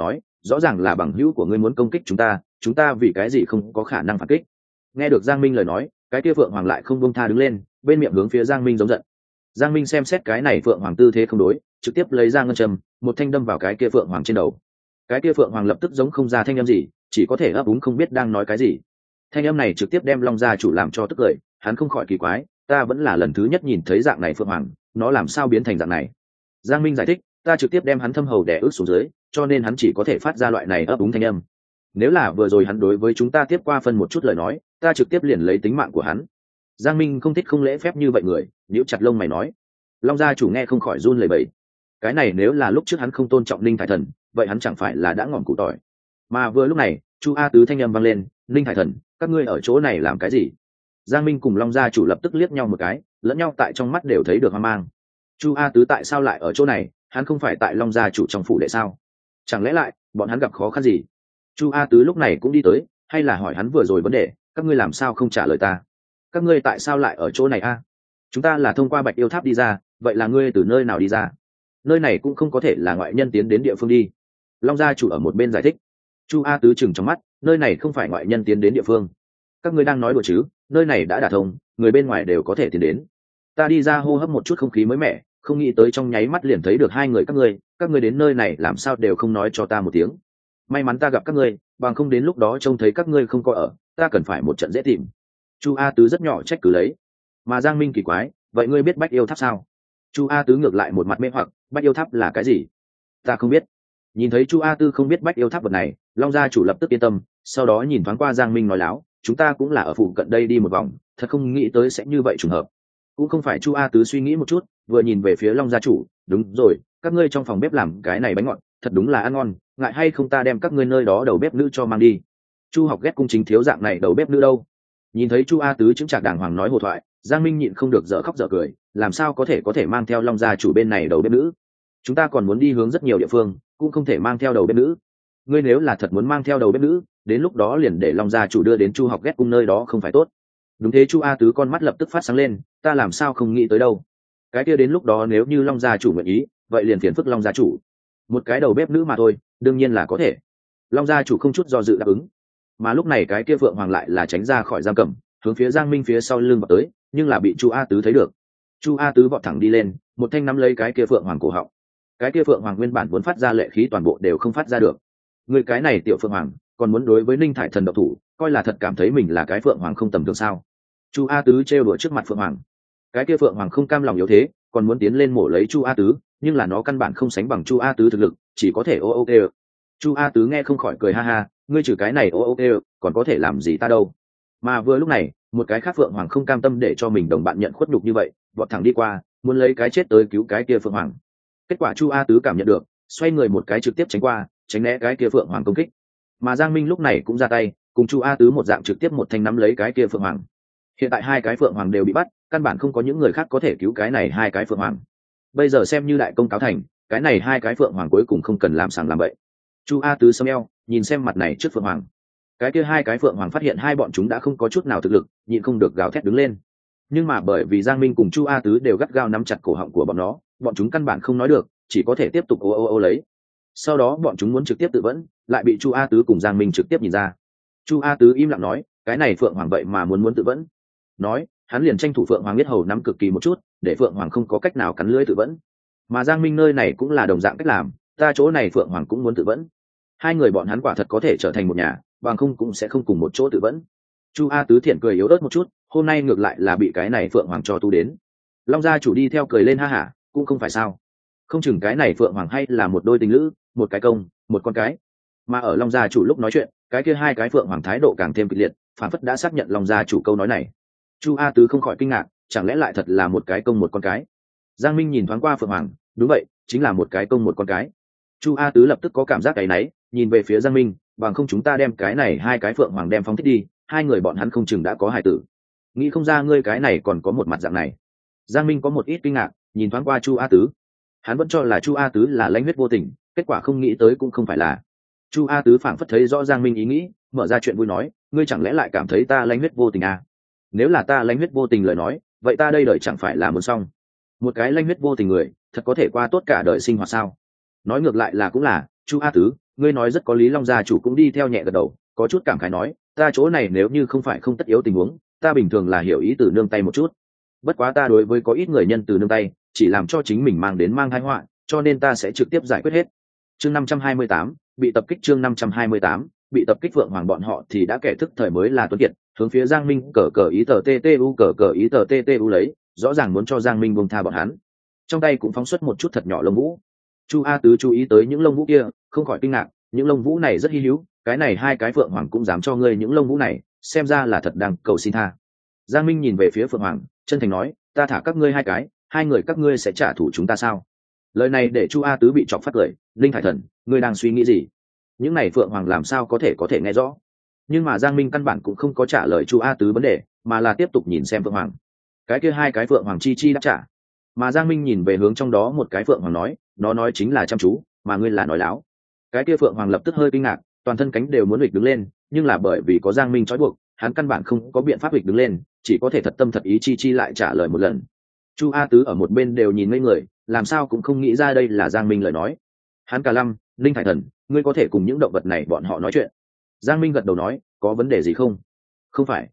rõ ràng là bằng hữu của ngươi muốn công kích chúng ta vì cái gì không có khả năng phản kích. Nghe được Giang Minh lời nói, cái kia Phượng Hoàng lại không buông tha đứng lên, bên miệng hướng phía Giang Minh giống giận. Giang Minh xem xét cái này Phượng Hoàng tư thế không đối, trực tiếp lấy ra ngân châm, một thanh đâm vào cái kia Phượng Hoàng trên đầu. Cái kia Phượng Hoàng lập tức giống không ra thanh âm gì, chỉ có thể ấp úng không biết đang nói cái gì. Thanh âm này trực tiếp đem Long gia chủ làm cho tức cười, hắn không khỏi kỳ quái, ta vẫn là lần thứ nhất nhìn thấy dạng này Phượng Hoàng, nó làm sao biến thành dạng này. Giang Minh giải thích, ta trực tiếp đem hắn thâm hầu đè ướt xuống dưới, cho nên hắn chỉ có thể phát ra loại này ấp úng thanh âm. Nếu là vừa rồi hắn đối với chúng ta tiếp qua phân một chút lời nói, ta trực tiếp liền lấy tính mạng của hắn. Giang Minh không thích không lễ phép như vậy người, nhíu chặt lông mày nói. Long gia chủ nghe không khỏi run lẩy bẩy. Cái này nếu là lúc trước hắn không tôn trọng Linh Thải Thần, vậy hắn chẳng phải là đã ngọn cụ tỏi. Mà vừa lúc này, Chu A Tứ thanh âm vang lên, Linh Thải Thần, các ngươi ở chỗ này làm cái gì? Giang Minh cùng Long gia chủ lập tức liếc nhau một cái, lẫn nhau tại trong mắt đều thấy được hoang mang. Chu A Tứ tại sao lại ở chỗ này? Hắn không phải tại Long gia chủ trong phủ đệ sao? Chẳng lẽ lại bọn hắn gặp khó khăn gì? Chu A Tứ lúc này cũng đi tới, hay là hỏi hắn vừa rồi vấn đề, các ngươi làm sao không trả lời ta? Các ngươi tại sao lại ở chỗ này a? Chúng ta là thông qua Bạch Yêu Tháp đi ra, vậy là ngươi từ nơi nào đi ra? Nơi này cũng không có thể là ngoại nhân tiến đến địa phương đi. Long gia chủ ở một bên giải thích. Chu A Tứ chừng trong mắt, nơi này không phải ngoại nhân tiến đến địa phương. Các ngươi đang nói đùa chứ? Nơi này đã đả thông, người bên ngoài đều có thể tiến đến. Ta đi ra hô hấp một chút không khí mới mẻ, không nghĩ tới trong nháy mắt liền thấy được hai người các ngươi đến nơi này làm sao đều không nói cho ta một tiếng. May mắn ta gặp các ngươi, bằng không đến lúc đó trông thấy các ngươi không có ở, ta cần phải một trận dễ tìm. Chu A Tứ rất nhỏ trách cứ lấy. Mà Giang Minh kỳ quái, vậy ngươi biết Bách Yêu Tháp sao? Chu A Tứ ngược lại một mặt mê hoặc, Bách Yêu Tháp là cái gì? Ta không biết. Nhìn thấy Chu A Tứ không biết Bách Yêu Tháp vật này, Long gia chủ lập tức yên tâm, sau đó nhìn thoáng qua Giang Minh nói láo, chúng ta cũng là ở phụ cận đây đi một vòng, thật không nghĩ tới sẽ như vậy trùng hợp. Cũng không phải. Chu A Tứ suy nghĩ một chút, vừa nhìn về phía Long gia chủ, đúng rồi, các ngươi trong phòng bếp làm cái này bánh ngọt, thật đúng là ăn ngon, ngại hay không ta đem các ngươi nơi đó đầu bếp nữ cho mang đi. Chu Học ghét cung chính thiếu dạng này đầu bếp nữ đâu. Nhìn thấy Chu A Tứ chứng trạc đàng hoàng nói hồ thoại, Giang Minh nhịn không được dở khóc dở cười, làm sao có thể mang theo Long gia chủ bên này đầu bếp nữ? Chúng ta còn muốn đi hướng rất nhiều địa phương, cũng không thể mang theo đầu bếp nữ. Ngươi nếu là thật muốn mang theo đầu bếp nữ, đến lúc đó liền để Long gia chủ đưa đến Chu Học ghét cung nơi đó không phải tốt. Đúng thế. Chu A Tứ con mắt lập tức phát sáng lên, ta làm sao không nghĩ tới đâu. Cái kia đến lúc đó nếu như Long gia chủ nguyện ý, vậy liền phiền phức Long gia chủ. Một cái đầu bếp nữ mà thôi, đương nhiên là có thể. Long gia chủ không chút do dự đáp ứng. Mà lúc này cái kia Phượng Hoàng lại là tránh ra khỏi giam cầm, hướng phía Giang Minh phía sau lưng vào tới, nhưng là bị Chu A Tứ thấy được. Chu A Tứ vọt thẳng đi lên, một thanh nắm lấy cái kia Phượng Hoàng cổ họng. Cái kia Phượng Hoàng nguyên bản muốn phát ra lệ khí toàn bộ đều không phát ra được. Người cái này tiểu Phượng Hoàng, còn muốn đối với Ninh Thải Thần độc thủ, coi là thật cảm thấy mình là cái Phượng Hoàng không tầm thường sao? Chu A Tứ trêu đùa trước mặt Phượng Hoàng. Cái kia Phượng Hoàng không cam lòng yếu thế, còn muốn tiến lên mổ lấy Chu A Tứ, nhưng là nó căn bản không sánh bằng Chu A Tứ thực lực, chỉ có thể ô ô kêu. Chu A Tứ nghe không khỏi cười ha ha, ngươi trừ cái này ô ô kêu, còn có thể làm gì ta đâu. Mà vừa lúc này, một cái khác Phượng Hoàng không cam tâm để cho mình đồng bạn nhận khuất nhục như vậy, vọt thẳng đi qua, muốn lấy cái chết tới cứu cái kia Phượng Hoàng. Kết quả Chu A Tứ cảm nhận được, xoay người một cái trực tiếp tránh qua, tránh né cái kia Phượng Hoàng công kích. Mà Giang Minh lúc này cũng ra tay, cùng Chu A Tứ một dạng trực tiếp một thanh nắm lấy cái kia Phượng Hoàng. Hiện tại hai cái Phượng Hoàng đều bị bắt, căn bản không có những người khác có thể cứu cái này hai cái Phượng Hoàng. Bây giờ xem như đại công cáo thành, cái này hai cái Phượng Hoàng cuối cùng không cần làm sàng làm bậy. Chu A Tứ sầm eo, nhìn xem mặt này trước Phượng Hoàng. Cái kia hai cái Phượng Hoàng phát hiện hai bọn chúng đã không có chút nào thực lực, nhịn không được gào thét đứng lên. Nhưng mà bởi vì Giang Minh cùng Chu A Tứ đều gắt gao nắm chặt cổ họng của bọn nó, bọn chúng căn bản không nói được, chỉ có thể tiếp tục ô ô ô lấy. Sau đó bọn chúng muốn trực tiếp tự vẫn, lại bị Chu A Tứ cùng Giang Minh trực tiếp nhìn ra. Chu A Tứ im lặng nói, cái này Phượng Hoàng vậy mà muốn tự vẫn. Nói, hắn liền tranh thủ Phượng Hoàng biết hầu nắm cực kỳ một chút, để Phượng Hoàng không có cách nào cắn lưỡi tự vẫn. Mà Giang Minh nơi này cũng là đồng dạng cách làm, ta chỗ này Phượng Hoàng cũng muốn tự vẫn. Hai người bọn hắn quả thật có thể trở thành một nhà, bằng không cũng sẽ không cùng một chỗ tự vẫn. Chu A Tứ thiện cười yếu ớt một chút, hôm nay ngược lại là bị cái này Phượng Hoàng cho tu đến. Long gia chủ đi theo cười lên ha hả, cũng không phải sao. Không chừng cái này Phượng Hoàng hay là một đôi tình lữ, một cái công, một con cái. Mà ở Long gia chủ lúc nói chuyện, cái kia hai cái Phượng Hoàng thái độ càng thêm kịch liệt, phản phất đã xác nhận Long gia chủ câu nói này. Chu A Tứ không khỏi kinh ngạc, chẳng lẽ lại thật là một cái công một con cái? Giang Minh nhìn thoáng qua Phượng Hoàng, đúng vậy, chính là một cái công một con cái. Chu A Tứ lập tức có cảm giác cái náy, nhìn về phía Giang Minh, bằng không chúng ta đem cái này hai cái Phượng Hoàng đem phóng thích đi, hai người bọn hắn không chừng đã có hài tử. Nghĩ không ra ngươi cái này còn có một mặt dạng này. Giang Minh có một ít kinh ngạc, nhìn thoáng qua Chu A Tứ. Hắn vẫn cho là Chu A Tứ là lãnh huyết vô tình, kết quả không nghĩ tới cũng không phải là. Chu A Tứ phảng phất thấy rõ Giang Minh ý nghĩ, mở ra chuyện vui nói, ngươi chẳng lẽ lại cảm thấy ta lãnh huyết vô tình à? Nếu là ta lãnh huyết vô tình lời nói, vậy ta đây đời chẳng phải là muốn xong. Một cái lãnh huyết vô tình người, thật có thể qua tốt cả đời sinh hoạt sao? Nói ngược lại là cũng là, Chu A Tứ, ngươi nói rất có lý. Long gia chủ cũng đi theo nhẹ gật đầu, có chút cảm khái nói, ta chỗ này nếu như không phải không tất yếu tình huống, ta bình thường là hiểu ý từ nương tay một chút, bất quá ta đối với có ít người nhân từ nương tay chỉ làm cho chính mình mang tai họa, cho nên ta sẽ trực tiếp giải quyết hết. Chương 528, bị tập kích. Chương 528, bị tập kích. Vượng Hoàng bọn họ thì đã kẻ thức thời mới là tuấn kiệt, hướng phía Giang Minh cờ ý tờ ttu cờ ý tờ ttu lấy, rõ ràng muốn cho Giang Minh buông tha bọn hắn. Trong tay cũng phóng xuất một chút thật nhỏ lông vũ. Chu A Tứ chú ý tới những lông vũ kia, không khỏi kinh ngạc, những lông vũ này rất hi hữu, cái này hai cái Phượng Hoàng cũng dám cho ngươi những lông vũ này, xem ra là thật đang cầu xin tha. Giang Minh nhìn về phía Phượng Hoàng, chân thành nói, ta thả các ngươi hai cái, hai người các ngươi sẽ trả thù chúng ta sao? Lời này để Chu A Tứ bị chọc phát cười. Linh Thải Thần, ngươi đang suy nghĩ gì? Những này Phượng Hoàng làm sao có thể nghe rõ? Nhưng mà Giang Minh căn bản cũng không có trả lời Chu A Tứ vấn đề, mà là tiếp tục nhìn xem Phượng Hoàng. Cái kia hai cái Phượng Hoàng chi đáp trả. Mà Giang Minh nhìn về hướng trong đó một cái Phượng Hoàng nói, nó nói chính là chăm chú, mà ngươi là nói láo. Cái kia Phượng Hoàng lập tức hơi kinh ngạc, toàn thân cánh đều muốn hịch đứng lên, nhưng là bởi vì có Giang Minh trói buộc, hắn căn bản không có biện pháp hịch đứng lên, chỉ có thể thật tâm thật ý chi lại trả lời một lần. Chu A Tứ ở một bên đều nhìn ngây người, làm sao cũng không nghĩ ra đây là Giang Minh lời nói. Hắn cả lâm, Linh Thải Thần, ngươi có thể cùng những động vật này bọn họ nói chuyện. Giang Minh gật đầu nói, có vấn đề gì không? Không phải,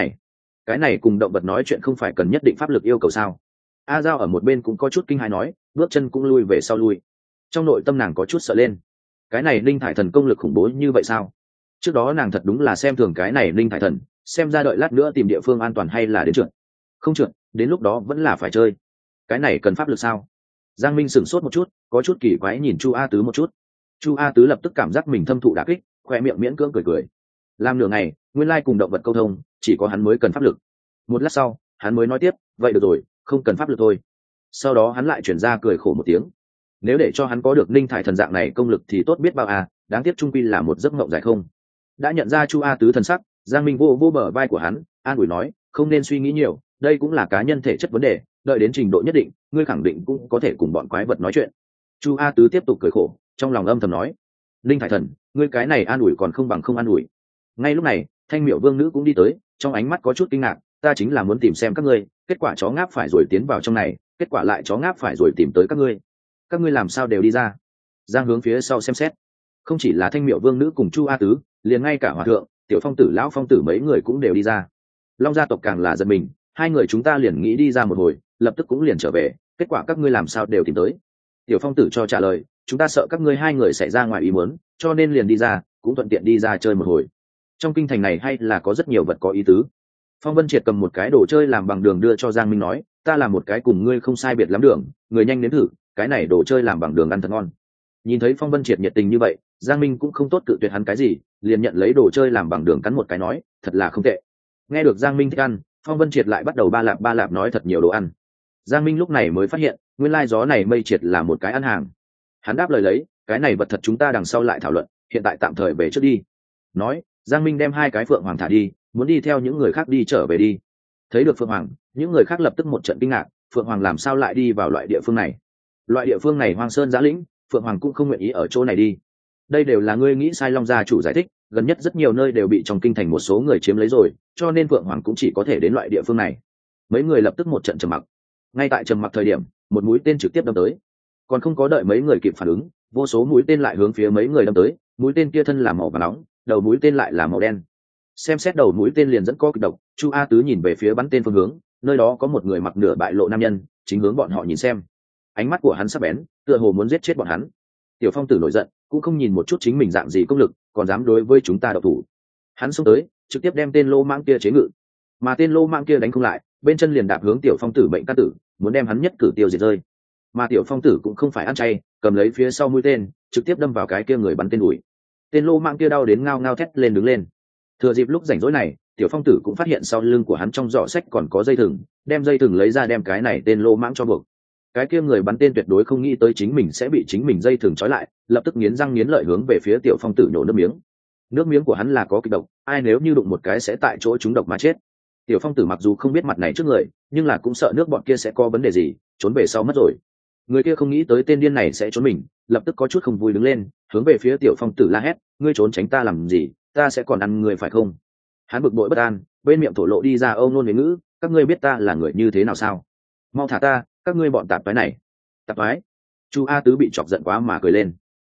cái này cùng động vật nói chuyện không phải cần nhất định pháp lực yêu cầu sao? A Giao ở một bên cũng có chút kinh hãi nói, bước chân cũng lui về sau lui. Trong nội tâm nàng có chút sợ lên. Cái này Linh Thải Thần công lực khủng bố như vậy sao? Trước đó nàng thật đúng là xem thường cái này Linh Thải Thần, xem ra đợi lát nữa tìm địa phương an toàn hay là đến trượt. Không trượt, đến lúc đó vẫn là phải chơi. Cái này cần pháp lực sao? Giang Minh sửng sốt một chút, có chút kỳ quái nhìn Chu A Tứ một chút. Chu A Tứ lập tức cảm giác mình thâm thụ đả kích, khoe miệng miễn cưỡng cười. Làm nửa ngày, nguyên lai cùng động vật câu thông, chỉ có hắn mới cần pháp lực. Một lát sau, hắn mới nói tiếp, vậy được rồi, không cần pháp lực thôi. Sau đó hắn lại chuyển ra cười khổ một tiếng. Nếu để cho hắn có được Linh Thải Thần dạng này công lực thì tốt biết bao à, đáng tiếc trung quy là một giấc mộng dài không. Đã nhận ra Chu A Tứ thần sắc, Giang Minh vô bờ vai của hắn, an ủi nói, không nên suy nghĩ nhiều, đây cũng là cá nhân thể chất vấn đề, đợi đến trình độ nhất định, ngươi khẳng định cũng có thể cùng bọn quái vật nói chuyện. Chu A Tứ tiếp tục cười khổ, trong lòng âm thầm nói, Linh Thải Thần, ngươi cái này an ủi còn không bằng không an ủi. Ngay lúc này, Thanh Miểu Vương nữ cũng đi tới, trong ánh mắt có chút kinh ngạc, ta chính là muốn tìm xem các ngươi, kết quả chó ngáp phải rồi tiến vào trong này, kết quả lại chó ngáp phải rồi tìm tới các ngươi làm sao đều đi ra? Giang hướng phía sau xem xét, không chỉ là Thanh Miểu Vương nữ cùng Chu A Tứ, liền ngay cả Hòa Thượng, Tiểu Phong Tử, Lão Phong Tử mấy người cũng đều đi ra. Long gia tộc càng là giật mình, hai người chúng ta liền nghĩ đi ra một hồi, lập tức cũng liền trở về, kết quả các ngươi làm sao đều tìm tới? Tiểu Phong Tử cho trả lời, chúng ta sợ các ngươi hai người xảy ra ngoài ý muốn, cho nên liền đi ra, cũng thuận tiện đi ra chơi một hồi. Trong kinh thành này hay là có rất nhiều vật có ý tứ. Phong Vân Triệt cầm một cái đồ chơi làm bằng đường đưa cho Giang Minh nói, ta làm một cái cùng ngươi không sai biệt lắm đường, người nhanh đến thử, cái này đồ chơi làm bằng đường ăn thật ngon. Nhìn thấy Phong Vân Triệt nhiệt tình như vậy, Giang Minh cũng không tốt cự tuyệt hắn cái gì, liền nhận lấy đồ chơi làm bằng đường cắn một cái nói, thật là không tệ. Nghe được Giang Minh thích ăn, Phong Vân Triệt lại bắt đầu ba lạp nói thật nhiều đồ ăn. Giang Minh lúc này mới phát hiện, nguyên lai gió này mây triệt là một cái ăn hàng. Hắn đáp lời lấy, cái này vật thật chúng ta đằng sau lại thảo luận, hiện tại tạm thời về trước đi. Nói, Giang Minh đem hai cái Phượng Hoàng thả đi, muốn đi theo những người khác đi trở về đi. Thấy được Phượng Hoàng, những người khác lập tức một trận kinh ngạc, Phượng Hoàng làm sao lại đi vào loại địa phương này? Loại địa phương này hoang sơn giã lĩnh, Phượng Hoàng cũng không nguyện ý ở chỗ này đi. Đây đều là ngươi nghĩ sai. Long gia chủ giải thích, gần nhất rất nhiều nơi đều bị trong kinh thành một số người chiếm lấy rồi, cho nên Phượng Hoàng cũng chỉ có thể đến loại địa phương này. Mấy người lập tức một trận trầm mặc. Ngay tại trầm mặc thời điểm, một mũi tên trực tiếp đâm tới. Còn không có đợi mấy người kịp phản ứng, vô số mũi tên lại hướng phía mấy người đâm tới. Mũi tên kia thân là màu vàng nóng, đầu mũi tên lại là màu đen. Xem xét đầu mũi tên liền dẫn có kịch độc. Chu A Tứ nhìn về phía bắn tên phương hướng, nơi đó có một người mặc nửa bại lộ nam nhân, chính hướng bọn họ nhìn xem. Ánh mắt của hắn sắc bén, tựa hồ muốn giết chết bọn hắn. Tiểu Phong Tử nổi giận, cũng không nhìn một chút chính mình dạng gì công lực, còn dám đối với chúng ta độc thủ. Hắn xông tới, trực tiếp đem tên lô mãng kia chế ngự, mà tên lô mãng kia đánh không lại, bên chân liền đạp hướng Tiểu Phong Tử mệnh căn tử, muốn đem hắn nhất cử tiêu diệt rơi. Mà Tiểu Phong Tử cũng không phải ăn chay, cầm lấy phía sau mũi tên, trực tiếp đâm vào cái kia người bắn tên đùi. Tên lô mãng kia đau đến ngao ngao thét lên đứng lên. Thừa dịp lúc rảnh rỗi này, Tiểu Phong Tử cũng phát hiện sau lưng của hắn trong giỏ sách còn có dây thừng, đem dây thừng lấy ra đem cái này tên lô mãng cho buộc. Cái kia người bắn tên tuyệt đối không nghĩ tới chính mình sẽ bị chính mình dây thừng trói lại, lập tức nghiến răng nghiến lợi hướng về phía Tiểu Phong Tử nhổ nước miếng. Nước miếng của hắn là có kịch độc, ai nếu như đụng một cái sẽ tại chỗ trúng độc mà chết. Tiểu Phong Tử mặc dù không biết mặt này trước người, nhưng là cũng sợ nước bọn kia sẽ có vấn đề gì, trốn về sau mất rồi. Người kia không nghĩ tới tên điên này sẽ trốn mình, lập tức có chút không vui đứng lên, hướng về phía Tiểu Phong Tử la hét, ngươi trốn tránh ta làm gì, ta sẽ còn ăn người phải không? Hắn bực bội bất an, bên miệng thổ lộ đi ra âu nôn huế ngữ, các ngươi biết ta là người như thế nào sao? Mau thả ta, các ngươi bọn tạp toái này. Tạp toái? Chu A Tứ bị chọc giận quá mà cười lên.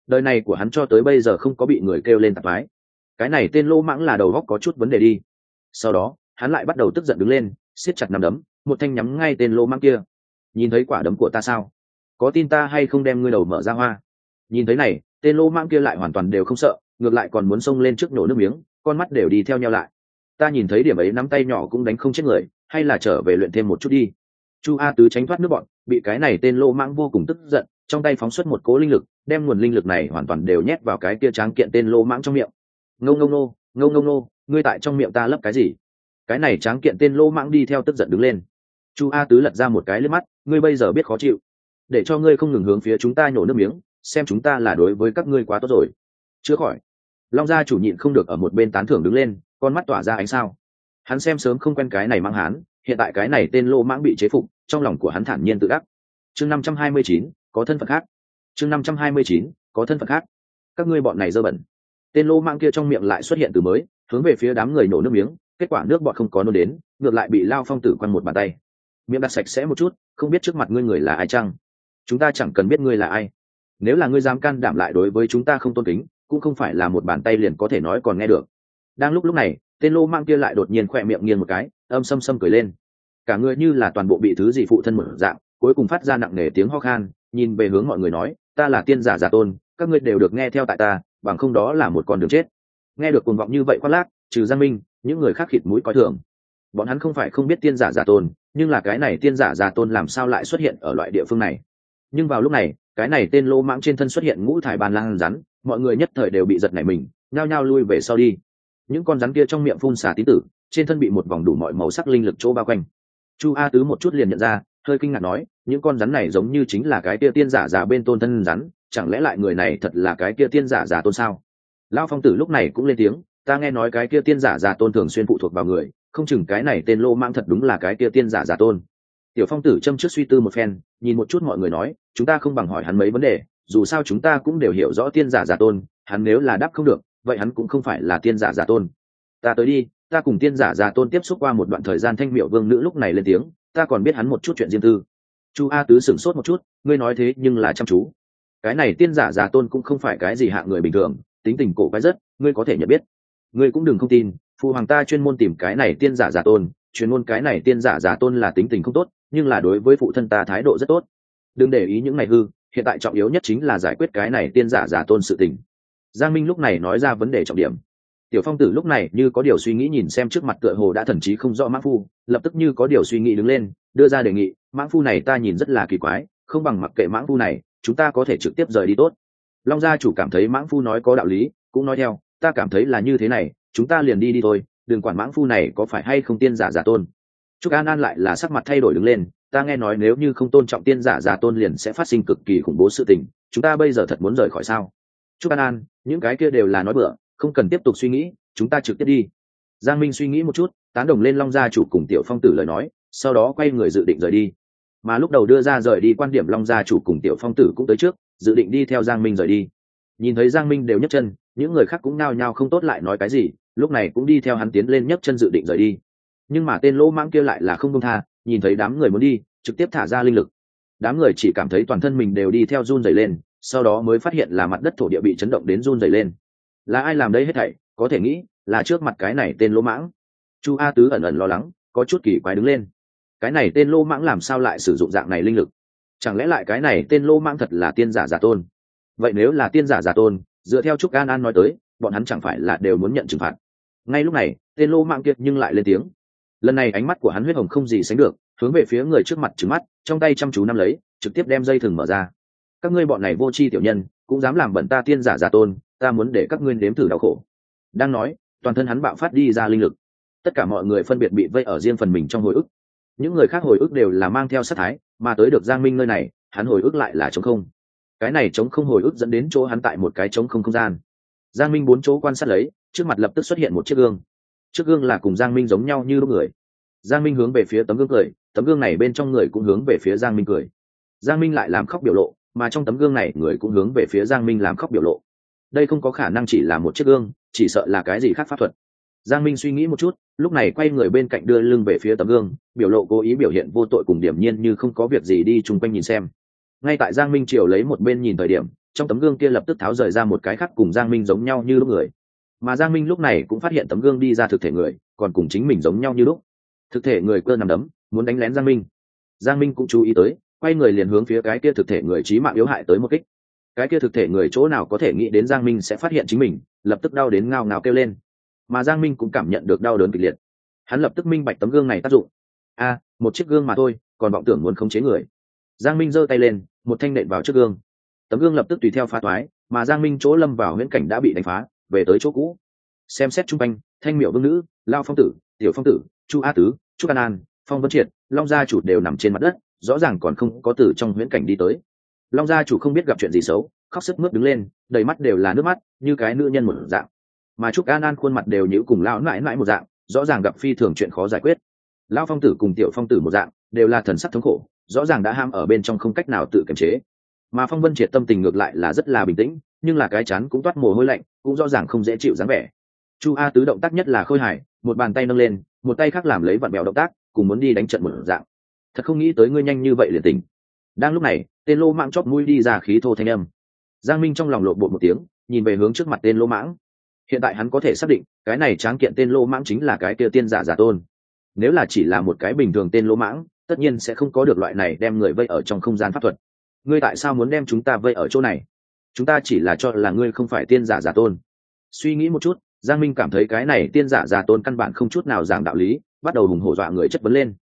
đời này của hắn cho tới bây giờ không có bị người kêu lên tạp mái. Cái này tên lỗ mãng là đầu góc có chút vấn đề đi. Sau đó hắn lại bắt đầu tức giận đứng lên, siết chặt nắm đấm, một thanh nhắm ngay tên lỗ mãng kia. Nhìn thấy quả đấm của ta sao? Có tin ta hay không đem ngươi đầu mở ra hoa? Nhìn thấy này, tên lỗ mãng kia lại hoàn toàn đều không sợ, ngược lại còn muốn xông lên trước nổ nước miếng, con mắt đều đi theo nhau lại. Ta nhìn thấy điểm ấy nắm tay nhỏ cũng đánh không chết người, hay là trở về luyện thêm một chút đi. Chu A Tứ tránh thoát nước bọn, bị cái này tên lỗ mãng vô cùng tức giận, trong tay phóng xuất một cỗ linh lực, đem nguồn linh lực này hoàn toàn đều nhét vào cái kia tráng kiện tên lỗ mãng trong miệng. Ngông ngông nô, ngông ngông nô, ngươi tại trong miệng ta lấp cái gì? Cái này tráng kiện tên lỗ mãng đi theo tức giận đứng lên. Chu A Tứ lật ra một cái liếc mắt, ngươi bây giờ biết khó chịu, để cho ngươi không ngừng hướng phía chúng ta nhổ nước miếng, xem chúng ta là đối với các ngươi quá tốt rồi. Chưa khỏi. Long gia chủ nhịn không được ở một bên tán thưởng đứng lên, con mắt tỏa ra ánh sao. Hắn xem sớm không quen cái này mang hán, hiện tại cái này tên lỗ mãng bị chế phục, trong lòng của hắn thản nhiên tự đắc. Chương 529, có thân phận khác. Chương 529, có thân phận khác. Các ngươi bọn này dơ bẩn. Tên lỗ mãng kia trong miệng lại xuất hiện từ mới, hướng về phía đám người nổ nước miếng, kết quả nước bọt không có nôn đến, ngược lại bị Lao Phong Tử quăng một bàn tay. Miệng đặt sạch sẽ một chút, không biết trước mặt ngươi người là ai chăng? Chúng ta chẳng cần biết ngươi là ai. Nếu là ngươi dám can đảm lại đối với chúng ta không tôn kính, cũng không phải là một bàn tay liền có thể nói còn nghe được. Đang lúc này, tên lô mang kia lại đột nhiên khỏe miệng nghiêng một cái, âm sâm sâm cười lên. Cả người như là toàn bộ bị thứ gì phụ thân mở dạng, cuối cùng phát ra nặng nề tiếng ho khan, nhìn về hướng mọi người nói, ta là tiên giả giả tôn, các ngươi đều được nghe theo tại ta, bằng không đó là một con đường chết. Nghe được cuồng vọng như vậy khoác lác, trừ Giang Minh, những người khác khịt mũi coi thường. Bọn hắn không phải không biết tiên giả giả tôn, nhưng là cái này tiên giả giả tôn làm sao lại xuất hiện ở loại địa phương này. Nhưng vào lúc này, cái này tên lô mãng trên thân xuất hiện ngũ thải bàn lang rắn, mọi người nhất thời đều bị giật nảy mình, nhao nhao lui về sau đi. Những con rắn kia trong miệng phun xả tín tử, trên thân bị một vòng đủ mọi màu sắc linh lực chỗ bao quanh. Chu A Tứ một chút liền nhận ra, hơi kinh ngạc nói, những con rắn này giống như chính là cái kia tiên giả giả bên tôn thân rắn, chẳng lẽ lại người này thật là cái kia tiên giả giả tôn sao? Lão Phong Tử lúc này cũng lên tiếng, ta nghe nói cái kia tiên giả giả tôn thường xuyên phụ thuộc vào người, không chừng cái này tên lô mãng thật đúng là cái kia tiên giả giả tôn. Tiểu Phong Tử châm trước suy tư một phen, nhìn một chút mọi người nói, chúng ta không bằng hỏi hắn mấy vấn đề, dù sao chúng ta cũng đều hiểu rõ tiên giả giả tôn, hắn nếu là đáp không được, vậy hắn cũng không phải là tiên giả giả tôn. Ta tới đi, ta cùng tiên giả giả tôn tiếp xúc qua một đoạn thời gian. Thanh Miệu Vương nữ lúc này lên tiếng, ta còn biết hắn một chút chuyện riêng tư. Chu A Tứ sửng sốt một chút, ngươi nói thế nhưng là chăm chú. Cái này tiên giả giả tôn cũng không phải cái gì hạng người bình thường, tính tình cổ quái rất, ngươi có thể nhận biết. Ngươi cũng đừng không tin, phụ hoàng ta chuyên môn tìm cái này tiên giả giả tôn, chuyên môn cái này tiên giả giả tôn là tính tình không tốt, nhưng là đối với phụ thân ta thái độ rất tốt. Đừng để ý những này hư, hiện tại trọng yếu nhất chính là giải quyết cái này tiên giả giả tôn sự tình. Giang Minh lúc này nói ra vấn đề trọng điểm. Tiểu Phong Tử lúc này như có điều suy nghĩ nhìn xem trước mặt tựa hồ đã thần trí không rõ mãng phu, lập tức như có điều suy nghĩ đứng lên, đưa ra đề nghị, mãng phu này ta nhìn rất là kỳ quái, không bằng mặc kệ mãng phu này, chúng ta có thể trực tiếp rời đi tốt. Long gia chủ cảm thấy mãng phu nói có đạo lý, cũng nói theo, ta cảm thấy là như thế này, chúng ta liền đi thôi, đừng quản mãng phu này có phải hay không tiên giả giả tôn. Trúc An An lại là sắc mặt thay đổi đứng lên, ta nghe nói nếu như không tôn trọng tiên giả giả tôn liền sẽ phát sinh cực kỳ khủng bố sự tình, chúng ta bây giờ thật muốn rời khỏi sao? Trúc An An, những cái kia đều là nói bừa, không cần tiếp tục suy nghĩ, chúng ta trực tiếp đi. Giang Minh suy nghĩ một chút, tán đồng lên Long gia chủ cùng Tiểu Phong Tử lời nói, sau đó quay người dự định rời đi. Mà lúc đầu đưa ra rời đi quan điểm, Long gia chủ cùng Tiểu Phong Tử cũng tới trước, dự định đi theo Giang Minh rời đi. Nhìn thấy Giang Minh đều nhấc chân, những người khác cũng nao nhao không tốt lại nói cái gì, lúc này cũng đi theo hắn tiến lên nhấc chân dự định rời đi. Nhưng mà tên lỗ mãng kia lại là không buông tha, nhìn thấy đám người muốn đi, trực tiếp thả ra linh lực. Đám người chỉ cảm thấy toàn thân mình đều đi theo run rẩy lên, sau đó mới phát hiện là mặt đất thổ địa bị chấn động đến run rẩy lên. Là ai làm đây hết thảy? Có thể nghĩ là trước mặt cái này tên lỗ mãng. Chu A Tứ ẩn ẩn lo lắng, có chút kỳ quái đứng lên. Cái này tên lỗ mãng làm sao lại sử dụng dạng này linh lực? Chẳng lẽ lại cái này tên lỗ mãng thật là tiên giả giả tôn? Vậy nếu là tiên giả giả tôn, dựa theo Trúc An An nói tới, bọn hắn chẳng phải là đều muốn nhận trừng phạt? Ngay lúc này, tên lỗ mãng kia nhưng lại lên tiếng. Lần này ánh mắt của hắn huyết hồng không gì sánh được, hướng về phía người trước mặt trừng mắt, trong tay chăm chú nắm lấy, trực tiếp đem dây thừng mở ra. Các ngươi bọn này vô tri tiểu nhân, cũng dám làm bẩn ta tiên giả giả tôn, ta muốn để các ngươi nếm thử đau khổ. Đang nói, toàn thân hắn bạo phát đi ra linh lực. Tất cả mọi người phân biệt bị vây ở riêng phần mình trong hồi ức. Những người khác hồi ức đều là mang theo sát thái, mà tới được Giang Minh nơi này, hắn hồi ức lại là trống không. Cái này trống không hồi ức dẫn đến chỗ hắn tại một cái trống không không gian. Giang Minh bốn chỗ quan sát lấy, trước mặt lập tức xuất hiện một chiếc gương. Chiếc gương là cùng Giang Minh giống nhau như lúc người. Giang Minh hướng về phía tấm gương cười, tấm gương này bên trong người cũng hướng về phía Giang Minh cười. Giang Minh lại làm khóc biểu lộ, mà trong tấm gương này người cũng hướng về phía Giang Minh làm khóc biểu lộ. Đây không có khả năng chỉ là một chiếc gương, chỉ sợ là cái gì khác pháp thuật. Giang Minh suy nghĩ một chút, lúc này quay người bên cạnh đưa lưng về phía tấm gương, biểu lộ cố ý biểu hiện vô tội cùng điềm nhiên như không có việc gì đi chung quanh nhìn xem. Ngay tại Giang Minh chiều lấy một bên nhìn thời điểm, trong tấm gương kia lập tức tháo rời ra một cái khác cùng Giang Minh giống nhau như lúc người. Mà Giang Minh lúc này cũng phát hiện tấm gương đi ra thực thể người còn cùng chính mình giống nhau như lúc. Thực thể người cơ nằm đấm muốn đánh lén Giang Minh. Giang Minh cũng chú ý tới, quay người liền hướng phía cái kia thực thể người chí mạng yếu hại tới một kích. Cái kia thực thể người chỗ nào có thể nghĩ đến Giang Minh sẽ phát hiện chính mình, lập tức đau đến ngao ngao kêu lên. Mà Giang Minh cũng cảm nhận được đau đớn kịch liệt. Hắn lập tức minh bạch tấm gương này tác dụng. Một chiếc gương mà thôi, còn vọng tưởng muốn khống chế người. Giang Minh giơ tay lên, một thanh nện vào trước gương. Tấm gương lập tức tùy theo phá toái, mà Giang Minh chỗ lâm vào huyễn cảnh đã bị đánh phá, về tới chỗ cũ. Xem xét chung quanh, Thanh Miểu Vương nữ, Lao Phong tử, Tiểu Phong tử, Chu A Tứ, Chu An An, Phong Vân Triệt, Long gia chủ đều nằm trên mặt đất, rõ ràng còn không có từ trong huyễn cảnh đi tới. Long gia chủ không biết gặp chuyện gì xấu, khóc sướt mướt đứng lên, đầy mắt đều là nước mắt, như cái nữ nhân một dạng. Mà Trúc An An khuôn mặt đều nhíu cùng lão nãi nãi một dạng, rõ ràng gặp phi thường chuyện khó giải quyết. Lão Phong tử cùng Tiểu Phong tử một dạng, đều là thần sắc thống khổ, rõ ràng đã ham ở bên trong không cách nào tự kiềm chế. Mà Phong Vân Triệt tâm tình ngược lại là rất là bình tĩnh, nhưng là cái chán cũng toát mồ hôi lạnh, cũng rõ ràng không dễ chịu dáng vẻ. Chu A Tứ động tác nhất là khôi hài, một bàn tay nâng lên, một tay khác làm lấy vặn bèo động tác, cùng muốn đi đánh trận một dạng. Thật không nghĩ tới ngươi nhanh như vậy liền tỉnh. Đang lúc này, tên lô mãng chóp mũi đi ra khí thô thanh âm. Giang Minh trong lòng lộn bột một tiếng, nhìn về hướng trước mặt tên lô mãng. Hiện tại hắn có thể xác định, cái này tráng kiện tên lô mãng chính là cái kia tiên giả giả tôn. Nếu là chỉ là một cái bình thường tên lô mãng, tất nhiên sẽ không có được loại này đem người vây ở trong không gian pháp thuật. Ngươi tại sao muốn đem chúng ta vây ở chỗ này? Chúng ta chỉ là cho là ngươi không phải tiên giả giả tôn. Suy nghĩ một chút, Giang Minh cảm thấy cái này tiên giả giả tôn căn bản không chút nào giảng đạo lý, bắt đầu hùng hổ dọa người chất vấn lên.